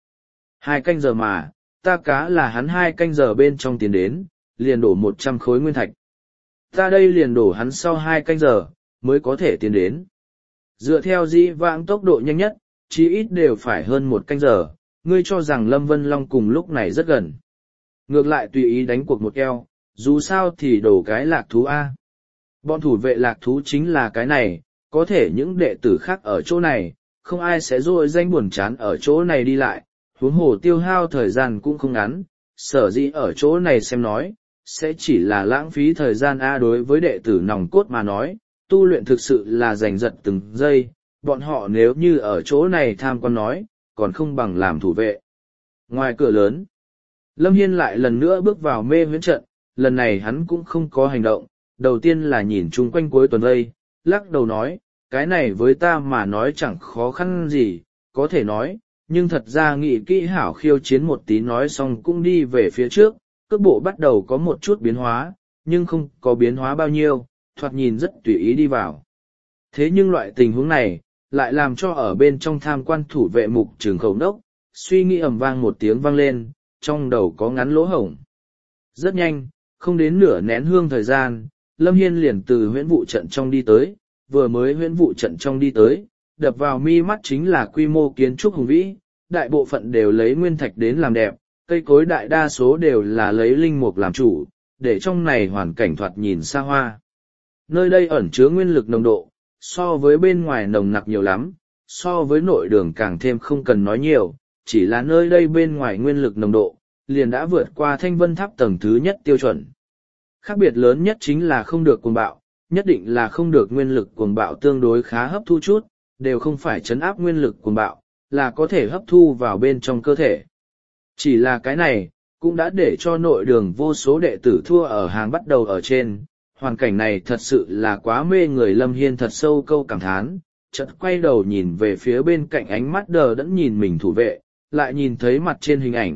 2 canh giờ mà, ta cá là hắn 2 canh giờ bên trong tiến đến, liền đổ 100 khối nguyên thạch. Ta đây liền đổ hắn sau 2 canh giờ, mới có thể tiến đến. Dựa theo dĩ vãng tốc độ nhanh nhất, chí ít đều phải hơn 1 canh giờ, ngươi cho rằng Lâm Vân Long cùng lúc này rất gần. Ngược lại tùy ý đánh cuộc một eo, dù sao thì đổ cái lạc thú Bọn thủ vệ lạc thú chính là cái này, có thể những đệ tử khác ở chỗ này, không ai sẽ dội danh buồn chán ở chỗ này đi lại, huống hồ tiêu hao thời gian cũng không ngắn, sở dĩ ở chỗ này xem nói, sẽ chỉ là lãng phí thời gian đối với đệ tử nòng cốt mà nói, tu luyện thực sự là giành giật từng giây, bọn họ nếu như ở chỗ này tham quan nói, còn không bằng làm thủ vệ. Ngoài cửa lớn, Lâm Hiên lại lần nữa bước vào mê huyễn trận, lần này hắn cũng không có hành động, đầu tiên là nhìn chung quanh cuối tuần vây, lắc đầu nói, cái này với ta mà nói chẳng khó khăn gì, có thể nói, nhưng thật ra nghĩ kỹ hảo khiêu chiến một tí nói xong cũng đi về phía trước, cước bộ bắt đầu có một chút biến hóa, nhưng không có biến hóa bao nhiêu, thoạt nhìn rất tùy ý đi vào. Thế nhưng loại tình huống này, lại làm cho ở bên trong tham quan thủ vệ mục trường khẩu nốc, suy nghĩ ầm vang một tiếng vang lên, trong đầu có ngắn lỗ hổng. Rất nhanh, không đến nửa nén hương thời gian, Lâm Hiên liền từ huyễn vụ trận trong đi tới, vừa mới huyễn vụ trận trong đi tới, đập vào mi mắt chính là quy mô kiến trúc hùng vĩ, đại bộ phận đều lấy nguyên thạch đến làm đẹp, cây cối đại đa số đều là lấy linh mục làm chủ, để trong này hoàn cảnh thoạt nhìn xa hoa. Nơi đây ẩn chứa nguyên lực nồng độ, so với bên ngoài nồng nặc nhiều lắm, so với nội đường càng thêm không cần nói nhiều, chỉ là nơi đây bên ngoài nguyên lực nồng độ, liền đã vượt qua Thanh Vân Tháp tầng thứ nhất tiêu chuẩn. Khác biệt lớn nhất chính là không được cuồng bạo, nhất định là không được nguyên lực cuồng bạo tương đối khá hấp thu chút, đều không phải chấn áp nguyên lực cuồng bạo, là có thể hấp thu vào bên trong cơ thể. Chỉ là cái này, cũng đã để cho nội đường vô số đệ tử thua ở hàng bắt đầu ở trên, hoàn cảnh này thật sự là quá mê người. Lâm Hiên thật sâu câu cảm thán, chợt quay đầu nhìn về phía bên cạnh ánh mắt đờ đẫn nhìn mình thủ vệ, lại nhìn thấy mặt trên hình ảnh,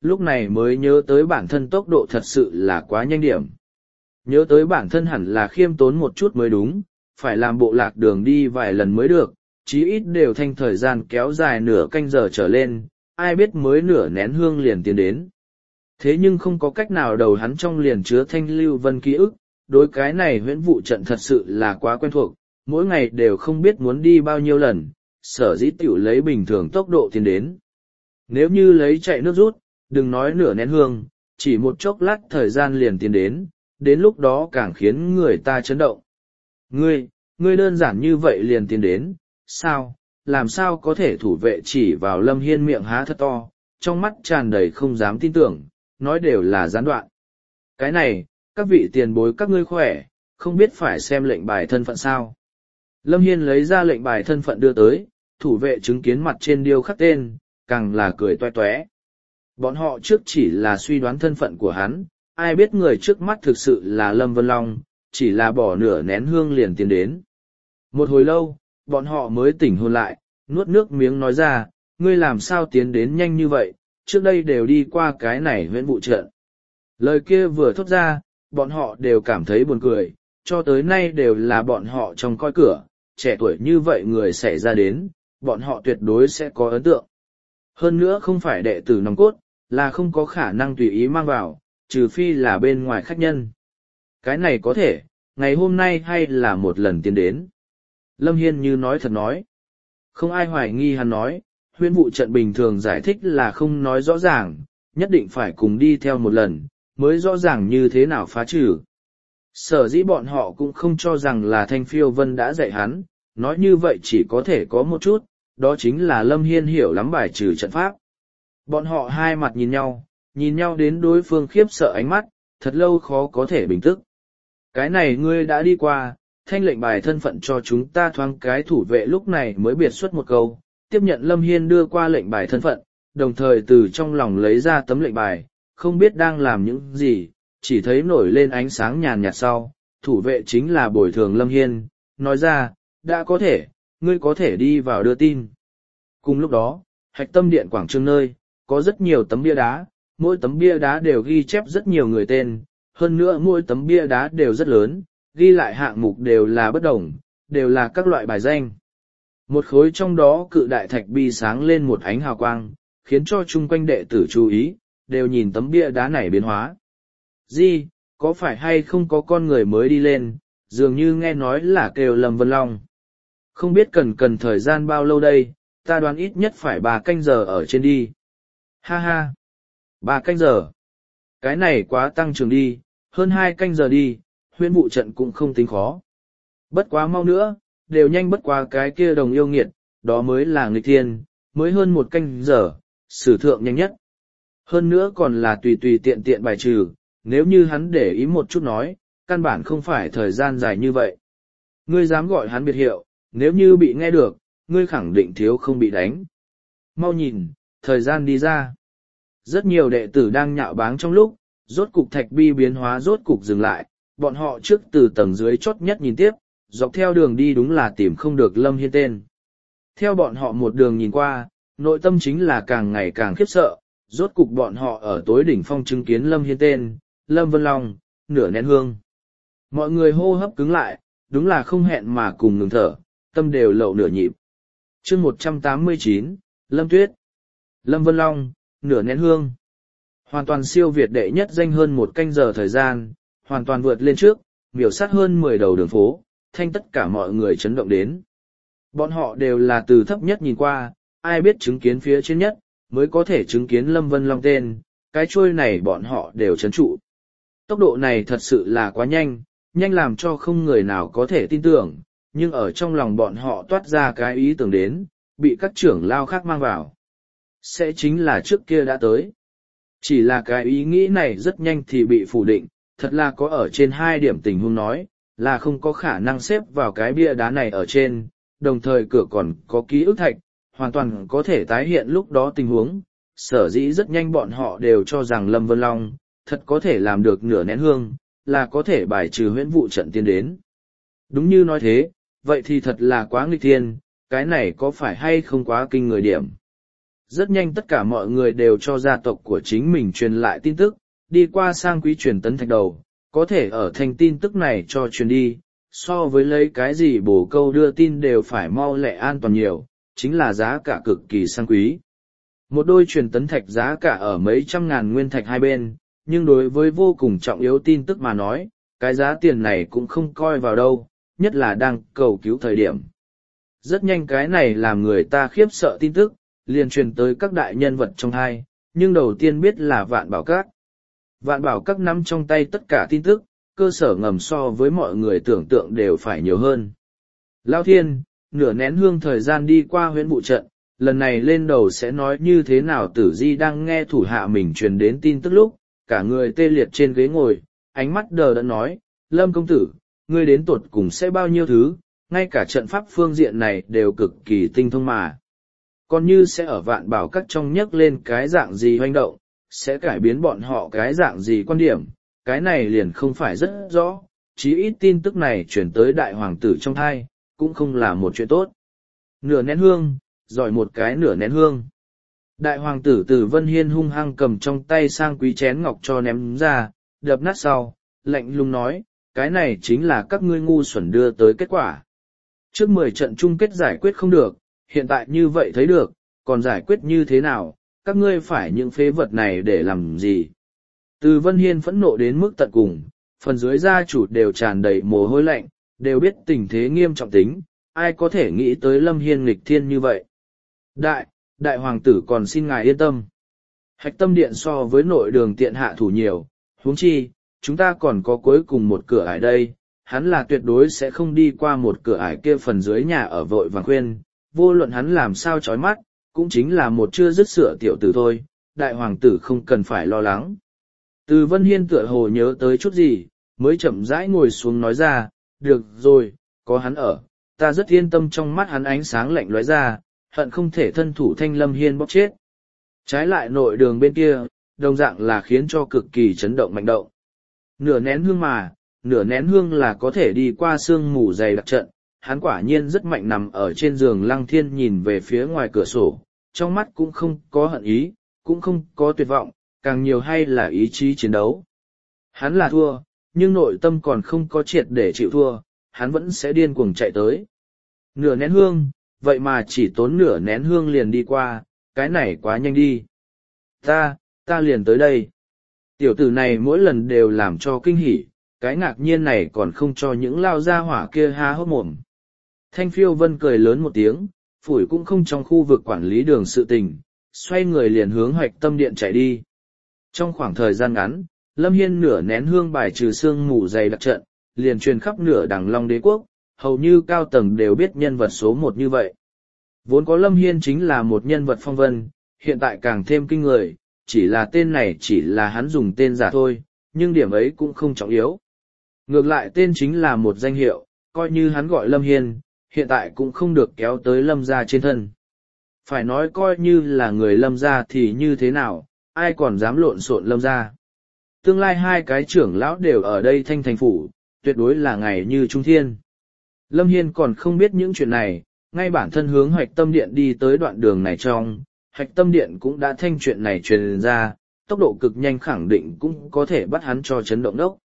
lúc này mới nhớ tới bản thân tốc độ thật sự là quá nhanh điểm. Nhớ tới bản thân hẳn là khiêm tốn một chút mới đúng, phải làm bộ lạc đường đi vài lần mới được, chí ít đều thanh thời gian kéo dài nửa canh giờ trở lên, ai biết mới nửa nén hương liền tiến đến. Thế nhưng không có cách nào, đầu hắn trong liền chứa thanh lưu vân ký ức, đối cái này huyễn vụ trận thật sự là quá quen thuộc, mỗi ngày đều không biết muốn đi bao nhiêu lần, sở dĩ tiểu lấy bình thường tốc độ tiến đến. Nếu như lấy chạy nước rút, đừng nói nửa nén hương, chỉ một chốc lát thời gian liền tiến đến lúc đó càng khiến người ta chấn động. Ngươi đơn giản như vậy liền tiến đến, sao, làm sao có thể? Thủ vệ chỉ vào Lâm Hiên miệng há thật to, trong mắt tràn đầy không dám tin tưởng, nói đều là gián đoạn. Cái này, các vị tiền bối các ngươi khỏe, không biết phải xem lệnh bài thân phận sao? Lâm Hiên lấy ra lệnh bài thân phận đưa tới, thủ vệ chứng kiến mặt trên điêu khắc tên, càng là cười toe toé. Bọn họ trước chỉ là suy đoán thân phận của hắn, ai biết người trước mắt thực sự là Lâm Vân Long, chỉ là bỏ nửa nén hương liền tiến đến. Một hồi lâu, bọn họ mới tỉnh hồn lại, nuốt nước miếng nói ra, ngươi làm sao tiến đến nhanh như vậy, trước đây đều đi qua cái này huyễn vụ trận. Lời kia vừa thốt ra, bọn họ đều cảm thấy buồn cười, cho tới nay đều là bọn họ trong coi cửa, trẻ tuổi như vậy người xảy ra đến, bọn họ tuyệt đối sẽ có ấn tượng. Hơn nữa không phải đệ tử nòng cốt, là không có khả năng tùy ý mang vào, trừ phi là bên ngoài khách nhân. Cái này có thể, ngày hôm nay hay là một lần tiến đến. Lâm Hiên như nói thật nói. Không ai hoài nghi hắn nói, huyễn vụ trận bình thường giải thích là không nói rõ ràng, nhất định phải cùng đi theo một lần, mới rõ ràng như thế nào phá trừ. Sở dĩ bọn họ cũng không cho rằng là Thanh Phiêu Vân đã dạy hắn, nói như vậy chỉ có thể có một chút, đó chính là Lâm Hiên hiểu lắm bài trừ trận pháp. Bọn họ hai mặt nhìn nhau đến đối phương khiếp sợ ánh mắt, thật lâu khó có thể bình tức. Cái này ngươi đã đi qua, thanh lệnh bài thân phận cho chúng ta thoáng. Cái thủ vệ lúc này mới biệt xuất một câu, tiếp nhận Lâm Hiên đưa qua lệnh bài thân phận, đồng thời từ trong lòng lấy ra tấm lệnh bài, không biết đang làm những gì, chỉ thấy nổi lên ánh sáng nhàn nhạt sau, thủ vệ chính là bồi thường Lâm Hiên, nói ra, đã có thể, ngươi có thể đi vào đưa tin. Cùng lúc đó, hạch tâm điện quảng trường nơi, có rất nhiều tấm bia đá, mỗi tấm bia đá đều ghi chép rất nhiều người tên, hơn nữa mỗi tấm bia đá đều rất lớn, ghi lại hạng mục đều là bất đồng, đều là các loại bài danh. Một khối trong đó cự đại thạch bi sáng lên một ánh hào quang, khiến cho chung quanh đệ tử chú ý, đều nhìn tấm bia đá này biến hóa. Gì, có phải hay không có con người mới đi lên, dường như nghe nói là kêu Lâm Vân Long. Không biết cần thời gian bao lâu đây, ta đoán ít nhất phải 3 canh giờ ở trên đi. Ha ha, 3 canh giờ. Cái này quá tăng trưởng đi, hơn 2 canh giờ đi, huyễn vụ trận cũng không tính khó. Bất quá mau nữa, đều nhanh bất quá cái kia đồng yêu nghiệt, đó mới là nghịch thiên, mới hơn 1 canh giờ, sử thượng nhanh nhất. Hơn nữa còn là tùy tiện tiện bài trừ, nếu như hắn để ý một chút nói, căn bản không phải thời gian dài như vậy. Ngươi dám gọi hắn biệt hiệu, nếu như bị nghe được, ngươi khẳng định thiếu không bị đánh. Mau nhìn, thời gian đi ra. Rất nhiều đệ tử đang nhạo báng trong lúc, rốt cục thạch bi biến hóa rốt cục dừng lại, bọn họ trước từ tầng dưới chốt nhất nhìn tiếp, dọc theo đường đi đúng là tìm không được Lâm Hiên tên. Theo bọn họ một đường nhìn qua, nội tâm chính là càng ngày càng khiếp sợ, rốt cục bọn họ ở tối đỉnh phong chứng kiến Lâm Hiên tên, Lâm Vân Long, nửa nén hương. Mọi người hô hấp cứng lại, đúng là không hẹn mà cùng ngừng thở, tâm đều lậu nửa nhịp. Chương 189, Lâm Tuyết, Lâm Vân Long, nửa nén hương. Hoàn toàn siêu việt đệ nhất danh hơn 1 canh giờ thời gian, hoàn toàn vượt lên trước, miểu sát hơn 10 đầu đường phố, thanh tất cả mọi người chấn động đến. Bọn họ đều là từ thấp nhất nhìn qua, ai biết chứng kiến phía trên nhất, mới có thể chứng kiến Lâm Vân Long tên, cái chuôi này bọn họ đều chấn trụ. Tốc độ này thật sự là quá nhanh, nhanh làm cho không người nào có thể tin tưởng, nhưng ở trong lòng bọn họ toát ra cái ý tưởng đến, bị các trưởng lao khác mang vào. Sẽ chính là trước kia đã tới. Chỉ là cái ý nghĩ này rất nhanh thì bị phủ định, thật là có ở trên 2 điểm tình huống nói, là không có khả năng xếp vào cái bia đá này ở trên, đồng thời cửa còn có ký ức thạch, hoàn toàn có thể tái hiện lúc đó tình huống. Sở dĩ rất nhanh bọn họ đều cho rằng Lâm Vân Long, thật có thể làm được nửa nén hương, là có thể bài trừ huyễn vụ trận tiến đến. Đúng như nói thế, vậy thì thật là quá nghịch thiên, cái này có phải hay không quá kinh người điểm. Rất nhanh tất cả mọi người đều cho gia tộc của chính mình truyền lại tin tức, đi qua sang quý truyền tấn thạch đầu, có thể ở thành tin tức này cho truyền đi, so với lấy cái gì bổ câu đưa tin đều phải mau lẹ an toàn nhiều, chính là giá cả cực kỳ sang quý. Một đôi truyền tấn thạch giá cả ở mấy trăm ngàn nguyên thạch hai bên, nhưng đối với vô cùng trọng yếu tin tức mà nói, cái giá tiền này cũng không coi vào đâu, nhất là đang cầu cứu thời điểm. Rất nhanh cái này làm người ta khiếp sợ tin tức, liền truyền tới các đại nhân vật trong hai, nhưng đầu tiên biết là Vạn Bảo Các. Vạn Bảo Các nắm trong tay tất cả tin tức, cơ sở ngầm so với mọi người tưởng tượng đều phải nhiều hơn. Lao Thiên, nửa nén hương thời gian đi qua huyễn bụ trận, lần này lên đầu sẽ nói như thế nào Tử Di đang nghe thủ hạ mình truyền đến tin tức lúc, cả người tê liệt trên ghế ngồi, ánh mắt đờ đẫn nói, Lâm công tử, ngươi đến tột cùng sẽ bao nhiêu thứ, ngay cả trận pháp phương diện này đều cực kỳ tinh thông mà. Còn như sẽ ở Vạn Bảo Các trong nhắc lên cái dạng gì hoành động, sẽ cải biến bọn họ cái dạng gì quan điểm, cái này liền không phải rất rõ, chí ít tin tức này chuyển tới đại hoàng tử trong thai, cũng không là một chuyện tốt. Nửa nén hương, giỏi một cái nửa nén hương. Đại hoàng tử Tử Vân Hiên hung hăng cầm trong tay sang quý chén ngọc cho ném ra, đập nát sau, lạnh lùng nói, cái này chính là các ngươi ngu xuẩn đưa tới kết quả. Trước 10 trận chung kết giải quyết không được, hiện tại như vậy thấy được, còn giải quyết như thế nào, các ngươi phải những phế vật này để làm gì. Từ Vân Hiên phẫn nộ đến mức tận cùng, phần dưới gia chủ đều tràn đầy mồ hôi lạnh, đều biết tình thế nghiêm trọng tính, ai có thể nghĩ tới Lâm Hiên nghịch thiên như vậy. Đại hoàng tử còn xin ngài yên tâm. Hạch tâm điện so với nội đường tiện hạ thủ nhiều, huống chi, chúng ta còn có cuối cùng một cửa ải đây, hắn là tuyệt đối sẽ không đi qua một cửa ải kia phần dưới nhà ở vội vàng khuyên, vô luận hắn làm sao chói mắt, cũng chính là một chưa dứt sửa tiểu tử thôi, đại hoàng tử không cần phải lo lắng. Từ Vân Hiên tựa hồ nhớ tới chút gì, mới chậm rãi ngồi xuống nói ra, được rồi, có hắn ở, ta rất yên tâm. Trong mắt hắn ánh sáng lạnh lóe ra, hận không thể thân thủ thanh Lâm Hiên bóc chết. Trái lại nội đường bên kia, đồng dạng là khiến cho cực kỳ chấn động mạnh động. Nửa nén hương mà, nửa nén hương là có thể đi qua sương mù dày đặc trận, hắn quả nhiên rất mạnh nằm ở trên giường Lăng Thiên nhìn về phía ngoài cửa sổ, trong mắt cũng không có hận ý, cũng không có tuyệt vọng, càng nhiều hay là ý chí chiến đấu. Hắn là thua, nhưng nội tâm còn không có triệt để chịu thua, hắn vẫn sẽ điên cuồng chạy tới. Nửa nén hương, vậy mà chỉ tốn nửa nén hương liền đi qua, cái này quá nhanh đi. Ta liền tới đây. Tiểu tử này mỗi lần đều làm cho kinh hỉ, cái ngạc nhiên này còn không cho những lao gia hỏa kia há hốc mồm. Thanh Phiêu Vân cười lớn một tiếng, phủi cũng không trong khu vực quản lý đường sự tình, xoay người liền hướng Hoạch Tâm Điện chạy đi. Trong khoảng thời gian ngắn, Lâm Hiên nửa nén hương bài trừ sương mù dày đặc trận, liền truyền khắp nửa Đằng Long Đế quốc, hầu như cao tầng đều biết nhân vật số 1 như vậy. Vốn có Lâm Hiên chính là một nhân vật phong vân, hiện tại càng thêm kinh người, chỉ là tên này chỉ là hắn dùng tên giả thôi, nhưng điểm ấy cũng không trọng yếu. Ngược lại tên chính là một danh hiệu, coi như hắn gọi Lâm Hiên, hiện tại cũng không được kéo tới Lâm gia trên thân. Phải nói coi như là người Lâm gia thì như thế nào, ai còn dám lộn xộn Lâm gia. Tương lai hai cái trưởng lão đều ở đây Thanh Thành phủ, tuyệt đối là ngày như trung thiên. Lâm Hiên còn không biết những chuyện này, ngay bản thân hướng Hoạch Tâm Điện đi tới đoạn đường này trong, Hoạch Tâm Điện cũng đã thanh chuyện này truyền ra, tốc độ cực nhanh khẳng định cũng có thể bắt hắn cho chấn động đốc.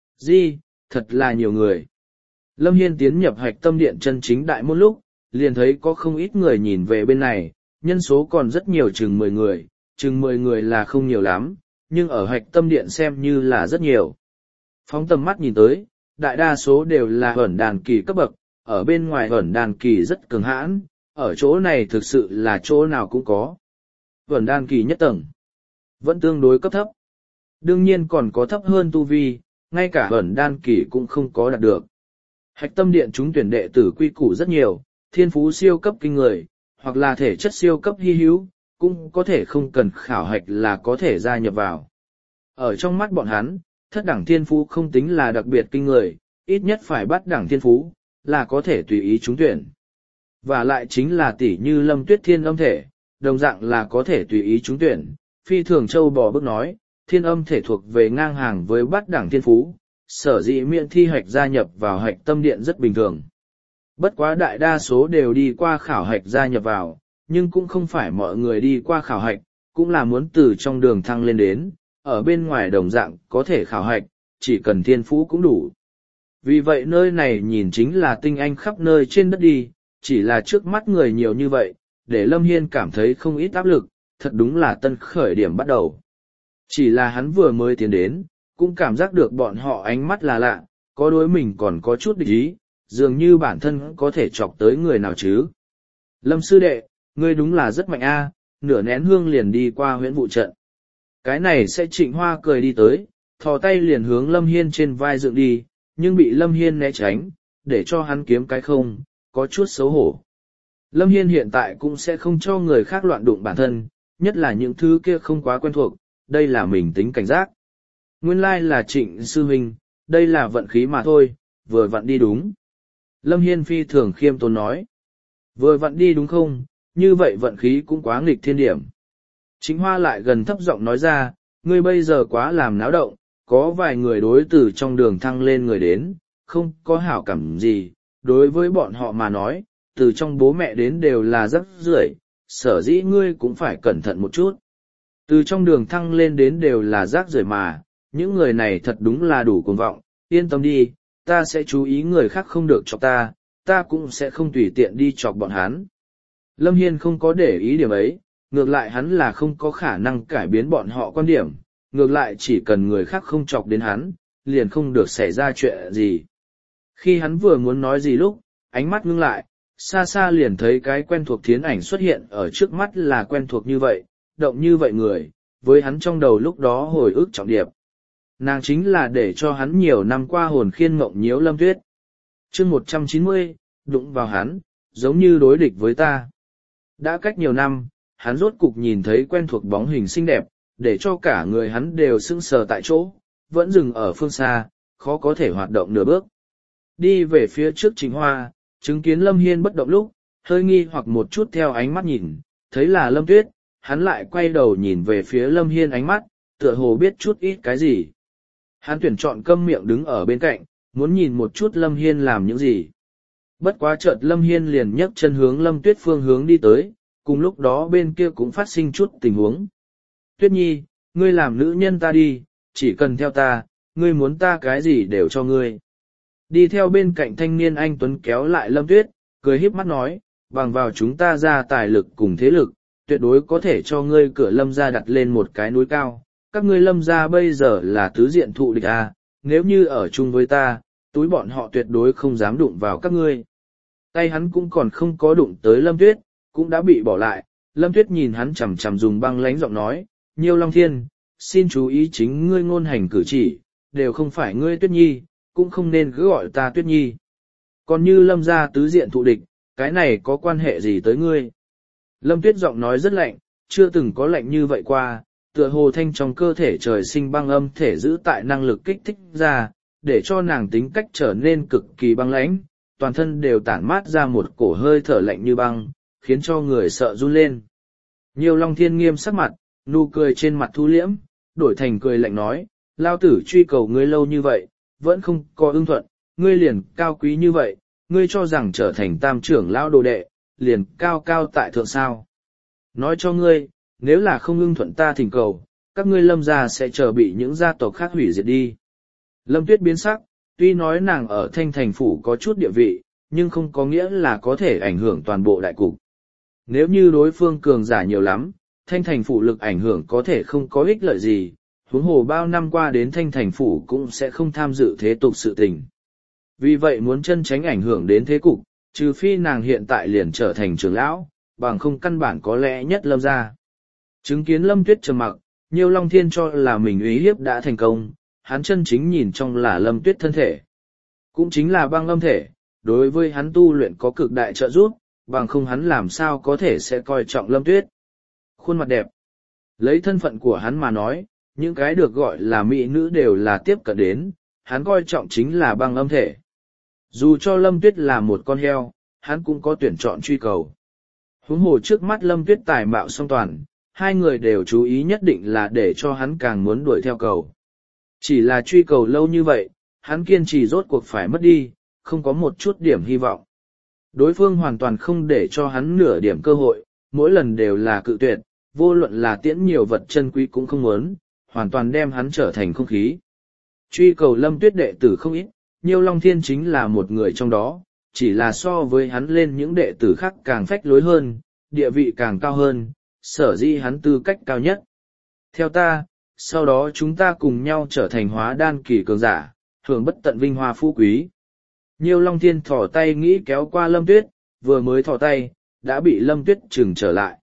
Thật là nhiều người. Lâm Hiên tiến nhập Hoạch Tâm Điện chân chính đại môn lúc, liền thấy có không ít người nhìn về bên này, nhân số còn rất nhiều, chừng 10 người, chừng 10 người là không nhiều lắm, nhưng ở Hoạch Tâm Điện xem như là rất nhiều. Phóng tầm mắt nhìn tới, đại đa số đều là ẩn đàn kỳ cấp bậc, ở bên ngoài ẩn đàn kỳ rất cường hãn, ở chỗ này thực sự là chỗ nào cũng có. Ẩn đàn kỳ nhất tầng, vẫn tương đối cấp thấp. Đương nhiên còn có thấp hơn tu vi, ngay cả ẩn đan kỳ cũng không có đạt được. Hạch Tâm Điện chúng tuyển đệ tử quy củ rất nhiều, thiên phú siêu cấp kinh người, hoặc là thể chất siêu cấp hy hữu, cũng có thể không cần khảo hạch là có thể gia nhập vào. Ở trong mắt bọn hắn, thất đẳng thiên phú không tính là đặc biệt kinh người, ít nhất phải bắt đẳng thiên phú, là có thể tùy ý trúng tuyển. Và lại chính là tỷ như Lâm Tuyết Thiên âm thể, đồng dạng là có thể tùy ý trúng tuyển. Phi thường châu bò bước nói, thiên âm thể thuộc về ngang hàng với bát đẳng thiên phú, sở dĩ miễn thi hạch gia nhập vào Hạch Tâm Điện rất bình thường. Bất quá đại đa số đều đi qua khảo hạch gia nhập vào, nhưng cũng không phải mọi người đi qua khảo hạch, cũng là muốn từ trong đường thăng lên đến, ở bên ngoài đồng dạng có thể khảo hạch, chỉ cần thiên phú cũng đủ. Vì vậy nơi này nhìn chính là tinh anh khắp nơi trên đất đi, chỉ là trước mắt người nhiều như vậy, để Lâm Hiên cảm thấy không ít áp lực, thật đúng là tân khởi điểm bắt đầu. Chỉ là hắn vừa mới tiến đến, cũng cảm giác được bọn họ ánh mắt là lạ, có đối mình còn có chút địch ý, dường như bản thân có thể chọc tới người nào chứ. Lâm sư đệ, ngươi đúng là rất mạnh a, nửa nén hương liền đi qua huyễn vụ trận. Cái này sẽ Trịnh Hoa cười đi tới, thò tay liền hướng Lâm Hiên trên vai dựng đi, nhưng bị Lâm Hiên né tránh, để cho hắn kiếm cái không, có chút xấu hổ. Lâm Hiên hiện tại cũng sẽ không cho người khác loạn đụng bản thân, nhất là những thứ kia không quá quen thuộc, đây là mình tính cảnh giác. Nguyên lai là Trịnh sư huynh, đây là vận khí mà thôi, vừa vặn đi đúng. Lâm Hiên phi thường khiêm tốn nói. Vừa vặn đi đúng không, như vậy vận khí cũng quá nghịch thiên điểm. Trịnh Hoa lại gần thấp giọng nói ra, ngươi bây giờ quá làm náo động, có vài người đối từ trong đường thăng lên người đến, không có hảo cảm gì, đối với bọn họ mà nói, từ trong bố mẹ đến đều là rất rưởi, sở dĩ ngươi cũng phải cẩn thận một chút. Từ trong đường thăng lên đến đều là rác rưởi mà, những người này thật đúng là đủ cuồng vọng, yên tâm đi, ta sẽ chú ý người khác không được chọc ta cũng sẽ không tùy tiện đi chọc bọn hắn. Lâm Hiên không có để ý điểm ấy, ngược lại hắn là không có khả năng cải biến bọn họ quan điểm, ngược lại chỉ cần người khác không chọc đến hắn, liền không được xảy ra chuyện gì. Khi hắn vừa muốn nói gì lúc, ánh mắt ngưng lại, xa xa liền thấy cái quen thuộc thiến ảnh xuất hiện ở trước mắt là quen thuộc như vậy, động như vậy người, với hắn trong đầu lúc đó hồi ức trọng điệp. Nàng chính là để cho hắn nhiều năm qua hồn khiên mộng nhiễu Lâm Tuyết. chương 190, đụng vào hắn, giống như đối địch với ta. Đã cách nhiều năm, hắn rốt cục nhìn thấy quen thuộc bóng hình xinh đẹp, để cho cả người hắn đều sững sờ tại chỗ, vẫn dừng ở phương xa, khó có thể hoạt động nửa bước. Đi về phía trước Trịnh Hoa, chứng kiến Lâm Hiên bất động lúc, hơi nghi hoặc một chút theo ánh mắt nhìn, thấy là Lâm Tuyết, hắn lại quay đầu nhìn về phía Lâm Hiên ánh mắt, tựa hồ biết chút ít cái gì. Hắn tuyển chọn câm miệng đứng ở bên cạnh, muốn nhìn một chút Lâm Hiên làm những gì. Bất quá chợt Lâm Hiên liền nhấc chân hướng Lâm Tuyết phương hướng đi tới, cùng lúc đó bên kia cũng phát sinh chút tình huống. Tuyết Nhi, ngươi làm nữ nhân ta đi, chỉ cần theo ta, ngươi muốn ta cái gì đều cho ngươi. Đi theo bên cạnh thanh niên anh Tuấn kéo lại Lâm Tuyết, cười híp mắt nói, bằng vào chúng ta ra tài lực cùng thế lực, tuyệt đối có thể cho ngươi cửa Lâm gia đặt lên một cái núi cao. Các ngươi Lâm gia bây giờ là tứ diện thụ địch à, nếu như ở chung với ta, túi bọn họ tuyệt đối không dám đụng vào các ngươi. Tay hắn cũng còn không có đụng tới Lâm Tuyết, cũng đã bị bỏ lại. Lâm Tuyết nhìn hắn chằm chằm dùng băng lãnh giọng nói, Nhiêu Long Thiên, xin chú ý chính ngươi ngôn hành cử chỉ, đều không phải ngươi Tuyết Nhi, cũng không nên cứ gọi ta Tuyết Nhi. Còn như Lâm gia tứ diện thụ địch, cái này có quan hệ gì tới ngươi? Lâm Tuyết giọng nói rất lạnh, chưa từng có lạnh như vậy qua, tựa hồ thanh trong cơ thể trời sinh băng âm thể giữ tại năng lực kích thích ra, để cho nàng tính cách trở nên cực kỳ băng lãnh, toàn thân đều tản mát ra một cổ hơi thở lạnh như băng, khiến cho người sợ run lên. Nhiêu Long Thiên nghiêm sắc mặt, nụ cười trên mặt thu liễm, đổi thành cười lạnh nói, lao tử truy cầu ngươi lâu như vậy, vẫn không có ưng thuận, ngươi liền cao quý như vậy, ngươi cho rằng trở thành tam trưởng lão đồ đệ, liền cao cao tại thượng sao. Nói cho ngươi, nếu là không ưng thuận ta thỉnh cầu, các ngươi Lâm gia sẽ chờ bị những gia tộc khác hủy diệt đi. Lâm Tuyết biến sắc, tuy nói nàng ở Thanh Thành Phủ có chút địa vị, nhưng không có nghĩa là có thể ảnh hưởng toàn bộ đại cục. Nếu như đối phương cường giả nhiều lắm, Thanh Thành Phủ lực ảnh hưởng có thể không có ích lợi gì, huống hồ bao năm qua đến Thanh Thành Phủ cũng sẽ không tham dự thế tục sự tình. Vì vậy muốn chân tránh ảnh hưởng đến thế cục, trừ phi nàng hiện tại liền trở thành trưởng lão, bằng không căn bản có lẽ nhất Lâm gia. Chứng kiến Lâm Tuyết trầm mặc, Nhiêu Long Thiên cho là mình uy hiếp đã thành công, hắn chân chính nhìn trong là Lâm Tuyết thân thể. Cũng chính là băng âm thể, đối với hắn tu luyện có cực đại trợ giúp, bằng không hắn làm sao có thể sẽ coi trọng Lâm Tuyết. Khuôn mặt đẹp. Lấy thân phận của hắn mà nói, những cái được gọi là mỹ nữ đều là tiếp cận đến, hắn coi trọng chính là băng âm thể. Dù cho Lâm Tuyết là một con heo, hắn cũng có tuyển chọn truy cầu. Huống hồ trước mắt Lâm Tuyết tài mạo song toàn, hai người đều chú ý nhất định là để cho hắn càng muốn đuổi theo cầu. Chỉ là truy cầu lâu như vậy, hắn kiên trì rốt cuộc phải mất đi, không có một chút điểm hy vọng. Đối phương hoàn toàn không để cho hắn nửa điểm cơ hội, mỗi lần đều là cự tuyệt, vô luận là tiễn nhiều vật chân quý cũng không muốn, hoàn toàn đem hắn trở thành không khí. Truy cầu Lâm Tuyết đệ tử không ít, Nhiêu Long Thiên chính là một người trong đó, chỉ là so với hắn lên những đệ tử khác càng phách lối hơn, địa vị càng cao hơn, sở dĩ hắn tư cách cao nhất. Theo ta, sau đó chúng ta cùng nhau trở thành hóa đan kỳ cường giả, hưởng bất tận vinh hoa phú quý. Nhiêu Long Thiên thỏ tay nghĩ kéo qua Lâm Tuyết, vừa mới thỏ tay, đã bị Lâm Tuyết trừng trở lại.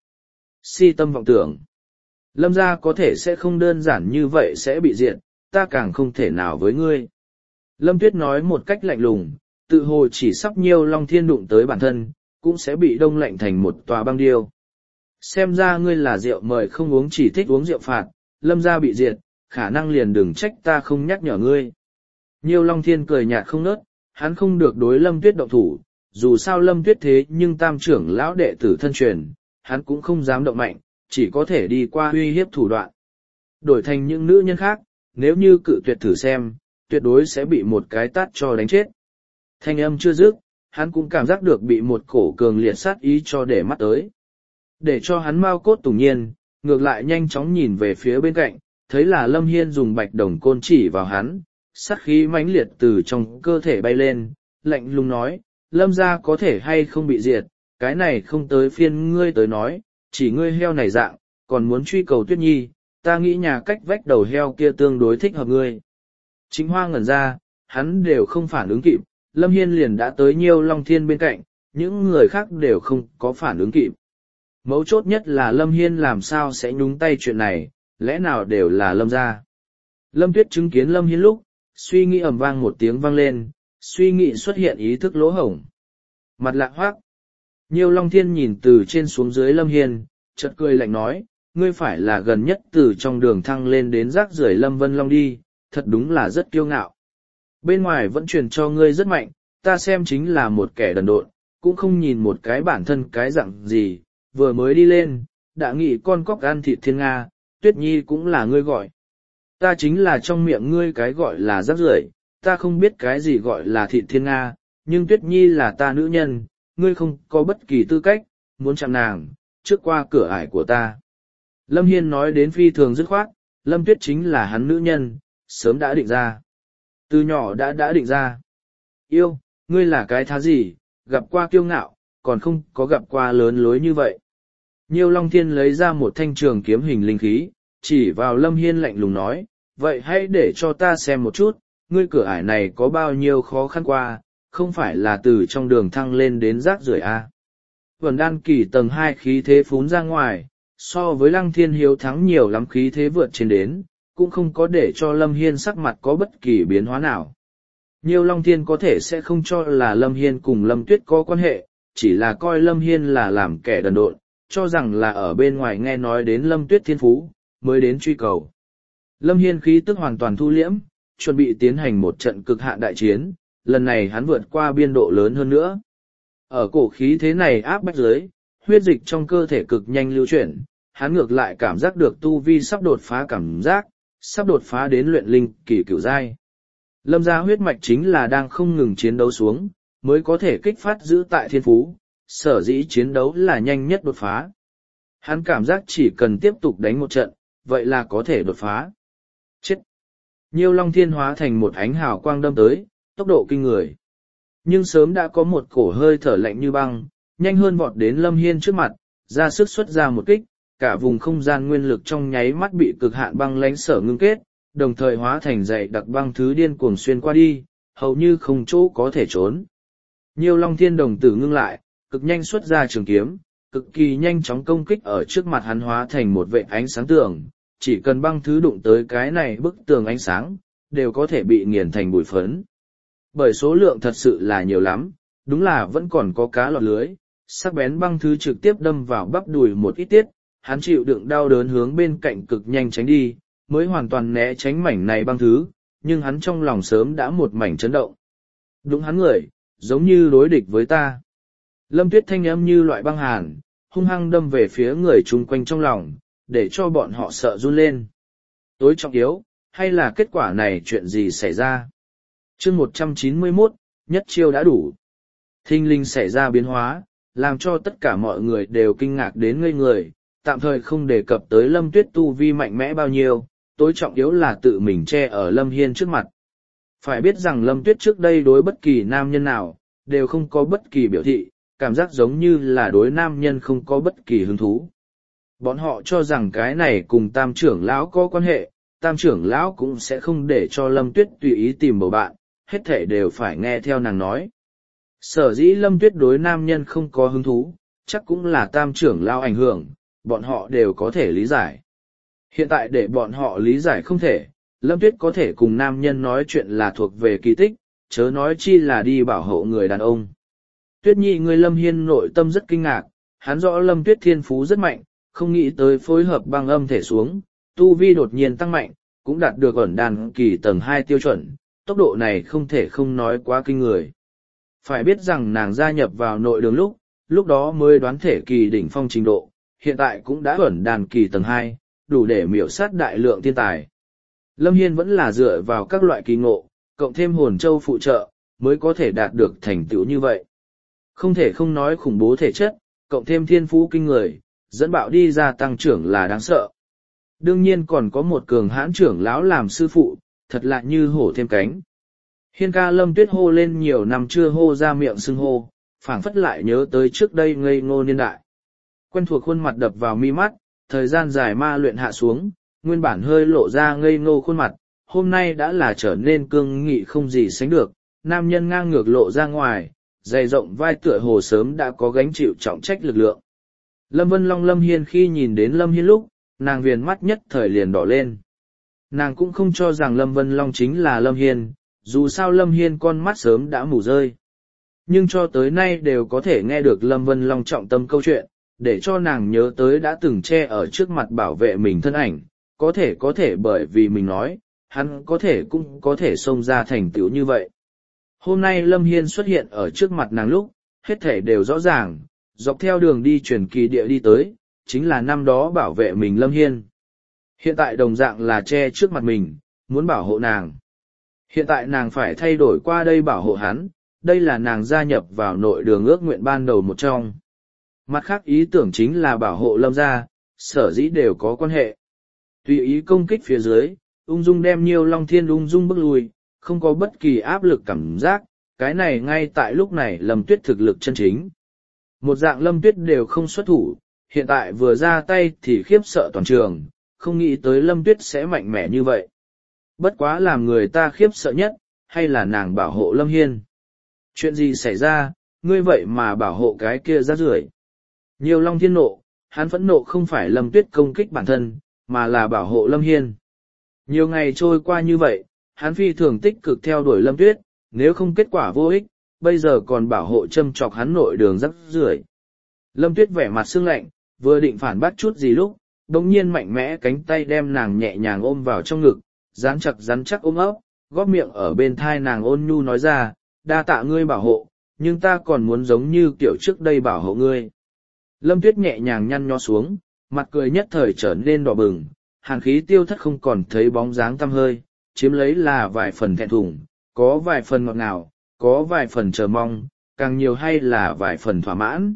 Si tâm vọng tưởng. Lâm gia có thể sẽ không đơn giản như vậy sẽ bị diệt, ta càng không thể nào với ngươi. Lâm Tuyết nói một cách lạnh lùng, tự hồ chỉ sắp Nhiêu Long Thiên đụng tới bản thân, cũng sẽ bị đông lạnh thành một tòa băng điêu. Xem ra ngươi là rượu mời không uống chỉ thích uống rượu phạt, Lâm gia bị diệt, khả năng liền đừng trách ta không nhắc nhở ngươi. Nhiêu Long Thiên cười nhạt không nớt, hắn không được đối Lâm Tuyết động thủ, dù sao Lâm Tuyết thế nhưng tam trưởng lão đệ tử thân truyền, hắn cũng không dám động mạnh, chỉ có thể đi qua uy hiếp thủ đoạn. Đổi thành những nữ nhân khác, nếu như cự tuyệt thử xem, tuyệt đối sẽ bị một cái tát cho đánh chết. Thanh âm chưa dứt, hắn cũng cảm giác được bị một cổ cường liệt sát ý cho để mắt tới. Để cho hắn mau cốt tủng nhiên, ngược lại nhanh chóng nhìn về phía bên cạnh, thấy là Lâm Hiên dùng bạch đồng côn chỉ vào hắn, sát khí mãnh liệt từ trong cơ thể bay lên, lạnh lùng nói, Lâm gia có thể hay không bị diệt, cái này không tới phiên ngươi tới nói, chỉ ngươi heo này dạng, còn muốn truy cầu Tuyết Nhi, ta nghĩ nhà cách vách đầu heo kia tương đối thích hợp ngươi. Chính Hoa ngẩn ra, hắn đều không phản ứng kịp, Lâm Hiên liền đã tới Nhiêu Long Thiên bên cạnh, những người khác đều không có phản ứng kịp. Mấu chốt nhất là Lâm Hiên làm sao sẽ nhúng tay chuyện này, lẽ nào đều là Lâm gia. Lâm Tuyết chứng kiến Lâm Hiên lúc, suy nghĩ ầm vang một tiếng vang lên, suy nghĩ xuất hiện ý thức lỗ hổng. Mặt lạ hoác. Nhiêu Long Thiên nhìn từ trên xuống dưới Lâm Hiên, chợt cười lạnh nói, ngươi phải là gần nhất từ trong đường thăng lên đến rác rưởi Lâm Vân Long đi, thật đúng là rất kiêu ngạo. Bên ngoài vẫn truyền cho ngươi rất mạnh, ta xem chính là một kẻ đần độn, cũng không nhìn một cái bản thân cái dạng gì, vừa mới đi lên, đã nghĩ con cóc ăn thịt thiên Nga, Tuyết Nhi cũng là ngươi gọi. Ta chính là trong miệng ngươi cái gọi là rác rưởi, ta không biết cái gì gọi là thịt thiên Nga, nhưng Tuyết Nhi là ta nữ nhân, ngươi không có bất kỳ tư cách, muốn chạm nàng, trước qua cửa ải của ta. Lâm Hiên nói đến phi thường dứt khoát, Lâm Tuyết chính là hắn nữ nhân, sớm đã định ra. Từ nhỏ đã định ra. Yêu, ngươi là cái thá gì, gặp qua kiêu ngạo, còn không có gặp qua lớn lối như vậy. Nhiêu Long Thiên lấy ra một thanh trường kiếm hình linh khí, chỉ vào Lâm Hiên lạnh lùng nói, vậy hãy để cho ta xem một chút, ngươi cửa ải này có bao nhiêu khó khăn qua, không phải là từ trong đường thăng lên đến rác rưởi à. Vẩn đan kỳ tầng 2 khí thế phún ra ngoài, so với Lăng Thiên Hiếu thắng nhiều lắm khí thế vượt trên đến, cũng không có để cho Lâm Hiên sắc mặt có bất kỳ biến hóa nào. Nhiêu Long Thiên có thể sẽ không cho là Lâm Hiên cùng Lâm Tuyết có quan hệ, chỉ là coi Lâm Hiên là làm kẻ đần độn, cho rằng là ở bên ngoài nghe nói đến Lâm Tuyết thiên phú, mới đến truy cầu. Lâm Hiên khí tức hoàn toàn thu liễm, chuẩn bị tiến hành một trận cực hạn đại chiến, lần này hắn vượt qua biên độ lớn hơn nữa. Ở cổ khí thế này áp bách dưới, huyết dịch trong cơ thể cực nhanh lưu chuyển, hắn ngược lại cảm giác được tu vi sắp đột phá cảm giác, sắp đột phá đến luyện linh kỳ cửu giai. Lâm gia huyết mạch chính là đang không ngừng chiến đấu xuống, mới có thể kích phát giữ tại thiên phú, sở dĩ chiến đấu là nhanh nhất đột phá. Hắn cảm giác chỉ cần tiếp tục đánh một trận, vậy là có thể đột phá. Chết! Nhiêu Long Thiên hóa thành một ánh hào quang đâm tới, tốc độ kinh người. Nhưng sớm đã có một cổ hơi thở lạnh như băng, nhanh hơn vọt đến Lâm Hiên trước mặt, ra sức xuất ra một kích, cả vùng không gian nguyên lực trong nháy mắt bị cực hạn băng lãnh sở ngưng kết, đồng thời hóa thành dày đặc băng thứ điên cuồng xuyên qua đi, hầu như không chỗ có thể trốn. Nhiêu Long Thiên đồng tử ngưng lại, cực nhanh xuất ra trường kiếm, cực kỳ nhanh chóng công kích ở trước mặt hắn hóa thành một vệt ánh sáng tường, chỉ cần băng thứ đụng tới cái này bức tường ánh sáng, đều có thể bị nghiền thành bụi phấn. Bởi số lượng thật sự là nhiều lắm, đúng là vẫn còn có cá lọt lưới, sắc bén băng thứ trực tiếp đâm vào bắp đùi một ít tiết, hắn chịu đựng đau đớn hướng bên cạnh cực nhanh tránh đi, mới hoàn toàn né tránh mảnh này băng thứ, nhưng hắn trong lòng sớm đã một mảnh chấn động. Đúng hắn người, giống như đối địch với ta. Lâm Tuyết thanh âm như loại băng hàn, hung hăng đâm về phía người chung quanh trong lòng, để cho bọn họ sợ run lên. Tối trọng yếu, hay là kết quả này chuyện gì xảy ra? Chương 191, nhất chiêu đã đủ. Thinh linh xảy ra biến hóa, làm cho tất cả mọi người đều kinh ngạc đến ngây người, tạm thời không đề cập tới Lâm Tuyết tu vi mạnh mẽ bao nhiêu, tối trọng yếu là tự mình che ở Lâm Hiên trước mặt. Phải biết rằng Lâm Tuyết trước đây đối bất kỳ nam nhân nào, đều không có bất kỳ biểu thị, cảm giác giống như là đối nam nhân không có bất kỳ hứng thú. Bọn họ cho rằng cái này cùng tam trưởng lão có quan hệ, tam trưởng lão cũng sẽ không để cho Lâm Tuyết tùy ý tìm bầu bạn, hết thể đều phải nghe theo nàng nói. Sở dĩ Lâm Tuyết đối nam nhân không có hứng thú, chắc cũng là tam trưởng lão ảnh hưởng, bọn họ đều có thể lý giải. Hiện tại để bọn họ lý giải không thể, Lâm Tuyết có thể cùng nam nhân nói chuyện là thuộc về kỳ tích, chớ nói chi là đi bảo hộ người đàn ông. Tuyết Nhi người Lâm Hiên nội tâm rất kinh ngạc, hắn rõ Lâm Tuyết thiên phú rất mạnh, không nghĩ tới phối hợp băng âm thể xuống, tu vi đột nhiên tăng mạnh, cũng đạt được ẩn đàn kỳ tầng 2 tiêu chuẩn, tốc độ này không thể không nói quá kinh người. Phải biết rằng nàng gia nhập vào nội đường lúc đó mới đoán thể kỳ đỉnh phong trình độ, hiện tại cũng đã ẩn đàn kỳ tầng 2, đủ để miểu sát đại lượng thiên tài. Lâm Hiên vẫn là dựa vào các loại kỳ ngộ, cộng thêm hồn châu phụ trợ, mới có thể đạt được thành tựu như vậy. Không thể không nói khủng bố thể chất, cộng thêm thiên phú kinh người, dẫn bạo đi ra tăng trưởng là đáng sợ. Đương nhiên còn có một cường hãn trưởng lão làm sư phụ, thật lạ như hổ thêm cánh. Hiên ca Lâm Tuyết hô lên nhiều năm chưa hô ra miệng xưng hô, phảng phất lại nhớ tới trước đây ngây ngô niên đại. Quen thuộc khuôn mặt đập vào mi mắt, thời gian dài ma luyện hạ xuống, nguyên bản hơi lộ ra ngây ngô khuôn mặt, hôm nay đã là trở nên cương nghị không gì sánh được, nam nhân ngang ngược lộ ra ngoài, dày rộng vai tựa hồ sớm đã có gánh chịu trọng trách lực lượng. Lâm Vân Long Lâm Hiên khi nhìn đến Lâm Hiên lúc, nàng viền mắt nhất thời liền đỏ lên. Nàng cũng không cho rằng Lâm Vân Long chính là Lâm Hiên, dù sao Lâm Hiên con mắt sớm đã mù rơi. Nhưng cho tới nay đều có thể nghe được Lâm Vân Long trọng tâm câu chuyện, để cho nàng nhớ tới đã từng che ở trước mặt bảo vệ mình thân ảnh, có thể bởi vì mình nói, hắn có thể cũng có thể xông ra thành tựu như vậy. Hôm nay Lâm Hiên xuất hiện ở trước mặt nàng lúc, hết thể đều rõ ràng, dọc theo đường đi truyền kỳ địa đi tới, chính là năm đó bảo vệ mình Lâm Hiên. Hiện tại đồng dạng là che trước mặt mình, muốn bảo hộ nàng. Hiện tại nàng phải thay đổi qua đây bảo hộ hắn, đây là nàng gia nhập vào nội đường ước nguyện ban đầu một trong. Mặt khác ý tưởng chính là bảo hộ Lâm gia, sở dĩ đều có quan hệ. Tùy ý công kích phía dưới, ung dung đem Nhiêu Long Thiên ung dung bước lui, không có bất kỳ áp lực cảm giác, cái này ngay tại lúc này Lâm Tuyết thực lực chân chính. Một dạng Lâm Tuyết đều không xuất thủ, hiện tại vừa ra tay thì khiếp sợ toàn trường, không nghĩ tới Lâm Tuyết sẽ mạnh mẽ như vậy. Bất quá làm người ta khiếp sợ nhất, hay là nàng bảo hộ Lâm Hiên. Chuyện gì xảy ra, ngươi vậy mà bảo hộ cái kia rác rưởi. Nhiêu Long Thiên nộ, hắn phẫn nộ không phải Lâm Tuyết công kích bản thân, mà là bảo hộ Lâm Hiên. Nhiều ngày trôi qua như vậy, hắn phi thường tích cực theo đuổi Lâm Tuyết, nếu không kết quả vô ích, bây giờ còn bảo hộ châm chọc hắn nội đường rắc rưởi. Lâm Tuyết vẻ mặt sương lạnh, vừa định phản bác chút gì lúc, đồng nhiên mạnh mẽ cánh tay đem nàng nhẹ nhàng ôm vào trong ngực, rắn chắc ôm ấp, góp miệng ở bên thai nàng ôn nhu nói ra, đa tạ ngươi bảo hộ, nhưng ta còn muốn giống như kiểu trước đây bảo hộ ngươi. Lâm Tuyết nhẹ nhàng nhăn nho xuống, mặt cười nhất thời trở nên đỏ bừng, hàn khí tiêu thất không còn thấy bóng dáng tăm hơi, chiếm lấy là vài phần thẹn thùng, có vài phần ngọt ngào, có vài phần chờ mong, càng nhiều hay là vài phần thỏa mãn.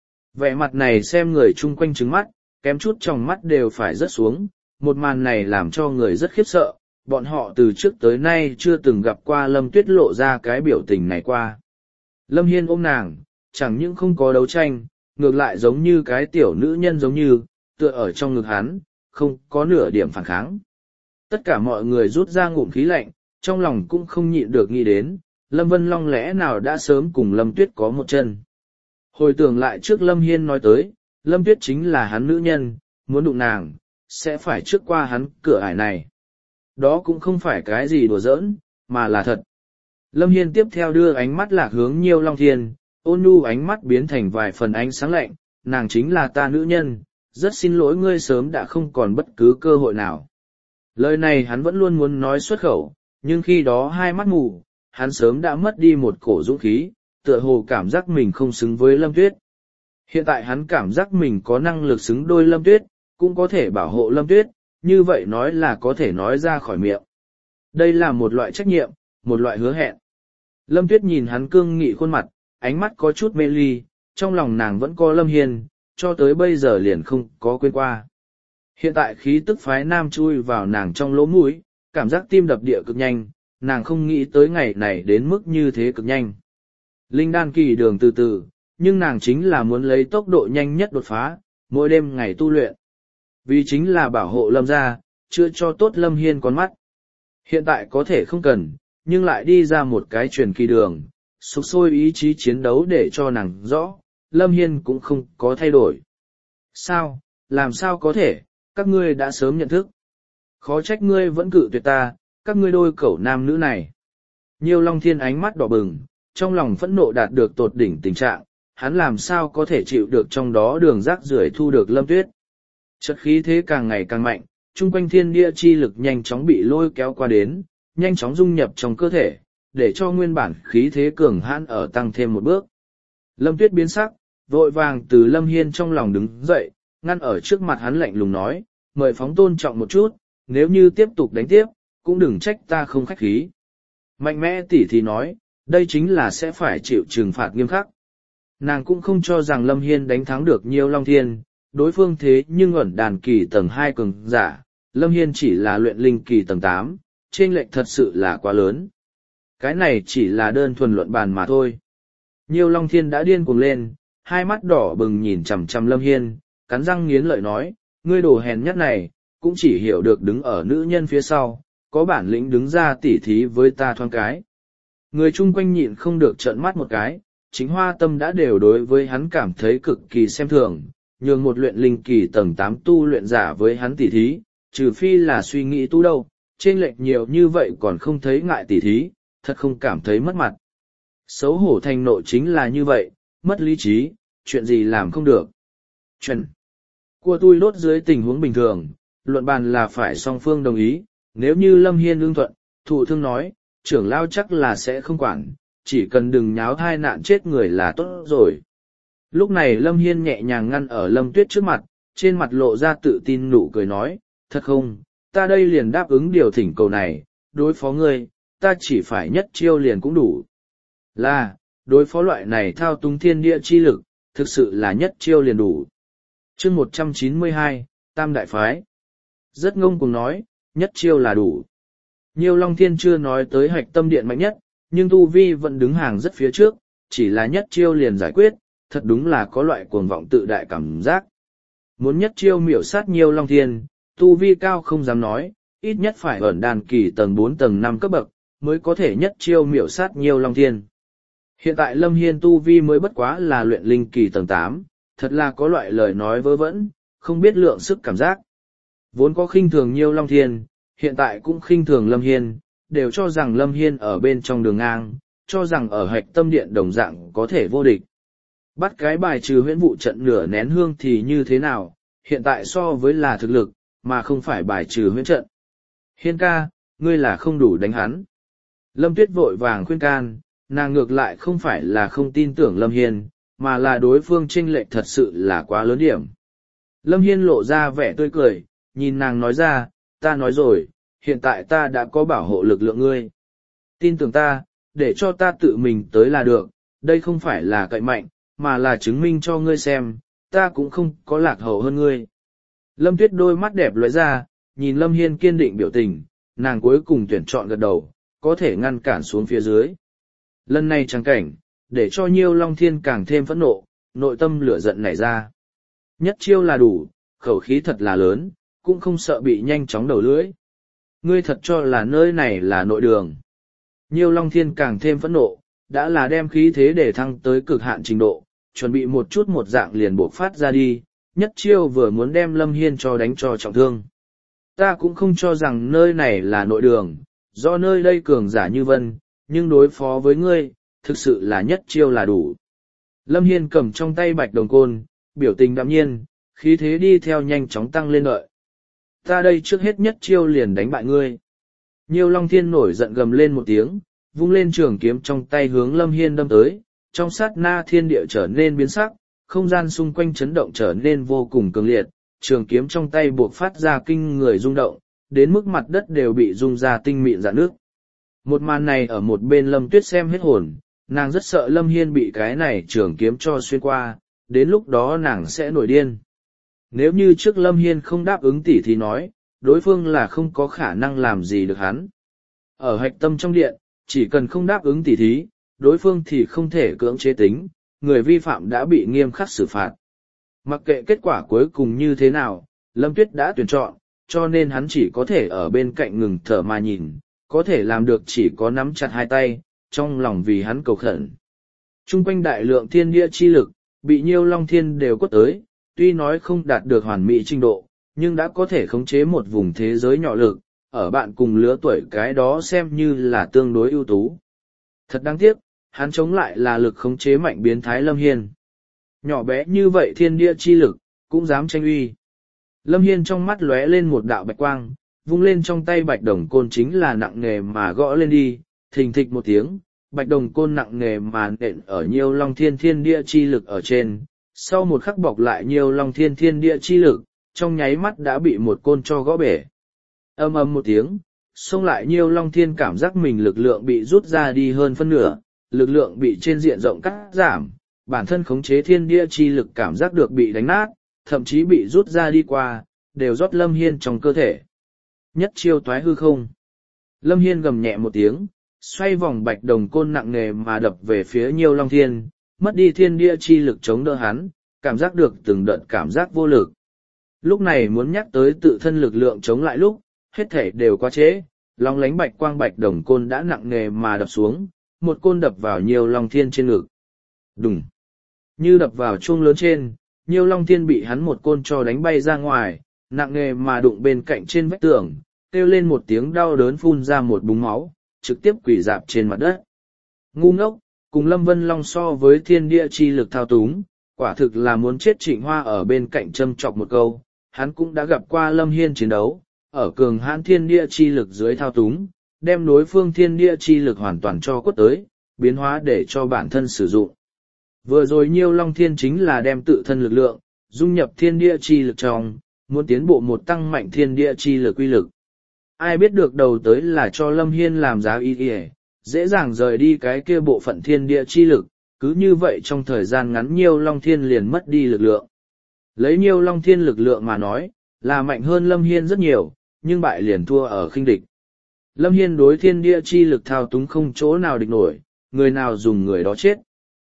Vẻ mặt này xem người chung quanh trứng mắt, kém chút trong mắt đều phải rớt xuống, một màn này làm cho người rất khiếp sợ, bọn họ từ trước tới nay chưa từng gặp qua Lâm Tuyết lộ ra cái biểu tình này qua. Lâm Hiên ôm nàng, chẳng những không có đấu tranh, ngược lại giống như cái tiểu nữ nhân giống như, tựa ở trong ngực hắn, không có nửa điểm phản kháng. Tất cả mọi người rút ra ngụm khí lạnh, trong lòng cũng không nhịn được nghĩ đến, Lâm Vân Long lẽ nào đã sớm cùng Lâm Tuyết có một chân. Hồi tưởng lại trước Lâm Hiên nói tới, Lâm Tuyết chính là hắn nữ nhân, muốn đụng nàng, sẽ phải trước qua hắn cửa ải này. Đó cũng không phải cái gì đùa giỡn, mà là thật. Lâm Hiên tiếp theo đưa ánh mắt lạc hướng Nhiêu Long Thiên, ôn nhu ánh mắt biến thành vài phần ánh sáng lạnh, nàng chính là ta nữ nhân, rất xin lỗi ngươi sớm đã không còn bất cứ cơ hội nào. Lời này hắn vẫn luôn muốn nói xuất khẩu, nhưng khi đó hai mắt mù, hắn sớm đã mất đi một cổ dũng khí, tựa hồ cảm giác mình không xứng với Lâm Tuyết. Hiện tại hắn cảm giác mình có năng lực xứng đôi Lâm Tuyết, cũng có thể bảo hộ Lâm Tuyết, như vậy nói là có thể nói ra khỏi miệng. Đây là một loại trách nhiệm, một loại hứa hẹn. Lâm Tuyết nhìn hắn cương nghị khuôn mặt, ánh mắt có chút mê ly, trong lòng nàng vẫn có Lâm Hiên, cho tới bây giờ liền không có quên qua. Hiện tại khí tức phái nam chui vào nàng trong lỗ mũi, cảm giác tim đập địa cực nhanh, nàng không nghĩ tới ngày này đến mức như thế cực nhanh. Linh đan kỳ đường từ từ, nhưng nàng chính là muốn lấy tốc độ nhanh nhất đột phá, mỗi đêm ngày tu luyện. Vì chính là bảo hộ Lâm gia, chưa cho tốt Lâm Hiên con mắt. Hiện tại có thể không cần, nhưng lại đi ra một cái truyền kỳ đường, sục sôi ý chí chiến đấu để cho nàng rõ, Lâm Hiên cũng không có thay đổi. Sao, làm sao có thể, các ngươi đã sớm nhận thức. Khó trách ngươi vẫn cự tuyệt ta, các ngươi đôi cẩu nam nữ này. Nhiêu Long Thiên ánh mắt đỏ bừng, trong lòng phẫn nộ đạt được tột đỉnh tình trạng, hắn làm sao có thể chịu được trong đó đường rác rưởi thu được Lâm Tuyết. Chất khí thế càng ngày càng mạnh, chung quanh thiên địa chi lực nhanh chóng bị lôi kéo qua đến, nhanh chóng dung nhập trong cơ thể, để cho nguyên bản khí thế cường hãn ở tăng thêm một bước. Lâm Tuyết biến sắc, vội vàng từ Lâm Hiên trong lòng đứng dậy, ngăn ở trước mặt hắn lạnh lùng nói, mời phóng tôn trọng một chút, nếu như tiếp tục đánh tiếp, cũng đừng trách ta không khách khí. Mạnh mẽ tỉ thì nói, đây chính là sẽ phải chịu trừng phạt nghiêm khắc. Nàng cũng không cho rằng Lâm Hiên đánh thắng được Nhiêu Long Thiên, đối phương thế nhưng ẩn đàn kỳ tầng 2 cường giả, Lâm Hiên chỉ là luyện linh kỳ tầng 8, chênh lệch thật sự là quá lớn. Cái này chỉ là đơn thuần luận bàn mà thôi. Nhiêu Long Thiên đã điên cuồng lên, hai mắt đỏ bừng nhìn chằm chằm Lâm Hiên, cắn răng nghiến lợi nói, ngươi đồ hèn nhất này, cũng chỉ hiểu được đứng ở nữ nhân phía sau, có bản lĩnh đứng ra tỉ thí với ta thoáng cái. Người chung quanh nhịn không được trợn mắt một cái, chính Hoa Tâm đã đều đối với hắn cảm thấy cực kỳ xem thường, nhường một luyện linh kỳ tầng 8 tu luyện giả với hắn tỉ thí, trừ phi là suy nghĩ tu đâu, chênh lệch nhiều như vậy còn không thấy ngại tỉ thí, thật không cảm thấy mất mặt. Xấu hổ thành nộ chính là như vậy, mất lý trí, chuyện gì làm không được. Chuyện của tôi đốt dưới tình huống bình thường, luận bàn là phải song phương đồng ý, nếu như Lâm Hiên ưng thuận, thụ thương nói, trưởng lao chắc là sẽ không quản, chỉ cần đừng nháo thai nạn chết người là tốt rồi. Lúc này Lâm Hiên nhẹ nhàng ngăn ở Lâm Tuyết trước mặt, trên mặt lộ ra tự tin nụ cười nói, thật không, ta đây liền đáp ứng điều thỉnh cầu này, đối phó ngươi, ta chỉ phải nhất chiêu liền cũng đủ. Là, đối phó loại này thao túng thiên địa chi lực, thực sự là nhất chiêu liền đủ. Chương 192, Tam Đại Phái. Rất ngông cuồng nói, nhất chiêu là đủ. Nhiêu Long Thiên chưa nói tới hạch tâm điện mạnh nhất, nhưng Tu Vi vẫn đứng hàng rất phía trước, chỉ là nhất chiêu liền giải quyết, thật đúng là có loại cuồng vọng tự đại cảm giác. Muốn nhất chiêu miểu sát Nhiêu Long Thiên, Tu Vi cao không dám nói, ít nhất phải ẩn đàn kỳ tầng 4 tầng 5 cấp bậc, mới có thể nhất chiêu miểu sát Nhiêu Long Thiên. Hiện tại Lâm Hiên Tu Vi mới bất quá là luyện linh kỳ tầng 8, thật là có loại lời nói vớ vẩn, không biết lượng sức cảm giác. Vốn có khinh thường Nhiêu Long Thiên, hiện tại cũng khinh thường Lâm Hiên, đều cho rằng Lâm Hiên ở bên trong đường ngang, cho rằng ở hạch tâm điện đồng dạng có thể vô địch. Bắt cái bài trừ huyễn vụ trận nửa nén hương thì như thế nào, hiện tại so với là thực lực, mà không phải bài trừ huyễn trận. Hiên ca, ngươi là không đủ đánh hắn. Lâm Tuyết vội vàng khuyên can, nàng ngược lại không phải là không tin tưởng Lâm Hiên, mà là đối phương chênh lệch thật sự là quá lớn điểm. Lâm Hiên lộ ra vẻ tươi cười, nhìn nàng nói ra, ta nói rồi, hiện tại ta đã có bảo hộ lực lượng ngươi. Tin tưởng ta, để cho ta tự mình tới là được, đây không phải là cậy mạnh, mà là chứng minh cho ngươi xem, ta cũng không có lạc hậu hơn ngươi. Lâm Tuyết đôi mắt đẹp lóe ra, nhìn Lâm Hiên kiên định biểu tình, nàng cuối cùng tuyển chọn gật đầu, có thể ngăn cản xuống phía dưới. Lần này chẳng cảnh, để cho Nhiêu Long Thiên càng thêm phẫn nộ, nội tâm lửa giận nảy ra. Nhất chiêu là đủ, khẩu khí thật là lớn, cũng không sợ bị nhanh chóng đầu lưỡi. Ngươi thật cho là nơi này là nội đường. Nhiêu Long Thiên càng thêm phẫn nộ, đã là đem khí thế để thăng tới cực hạn trình độ, chuẩn bị một chút một dạng liền buộc phát ra đi, nhất chiêu vừa muốn đem Lâm Hiên cho đánh cho trọng thương. Ta cũng không cho rằng nơi này là nội đường, do nơi đây cường giả như vân, nhưng đối phó với ngươi, thực sự là nhất chiêu là đủ. Lâm Hiên cầm trong tay bạch đồng côn, biểu tình đạm nhiên, khí thế đi theo nhanh chóng tăng lên đợi. Ta đây trước hết nhất chiêu liền đánh bại ngươi. Nhiêu Long Thiên nổi giận gầm lên một tiếng, vung lên trường kiếm trong tay hướng Lâm Hiên đâm tới, trong sát na thiên địa trở nên biến sắc, không gian xung quanh chấn động trở nên vô cùng cường liệt, trường kiếm trong tay buộc phát ra kinh người rung động, đến mức mặt đất đều bị rung ra tinh mịn rạn nước. Một màn này ở một bên Lâm Tuyết xem hết hồn, Nàng rất sợ Lâm Hiên bị cái này trường kiếm cho xuyên qua, đến lúc đó nàng sẽ nổi điên. Nếu như trước Lâm Hiên không đáp ứng tỉ thì nói, đối phương là không có khả năng làm gì được hắn. Ở hạch tâm trong điện, chỉ cần không đáp ứng tỉ thí, đối phương thì không thể cưỡng chế tính, người vi phạm đã bị nghiêm khắc xử phạt. Mặc kệ kết quả cuối cùng như thế nào, Lâm Tuyết đã tuyển chọn, cho nên hắn chỉ có thể ở bên cạnh ngừng thở mà nhìn, có thể làm được chỉ có nắm chặt hai tay, trong lòng vì hắn cầu khẩn. Trung quanh đại lượng thiên địa chi lực, bị Nhiêu Long Thiên đều quất tới, tuy nói không đạt được hoàn mỹ trình độ, nhưng đã có thể khống chế một vùng thế giới nhỏ lực, ở bạn cùng lứa tuổi cái đó xem như là tương đối ưu tú. Thật đáng tiếc, hắn chống lại là lực khống chế mạnh biến thái Lâm Hiên. Nhỏ bé như vậy thiên địa chi lực, cũng dám tranh uy. Lâm Hiên trong mắt lóe lên một đạo bạch quang, vung lên trong tay bạch đồng côn chính là nặng nề mà gõ lên đi, thình thịch một tiếng, bạch đồng côn nặng nề mà nện ở Nhiêu Long Thiên thiên địa chi lực ở trên, sau một khắc bọc lại Nhiêu Long Thiên thiên địa chi lực, trong nháy mắt đã bị một côn cho gõ bể. Âm ầm một tiếng, xông lại Nhiêu Long Thiên cảm giác mình lực lượng bị rút ra đi hơn phân nửa, lực lượng bị trên diện rộng cắt giảm, bản thân khống chế thiên địa chi lực cảm giác được bị đánh nát, thậm chí bị rút ra đi qua, đều rót Lâm Hiên trong cơ thể. Nhất chiêu toái hư không. Lâm Hiên gầm nhẹ một tiếng, xoay vòng bạch đồng côn nặng nề mà đập về phía Nhiêu Long Thiên, mất đi thiên địa chi lực chống đỡ hắn, cảm giác được từng đợt cảm giác vô lực. Lúc này muốn nhắc tới tự thân lực lượng chống lại lúc, hết thể đều quá trễ, long lánh bạch quang bạch đồng côn đã nặng nề mà đập xuống, một côn đập vào Nhiêu Long Thiên trên ngực. Đùng! Như đập vào chuông lớn trên, Nhiêu Long Thiên bị hắn một côn cho đánh bay ra ngoài, nặng nề mà đụng bên cạnh trên vách tường, kêu lên một tiếng đau đớn phun ra một búng máu, trực tiếp quỳ dạp trên mặt đất. Ngu ngốc, cùng Lâm Vân Long so với thiên địa chi lực thao túng, quả thực là muốn chết. Trịnh Hoa ở bên cạnh châm chọc một câu, hắn cũng đã gặp qua Lâm Hiên chiến đấu, ở cường hãn thiên địa chi lực dưới thao túng, đem đối phương thiên địa chi lực hoàn toàn cho quất tới, biến hóa để cho bản thân sử dụng. Vừa rồi Nhiêu Long Thiên chính là đem tự thân lực lượng, dung nhập thiên địa chi lực trong, muốn tiến bộ một tăng mạnh thiên địa chi lực uy lực. Ai biết được đầu tới là cho Lâm Hiên làm giá y y, dễ dàng rời đi cái kia bộ phận thiên địa chi lực, cứ như vậy trong thời gian ngắn Nhiêu Long Thiên liền mất đi lực lượng. Lấy Nhiêu Long Thiên lực lượng mà nói, là mạnh hơn Lâm Hiên rất nhiều, nhưng bại liền thua ở khinh địch. Lâm Hiên đối thiên địa chi lực thao túng không chỗ nào địch nổi, người nào dùng người đó chết.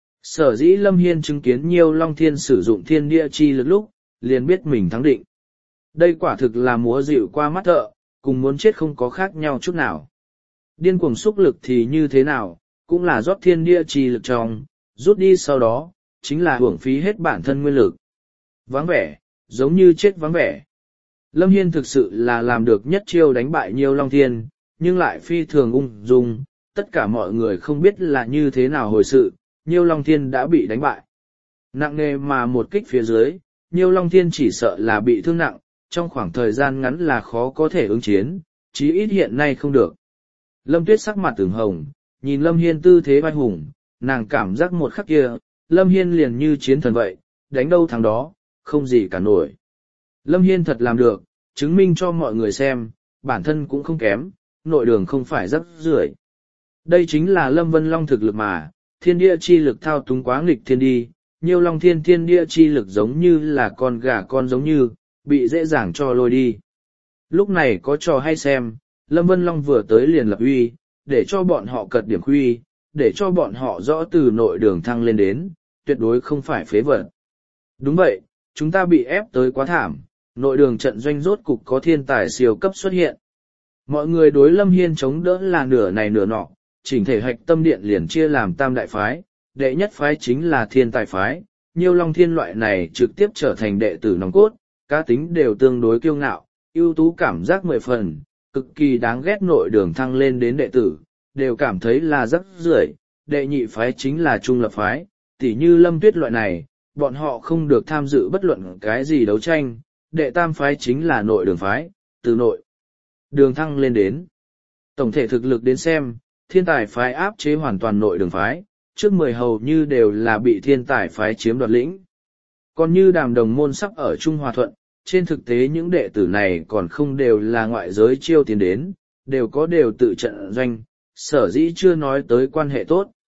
Sở dĩ Lâm Hiên chứng kiến Nhiêu Long Thiên sử dụng thiên địa chi lực lúc, liền biết mình thắng định. Đây quả thực là múa dịu qua mắt thợ, cùng muốn chết không có khác nhau chút nào. Điên cuồng xúc lực thì như thế nào, cũng là rót thiên địa chi lực trong, rút đi sau đó, chính là hưởng phí hết bản thân nguyên lực. Vắng vẻ, giống như chết vắng vẻ. Lâm Hiên thực sự là làm được nhất chiêu đánh bại Nhiêu Long Thiên, nhưng lại phi thường ung dung, tất cả mọi người không biết là như thế nào hồi sự, Nhiêu Long Thiên đã bị đánh bại. Nặng nề mà một kích phía dưới, Nhiêu Long Thiên chỉ sợ là bị thương nặng, trong khoảng thời gian ngắn là khó có thể ứng chiến, chí ít hiện nay không được. Lâm Tuyết sắc mặt ửng hồng, nhìn Lâm Hiên tư thế vai hùng, nàng cảm giác một khắc kia, Lâm Hiên liền như chiến thần vậy, đánh đâu thắng đó, không gì cả nổi. Lâm Hiên thật làm được, chứng minh cho mọi người xem, bản thân cũng không kém, nội đường không phải rắc rưởi. Đây chính là Lâm Vân Long thực lực mà, thiên địa chi lực thao túng quá nghịch thiên đi, Nhiêu Long Thiên thiên địa chi lực giống như là con gà con giống như, bị dễ dàng cho lôi đi. Lúc này có trò hay xem, Lâm Vân Long vừa tới liền lập uy, để cho bọn họ cật điểm khuy, để cho bọn họ rõ từ nội đường thăng lên đến, tuyệt đối không phải phế vật. Đúng vậy, chúng ta bị ép tới quá thảm, nội đường trận doanh rốt cục có thiên tài siêu cấp xuất hiện. Mọi người đối Lâm Hiên chống đỡ là nửa này nửa nọ, chỉnh thể hạch tâm điện liền chia làm tam đại phái, đệ nhất phái chính là thiên tài phái, Nhiêu Long Thiên loại này trực tiếp trở thành đệ tử nòng cốt, cá tính đều tương đối kiêu ngạo, ưu tú cảm giác 10 phần, cực kỳ đáng ghét nội đường thăng lên đến đệ tử, đều cảm thấy là rất rưởi. Đệ nhị phái chính là trung lập phái, tỉ như Lâm Tuyết loại này, bọn họ không được tham dự bất luận cái gì đấu tranh. Đệ tam phái chính là nội đường phái, từ nội đường thăng lên đến. Tổng thể thực lực đến xem, thiên tài phái áp chế hoàn toàn nội đường phái, trước 10 hầu như đều là bị thiên tài phái chiếm đoạt lĩnh. Còn như Đàm Đồng môn sắp ở Trung Hòa Thuận, trên thực tế những đệ tử này còn không đều là ngoại giới chiêu tiến đến, đều tự trận doanh, sở dĩ chưa nói tới quan hệ tốt.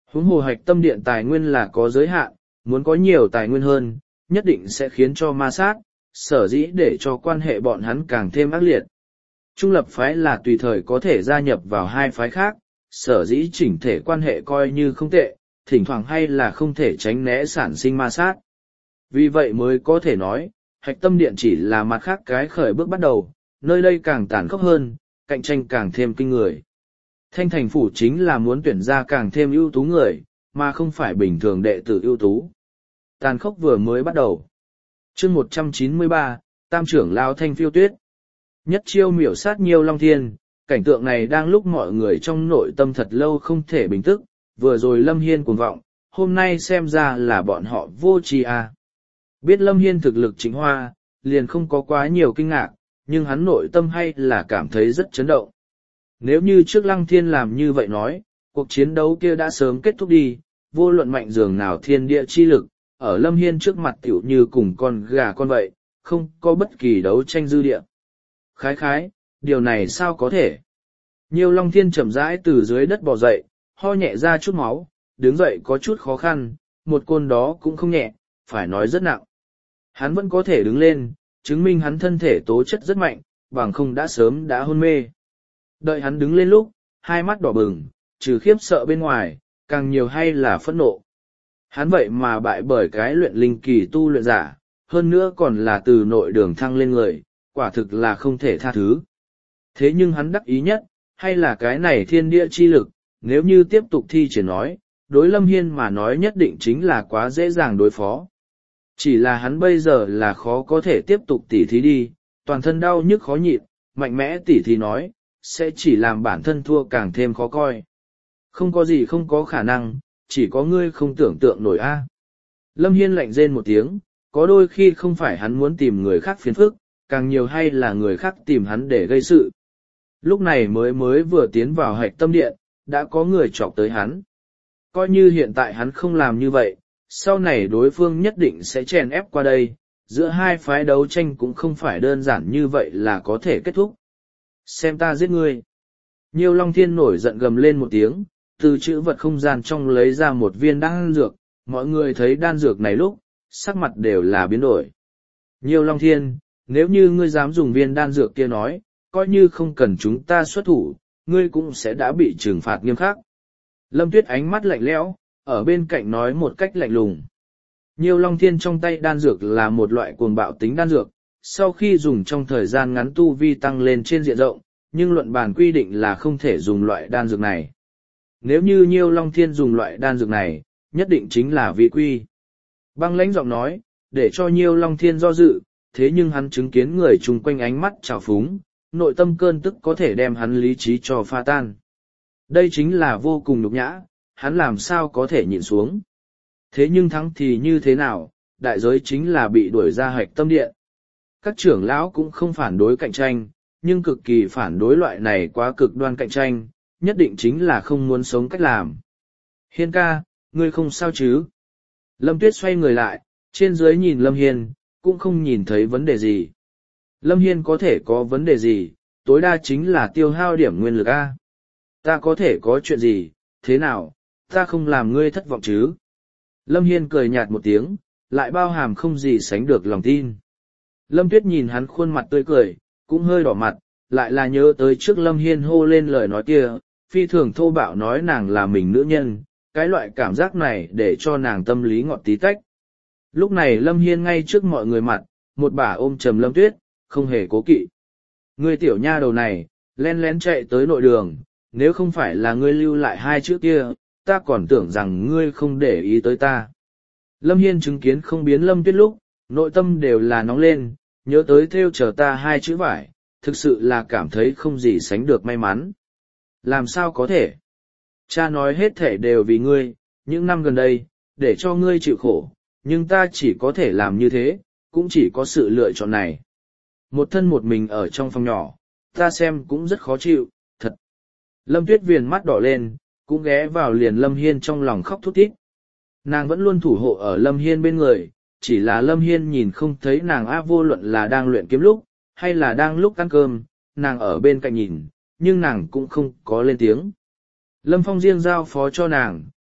Huống hồ hạch tâm điện tài nguyên là có giới hạn, muốn có nhiều tài nguyên hơn, nhất định sẽ khiến cho ma sát, sở dĩ để cho quan hệ bọn hắn càng thêm ác liệt. Trung lập phái là tùy thời có thể gia nhập vào hai phái khác, sở dĩ chỉnh thể quan hệ coi như không tệ, thỉnh thoảng hay là không thể tránh né sản sinh ma sát. Vì vậy mới có thể nói, hạch tâm điện chỉ là mặt khác cái khởi bước bắt đầu, nơi đây càng tàn khốc hơn, cạnh tranh càng thêm kinh người. Thanh thành phủ chính là muốn tuyển ra càng thêm ưu tú người, mà không phải bình thường đệ tử ưu tú. Tàn khốc vừa mới bắt đầu. Chương 193, Tam trưởng lao Thanh Phiêu Tuyết. Nhất chiêu miểu sát Nhiêu Long Thiên, cảnh tượng này đang lúc mọi người trong nội tâm thật lâu không thể bình tức, vừa rồi Lâm Hiên cuồng vọng, hôm nay xem ra là bọn họ vô tri à. Biết Lâm Hiên thực lực chính hoa, liền không có quá nhiều kinh ngạc, nhưng hắn nội tâm hay là cảm thấy rất chấn động. Nếu như trước Lăng Thiên làm như vậy nói, cuộc chiến đấu kia đã sớm kết thúc đi, vô luận mạnh dường nào thiên địa chi lực, ở Lâm Hiên trước mặt tiểu như cùng con gà con vậy, không có bất kỳ đấu tranh dư địa. Khái khái, điều này sao có thể? Nhiêu Long Thiên chậm rãi từ dưới đất bò dậy, ho nhẹ ra chút máu, đứng dậy có chút khó khăn, một côn đó cũng không nhẹ, phải nói rất nặng. Hắn vẫn có thể đứng lên, chứng minh hắn thân thể tố chất rất mạnh, bằng không đã sớm đã hôn mê. Đợi hắn đứng lên lúc, hai mắt đỏ bừng, trừ khiếp sợ bên ngoài, càng nhiều hay là phẫn nộ. Hắn vậy mà bại bởi cái luyện linh kỳ tu luyện giả, hơn nữa còn là từ nội đường thăng lên người, quả thực là không thể tha thứ. Thế nhưng hắn đắc ý nhất, hay là cái này thiên địa chi lực, nếu như tiếp tục thi triển nói, đối Lâm Hiên mà nói nhất định chính là quá dễ dàng đối phó. Chỉ là hắn bây giờ là khó có thể tiếp tục tỉ thí đi, toàn thân đau nhức khó nhịn, mạnh mẽ tỉ thí nói, sẽ chỉ làm bản thân thua càng thêm khó coi. Không có gì không có khả năng, chỉ có ngươi không tưởng tượng nổi a. Lâm Hiên lạnh rên một tiếng, có đôi khi không phải hắn muốn tìm người khác phiền phức, càng nhiều hay là người khác tìm hắn để gây sự. Lúc này mới vừa tiến vào hạch tâm điện, đã có người chọc tới hắn. Coi như hiện tại hắn không làm như vậy, sau này đối phương nhất định sẽ chèn ép qua đây, giữa hai phái đấu tranh cũng không phải đơn giản như vậy là có thể kết thúc. Xem ta giết ngươi. Nhiêu Long Thiên nổi giận gầm lên một tiếng, từ chữ vật không gian trong lấy ra một viên đan dược, mọi người thấy đan dược này lúc, sắc mặt đều là biến đổi. Nhiêu Long Thiên, nếu như ngươi dám dùng viên đan dược kia nói, coi như không cần chúng ta xuất thủ, ngươi cũng sẽ đã bị trừng phạt nghiêm khắc. Lâm Tuyết ánh mắt lạnh lẽo, ở bên cạnh nói một cách lạnh lùng. Nhiêu Long Thiên trong tay đan dược là một loại cuồng bạo tính đan dược, sau khi dùng trong thời gian ngắn tu vi tăng lên trên diện rộng, nhưng luận bàn quy định là không thể dùng loại đan dược này. Nếu như Nhiêu Long Thiên dùng loại đan dược này, nhất định chính là vị quy. Băng lãnh giọng nói, để cho Nhiêu Long Thiên do dự, thế nhưng hắn chứng kiến người chung quanh ánh mắt trào phúng, nội tâm cơn tức có thể đem hắn lý trí cho pha tan. Đây chính là vô cùng nhục nhã, hắn làm sao có thể nhịn xuống. Thế nhưng thắng thì như thế nào, đại giới chính là bị đuổi ra hạch tâm điện. Các trưởng lão cũng không phản đối cạnh tranh, nhưng cực kỳ phản đối loại này quá cực đoan cạnh tranh, nhất định chính là không muốn sống cách làm. Hiên ca, ngươi không sao chứ? Lâm Tuyết xoay người lại, trên dưới nhìn Lâm Hiên, cũng không nhìn thấy vấn đề gì. Lâm Hiên có thể có vấn đề gì, tối đa chính là tiêu hao điểm nguyên lực A. Ta có thể có chuyện gì, thế nào, ta không làm ngươi thất vọng chứ? Lâm Hiên cười nhạt một tiếng, lại bao hàm không gì sánh được lòng tin. Lâm Tuyết nhìn hắn khuôn mặt tươi cười, cũng hơi đỏ mặt, lại là nhớ tới trước Lâm Hiên hô lên lời nói kia, phi thường thô bạo nói nàng là mình nữ nhân, cái loại cảm giác này để cho nàng tâm lý ngọt tí tách. Lúc này Lâm Hiên ngay trước mọi người mặt, một bà ôm trầm Lâm Tuyết, không hề cố kỵ. Ngươi tiểu nha đầu này, len lén chạy tới nội đường, nếu không phải là ngươi lưu lại hai chữ kia, ta còn tưởng rằng ngươi không để ý tới ta. Lâm Hiên chứng kiến không biến Lâm Tuyết lúc, nội tâm đều là nóng lên, nhớ tới theo chờ ta hai chữ vải, thực sự là cảm thấy không gì sánh được may mắn. Làm sao có thể? Cha nói hết thể đều vì ngươi, những năm gần đây, để cho ngươi chịu khổ, nhưng ta chỉ có thể làm như thế, cũng chỉ có sự lựa chọn này. Một thân một mình ở trong phòng nhỏ, ta xem cũng rất khó chịu, thật. Lâm Tuyết viền mắt đỏ lên, cũng ghé vào liền Lâm Hiên trong lòng khóc thút thít. Nàng vẫn luôn thủ hộ ở Lâm Hiên bên người, chỉ là Lâm Hiên nhìn không thấy nàng vô luận là đang luyện kiếm lúc, hay là đang lúc ăn cơm, nàng ở bên cạnh nhìn, nhưng nàng cũng không có lên tiếng. Lâm Phong riêng giao phó cho nàng,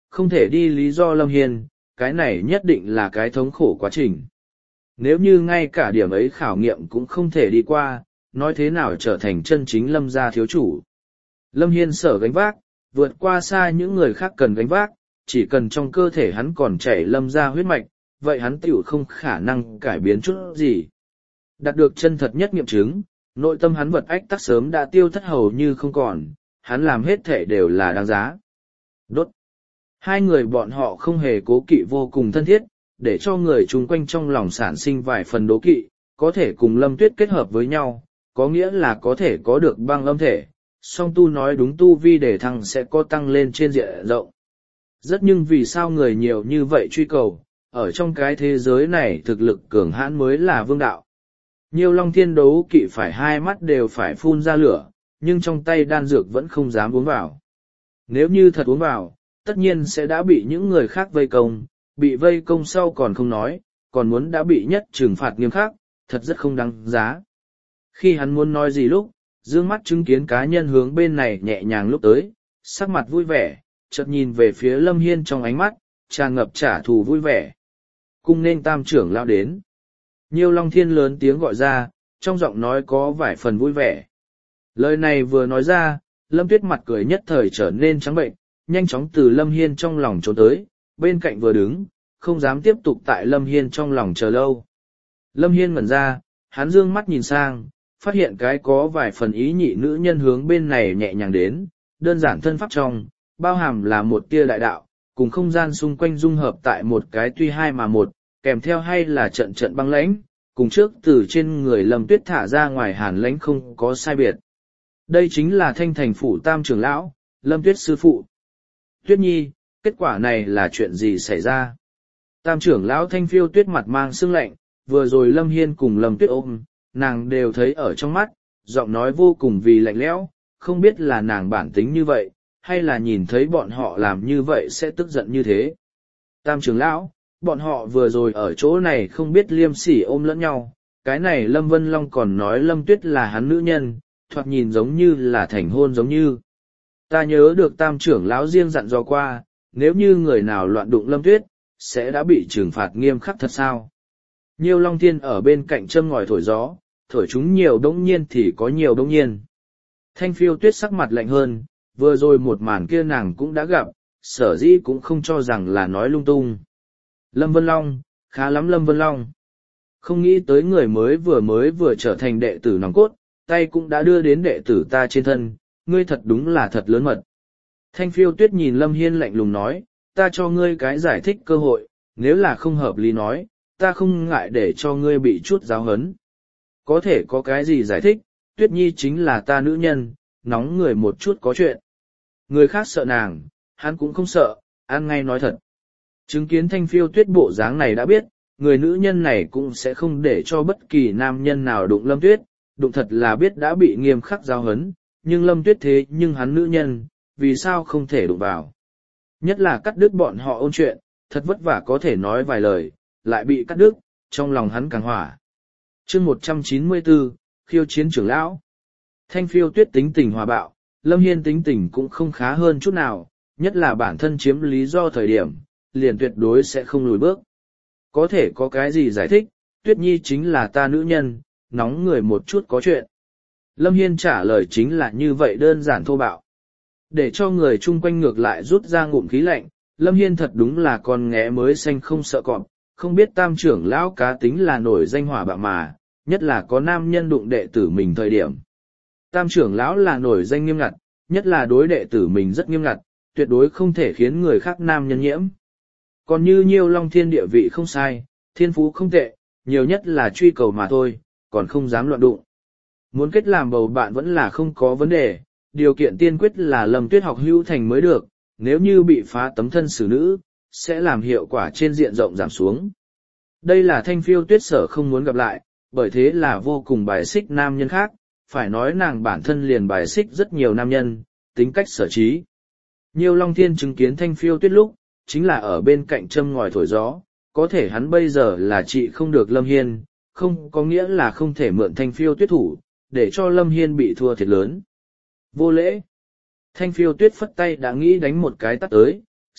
không thể đi lý do Lâm Hiên, cái này nhất định là cái thống khổ quá trình. Nếu như ngay cả điểm ấy khảo nghiệm cũng không thể đi qua, nói thế nào trở thành chân chính Lâm gia thiếu chủ. Lâm Hiên sở gánh vác, vượt qua xa những người khác cần gánh vác, chỉ cần trong cơ thể hắn còn chảy Lâm gia huyết mạch, vậy hắn tiểu không khả năng cải biến chút gì. Đạt được chân thật nhất nghiệm chứng, nội tâm hắn vật ách tắc sớm đã tiêu thất hầu như không còn, hắn làm hết thể đều là đáng giá. Đốt. Hai người bọn họ không hề cố kỵ vô cùng thân thiết, để cho người chung quanh trong lòng sản sinh vài phần đố kỵ, có thể cùng Lâm Tuyết kết hợp với nhau, có nghĩa là có thể có được băng âm thể, song tu nói đúng tu vi để thăng sẽ có tăng lên trên diện rộng. Rất nhưng vì sao người nhiều như vậy truy cầu, ở trong cái thế giới này thực lực cường hãn mới là vương đạo. Nhiều Long Thiên đấu kỵ phải hai mắt đều phải phun ra lửa, nhưng trong tay đan dược vẫn không dám uống vào. Nếu như thật uống vào, tất nhiên sẽ đã bị những người khác vây công, bị vây công sau còn không nói, còn muốn đã bị nhất trừng phạt nghiêm khắc, thật rất không đáng giá. Khi hắn muốn nói gì lúc, dương mắt chứng kiến cá nhân hướng bên này nhẹ nhàng lúc tới, sắc mặt vui vẻ, chợt nhìn về phía Lâm Hiên trong ánh mắt, tràn ngập trả thù vui vẻ. Cung nên tam trưởng lão đến. Nhiêu Long Thiên lớn tiếng gọi ra, trong giọng nói có vài phần vui vẻ. Lời này vừa nói ra, Lâm Tuyết mặt cười nhất thời trở nên trắng bệnh, nhanh chóng từ Lâm Hiên trong lòng trốn tới, bên cạnh vừa đứng, không dám tiếp tục tại Lâm Hiên trong lòng chờ lâu. Lâm Hiên ngẩn ra, hắn dương mắt nhìn sang, phát hiện cái có vài phần ý nhị nữ nhân hướng bên này nhẹ nhàng đến, đơn giản thân pháp trong, bao hàm là một tia đại đạo, cùng không gian xung quanh dung hợp tại một cái tuy hai mà một, kèm theo hay là trận trận băng lãnh, cùng trước từ trên người Lâm Tuyết thả ra ngoài hàn lãnh không có sai biệt. Đây chính là Thanh Thành phủ tam trưởng lão, Lâm Tuyết sư phụ. Tuyết Nhi, kết quả này là chuyện gì xảy ra? Tam trưởng lão Thanh Phiêu Tuyết mặt mang sương lạnh, vừa rồi Lâm Hiên cùng Lâm Tuyết ôm, nàng đều thấy ở trong mắt, giọng nói vô cùng vì lạnh lẽo, không biết là nàng bản tính như vậy, hay là nhìn thấy bọn họ làm như vậy sẽ tức giận như thế. Tam trưởng lão, bọn họ vừa rồi ở chỗ này không biết liêm sỉ ôm lẫn nhau, cái này Lâm Vân Long còn nói Lâm Tuyết là hắn nữ nhân, thoạt nhìn giống như là thành hôn giống như. Ta nhớ được tam trưởng lão riêng dặn dò qua, nếu như người nào loạn đụng Lâm Tuyết, sẽ đã bị trừng phạt nghiêm khắc thật sao. Nhiêu Long Thiên ở bên cạnh châm ngòi thổi gió, thổi chúng nhiều đống nhiên thì có nhiều đống nhiên. Thanh Phiêu Tuyết sắc mặt lạnh hơn, vừa rồi một màn kia nàng cũng đã gặp, sở dĩ cũng không cho rằng là nói lung tung. Lâm Vân Long, khá lắm Lâm Vân Long. Không nghĩ tới người mới vừa trở thành đệ tử nòng cốt, tay cũng đã đưa đến đệ tử ta trên thân, ngươi thật đúng là thật lớn mật. Thanh Phiêu Tuyết nhìn Lâm Hiên lạnh lùng nói, ta cho ngươi cái giải thích cơ hội, nếu là không hợp lý nói, ta không ngại để cho ngươi bị chút giáo hấn. Có thể có cái gì giải thích, Tuyết Nhi chính là ta nữ nhân, nóng người một chút có chuyện. Người khác sợ nàng, hắn cũng không sợ, ăn ngay nói thật. Chứng kiến Thanh Phiêu Tuyết bộ dáng này đã biết, người nữ nhân này cũng sẽ không để cho bất kỳ nam nhân nào đụng Lâm Tuyết, đụng thật là biết đã bị nghiêm khắc giáo hấn, nhưng Lâm Tuyết thế nhưng hắn nữ nhân, vì sao không thể đụng vào. Nhất là cắt đứt bọn họ ôn chuyện, thật vất vả có thể nói vài lời, lại bị cắt đứt, trong lòng hắn càng hỏa. Chương 194, khiêu chiến trưởng lão. Thanh Phiêu Tuyết tính tình hòa bạo, Lâm Hiên tính tình cũng không khá hơn chút nào, nhất là bản thân chiếm lý do thời điểm, liền tuyệt đối sẽ không lùi bước. Có thể có cái gì giải thích, Tuyết Nhi chính là ta nữ nhân, nóng người một chút có chuyện. Lâm Hiên trả lời chính là như vậy đơn giản thô bạo. Để cho người chung quanh ngược lại rút ra ngụm khí lạnh, Lâm Hiên thật đúng là con nghé mới xanh không sợ cọp, không biết tam trưởng lão cá tính là nổi danh hỏa bạo mà, nhất là có nam nhân đụng đệ tử mình thời điểm. Tam trưởng lão là nổi danh nghiêm ngặt, nhất là đối đệ tử mình rất nghiêm ngặt, tuyệt đối không thể khiến người khác nam nhân nhiễm. Còn như Nhiêu Long Thiên địa vị không sai, thiên phú không tệ, nhiều nhất là truy cầu mà thôi, còn không dám loạn đụng. Muốn kết làm bầu bạn vẫn là không có vấn đề, điều kiện tiên quyết là Lâm Tuyết học hữu thành mới được, nếu như bị phá tấm thân xử nữ, sẽ làm hiệu quả trên diện rộng giảm xuống. Đây là Thanh Phiêu Tuyết sở không muốn gặp lại, bởi thế là vô cùng bài xích nam nhân khác, phải nói nàng bản thân liền bài xích rất nhiều nam nhân, tính cách sở trí. Nhiêu Long Thiên chứng kiến Thanh Phiêu Tuyết lúc, chính là ở bên cạnh châm ngòi thổi gió, có thể hắn bây giờ là trị không được Lâm Hiên, không có nghĩa là không thể mượn Thanh Phiêu Tuyết thủ, để cho Lâm Hiên bị thua thiệt lớn. Vô lễ. Thanh Phiêu Tuyết phất tay đã nghĩ đánh một cái tắt tới,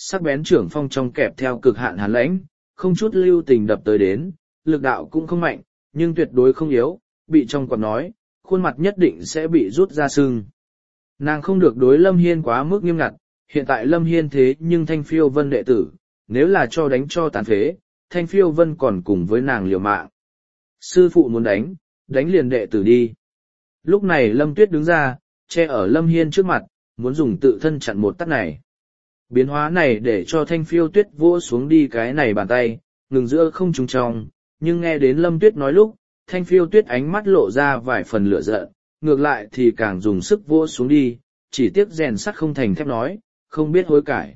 sắc bén trưởng phong trong kẹp theo cực hạn hàn lãnh, không chút lưu tình đập tới đến, lực đạo cũng không mạnh, nhưng tuyệt đối không yếu, bị trong quạt nói, khuôn mặt nhất định sẽ bị rút ra sưng. Nàng không được đối Lâm Hiên quá mức nghiêm ngặt, hiện tại Lâm Hiên thế nhưng Thanh Phiêu Vân đệ tử, nếu là cho đánh cho tàn phế, Thanh Phiêu Vân còn cùng với nàng liều mạng. Sư phụ muốn đánh, đánh liền đệ tử đi. Lúc này Lâm Tuyết đứng ra, che ở Lâm Hiên trước mặt, muốn dùng tự thân chặn một tát này. Biến hóa này để cho Thanh Phiêu Tuyết vỗ xuống đi cái này bàn tay, ngừng giữa không trung trong, nhưng nghe đến Lâm Tuyết nói lúc, Thanh Phiêu Tuyết ánh mắt lộ ra vài phần lửa giận, ngược lại thì càng dùng sức vỗ xuống đi, chỉ tiếc rèn sắt không thành thép nói, không biết hối cải.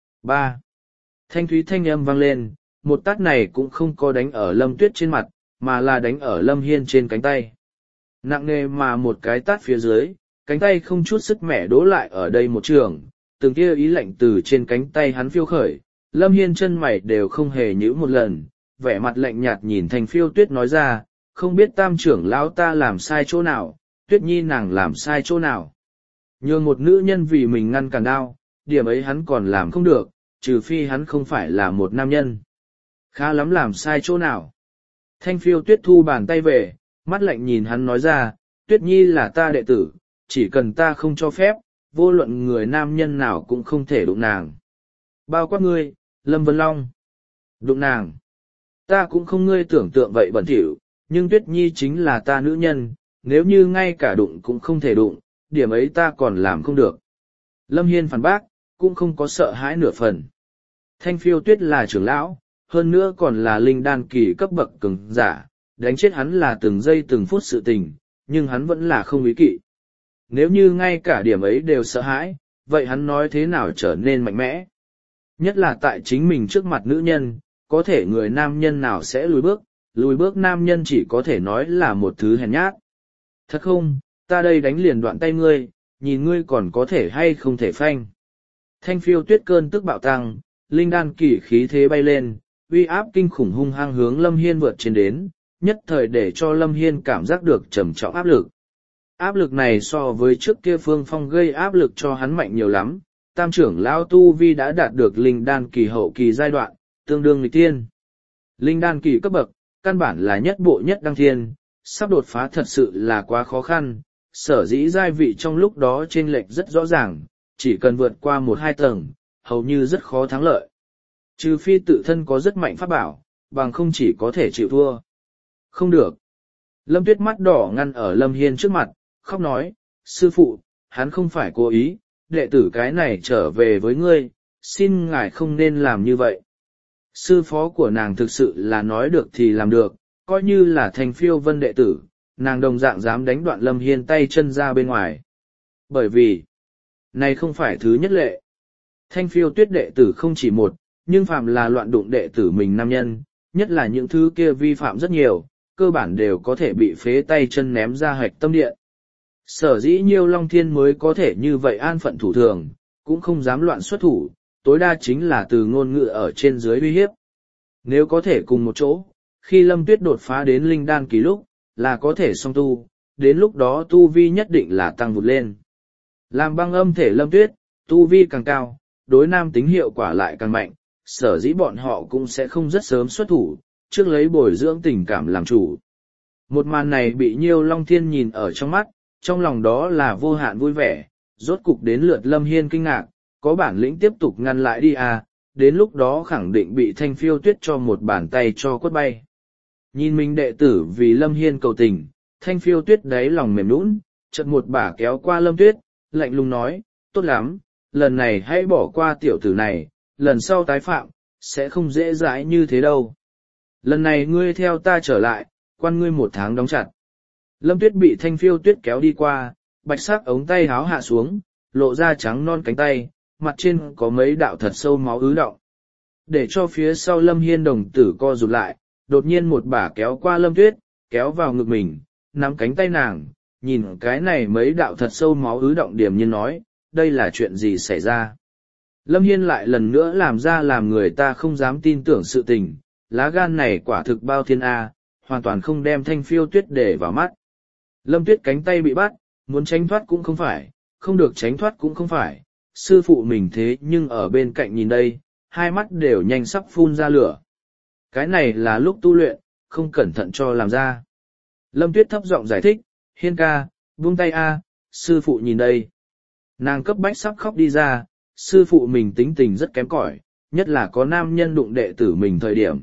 3. Thanh thúy thanh âm vang lên, một tát này cũng không có đánh ở Lâm Tuyết trên mặt, mà là đánh ở Lâm Hiên trên cánh tay. Nặng nề mà một cái tát phía dưới, cánh tay không chút sức mẻ đố lại ở đây một trường, từng kia ý lạnh từ trên cánh tay hắn phiêu khởi, Lâm Hiên chân mày đều không hề nhíu một lần, vẻ mặt lạnh nhạt nhìn Thanh Phiêu Tuyết nói ra, không biết tam trưởng lão ta làm sai chỗ nào, Tuyết Nhi nàng làm sai chỗ nào. Nhường một nữ nhân vì mình ngăn cản đao, điểm ấy hắn còn làm không được, trừ phi hắn không phải là một nam nhân. Khá lắm làm sai chỗ nào. Thanh Phiêu Tuyết thu bàn tay về, mắt lạnh nhìn hắn nói ra, Tuyết Nhi là ta đệ tử, chỉ cần ta không cho phép, vô luận người nam nhân nào cũng không thể đụng nàng. Bao quát ngươi, Lâm Vân Long. Đụng nàng. Ta cũng không ngươi tưởng tượng vậy bẩn thỉu, nhưng Tuyết Nhi chính là ta nữ nhân, nếu như ngay cả đụng cũng không thể đụng, điểm ấy ta còn làm không được. Lâm Hiên phản bác, cũng không có sợ hãi nửa phần. Thanh Phiêu Tuyết là trưởng lão, hơn nữa còn là linh đan kỳ cấp bậc cường giả, đánh chết hắn là từng giây từng phút sự tình, nhưng hắn vẫn là không ý kỵ. Nếu như ngay cả điểm ấy đều sợ hãi, vậy hắn nói thế nào trở nên mạnh mẽ? Nhất là tại chính mình trước mặt nữ nhân, có thể người nam nhân nào sẽ lùi bước nam nhân chỉ có thể nói là một thứ hèn nhát. Thật không, ta đây đánh liền đoạn tay ngươi, nhìn ngươi còn có thể hay không thể phanh. Thanh Phiêu Tuyết cơn tức bạo tăng, linh đan kỳ khí thế bay lên, uy áp kinh khủng hung hăng hướng Lâm Hiên vượt trên đến, nhất thời để cho Lâm Hiên cảm giác được trầm trọng áp lực. Áp lực này so với trước kia Phương Phong gây áp lực cho hắn mạnh nhiều lắm, tam trưởng lão tu vi đã đạt được linh đan kỳ hậu kỳ giai đoạn, tương đương nghịch tiên. Linh đan kỳ cấp bậc, căn bản là nhất bộ nhất đăng thiên, sắp đột phá thật sự là quá khó khăn, sở dĩ giai vị trong lúc đó chênh lệch rất rõ ràng, chỉ cần vượt qua 1-2 tầng, hầu như rất khó thắng lợi. Trừ phi tự thân có rất mạnh pháp bảo, bằng không chỉ có thể chịu thua. Không được. Lâm Tuyết mắt đỏ ngăn ở Lâm Hiên trước mặt, khóc nói, sư phụ, hắn không phải cố ý, đệ tử cái này trở về với ngươi, xin ngài không nên làm như vậy. Sư phó của nàng thực sự là nói được thì làm được, coi như là Thanh Phiêu Vân đệ tử, nàng đồng dạng dám đánh đoạn Lâm Hiên tay chân ra bên ngoài. Bởi vì, này không phải thứ nhất lệ. Thanh Phiêu Tuyết đệ tử không chỉ một, nhưng phạm là loạn đụng đệ tử mình nam nhân, nhất là những thứ kia vi phạm rất nhiều, cơ bản đều có thể bị phế tay chân ném ra hạch tâm điện. Sở dĩ Nhiêu Long Thiên mới có thể như vậy an phận thủ thường, cũng không dám loạn xuất thủ, tối đa chính là từ ngôn ngữ ở trên dưới uy hiếp. Nếu có thể cùng một chỗ, khi Lâm Tuyết đột phá đến linh đan kỳ lúc, là có thể song tu, đến lúc đó tu vi nhất định là tăng vụt lên. Làm băng âm thể Lâm Tuyết, tu vi càng cao, đối nam tính hiệu quả lại càng mạnh, sở dĩ bọn họ cũng sẽ không rất sớm xuất thủ, trước lấy bồi dưỡng tình cảm làm chủ. Một màn này bị Nhiêu Long Thiên nhìn ở trong mắt, trong lòng đó là vô hạn vui vẻ, rốt cục đến lượt Lâm Hiên kinh ngạc, có bản lĩnh tiếp tục ngăn lại đi à, đến lúc đó khẳng định bị Thanh Phiêu Tuyết cho một bàn tay cho quất bay. Nhìn mình đệ tử vì Lâm Hiên cầu tình, Thanh Phiêu Tuyết đáy lòng mềm nũng, chợt một bả kéo qua Lâm Tuyết, lạnh lùng nói, tốt lắm, lần này hãy bỏ qua tiểu tử này, lần sau tái phạm, sẽ không dễ dãi như thế đâu. Lần này ngươi theo ta trở lại, quan ngươi 1 tháng đóng chặt. Lâm Tuyết bị Thanh Phiêu Tuyết kéo đi qua, bạch sắc ống tay háo hạ xuống, lộ ra trắng non cánh tay, mặt trên có mấy đạo thật sâu máu ứ đọng. Để cho phía sau Lâm Hiên đồng tử co rụt lại, đột nhiên một bả kéo qua Lâm Tuyết, kéo vào ngực mình, nắm cánh tay nàng, nhìn cái này mấy đạo thật sâu máu ứ động điềm nhiên nói, đây là chuyện gì xảy ra. Lâm Hiên lại lần nữa làm ra làm người ta không dám tin tưởng sự tình, lá gan này quả thực bao thiên A, hoàn toàn không đem Thanh Phiêu Tuyết để vào mắt. Lâm Tuyết cánh tay bị bắt, muốn tránh thoát cũng không phải, không được tránh thoát cũng không phải, sư phụ mình thế nhưng ở bên cạnh nhìn đây, hai mắt đều nhanh sắp phun ra lửa. Cái này là lúc tu luyện, không cẩn thận cho làm ra. Lâm Tuyết thấp giọng giải thích, Hiên ca, buông tay a, sư phụ nhìn đây. Nàng cấp bách sắp khóc đi ra, sư phụ mình tính tình rất kém cỏi, nhất là có nam nhân đụng đệ tử mình thời điểm.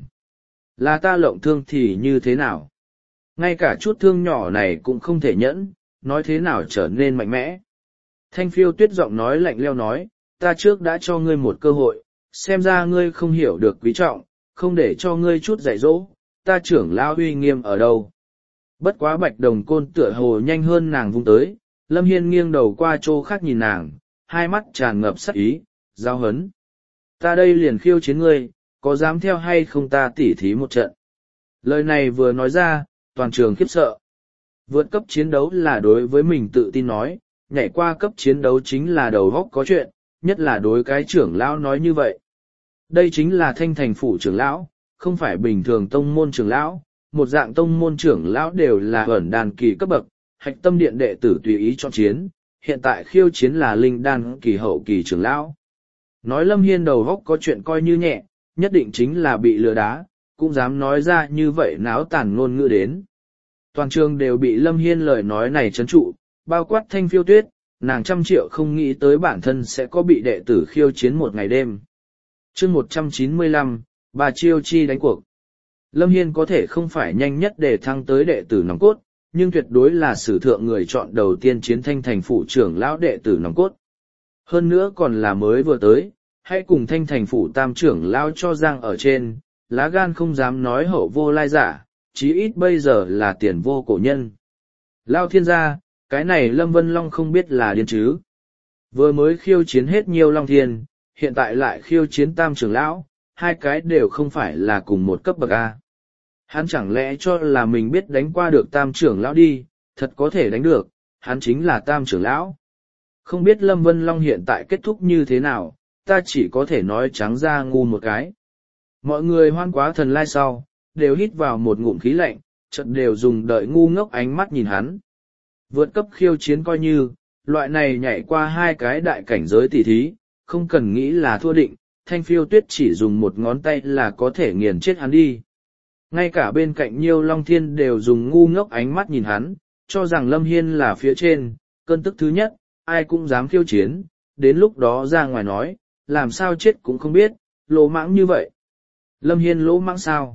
Là ta lộng thương thì như thế nào? Ngay cả chút thương nhỏ này cũng không thể nhẫn, nói thế nào trở nên mạnh mẽ. Thanh Phiêu Tuyết giọng nói lạnh leo nói, ta trước đã cho ngươi một cơ hội, xem ra ngươi không hiểu được quý trọng, không để cho ngươi chút dạy dỗ, ta trưởng lão uy nghiêm ở đâu. Bất quá Bạch Đồng Côn tựa hồ nhanh hơn nàng vung tới, Lâm Hiên nghiêng đầu qua chỗ khác nhìn nàng, hai mắt tràn ngập sắc ý, giao hấn. Ta đây liền khiêu chiến ngươi, có dám theo hay không ta tỉ thí một trận. Lời này vừa nói ra, toàn trường khiếp sợ. Vượt cấp chiến đấu là đối với mình tự tin nói, nhảy qua cấp chiến đấu chính là đầu góc có chuyện, nhất là đối cái trưởng lão nói như vậy. Đây chính là Thanh Thành phủ trưởng lão, không phải bình thường tông môn trưởng lão, một dạng tông môn trưởng lão đều là ẩn đàn kỳ cấp bậc, hạch tâm điện đệ tử tùy ý chọn chiến, hiện tại khiêu chiến là linh đan kỳ hậu kỳ trưởng lão. Nói Lâm Hiên đầu góc có chuyện coi như nhẹ, nhất định chính là bị lừa đá, cũng dám nói ra như vậy náo tàn ngôn ngữ đến. Toàn trường đều bị Lâm Hiên lời nói này trấn trụ, bao quát Thanh Phiêu Tuyết, nàng 100 triệu không nghĩ tới bản thân sẽ có bị đệ tử khiêu chiến một ngày đêm. chương 195, bà chiêu chi đánh cuộc. Lâm Hiên có thể không phải nhanh nhất để thăng tới đệ tử nòng cốt, nhưng tuyệt đối là sử thượng người chọn đầu tiên chiến Thanh Thành phủ trưởng lão đệ tử nòng cốt. Hơn nữa còn là mới vừa tới, hãy cùng Thanh Thành phủ tam trưởng lão cho giang ở trên, lá gan không dám nói hậu vô lai giả, chí ít bây giờ là tiền vô cổ nhân. Lao thiên gia, cái này Lâm Vân Long không biết là điên chứ. Vừa mới khiêu chiến hết nhiều Long Thiên, hiện tại lại khiêu chiến tam trưởng lão, hai cái đều không phải là cùng một cấp bậc A. Hắn chẳng lẽ cho là mình biết đánh qua được tam trưởng lão đi, thật có thể đánh được, hắn chính là tam trưởng lão. Không biết Lâm Vân Long hiện tại kết thúc như thế nào, ta chỉ có thể nói trắng ra ngu một cái. Mọi người hoan quá thần lai sau, đều hít vào một ngụm khí lạnh, chợt đều dùng đợi ngu ngốc ánh mắt nhìn hắn. Vượt cấp khiêu chiến coi như, loại này nhảy qua hai cái đại cảnh giới tỷ thí, không cần nghĩ là thua định, Thanh Phiêu Tuyết chỉ dùng một ngón tay là có thể nghiền chết hắn đi. Ngay cả bên cạnh Nhiêu Long Thiên đều dùng ngu ngốc ánh mắt nhìn hắn, cho rằng Lâm Hiên là phía trên, cơn tức thứ nhất, ai cũng dám khiêu chiến, đến lúc đó ra ngoài nói, làm sao chết cũng không biết, lỗ mãng như vậy. Lâm Hiên lỗ mãng sao?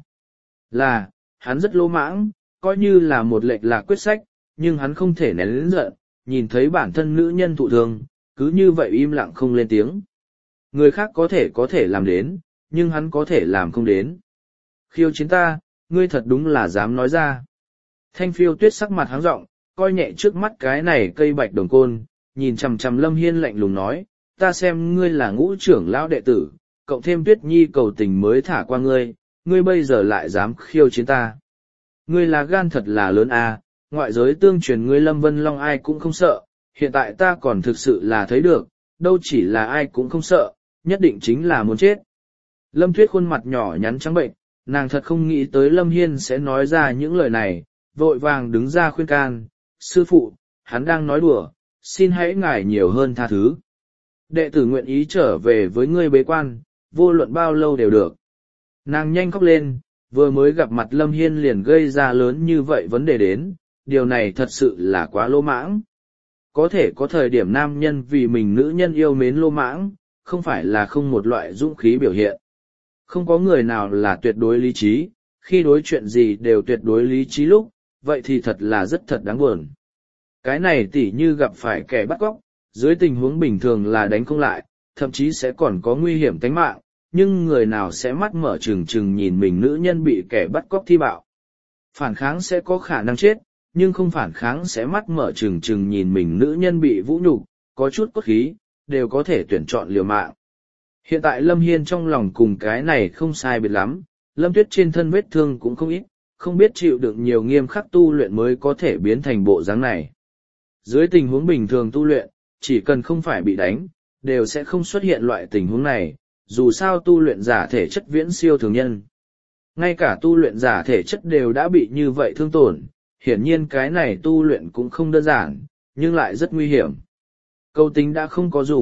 Là, hắn rất lỗ mãng, coi như là một lệch lạc quyết sách, nhưng hắn không thể nén lớn giận, nhìn thấy bản thân nữ nhân thụ thương, cứ như vậy im lặng không lên tiếng. Người khác có thể làm đến, nhưng hắn có thể làm không đến. Khiêu chiến ta, ngươi thật đúng là dám nói ra. Thanh Phiêu Tuyết sắc mặt háng rộng, coi nhẹ trước mắt cái này cây bạch đồng côn, nhìn chằm chằm Lâm Hiên lạnh lùng nói, ta xem ngươi là ngũ trưởng lão đệ tử, cộng thêm Tuyết Nhi cầu tình mới thả qua ngươi, ngươi bây giờ lại dám khiêu chiến ta. Ngươi là gan thật là lớn à, ngoại giới tương truyền ngươi Lâm Vân Long ai cũng không sợ, hiện tại ta còn thực sự là thấy được, đâu chỉ là ai cũng không sợ, nhất định chính là muốn chết. Lâm Tuyết khuôn mặt nhỏ nhắn trắng bệnh, nàng thật không nghĩ tới Lâm Hiên sẽ nói ra những lời này, vội vàng đứng ra khuyên can, sư phụ, hắn đang nói đùa, xin hãy ngài nhiều hơn tha thứ. Đệ tử nguyện ý trở về với ngươi bế quan, vô luận bao lâu đều được. Nàng nhanh khóc lên, vừa mới gặp mặt Lâm Hiên liền gây ra lớn như vậy vấn đề đến, điều này thật sự là quá lỗ mãng. Có thể có thời điểm nam nhân vì mình nữ nhân yêu mến lỗ mãng, không phải là không một loại dũng khí biểu hiện. Không có người nào là tuyệt đối lý trí, khi đối chuyện gì đều tuyệt đối lý trí lúc, vậy thì thật là rất thật đáng buồn. Cái này tỉ như gặp phải kẻ bắt cóc, dưới tình huống bình thường là đánh không lại, thậm chí sẽ còn có nguy hiểm tính mạng, nhưng người nào sẽ mắt mở trừng trừng nhìn mình nữ nhân bị kẻ bắt cóc thi bạo. Phản kháng sẽ có khả năng chết, nhưng không phản kháng sẽ mắt mở trừng trừng nhìn mình nữ nhân bị vũ nhục, có chút cốt khí, đều có thể tuyển chọn liều mạng. Hiện tại Lâm Hiên trong lòng cùng cái này không sai biệt lắm, Lâm Tuyết trên thân vết thương cũng không ít, không biết chịu đựng nhiều nghiêm khắc tu luyện mới có thể biến thành bộ dáng này. Dưới tình huống bình thường tu luyện, chỉ cần không phải bị đánh, đều sẽ không xuất hiện loại tình huống này, dù sao tu luyện giả thể chất viễn siêu thường nhân. Ngay cả tu luyện giả thể chất đều đã bị như vậy thương tổn, hiển nhiên cái này tu luyện cũng không đơn giản, nhưng lại rất nguy hiểm. Câu tính đã không có dùng,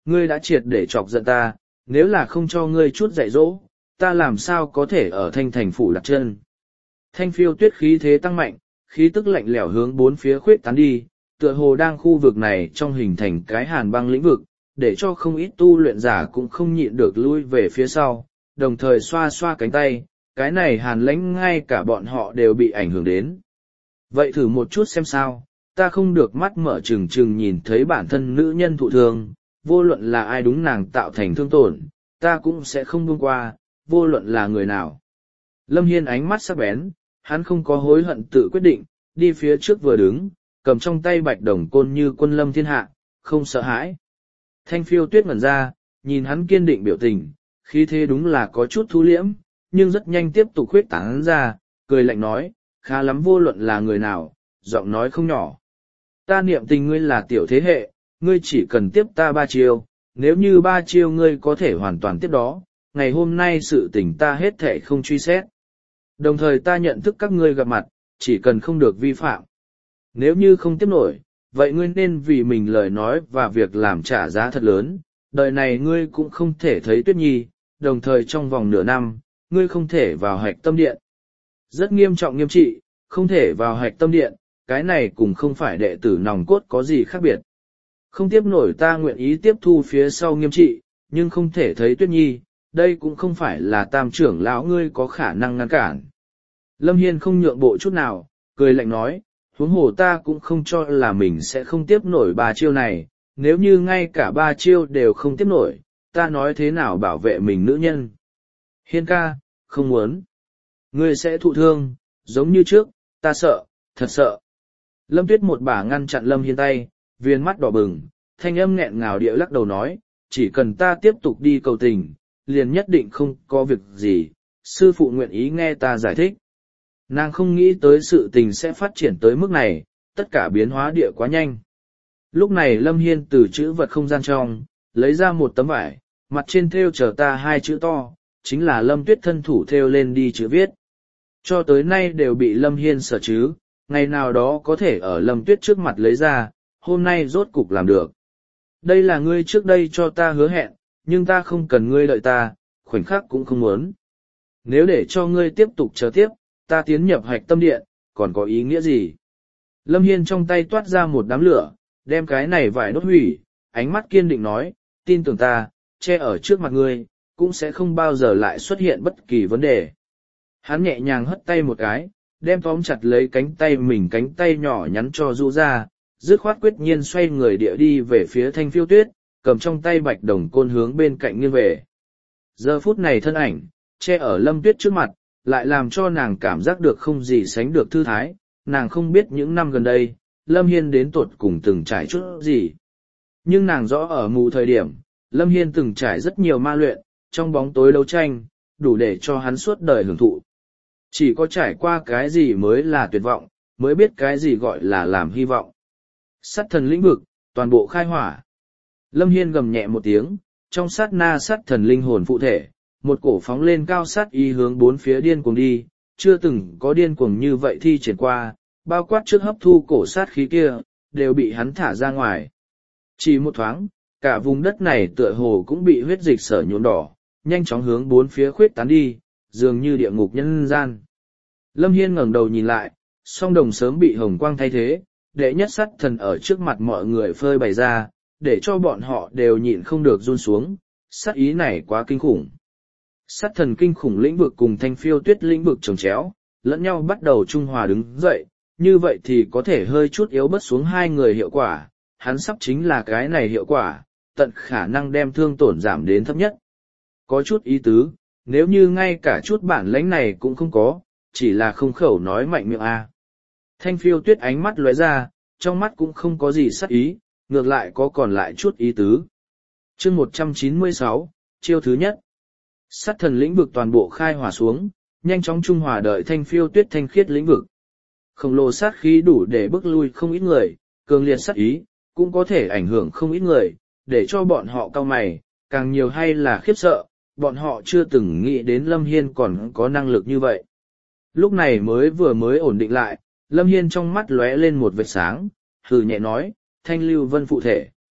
ngươi đã triệt để chọc giận ta, nếu là không cho ngươi chút dạy dỗ, ta làm sao có thể ở thanh thành phủ đặt chân. Thanh phiêu tuyết khí thế tăng mạnh, khí tức lạnh lẽo hướng bốn phía khuyết tán đi, tựa hồ đang khu vực này trong hình thành cái hàn băng lĩnh vực, để cho không ít tu luyện giả cũng không nhịn được lui về phía sau, đồng thời xoa xoa cánh tay, cái này hàn lãnh ngay cả bọn họ đều bị ảnh hưởng đến. Vậy thử một chút xem sao, ta không được mắt mở trừng trừng nhìn thấy bản thân nữ nhân thụ thương, vô luận là ai đúng nàng tạo thành thương tổn, ta cũng sẽ không buông qua, vô luận là người nào. Lâm Hiên ánh mắt sắc bén, hắn không có hối hận tự quyết định, đi phía trước vừa đứng, cầm trong tay bạch đồng côn như quân lâm thiên hạ, không sợ hãi. Thanh phiêu tuyết ngẩn ra, nhìn hắn kiên định biểu tình, khí thế đúng là có chút thu liễm, nhưng rất nhanh tiếp tục khuyết tán ra, cười lạnh nói, khá lắm vô luận là người nào, giọng nói không nhỏ. Ta niệm tình ngươi là tiểu thế hệ, ngươi chỉ cần tiếp ta 3 chiêu, nếu như 3 chiêu ngươi có thể hoàn toàn tiếp đó, ngày hôm nay sự tình ta hết thể không truy xét. Đồng thời ta nhận thức các ngươi gặp mặt, chỉ cần không được vi phạm. Nếu như không tiếp nổi, vậy ngươi nên vì mình lời nói và việc làm trả giá thật lớn, đời này ngươi cũng không thể thấy Tuyết Nhi, đồng thời trong vòng nửa năm, ngươi không thể vào hạch tâm điện. Rất nghiêm trọng nghiêm trị, không thể vào hạch tâm điện, cái này cũng không phải đệ tử nòng cốt có gì khác biệt. Không tiếp nổi ta nguyện ý tiếp thu phía sau nghiêm trị, nhưng không thể thấy Tuyết Nhi, đây cũng không phải là tam trưởng lão ngươi có khả năng ngăn cản. Lâm Hiên không nhượng bộ chút nào, cười lạnh nói, huống hồ ta cũng không cho là mình sẽ không tiếp nổi 3 chiêu này, nếu như ngay cả 3 chiêu đều không tiếp nổi, ta nói thế nào bảo vệ mình nữ nhân. Hiên ca, không muốn. Ngươi sẽ thụ thương, giống như trước, ta sợ, thật sợ. Lâm Tuyết một bà ngăn chặn Lâm Hiên tay, viên mắt đỏ bừng, thanh âm nghẹn ngào địa lắc đầu nói, chỉ cần ta tiếp tục đi cầu tình, liền nhất định không có việc gì, sư phụ nguyện ý nghe ta giải thích. Nàng không nghĩ tới sự tình sẽ phát triển tới mức này, tất cả biến hóa địa quá nhanh. Lúc này Lâm Hiên từ chữ vật không gian trong, lấy ra một tấm vải, mặt trên thêu chờ ta 2 chữ to, chính là Lâm Tuyết thân thủ thêu lên đi chữ viết. Cho tới nay đều bị Lâm Hiên sở chứ, ngày nào đó có thể ở Lâm Tuyết trước mặt lấy ra, hôm nay rốt cục làm được. Đây là ngươi trước đây cho ta hứa hẹn, nhưng ta không cần ngươi đợi ta, khoảnh khắc cũng không muốn. Nếu để cho ngươi tiếp tục chờ tiếp, ta tiến nhập hạch tâm điện, còn có ý nghĩa gì? Lâm Hiên trong tay toát ra một đám lửa, đem cái này vải đốt hủy, ánh mắt kiên định nói, tin tưởng ta, che ở trước mặt ngươi, cũng sẽ không bao giờ lại xuất hiện bất kỳ vấn đề. Hắn nhẹ nhàng hất tay một cái, đem tóm chặt lấy cánh tay mình, cánh tay nhỏ nhắn cho rũ ra, dứt khoát quyết nhiên xoay người địa đi về phía Thanh phiêu tuyết, cầm trong tay bạch đồng côn hướng bên cạnh nghiêng về. Giờ phút này thân ảnh, che ở Lâm Tuyết trước mặt, lại làm cho nàng cảm giác được không gì sánh được thư thái, nàng không biết những năm gần đây, Lâm Hiên đến tột cùng từng trải chút gì. Nhưng nàng rõ ở mù thời điểm, Lâm Hiên từng trải rất nhiều ma luyện, trong bóng tối đấu tranh, đủ để cho hắn suốt đời hưởng thụ. Chỉ có trải qua cái gì mới là tuyệt vọng, mới biết cái gì gọi là làm hy vọng. Sát thần lĩnh vực, toàn bộ khai hỏa. Lâm Hiên gầm nhẹ một tiếng, trong sát na sát thần linh hồn phụ thể, một cổ phóng lên cao sát y hướng 4 phía điên cuồng đi, chưa từng có điên cuồng như vậy thi triển qua, bao quát trước hấp thu cổ sát khí kia, đều bị hắn thả ra ngoài. Chỉ một thoáng, cả vùng đất này tựa hồ cũng bị huyết dịch sở nhuộm đỏ, nhanh chóng hướng 4 phía khuyết tán đi, dường như địa ngục nhân gian. Lâm Hiên ngẩng đầu nhìn lại, song đồng sớm bị hồng quang thay thế, đệ nhất sát thần ở trước mặt mọi người phơi bày ra, để cho bọn họ đều nhịn không được run xuống, sát ý này quá kinh khủng. Sát thần kinh khủng lĩnh vực cùng Thanh phiêu tuyết lĩnh vực chồng chéo, lẫn nhau bắt đầu trung hòa đứng dậy, như vậy thì có thể hơi chút yếu bớt xuống 2 người hiệu quả, hắn sắp chính là cái này hiệu quả, tận khả năng đem thương tổn giảm đến thấp nhất. Có chút ý tứ, nếu như ngay cả chút bản lãnh này cũng không có, chỉ là không khẩu nói mạnh miệng a. Thanh phiêu tuyết ánh mắt lóe ra, trong mắt cũng không có gì sát ý, ngược lại có còn lại chút ý tứ. Chương 196, chiêu thứ nhất. Sát thần lĩnh vực toàn bộ khai hỏa xuống, nhanh chóng trung hòa đợi thanh phiêu tuyết thanh khiết lĩnh vực. Khổng lồ sát khí đủ để bức lui không ít người, cường liệt sát ý, cũng có thể ảnh hưởng không ít người, để cho bọn họ cau mày, càng nhiều hay là khiếp sợ, bọn họ chưa từng nghĩ đến Lâm Hiên còn có năng lực như vậy. Lúc này vừa mới ổn định lại, Lâm Hiên trong mắt lóe lên một vệt sáng, hừ nhẹ nói, Thanh Lưu Vân phụ thể.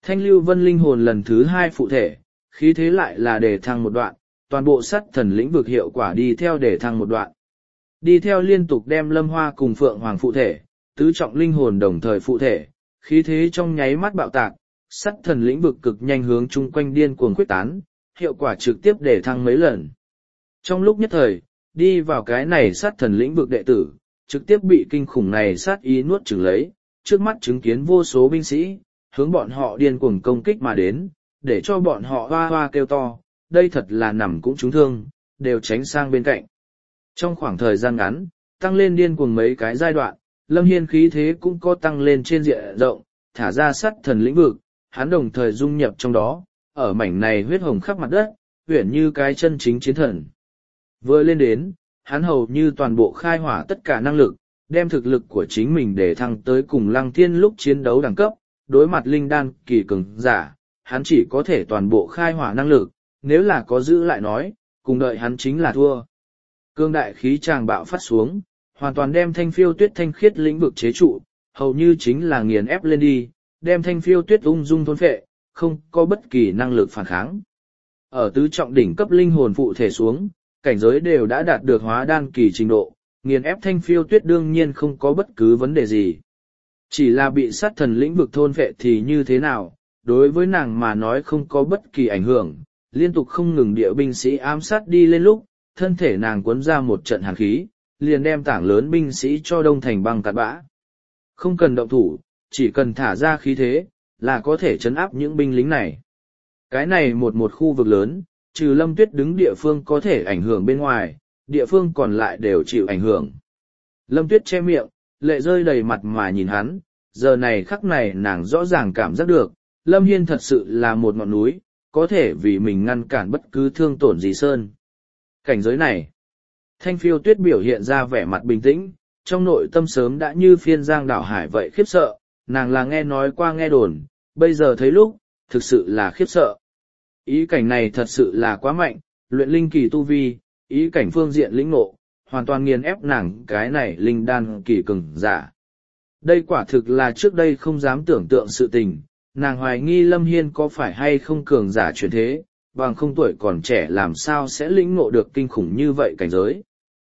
Thanh lưu vân linh hồn lần thứ 2 phụ thể, khí thế lại là để thăng một đoạn, toàn bộ sắt thần lĩnh vực hiệu quả đi theo để thăng một đoạn. Đi theo liên tục đem lâm hoa cùng phượng hoàng phụ thể, tứ trọng linh hồn đồng thời phụ thể, khí thế trong nháy mắt bạo tạc, sắt thần lĩnh vực cực nhanh hướng chung quanh điên cuồng quyết tán, hiệu quả trực tiếp để thăng mấy lần. Trong lúc nhất thời, đi vào cái này sát thần lĩnh vực đệ tử, trực tiếp bị kinh khủng này sát ý nuốt chửng lấy, trước mắt chứng kiến vô số binh sĩ, hướng bọn họ điên cuồng công kích mà đến, để cho bọn họ hoa hoa kêu to, đây thật là nằm cũng trúng thương, đều tránh sang bên cạnh. Trong khoảng thời gian ngắn, tăng lên điên cuồng mấy cái giai đoạn, Lâm Hiên khí thế cũng có tăng lên trên diện rộng, thả ra sát thần lĩnh vực, hắn đồng thời dung nhập trong đó, ở mảnh này huyết hồng khắp mặt đất, huyển như cái chân chính chiến thần. Vừa lên đến, hắn hầu như toàn bộ khai hỏa tất cả năng lực, đem thực lực của chính mình để thăng tới cùng Lăng Thiên lúc chiến đấu đẳng cấp, đối mặt linh đan kỳ cường giả, hắn chỉ có thể toàn bộ khai hỏa năng lực, nếu là có giữ lại nói, cùng đợi hắn chính là thua. Cương đại khí tràng bạo phát xuống, hoàn toàn đem thanh phiêu tuyết thanh khiết lĩnh vực chế trụ, hầu như chính là nghiền ép lên đi, đem thanh phiêu tuyết ung dung thôn phệ, không có bất kỳ năng lực phản kháng. Ở tứ trọng đỉnh cấp linh hồn phụ thể xuống, cảnh giới đều đã đạt được hóa đan kỳ trình độ, nghiền ép thanh phiêu tuyết đương nhiên không có bất cứ vấn đề gì. Chỉ là bị sát thần lĩnh vực thôn phệ thì như thế nào, đối với nàng mà nói không có bất kỳ ảnh hưởng, liên tục không ngừng địa binh sĩ ám sát đi lên lúc, thân thể nàng cuốn ra một trận hàn khí, liền đem tảng lớn binh sĩ cho đông thành băng cát bã. Không cần động thủ, chỉ cần thả ra khí thế, là có thể chấn áp những binh lính này. Cái này một khu vực lớn, trừ Lâm Tuyết đứng địa phương có thể ảnh hưởng bên ngoài, địa phương còn lại đều chịu ảnh hưởng. Lâm Tuyết che miệng, lệ rơi đầy mặt mà nhìn hắn, giờ này khắc này nàng rõ ràng cảm giác được, Lâm Hiên thật sự là một ngọn núi, có thể vì mình ngăn cản bất cứ thương tổn gì sơn. Cảnh giới này, Thanh Phiêu Tuyết biểu hiện ra vẻ mặt bình tĩnh, trong nội tâm sớm đã như phiên giang đảo hải vậy khiếp sợ, nàng là nghe nói qua nghe đồn, bây giờ thấy lúc, thực sự là khiếp sợ. Ý cảnh này thật sự là quá mạnh, luyện linh kỳ tu vi, ý cảnh phương diện lĩnh ngộ, hoàn toàn nghiền ép nàng cái này linh đan kỳ cường giả. Đây quả thực là trước đây không dám tưởng tượng sự tình, nàng hoài nghi Lâm Hiên có phải hay không cường giả chuyển thế, bằng không tuổi còn trẻ làm sao sẽ lĩnh ngộ được kinh khủng như vậy cảnh giới.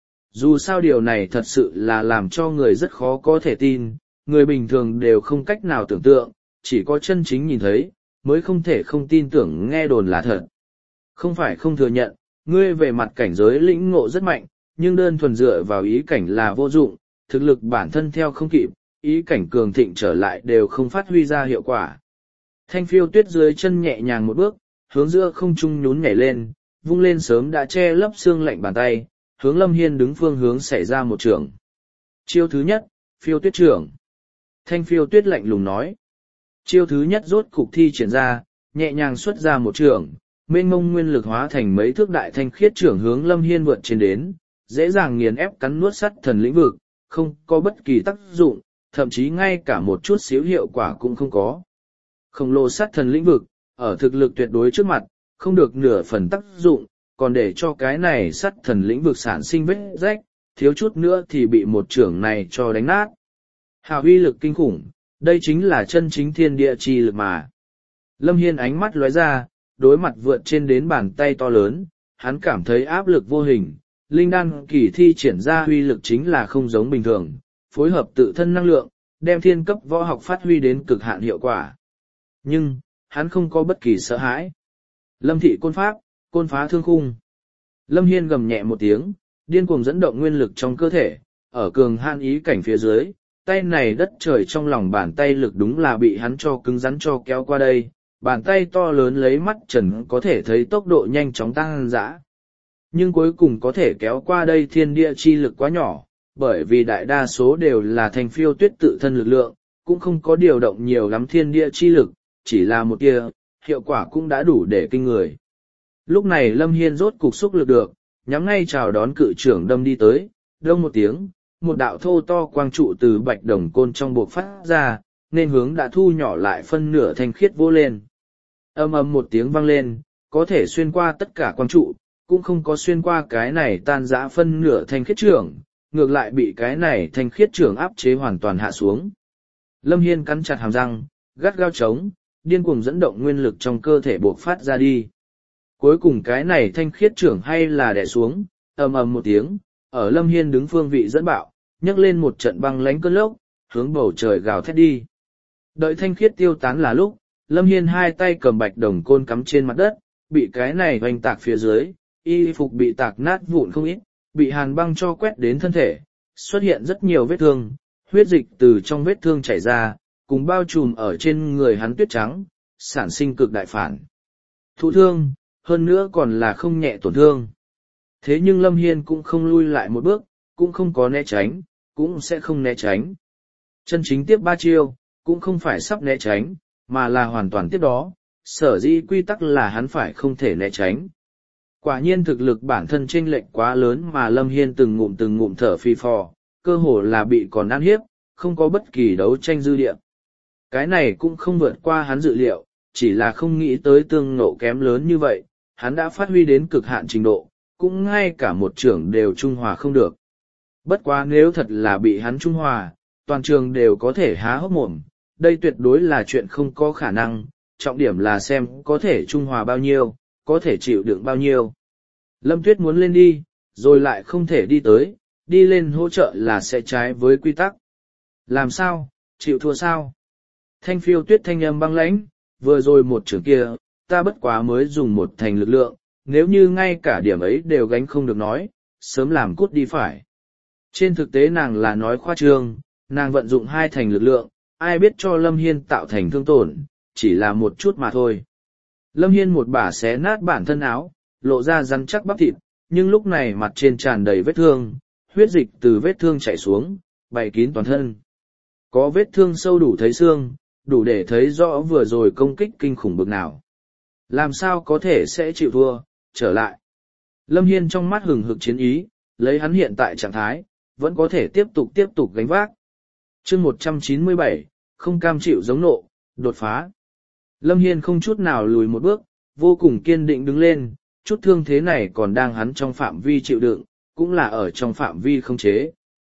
Dù sao điều này thật sự là làm cho người rất khó có thể tin, người bình thường đều không cách nào tưởng tượng, chỉ có chân chính nhìn thấy, mới không thể không tin tưởng nghe đồn là thật. Không phải không thừa nhận, ngươi về mặt cảnh giới lĩnh ngộ rất mạnh, nhưng đơn thuần dựa vào ý cảnh là vô dụng, thực lực bản thân theo không kịp, ý cảnh cường thịnh trở lại đều không phát huy ra hiệu quả. Thanh Phiêu Tuyết dưới chân nhẹ nhàng một bước, hướng giữa không trung nhún nhảy lên, vung lên sớm đã che lấp xương lạnh bàn tay, hướng Lâm Hiên đứng phương hướng xảy ra một trường. Chiêu thứ nhất, Phiêu Tuyết trưởng. Thanh Phiêu Tuyết lạnh lùng nói. Chiêu thứ nhất rốt cục thi triển ra, nhẹ nhàng xuất ra một trường, mênh mông nguyên lực hóa thành mấy thước đại thanh khiết trưởng hướng Lâm Hiên vượt trên đến, dễ dàng nghiền ép cắn nuốt sắt thần lĩnh vực, không có bất kỳ tác dụng, thậm chí ngay cả một chút xíu hiệu quả cũng không có. Khổng lồ sắt thần lĩnh vực, ở thực lực tuyệt đối trước mặt, không được nửa phần tác dụng, còn để cho cái này sắt thần lĩnh vực sản sinh vết rách, thiếu chút nữa thì bị một trưởng này cho đánh nát. Hào uy lực kinh khủng, đây chính là chân chính thiên địa chi lực mà. Lâm Hiên ánh mắt lóe ra, đối mặt vượt trên đến bàn tay to lớn, hắn cảm thấy áp lực vô hình, linh đan kỳ thi triển ra uy lực chính là không giống bình thường, phối hợp tự thân năng lượng, đem thiên cấp võ học phát huy đến cực hạn hiệu quả. Nhưng, hắn không có bất kỳ sợ hãi. Lâm thị côn pháp, côn phá thương khung. Lâm Hiên gầm nhẹ một tiếng, điên cuồng dẫn động nguyên lực trong cơ thể, ở cường hạn ý cảnh phía dưới, tay này đất trời trong lòng bàn tay lực đúng là bị hắn cho cứng rắn cho kéo qua đây, bàn tay to lớn lấy mắt trần có thể thấy tốc độ nhanh chóng tăng dã. Nhưng cuối cùng có thể kéo qua đây thiên địa chi lực quá nhỏ, bởi vì đại đa số đều là Thanh Phiêu Tuyết tự thân lực lượng, cũng không có điều động nhiều lắm thiên địa chi lực, chỉ là một tia, hiệu quả cũng đã đủ để kinh người. Lúc này Lâm Hiên rốt cục xúc lực được, nhắm ngay chào đón cự trưởng đâm đi tới, đông một tiếng, một đạo thô to quang trụ từ bạch đồng côn trong buộc phát ra, nên hướng đã thu nhỏ lại phân nửa thanh khiết vô lên. Âm ầm một tiếng vang lên, có thể xuyên qua tất cả quang trụ, cũng không có xuyên qua cái này tan rã phân nửa thanh khiết trưởng, ngược lại bị cái này thanh khiết trưởng áp chế hoàn toàn hạ xuống. Lâm Hiên cắn chặt hàm răng, gắt gao trống, điên cuồng dẫn động nguyên lực trong cơ thể buộc phát ra đi. Cuối cùng cái này thanh khiết trưởng hay là đè xuống, ầm ầm một tiếng, ở Lâm Hiên đứng phương vị dẫn bạo, nhấc lên một trận băng lánh cơn lốc, hướng bầu trời gào thét đi. Đợi thanh khiết tiêu tán là lúc, Lâm Hiên hai tay cầm bạch đồng côn cắm trên mặt đất, bị cái này hoành tạc phía dưới, y phục bị tạc nát vụn không ít, bị hàn băng cho quét đến thân thể, xuất hiện rất nhiều vết thương, huyết dịch từ trong vết thương chảy ra, cùng bao trùm ở trên người hắn tuyết trắng, sản sinh cực đại phản. Thụ thương, hơn nữa còn là không nhẹ tổn thương. Thế nhưng Lâm Hiên cũng không lui lại một bước, cũng không có né tránh, cũng sẽ không né tránh. Chân chính tiếp ba chiêu, cũng không phải sắp né tránh, mà là hoàn toàn tiếp đó, sở dĩ quy tắc là hắn phải không thể né tránh. Quả nhiên thực lực bản thân chênh lệch quá lớn mà Lâm Hiên từng ngụm thở phì phò, cơ hồ là bị còn ăn hiếp, không có bất kỳ đấu tranh dư địa. Cái này cũng không vượt qua hắn dự liệu, chỉ là không nghĩ tới tương ngộ kém lớn như vậy, hắn đã phát huy đến cực hạn trình độ, cũng ngay cả một trưởng đều trung hòa không được. Bất quá nếu thật là bị hắn trung hòa, toàn trường đều có thể há hốc mồm, đây tuyệt đối là chuyện không có khả năng, trọng điểm là xem có thể trung hòa bao nhiêu, có thể chịu đựng bao nhiêu. Lâm Tuyết muốn lên đi, rồi lại không thể đi tới, đi lên hỗ trợ là sẽ trái với quy tắc. Làm sao, chịu thua sao? Thanh Phiêu Tuyết thanh âm băng lãnh, vừa rồi một trường kia, ta bất quá mới dùng một thành lực lượng, nếu như ngay cả điểm ấy đều gánh không được nói, sớm làm cút đi phải. Trên thực tế nàng là nói khoa trương, nàng vận dụng hai thành lực lượng, ai biết cho Lâm Hiên tạo thành thương tổn, chỉ là một chút mà thôi. Lâm Hiên một bả xé nát bản thân áo, lộ ra rắn chắc bắp thịt, nhưng lúc này mặt trên tràn đầy vết thương, huyết dịch từ vết thương chảy xuống, bày kín toàn thân. Có vết thương sâu đủ thấy xương, đủ để thấy rõ vừa rồi công kích kinh khủng bực nào. Làm sao có thể sẽ chịu thua, trở lại. Lâm Hiên trong mắt hừng hực chiến ý, lấy hắn hiện tại trạng thái, vẫn có thể tiếp tục gánh vác. Chương 197, không cam chịu giống nộ, đột phá. Lâm Hiên không chút nào lùi một bước, vô cùng kiên định đứng lên, chút thương thế này còn đang hắn trong phạm vi chịu đựng, cũng là ở trong phạm vi không chế.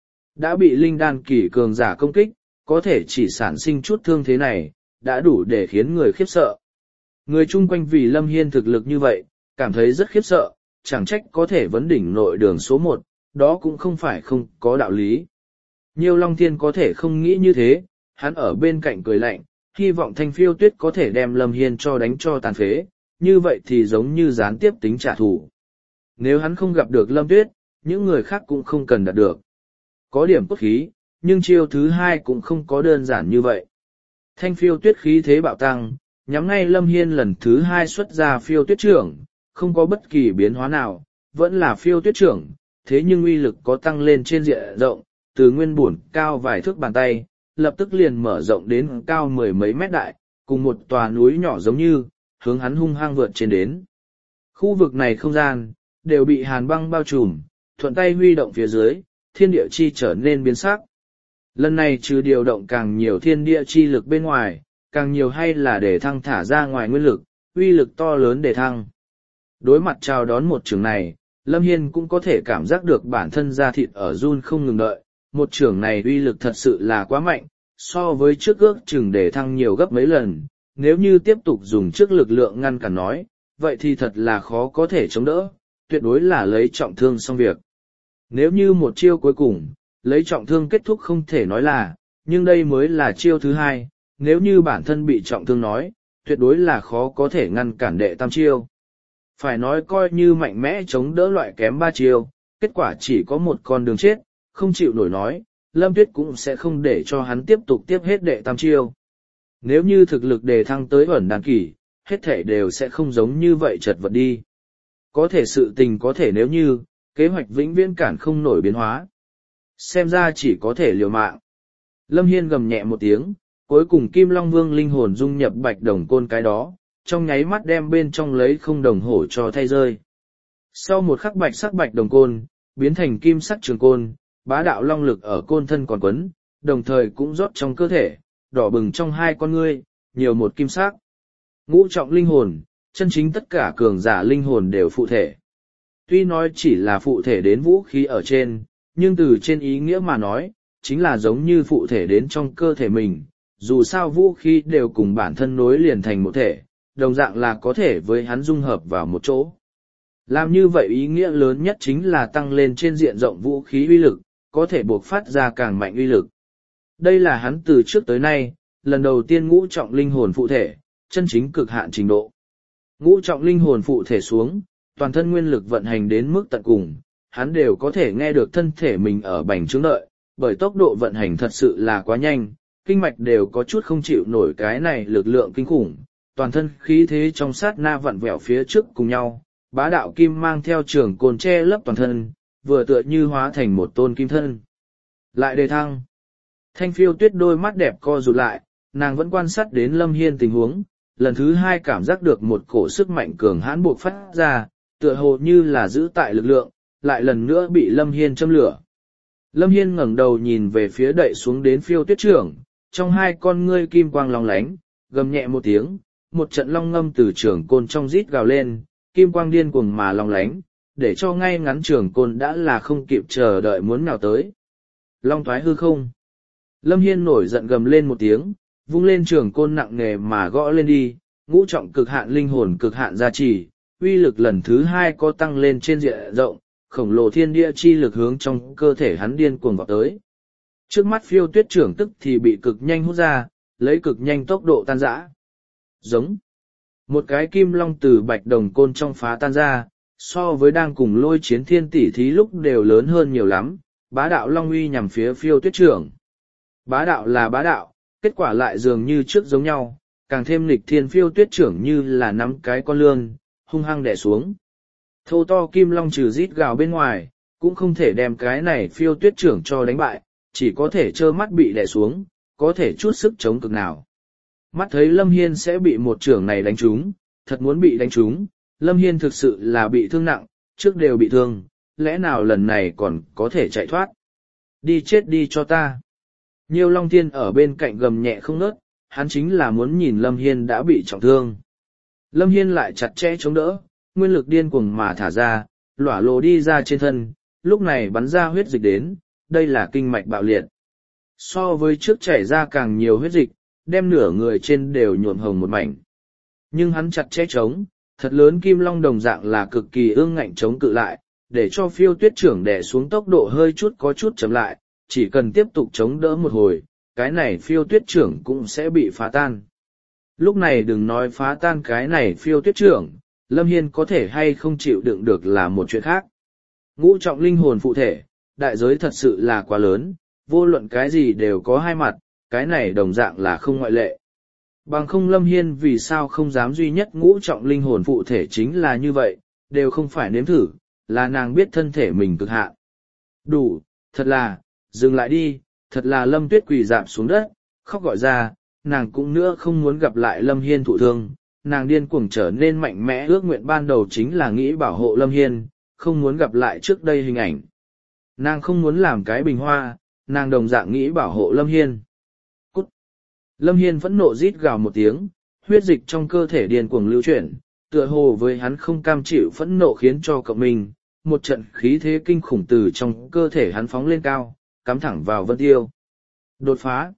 Đã bị linh đan kỳ cường giả công kích, có thể chỉ sản sinh chút thương thế này, đã đủ để khiến người khiếp sợ. Người chung quanh vì Lâm Hiên thực lực như vậy, cảm thấy rất khiếp sợ, chẳng trách có thể vấn đỉnh nội đường số 1, đó cũng không phải không có đạo lý. Nhiêu Long Thiên có thể không nghĩ như thế, hắn ở bên cạnh cười lạnh, hy vọng Thanh Phiêu Tuyết có thể đem Lâm Hiên cho đánh cho tàn phế, như vậy thì giống như gián tiếp tính trả thù. Nếu hắn không gặp được Lâm Tuyết, những người khác cũng không cần đạt được. Có điểm cốt khí, nhưng chiêu thứ hai cũng không có đơn giản như vậy. Thanh Phiêu Tuyết khí thế bạo tăng, nhắm ngay Lâm Hiên lần thứ hai xuất ra Phiêu Tuyết trưởng, không có bất kỳ biến hóa nào, vẫn là Phiêu Tuyết trưởng, thế nhưng uy lực có tăng lên trên diện rộng, từ nguyên bổn cao vài thước bàn tay, lập tức liền mở rộng đến cao mười mấy mét đại, cùng một tòa núi nhỏ giống như, hướng hắn hung hăng vượt trên đến. Khu vực này không gian, đều bị hàn băng bao trùm, thuận tay huy động phía dưới, thiên địa chi trở nên biến sắc. Lần này trừ điều động càng nhiều thiên địa chi lực bên ngoài, càng nhiều hay là để thăng thả ra ngoài nguyên lực, uy lực to lớn để thăng. Đối mặt chào đón một trường này, Lâm Hiên cũng có thể cảm giác được bản thân da thịt ở run không ngừng đợi, một trường này uy lực thật sự là quá mạnh, so với trước ước chừng để thăng nhiều gấp mấy lần, nếu như tiếp tục dùng trước lực lượng ngăn cản nói, vậy thì thật là khó có thể chống đỡ, tuyệt đối là lấy trọng thương xong việc. Nếu như một chiêu cuối cùng, lấy trọng thương kết thúc không thể nói là, nhưng đây mới là chiêu thứ hai, nếu như bản thân bị trọng thương nói, tuyệt đối là khó có thể ngăn cản đệ tam chiêu. Phải nói coi như mạnh mẽ chống đỡ loại kém ba chiêu, kết quả chỉ có một con đường chết, không chịu nổi nói, Lâm Tuyết cũng sẽ không để cho hắn tiếp tục tiếp hết đệ tam chiêu. Nếu như thực lực đề thăng tới ẩn đàn kỳ, hết thể đều sẽ không giống như vậy chật vật đi. Có thể sự tình có thể nếu như, kế hoạch vĩnh viễn cản không nổi biến hóa. Xem ra chỉ có thể liều mạng. Lâm Hiên gầm nhẹ một tiếng, cuối cùng Kim Long Vương linh hồn dung nhập bạch đồng côn cái đó, trong nháy mắt đem bên trong lấy không đồng hổ cho thay rơi. Sau một khắc bạch sắc bạch đồng côn, biến thành kim sắc trường côn, bá đạo long lực ở côn thân còn quấn, đồng thời cũng rót trong cơ thể, đỏ bừng trong hai con ngươi, nhiều một kim sắc. Ngũ trọng linh hồn, chân chính tất cả cường giả linh hồn đều phụ thể. Tuy nói chỉ là phụ thể đến vũ khí ở trên, nhưng từ trên ý nghĩa mà nói, chính là giống như phụ thể đến trong cơ thể mình, dù sao vũ khí đều cùng bản thân nối liền thành một thể, đồng dạng là có thể với hắn dung hợp vào một chỗ. Làm như vậy ý nghĩa lớn nhất chính là tăng lên trên diện rộng vũ khí uy lực, có thể buộc phát ra càng mạnh uy lực. Đây là hắn từ trước tới nay, lần đầu tiên ngũ trọng linh hồn phụ thể, chân chính cực hạn trình độ. Ngũ trọng linh hồn phụ thể xuống, toàn thân nguyên lực vận hành đến mức tận cùng, hắn đều có thể nghe được thân thể mình ở bành trướng đợi, bởi tốc độ vận hành thật sự là quá nhanh, kinh mạch đều có chút không chịu nổi cái này lực lượng kinh khủng, toàn thân khí thế trong sát na vặn vẹo phía trước cùng nhau, bá đạo kim mang theo trường côn che lấp toàn thân, vừa tựa như hóa thành một tôn kim thân. Lại đề thăng. Thanh Phiêu Tuyết đôi mắt đẹp co rụt lại, nàng vẫn quan sát đến Lâm Hiên tình huống, lần thứ hai cảm giác được một cổ sức mạnh cường hãn buộc phát ra, tựa hồ như là giữ tại lực lượng, lại lần nữa bị Lâm Hiên châm lửa. Lâm Hiên ngẩng đầu nhìn về phía đậy xuống đến Phiêu Tuyết trưởng, trong hai con ngươi kim quang long lánh, gầm nhẹ một tiếng, một trận long ngâm từ trường côn trong rít gào lên, kim quang điên cuồng mà long lánh, để cho ngay ngắn trường côn đã là không kịp chờ đợi muốn nào tới. Long thoái hư không. Lâm Hiên nổi giận gầm lên một tiếng, vung lên trường côn nặng nề mà gõ lên đi, ngũ trọng cực hạn linh hồn cực hạn gia trì, uy lực lần thứ hai có tăng lên trên diện rộng, khổng lồ thiên địa chi lực hướng trong cơ thể hắn điên cuồng vào tới. Trước mắt Phiêu Tuyết trưởng tức thì bị cực nhanh hút ra, lấy cực nhanh tốc độ tan rã. Giống. Một cái kim long từ bạch đồng côn trong phá tan ra, so với đang cùng Lôi Chiến Thiên tỷ thí lúc đều lớn hơn nhiều lắm, bá đạo long uy nhằm phía Phiêu Tuyết trưởng. Bá đạo là bá đạo, kết quả lại dường như trước giống nhau, càng thêm nghịch thiên. Phiêu Tuyết trưởng như là nắm cái con lươn, hung hăng đè xuống. Thô to kim long trừ rít gào bên ngoài, cũng không thể đem cái này Phiêu Tuyết trưởng cho đánh bại, chỉ có thể trơ mắt bị đè xuống, có thể chút sức chống cực nào. Mắt thấy Lâm Hiên sẽ bị một trưởng này đánh trúng, thật muốn bị đánh trúng, Lâm Hiên thực sự là bị thương nặng, trước đều bị thương, lẽ nào lần này còn có thể chạy thoát. Đi chết đi cho ta. Nhiêu Long Thiên ở bên cạnh gầm nhẹ không ngớt, hắn chính là muốn nhìn Lâm Hiên đã bị trọng thương. Lâm Hiên lại chặt chẽ chống đỡ, nguyên lực điên cuồng mà thả ra, lỏa lồ đi ra trên thân, lúc này bắn ra huyết dịch đến, đây là kinh mạch bạo liệt. So với trước chảy ra càng nhiều huyết dịch, đem nửa người trên đều nhuộm hồng một mảnh. Nhưng hắn chặt chẽ chống, thật lớn kim long đồng dạng là cực kỳ ương ngạnh chống cự lại, để cho Phiêu Tuyết trưởng đè xuống tốc độ hơi chút có chút chậm lại, chỉ cần tiếp tục chống đỡ một hồi, cái này Phiêu Tuyết trưởng cũng sẽ bị phá tan. Lúc này đừng nói phá tan cái này Phiêu Tuyết trưởng, Lâm Hiên có thể hay không chịu đựng được là một chuyện khác. Ngũ trọng linh hồn phụ thể, đại giới thật sự là quá lớn, vô luận cái gì đều có hai mặt, cái này đồng dạng là không ngoại lệ. Bằng không Lâm Hiên vì sao không dám duy nhất ngũ trọng linh hồn phụ thể chính là như vậy, đều không phải nếm thử, là nàng biết thân thể mình cực hạn. Đủ, thật là, dừng lại đi, thật là Lâm Tuyết quỳ dạp xuống đất, khóc gọi ra, nàng cũng nữa không muốn gặp lại Lâm Hiên thụ thương, nàng điên cuồng trở nên mạnh mẽ, ước nguyện ban đầu chính là nghĩ bảo hộ Lâm Hiên, không muốn gặp lại trước đây hình ảnh. Nàng không muốn làm cái bình hoa, nàng đồng dạng nghĩ bảo hộ Lâm Hiên. Cút! Lâm Hiên phẫn nộ rít gào một tiếng, huyết dịch trong cơ thể điên cuồng lưu chuyển, tựa hồ với hắn không cam chịu phẫn nộ khiến cho cậu mình, một trận khí thế kinh khủng từ trong cơ thể hắn phóng lên cao, cắm thẳng vào Vân Tiêu. Đột phá!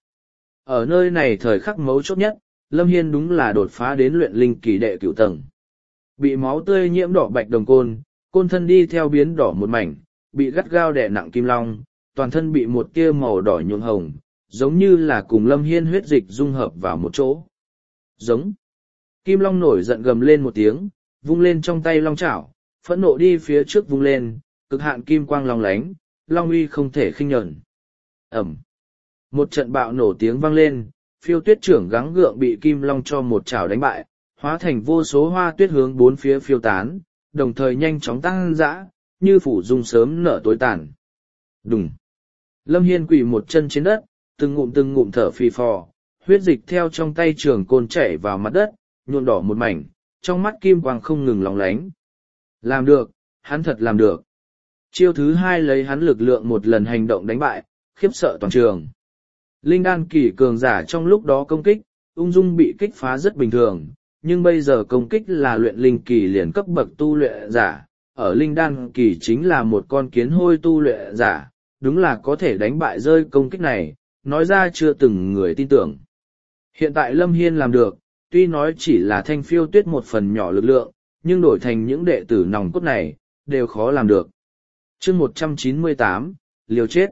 Ở nơi này thời khắc mấu chốt nhất, Lâm Hiên đúng là đột phá đến luyện linh kỳ đệ cửu tầng. Bị máu tươi nhiễm đỏ bạch đồng côn, côn thân đi theo biến đỏ một mảnh, bị gắt gao đè nặng kim long, toàn thân bị một tia màu đỏ nhuộm hồng, giống như là cùng Lâm Hiên huyết dịch dung hợp vào một chỗ. Giống. Kim long nổi giận gầm lên một tiếng, vung lên trong tay long chảo, phẫn nộ đi phía trước vung lên, cực hạn kim quang long lánh, long uy không thể khinh nhẫn. Ẩm. Một trận bạo nổ tiếng vang lên, Phiêu Tuyết trưởng gắng gượng bị kim long cho một chảo đánh bại, hóa thành vô số hoa tuyết hướng bốn phía phiêu tán, đồng thời nhanh chóng tăng dã, như phủ dung sớm nở tối tàn. Đùng. Lâm Hiên quỳ một chân trên đất, từng ngụm thở phì phò, huyết dịch theo trong tay trường côn chảy vào mặt đất, nhuộm đỏ một mảnh, trong mắt kim quang không ngừng lóng lánh. Làm được, hắn thật làm được. Chiêu thứ hai lấy hắn lực lượng một lần hành động đánh bại, khiếp sợ toàn trường. Linh đan kỳ cường giả trong lúc đó công kích, ung dung bị kích phá rất bình thường, nhưng bây giờ công kích là luyện linh kỳ liền cấp bậc tu luyện giả, ở linh đan kỳ chính là một con kiến hôi tu luyện giả, đúng là có thể đánh bại rơi công kích này, nói ra chưa từng người tin tưởng. Hiện tại Lâm Hiên làm được, tuy nói chỉ là Thanh Phiêu Tuyết một phần nhỏ lực lượng, nhưng đổi thành những đệ tử nòng cốt này, đều khó làm được. chương 198, liều chết.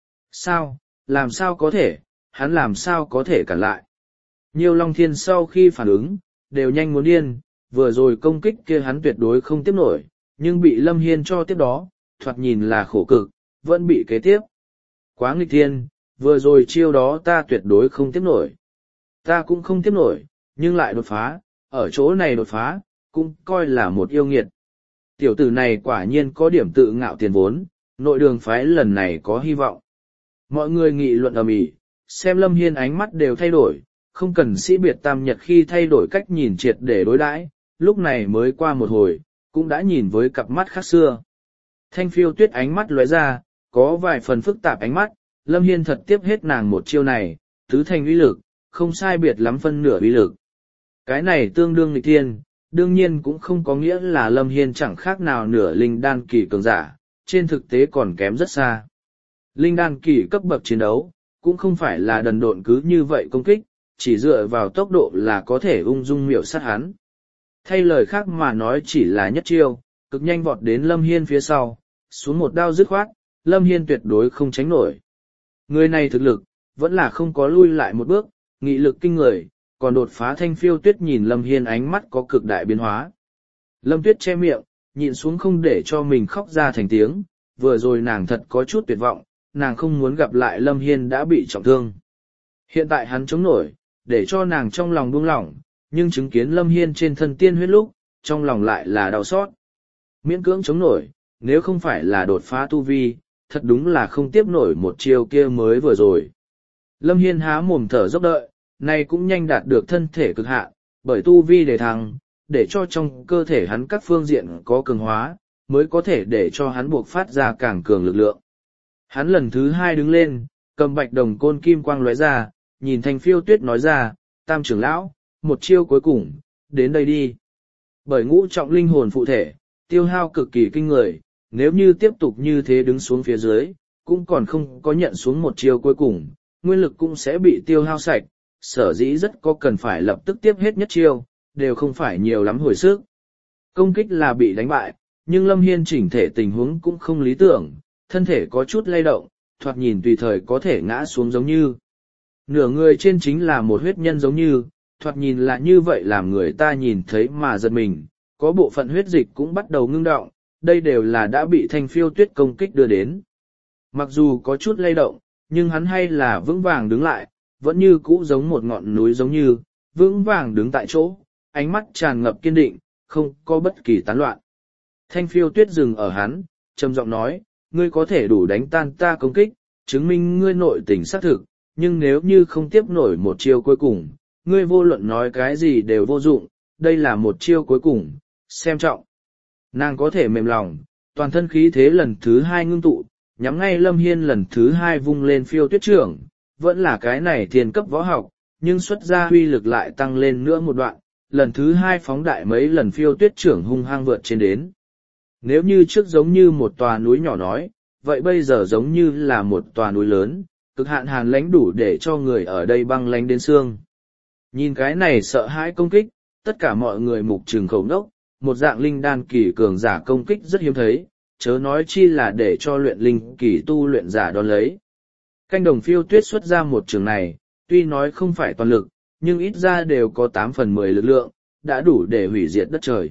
Sao, làm sao có thể, hắn làm sao có thể cản lại. Nhiều Long Thiên sau khi phản ứng, đều nhanh muốn điên, vừa rồi công kích kia hắn tuyệt đối không tiếp nổi, nhưng bị Lâm Hiên cho tiếp đó, thoạt nhìn là khổ cực, vẫn bị kế tiếp. Quá nghịch thiên, vừa rồi chiêu đó ta tuyệt đối không tiếp nổi. Ta cũng không tiếp nổi, nhưng lại đột phá, ở chỗ này đột phá, cũng coi là một yêu nghiệt. Tiểu tử này quả nhiên có điểm tự ngạo tiền vốn, nội đường phái lần này có hy vọng. Mọi người nghị luận ầm ĩ, xem Lâm Hiên ánh mắt đều thay đổi, không cần sĩ biệt tam nhật khi thay đổi cách nhìn triệt để đối đãi, lúc này mới qua một hồi, cũng đã nhìn với cặp mắt khác xưa. Thanh Phiêu Tuyết ánh mắt lóe ra, có vài phần phức tạp ánh mắt, Lâm Hiên thật tiếp hết nàng một chiêu này, tứ thành uy lực, không sai biệt lắm phân nửa uy lực. Cái này tương đương nghịch thiên, đương nhiên cũng không có nghĩa là Lâm Hiên chẳng khác nào nửa linh đan kỳ cường giả, trên thực tế còn kém rất xa. Linh đan kỳ cấp bậc chiến đấu, cũng không phải là đần độn cứ như vậy công kích, chỉ dựa vào tốc độ là có thể ung dung miểu sát hắn. Thay lời khác mà nói chỉ là nhất chiêu, cực nhanh vọt đến Lâm Hiên phía sau, xuống một đao dứt khoát, Lâm Hiên tuyệt đối không tránh nổi. Người này thực lực, vẫn là không có lui lại một bước, nghị lực kinh người, còn đột phá. Thanh Phiêu Tuyết nhìn Lâm Hiên ánh mắt có cực đại biến hóa. Lâm Tuyết che miệng, nhịn xuống không để cho mình khóc ra thành tiếng, vừa rồi nàng thật có chút tuyệt vọng, nàng không muốn gặp lại Lâm Hiên đã bị trọng thương. Hiện tại hắn chống nổi, để cho nàng trong lòng buông lỏng, nhưng chứng kiến Lâm Hiên trên thân tiên huyết lúc, trong lòng lại là đau xót. Miễn cưỡng chống nổi, nếu không phải là đột phá tu vi, thật đúng là không tiếp nổi một chiêu kia mới vừa rồi. Lâm Hiên há mồm thở dốc đợi, này cũng nhanh đạt được thân thể cực hạn, bởi tu vi đề thăng, để cho trong cơ thể hắn các phương diện có cường hóa, mới có thể để cho hắn buộc phát ra càng cường lực lượng. Hắn lần thứ hai đứng lên, cầm bạch đồng côn kim quang lóe ra, nhìn Thanh Phiêu Tuyết nói ra, Tam trưởng lão, một chiêu cuối cùng, đến đây đi. Bởi ngũ trọng linh hồn phụ thể, tiêu hao cực kỳ kinh người, nếu như tiếp tục như thế đứng xuống phía dưới, cũng còn không có nhận xuống một chiêu cuối cùng, nguyên lực cũng sẽ bị tiêu hao sạch, sở dĩ rất có cần phải lập tức tiếp hết nhất chiêu, đều không phải nhiều lắm hồi sức. Công kích là bị đánh bại, nhưng Lâm Hiên chỉnh thể tình huống cũng không lý tưởng, thân thể có chút lay động, thoạt nhìn tùy thời có thể ngã xuống giống như. Nửa người trên chính là một huyết nhân giống như, thoạt nhìn là như vậy làm người ta nhìn thấy mà giật mình, có bộ phận huyết dịch cũng bắt đầu ngưng động, đây đều là đã bị Thanh Phiêu Tuyết công kích đưa đến. Mặc dù có chút lay động, nhưng hắn hay là vững vàng đứng lại, vẫn như cũ giống một ngọn núi giống như, vững vàng đứng tại chỗ, ánh mắt tràn ngập kiên định, không có bất kỳ tán loạn. Thanh Phiêu Tuyết dừng ở hắn, trầm giọng nói, ngươi có thể đủ đánh tan ta công kích, chứng minh ngươi nội tình xác thực, nhưng nếu như không tiếp nổi một chiêu cuối cùng, ngươi vô luận nói cái gì đều vô dụng, đây là một chiêu cuối cùng, xem trọng. Nàng có thể mềm lòng, toàn thân khí thế lần thứ hai ngưng tụ, nhắm ngay Lâm Hiên lần thứ hai vung lên Phiêu Tuyết trưởng, vẫn là cái này thiên cấp võ học, nhưng xuất ra huy lực lại tăng lên nữa một đoạn, lần thứ hai phóng đại mấy lần Phiêu Tuyết trưởng hung hăng vượt trên đến. Nếu như trước giống như một tòa núi nhỏ nói, vậy bây giờ giống như là một tòa núi lớn, cực hạn hàn lãnh đủ để cho người ở đây băng lãnh đến xương. Nhìn cái này sợ hãi công kích, tất cả mọi người mục trừng khẩu nốc, một dạng linh đan kỳ cường giả công kích rất hiếm thấy, chớ nói chi là để cho luyện linh kỳ tu luyện giả đón lấy. Canh đồng Phiêu Tuyết xuất ra một trường này, tuy nói không phải toàn lực, nhưng ít ra đều có 8/10 lực lượng, đã đủ để hủy diệt đất trời.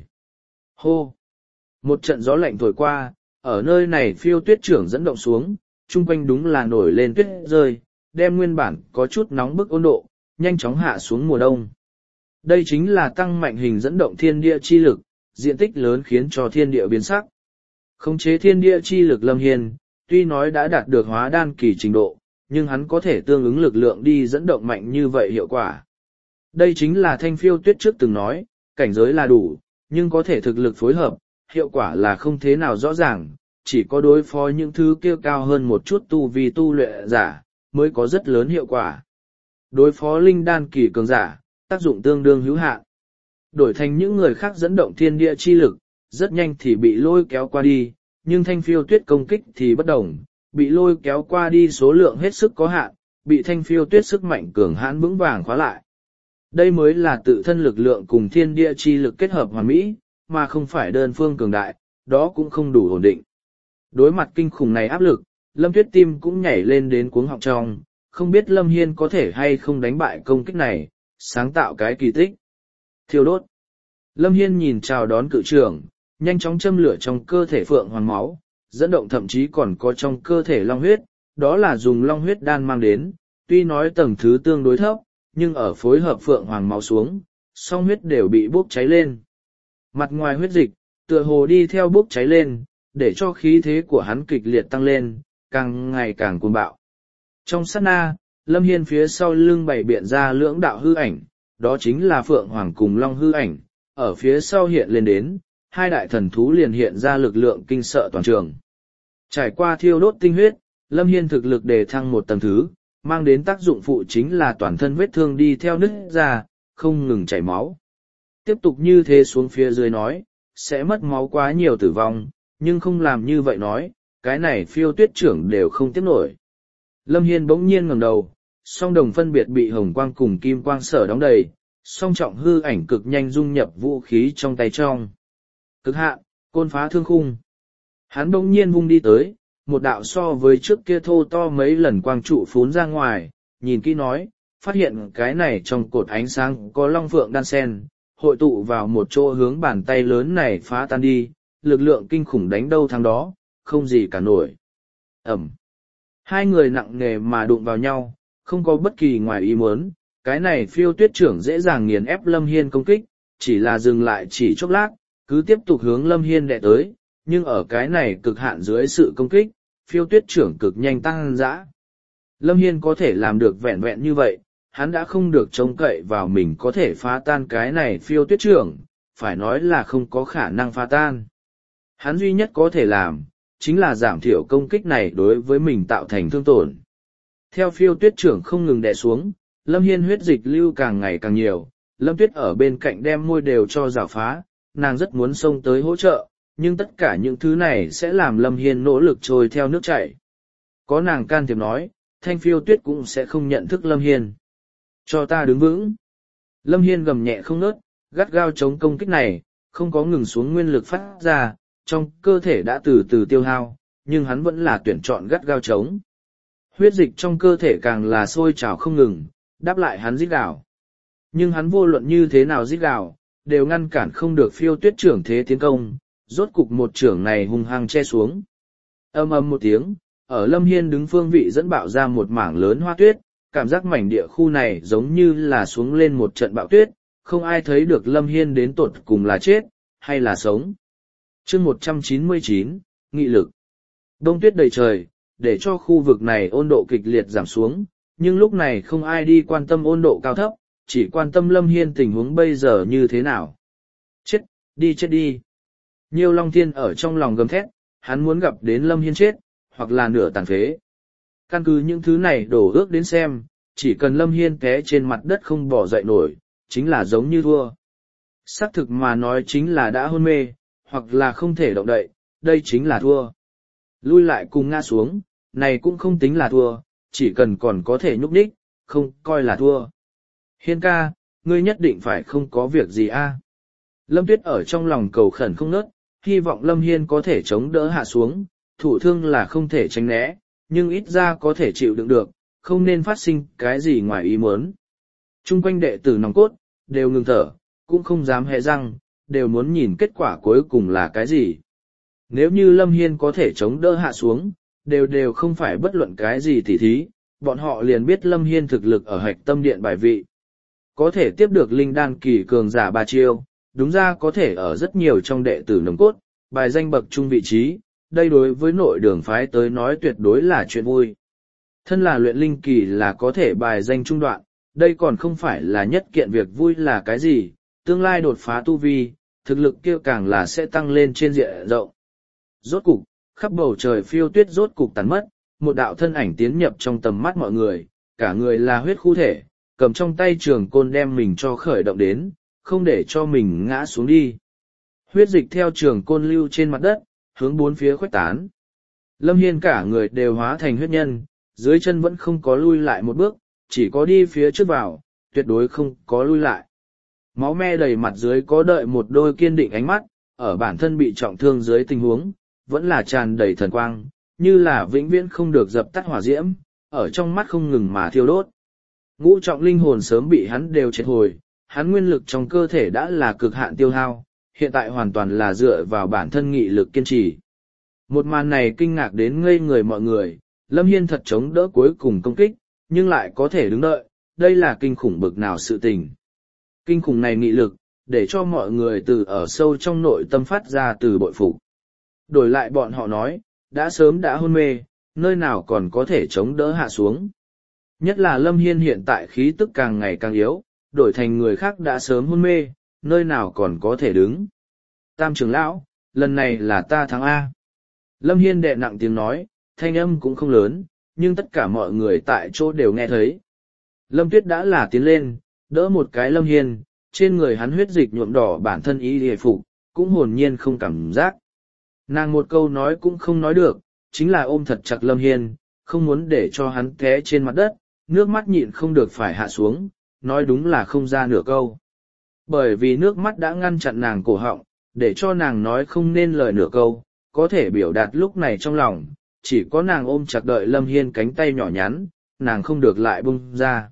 Hô! Một trận gió lạnh thổi qua, ở nơi này Phiêu Tuyết trưởng dẫn động xuống, chung quanh đúng là nổi lên tuyết rơi, đem nguyên bản có chút nóng bức 温độ, nhanh chóng hạ xuống mùa đông. Đây chính là tăng mạnh hình dẫn động thiên địa chi lực, diện tích lớn khiến cho thiên địa biến sắc. Khống chế thiên địa chi lực Lâm Hiên, tuy nói đã đạt được hóa đan kỳ trình độ, nhưng hắn có thể tương ứng lực lượng đi dẫn động mạnh như vậy hiệu quả. Đây chính là Thanh Phiêu Tuyết trước từng nói, cảnh giới là đủ, nhưng có thể thực lực phối hợp, hiệu quả là không thế nào rõ ràng, chỉ có đối phó những thứ kia cao hơn một chút tu vi tu luyện giả, mới có rất lớn hiệu quả. Đối phó linh đan kỳ cường giả, tác dụng tương đương hữu hạn. Đổi thành những người khác dẫn động thiên địa chi lực, rất nhanh thì bị lôi kéo qua đi, nhưng Thanh Phiêu Tuyết công kích thì bất đồng, bị lôi kéo qua đi số lượng hết sức có hạn, bị Thanh Phiêu Tuyết sức mạnh cường hãn vững vàng khóa lại. Đây mới là tự thân lực lượng cùng thiên địa chi lực kết hợp hoàn mỹ, mà không phải đơn phương cường đại, đó cũng không đủ ổn định. Đối mặt kinh khủng này áp lực, Lâm Tuyết tim cũng nhảy lên đến cuống họng trong, không biết Lâm Hiên có thể hay không đánh bại công kích này, sáng tạo cái kỳ tích. Thiêu đốt. Lâm Hiên nhìn chào đón cự trưởng, nhanh chóng châm lửa trong cơ thể phượng hoàng máu, dẫn động thậm chí còn có trong cơ thể long huyết, đó là dùng long huyết đan mang đến, tuy nói tầng thứ tương đối thấp, nhưng ở phối hợp phượng hoàng máu xuống, song huyết đều bị bốc cháy lên. Mặt ngoài huyết dịch, tựa hồ đi theo bốc cháy lên, để cho khí thế của hắn kịch liệt tăng lên, càng ngày càng cuồng bạo. Trong sát na, Lâm Hiên phía sau lưng bày biện ra lưỡng đạo hư ảnh, đó chính là Phượng Hoàng cùng Long hư ảnh, ở phía sau hiện lên đến, hai đại thần thú liền hiện ra lực lượng kinh sợ toàn trường. Trải qua thiêu đốt tinh huyết, Lâm Hiên thực lực đề thăng một tầng thứ, mang đến tác dụng phụ chính là toàn thân vết thương đi theo nứt ra, không ngừng chảy máu. Tiếp tục như thế xuống phía dưới nói, sẽ mất máu quá nhiều tử vong, nhưng không làm như vậy nói, cái này phiêu tuyết trưởng đều không tiếp nổi. Lâm Hiên bỗng nhiên ngẩng đầu, song đồng phân biệt bị hồng quang cùng kim quang sở đóng đầy, song trọng hư ảnh cực nhanh dung nhập vũ khí trong tay trong. Cực hạn, côn phá thương khung. Hắn bỗng nhiên vung đi tới, một đạo so với trước kia thô to mấy lần quang trụ phún ra ngoài, nhìn kỹ nói, phát hiện cái này trong cột ánh sáng có long phượng đan sen, hội tụ vào một chỗ hướng bàn tay lớn này phá tan đi, lực lượng kinh khủng đánh đâu thắng đó, không gì cả nổi. Ẩm. Hai người nặng nề mà đụng vào nhau, không có bất kỳ ngoài ý muốn, cái này phiêu tuyết trưởng dễ dàng nghiền ép Lâm Hiên công kích, chỉ là dừng lại chỉ chốc lát, cứ tiếp tục hướng Lâm Hiên đè tới, nhưng ở cái này cực hạn dưới sự công kích, phiêu tuyết trưởng cực nhanh tăng dã. Lâm Hiên có thể làm được vẹn vẹn như vậy, hắn đã không được trông cậy vào mình có thể phá tan cái này phiêu tuyết trưởng, phải nói là không có khả năng phá tan. Hắn duy nhất có thể làm, chính là giảm thiểu công kích này đối với mình tạo thành thương tổn. Theo phiêu tuyết trưởng không ngừng đè xuống, Lâm Hiên huyết dịch lưu càng ngày càng nhiều, Lâm Tuyết ở bên cạnh đem môi đều cho rào phá, nàng rất muốn xông tới hỗ trợ, nhưng tất cả những thứ này sẽ làm Lâm Hiên nỗ lực trôi theo nước chảy. Có nàng can thiệp nói, thanh phiêu tuyết cũng sẽ không nhận thức Lâm Hiên. Cho ta đứng vững. Lâm Hiên gầm nhẹ không ngớt, gắt gao chống công kích này, không có ngừng xuống nguyên lực phát ra, trong cơ thể đã từ từ tiêu hao, nhưng hắn vẫn là tuyển chọn gắt gao chống. Huyết dịch trong cơ thể càng là sôi trào không ngừng, đáp lại hắn rít gào. Nhưng hắn vô luận như thế nào rít gào, đều ngăn cản không được phiêu tuyết trưởng thế tiến công, rốt cục một trưởng này hung hăng che xuống. Ầm ầm một tiếng, ở Lâm Hiên đứng phương vị dẫn bạo ra một mảng lớn hoa tuyết, cảm giác mảnh địa khu này giống như là xuống lên một trận bão tuyết, không ai thấy được Lâm Hiên đến tột cùng là chết, hay là sống. Chương 199, Nghị lực. Đông tuyết đầy trời, để cho khu vực này ôn độ kịch liệt giảm xuống, nhưng lúc này không ai đi quan tâm ôn độ cao thấp, chỉ quan tâm Lâm Hiên tình huống bây giờ như thế nào. Chết đi. Nhiêu Long Thiên ở trong lòng gầm thét, hắn muốn gặp đến Lâm Hiên chết, hoặc là nửa tàn phế. Căn cứ những thứ này đổ ước đến xem, chỉ cần Lâm Hiên té trên mặt đất không bỏ dậy nổi, chính là giống như thua. Xác thực mà nói chính là đã hôn mê, hoặc là không thể động đậy, đây chính là thua. Lui lại cùng ngã xuống, này cũng không tính là thua, chỉ cần còn có thể nhúc nhích, không coi là thua. Hiên ca, ngươi nhất định phải không có việc gì a? Lâm Tuyết ở trong lòng cầu khẩn không nớt, hy vọng Lâm Hiên có thể chống đỡ hạ xuống, thụ thương là không thể tránh né, nhưng ít ra có thể chịu đựng được, không nên phát sinh cái gì ngoài ý muốn. Trung quanh đệ tử nòng cốt, đều ngừng thở, cũng không dám hé răng, đều muốn nhìn kết quả cuối cùng là cái gì. Nếu như Lâm Hiên có thể chống đỡ hạ xuống, đều không phải bất luận cái gì tỉ thí, bọn họ liền biết Lâm Hiên thực lực ở hạch tâm điện bài vị. Có thể tiếp được linh đan kỳ cường giả 3 chiêu, đúng ra có thể ở rất nhiều trong đệ tử nòng cốt, bài danh bậc trung vị trí, đây đối với nội đường phái tới nói tuyệt đối là chuyện vui. Thân là luyện linh kỳ là có thể bài danh trung đoạn, đây còn không phải là nhất kiện việc vui là cái gì, tương lai đột phá tu vi, thực lực kia càng là sẽ tăng lên trên diện rộng. Rốt cục, khắp bầu trời phiêu tuyết rốt cục tàn mất, một đạo thân ảnh tiến nhập trong tầm mắt mọi người, cả người là huyết khu thể, cầm trong tay trường côn đem mình cho khởi động đến, không để cho mình ngã xuống đi. Huyết dịch theo trường côn lưu trên mặt đất, hướng bốn phía khuếch tán. Lâm Hiên cả người đều hóa thành huyết nhân, dưới chân vẫn không có lui lại một bước, chỉ có đi phía trước vào, tuyệt đối không có lui lại. Máu me đầy mặt dưới có đợi một đôi kiên định ánh mắt, ở bản thân bị trọng thương dưới tình huống, vẫn là tràn đầy thần quang, như là vĩnh viễn không được dập tắt hỏa diễm, ở trong mắt không ngừng mà thiêu đốt. Ngũ trọng linh hồn sớm bị hắn đều triệt hồi, hắn nguyên lực trong cơ thể đã là cực hạn tiêu hao, hiện tại hoàn toàn là dựa vào bản thân nghị lực kiên trì. Một màn này kinh ngạc đến ngây người mọi người, Lâm Hiên thật chống đỡ cuối cùng công kích, nhưng lại có thể đứng đợi, đây là kinh khủng bực nào sự tình. Kinh khủng này nghị lực, để cho mọi người từ ở sâu trong nội tâm phát ra từ bội phục. Đổi lại bọn họ nói, đã sớm đã hôn mê, nơi nào còn có thể chống đỡ hạ xuống. Nhất là Lâm Hiên hiện tại khí tức càng ngày càng yếu, đổi thành người khác đã sớm hôn mê, nơi nào còn có thể đứng. Tam trưởng lão, lần này là ta thắng A. Lâm Hiên đệ nặng tiếng nói, thanh âm cũng không lớn, nhưng tất cả mọi người tại chỗ đều nghe thấy. Lâm Tuyết đã là tiến lên, đỡ một cái Lâm Hiên, trên người hắn huyết dịch nhuộm đỏ bản thân y hề phục, cũng hồn nhiên không cảm giác. Nàng một câu nói cũng không nói được, chính là ôm thật chặt Lâm Hiên, không muốn để cho hắn té trên mặt đất, nước mắt nhịn không được phải hạ xuống, nói đúng là không ra nửa câu. Bởi vì nước mắt đã ngăn chặn nàng cổ họng, để cho nàng nói không nên lời nửa câu, có thể biểu đạt lúc này trong lòng, chỉ có nàng ôm chặt đợi Lâm Hiên cánh tay nhỏ nhắn, nàng không được lại buông ra.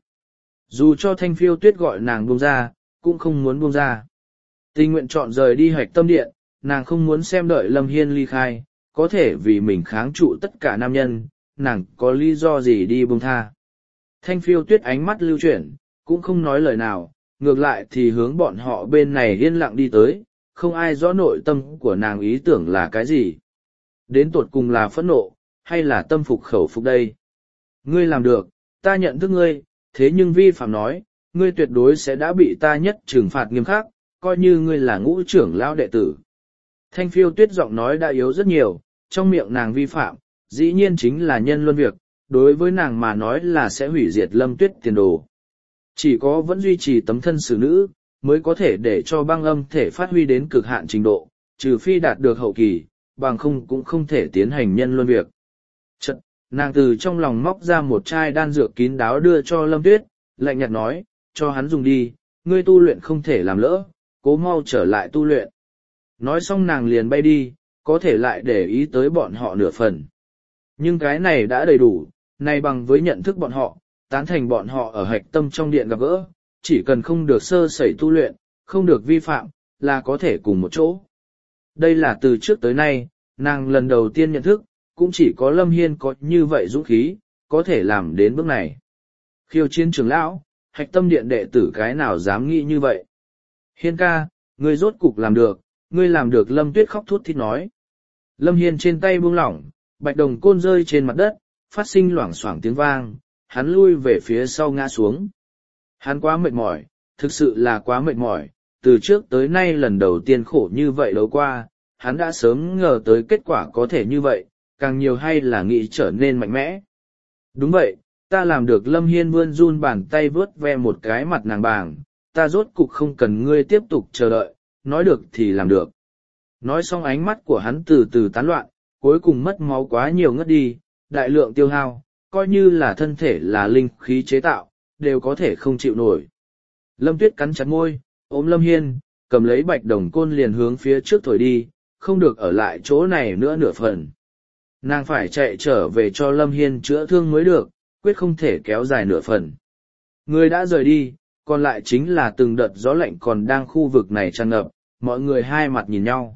Dù cho Thanh Phiêu Tuyết gọi nàng buông ra, cũng không muốn buông ra. Tình nguyện chọn rời đi Hạch Tâm Điện, nàng không muốn xem đợi Lâm Hiên ly khai, có thể vì mình kháng trụ tất cả nam nhân, nàng có lý do gì đi buông tha. Thanh Phiêu Tuyết ánh mắt lưu chuyển, cũng không nói lời nào, ngược lại thì hướng bọn họ bên này yên lặng đi tới, không ai rõ nội tâm của nàng ý tưởng là cái gì. Đến tột cùng là phẫn nộ, hay là tâm phục khẩu phục đây. Ngươi làm được, ta nhận thức ngươi, thế nhưng vi phạm nói, ngươi tuyệt đối sẽ đã bị ta nhất trừng phạt nghiêm khắc, coi như ngươi là ngũ trưởng lão đệ tử. Thanh Phiêu Tuyết giọng nói đã yếu rất nhiều, trong miệng nàng vi phạm, dĩ nhiên chính là nhân luân việc, đối với nàng mà nói là sẽ hủy diệt Lâm Tuyết tiền đồ. Chỉ có vẫn duy trì tấm thân xử nữ, mới có thể để cho băng âm thể phát huy đến cực hạn trình độ, trừ phi đạt được hậu kỳ, bằng không cũng không thể tiến hành nhân luân việc. Chật, nàng từ trong lòng móc ra một chai đan dược kín đáo đưa cho Lâm Tuyết, lạnh nhạt nói, cho hắn dùng đi, ngươi tu luyện không thể làm lỡ, cố mau trở lại tu luyện. Nói xong nàng liền bay đi, có thể lại để ý tới bọn họ nửa phần. Nhưng cái này đã đầy đủ, này bằng với nhận thức bọn họ, tán thành bọn họ ở Hạch Tâm trong điện gặp gỡ, chỉ cần không được sơ sẩy tu luyện, không được vi phạm, là có thể cùng một chỗ. Đây là từ trước tới nay, nàng lần đầu tiên nhận thức, cũng chỉ có Lâm Hiên có như vậy dũng khí, có thể làm đến bước này. Khiêu chiến trưởng lão, Hạch Tâm điện đệ tử cái nào dám nghĩ như vậy. Hiên ca, ngươi rốt cục làm được, ngươi làm được. Lâm Tuyết khóc thút thít nói. Lâm Hiên trên tay buông lỏng, bạch đồng côn rơi trên mặt đất, phát sinh loảng xoảng tiếng vang, hắn lui về phía sau ngã xuống. Hắn quá mệt mỏi, thực sự là quá mệt mỏi, từ trước tới nay lần đầu tiên khổ như vậy đấu qua, hắn đã sớm ngờ tới kết quả có thể như vậy, càng nhiều hay là nghĩ trở nên mạnh mẽ. Đúng vậy, ta làm được. Lâm Hiên vươn run bàn tay vớt ve một cái mặt nàng bàng, ta rốt cục không cần ngươi tiếp tục chờ đợi, nói được thì làm được. Nói xong ánh mắt của hắn từ từ tán loạn, cuối cùng mất máu quá nhiều ngất đi, đại lượng tiêu hao, coi như là thân thể là linh khí chế tạo, đều có thể không chịu nổi. Lâm Tuyết cắn chặt môi, ôm Lâm Hiên, cầm lấy bạch đồng côn liền hướng phía trước thổi đi, không được ở lại chỗ này nữa nửa phần. Nàng phải chạy trở về cho Lâm Hiên chữa thương mới được, quyết không thể kéo dài nửa phần. Người đã rời đi, còn lại chính là từng đợt gió lạnh còn đang khu vực này tràn ngập, mọi người hai mặt nhìn nhau.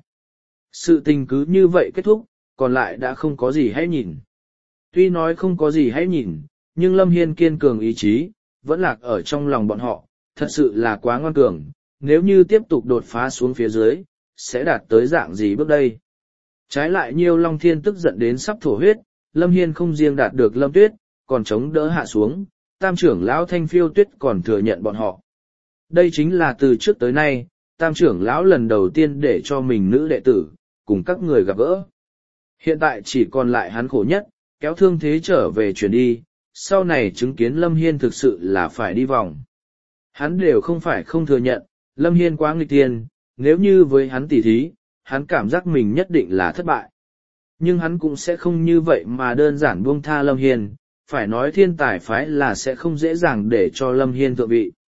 Sự tình cứ như vậy kết thúc, còn lại đã không có gì hãy nhìn. Tuy nói không có gì hãy nhìn, nhưng Lâm Hiên kiên cường ý chí, vẫn lạc ở trong lòng bọn họ, thật sự là quá ngoan cường, nếu như tiếp tục đột phá xuống phía dưới, sẽ đạt tới dạng gì bước đây. Trái lại Nhiêu Long Thiên tức giận đến sắp thổ huyết, Lâm Hiên không riêng đạt được Lâm Tuyết, còn chống đỡ hạ xuống, Tam trưởng lão Thanh Phiêu Tuyết còn thừa nhận bọn họ. Đây chính là từ trước tới nay, Tam trưởng lão lần đầu tiên để cho mình nữ đệ tử, cùng các người gặp gỡ. Hiện tại chỉ còn lại hắn khổ nhất, kéo thương thế trở về chuyển đi, sau này chứng kiến Lâm Hiên thực sự là phải đi vòng. Hắn đều không phải không thừa nhận, Lâm Hiên quá nghịch thiên, nếu như với hắn tỉ thí, hắn cảm giác mình nhất định là thất bại. Nhưng hắn cũng sẽ không như vậy mà đơn giản buông tha Lâm Hiên, phải nói thiên tài phái là sẽ không dễ dàng để cho Lâm Hiên thượng vị.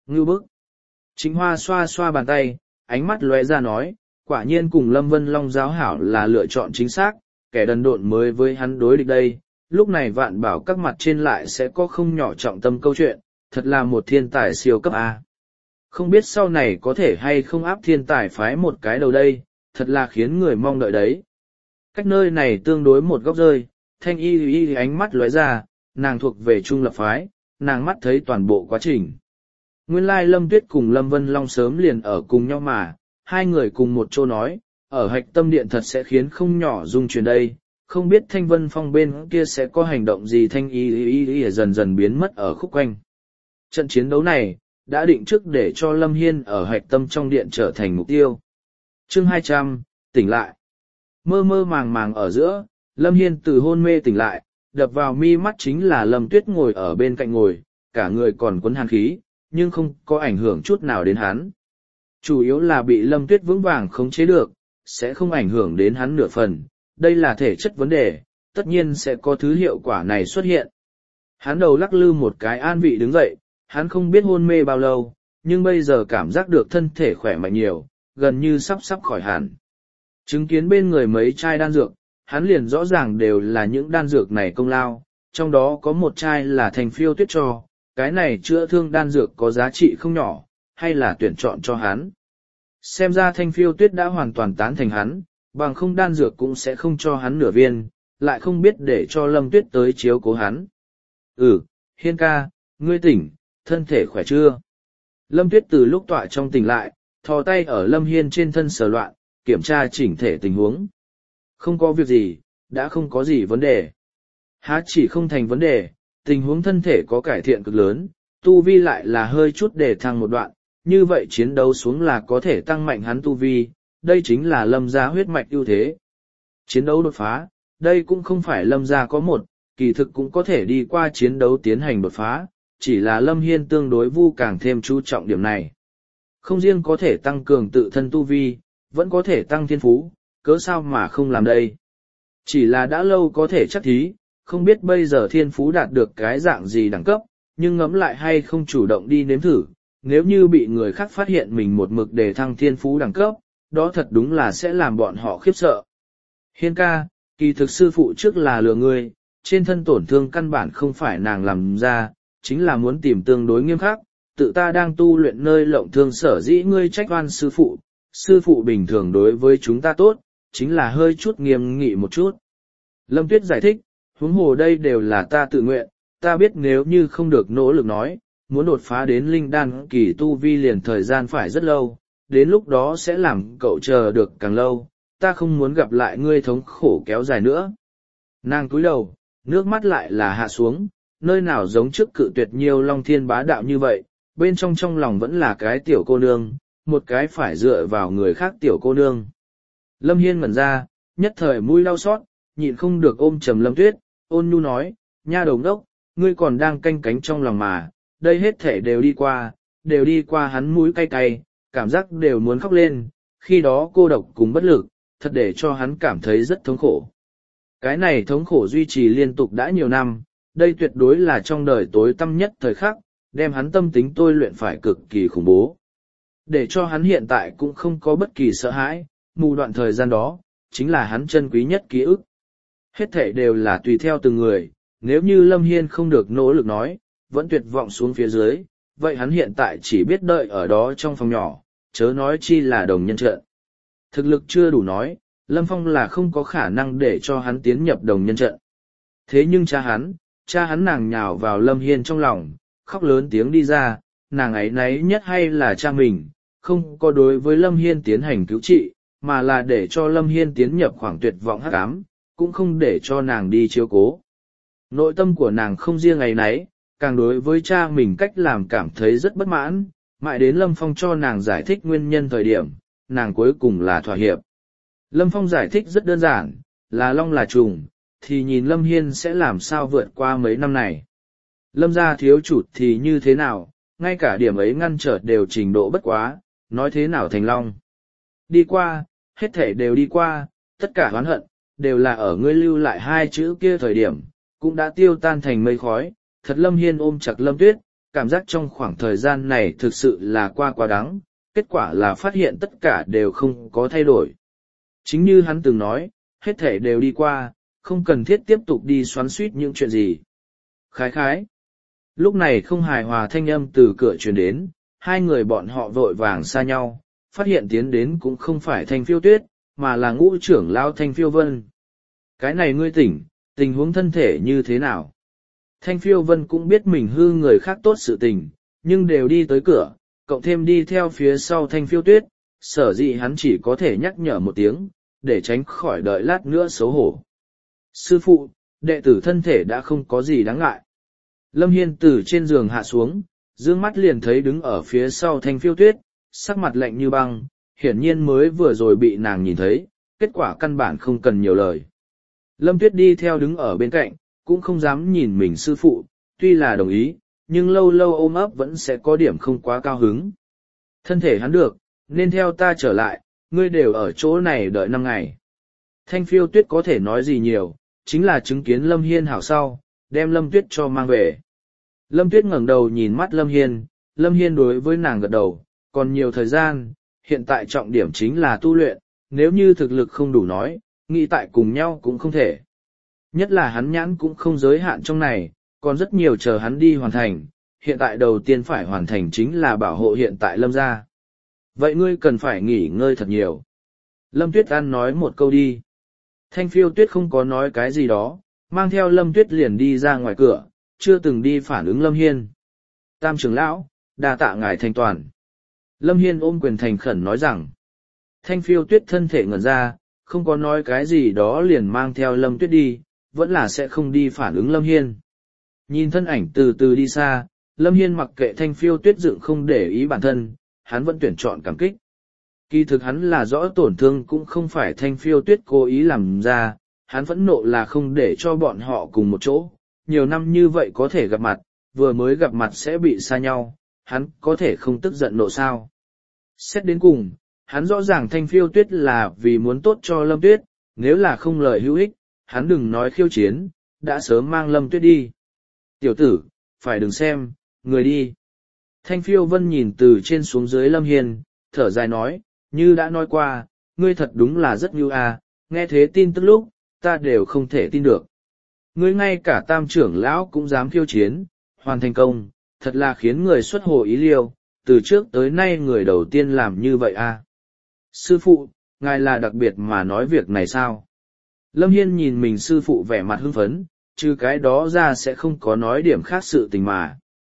Ngưu bức. Trịnh Hoa xoa xoa bàn tay, ánh mắt lóe ra nói, quả nhiên cùng Lâm Vân Long giáo hảo là lựa chọn chính xác, kẻ đần độn mới với hắn đối địch đây. Lúc này Vạn Bảo các mặt trên lại sẽ có không nhỏ trọng tâm câu chuyện, thật là một thiên tài siêu cấp A. Không biết sau này có thể hay không áp thiên tài phái một cái đầu đây, thật là khiến người mong đợi đấy. Cách nơi này tương đối một góc rơi, Thanh Y ánh mắt lóe ra, nàng thuộc về trung lập phái, nàng mắt thấy toàn bộ quá trình. Nguyên lai Lâm Tuyết cùng Lâm Vân Long sớm liền ở cùng nhau mà, hai người cùng một chỗ nói, ở Hạch Tâm Điện thật sẽ khiến không nhỏ rung chuyển đây, không biết Thanh Vân Phong bên kia sẽ có hành động gì. Thanh Y dần dần biến mất ở khúc quanh. Trận chiến đấu này, đã định trước để cho Lâm Hiên ở Hạch Tâm trong điện trở thành mục tiêu. Chương 200, tỉnh lại. Mơ mơ màng màng ở giữa, Lâm Hiên từ hôn mê tỉnh lại, đập vào mi mắt chính là Lâm Tuyết ngồi ở bên cạnh ngồi, cả người còn quấn hàn khí, nhưng không có ảnh hưởng chút nào đến hắn. Chủ yếu là bị Lâm Tuyết vững vàng khống chế được, sẽ không ảnh hưởng đến hắn nửa phần, đây là thể chất vấn đề, tất nhiên sẽ có thứ hiệu quả này xuất hiện. Hắn đầu lắc lư một cái an vị đứng dậy, hắn không biết hôn mê bao lâu, nhưng bây giờ cảm giác được thân thể khỏe mạnh nhiều, gần như sắp khỏi hẳn. Chứng kiến bên người mấy chai đan dược, hắn liền rõ ràng đều là những đan dược này công lao, trong đó có một chai là Thành Phiêu Tuyết cho, cái này chữa thương đan dược có giá trị không nhỏ, hay là tuyển chọn cho hắn. Xem ra Thanh Phiêu Tuyết đã hoàn toàn tán thành hắn, bằng không đan dược cũng sẽ không cho hắn nửa viên, lại không biết để cho Lâm Tuyết tới chiếu cố hắn. Hiên ca, ngươi tỉnh, thân thể khỏe chưa? Lâm Tuyết từ lúc tọa trong tỉnh lại, thò tay ở Lâm Hiên trên thân sờ loạn, kiểm tra chỉnh thể tình huống. Không có việc gì, đã không có gì vấn đề. Há chỉ không thành vấn đề, tình huống thân thể có cải thiện cực lớn, tu vi lại là hơi chút để thăng một đoạn, như vậy chiến đấu xuống là có thể tăng mạnh hắn tu vi, đây chính là Lâm gia huyết mạch ưu thế. Chiến đấu đột phá, đây cũng không phải Lâm gia có một, kỳ thực cũng có thể đi qua chiến đấu tiến hành đột phá, chỉ là Lâm Hiên tương đối vu càng thêm chú trọng điểm này. Không riêng có thể tăng cường tự thân tu vi, vẫn có thể tăng thiên phú, cớ sao mà không làm đây. Chỉ là đã lâu có thể chắc thí, không biết bây giờ thiên phú đạt được cái dạng gì đẳng cấp, nhưng ngẫm lại hay không chủ động đi nếm thử, nếu như bị người khác phát hiện mình một mực để thăng thiên phú đẳng cấp, đó thật đúng là sẽ làm bọn họ khiếp sợ. Hiên ca, kỳ thực sư phụ trước là lừa ngươi, trên thân tổn thương căn bản không phải nàng làm ra, chính là muốn tìm tương đối nghiêm khắc, tự ta đang tu luyện nơi lộng thương sở dĩ ngươi trách oan sư phụ bình thường đối với chúng ta tốt, chính là hơi chút nghiêm nghị một chút. Lâm Tuyết giải thích, huống hồ đây đều là ta tự nguyện, ta biết nếu như không được nỗ lực nói, muốn đột phá đến linh đan kỳ tu vi liền thời gian phải rất lâu, đến lúc đó sẽ làm cậu chờ được càng lâu, ta không muốn gặp lại ngươi thống khổ kéo dài nữa. Nàng cúi đầu, nước mắt lại là hạ xuống, nơi nào giống trước cự tuyệt Nhiêu Long Thiên bá đạo như vậy, bên trong lòng vẫn là cái tiểu cô nương, một cái phải dựa vào người khác tiểu cô nương. Lâm Hiên ngẩn ra, nhất thời mũi đau xót, nhịn không được ôm trầm Lâm Tuyết, ôn nhu nói, nha đầu đốc, ngươi còn đang canh cánh trong lòng mà, đây hết thể đều đi qua hắn mũi cay cay, cảm giác đều muốn khóc lên, khi đó cô độc cùng bất lực, thật để cho hắn cảm thấy rất thống khổ. Cái này thống khổ duy trì liên tục đã nhiều năm, đây tuyệt đối là trong đời tối tăm nhất thời khắc, đem hắn tâm tính tôi luyện phải cực kỳ khủng bố. Để cho hắn hiện tại cũng không có bất kỳ sợ hãi, mù đoạn thời gian đó, chính là hắn chân quý nhất ký ức. Hết thể đều là tùy theo từng người, nếu như Lâm Hiên không được nỗ lực nói, vẫn tuyệt vọng xuống phía dưới, vậy hắn hiện tại chỉ biết đợi ở đó trong phòng nhỏ, chớ nói chi là đồng nhân trận. Thực lực chưa đủ nói, Lâm Phong là không có khả năng để cho hắn tiến nhập đồng nhân trận. Thế nhưng cha hắn nàng nhào vào Lâm Hiên trong lòng, khóc lớn tiếng đi ra, nàng ấy nấy nhất hay là cha mình, không có đối với Lâm Hiên tiến hành cứu trị, mà là để cho Lâm Hiên tiến nhập khoảng tuyệt vọng hắc ám, cũng không để cho nàng đi chiếu cố. Nội tâm của nàng không riêng ngày nấy, càng đối với cha mình cách làm cảm thấy rất bất mãn, mãi đến Lâm Phong cho nàng giải thích nguyên nhân thời điểm, nàng cuối cùng là thỏa hiệp. Lâm Phong giải thích rất đơn giản, là long là trùng, thì nhìn Lâm Hiên sẽ làm sao vượt qua mấy năm này. Lâm gia thiếu chủ thì như thế nào, ngay cả điểm ấy ngăn trở đều trình độ bất quá, nói thế nào thành long. Đi qua, hết thể đều đi qua, tất cả oán hận, đều là ở ngươi lưu lại hai chữ kia thời điểm, cũng đã tiêu tan thành mây khói. Thật Lâm Hiên ôm chặt Lâm Tuyết, cảm giác trong khoảng thời gian này thực sự là qua quá đắng, kết quả là phát hiện tất cả đều không có thay đổi. Chính như hắn từng nói, hết thể đều đi qua, không cần thiết tiếp tục đi xoắn suýt những chuyện gì. Khái khái. Lúc này không hài hòa thanh âm từ cửa truyền đến, hai người bọn họ vội vàng xa nhau, phát hiện tiến đến cũng không phải Thanh Phiêu Tuyết, mà là Ngũ trưởng lão Thanh Phiêu Vân. Cái này ngươi tỉnh, tình huống thân thể như thế nào? Thanh Phiêu Vân cũng biết mình hư người khác tốt sự tình, nhưng đều đi tới cửa, cộng thêm đi theo phía sau Thanh Phiêu Tuyết, sở dĩ hắn chỉ có thể nhắc nhở một tiếng, để tránh khỏi đợi lát nữa xấu hổ. Sư phụ, đệ tử thân thể đã không có gì đáng ngại. Lâm Hiên từ trên giường hạ xuống, dương mắt liền thấy đứng ở phía sau Thanh Phiêu Tuyết, sắc mặt lạnh như băng, hiển nhiên mới vừa rồi bị nàng nhìn thấy, kết quả căn bản không cần nhiều lời. Lâm Tuyết đi theo đứng ở bên cạnh, cũng không dám nhìn mình sư phụ, tuy là đồng ý, nhưng lâu lâu ôm ấp vẫn sẽ có điểm không quá cao hứng. Thân thể hắn được, nên theo ta trở lại, ngươi đều ở chỗ này đợi 5 ngày. Thanh Phiêu Tuyết có thể nói gì nhiều, chính là chứng kiến Lâm Hiên hảo sau, đem Lâm Tuyết cho mang về. Lâm Tuyết ngẩng đầu nhìn mắt Lâm Hiên đối với nàng gật đầu, còn nhiều thời gian, hiện tại trọng điểm chính là tu luyện, nếu như thực lực không đủ nói, nghĩ tại cùng nhau cũng không thể. Nhất là hắn nhãn cũng không giới hạn trong này, còn rất nhiều chờ hắn đi hoàn thành, hiện tại đầu tiên phải hoàn thành chính là bảo hộ hiện tại Lâm gia. Vậy ngươi cần phải nghỉ ngơi thật nhiều. Lâm Tuyết An nói một câu đi. Thanh Phiêu Tuyết không có nói cái gì đó, mang theo Lâm Tuyết liền đi ra ngoài cửa, chưa từng đi phản ứng Lâm Hiên. Tam trưởng lão, đa tạ ngài thanh toàn. Lâm Hiên ôm quyền thành khẩn nói rằng. Thanh Phiêu Tuyết thân thể ngẩn ra, không có nói cái gì đó liền mang theo Lâm Tuyết đi, vẫn là sẽ không đi phản ứng Lâm Hiên. Nhìn thân ảnh từ từ đi xa, Lâm Hiên mặc kệ Thanh Phiêu Tuyết dựng không để ý bản thân, hắn vẫn tuyển chọn cảm kích. Kỳ thực hắn là rõ tổn thương cũng không phải Thanh Phiêu Tuyết cố ý làm ra, hắn phẫn nộ là không để cho bọn họ cùng một chỗ, nhiều năm như vậy có thể gặp mặt, vừa mới gặp mặt sẽ bị xa nhau, hắn có thể không tức giận nộ sao. Xét đến cùng, hắn rõ ràng Thanh Phiêu Tuyết là vì muốn tốt cho Lâm Tuyết, nếu là không lời hữu ích, hắn đừng nói khiêu chiến, đã sớm mang Lâm Tuyết đi. Tiểu tử, phải đừng xem, người đi. Thanh Phiêu Vân nhìn từ trên xuống dưới Lâm Hiên, thở dài nói, như đã nói qua, ngươi thật đúng là rất nhu à, nghe thế tin tức lúc, ta đều không thể tin được. Ngươi ngay cả tam trưởng lão cũng dám khiêu chiến, hoàn thành công, thật là khiến người xuất hồ ý liêu, từ trước tới nay người đầu tiên làm như vậy à. Sư phụ, ngài là đặc biệt mà nói việc này sao? Lâm Hiên nhìn mình sư phụ vẻ mặt hưng phấn, trừ cái đó ra sẽ không có nói điểm khác sự tình mà.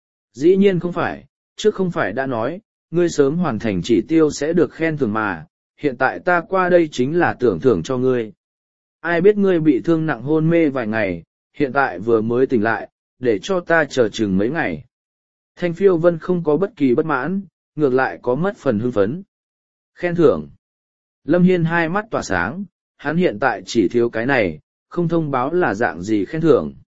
Dĩ nhiên không phải, trước không phải đã nói, ngươi sớm hoàn thành chỉ tiêu sẽ được khen thưởng mà, hiện tại ta qua đây chính là tưởng thưởng cho ngươi. Ai biết ngươi bị thương nặng hôn mê vài ngày, hiện tại vừa mới tỉnh lại, để cho ta chờ chừng mấy ngày. Thanh Phiêu Vân không có bất kỳ bất mãn, ngược lại có mất phần hưng phấn. Khen thưởng. Lâm Hiên hai mắt tỏa sáng, hắn hiện tại chỉ thiếu cái này, không thông báo là dạng gì khen thưởng.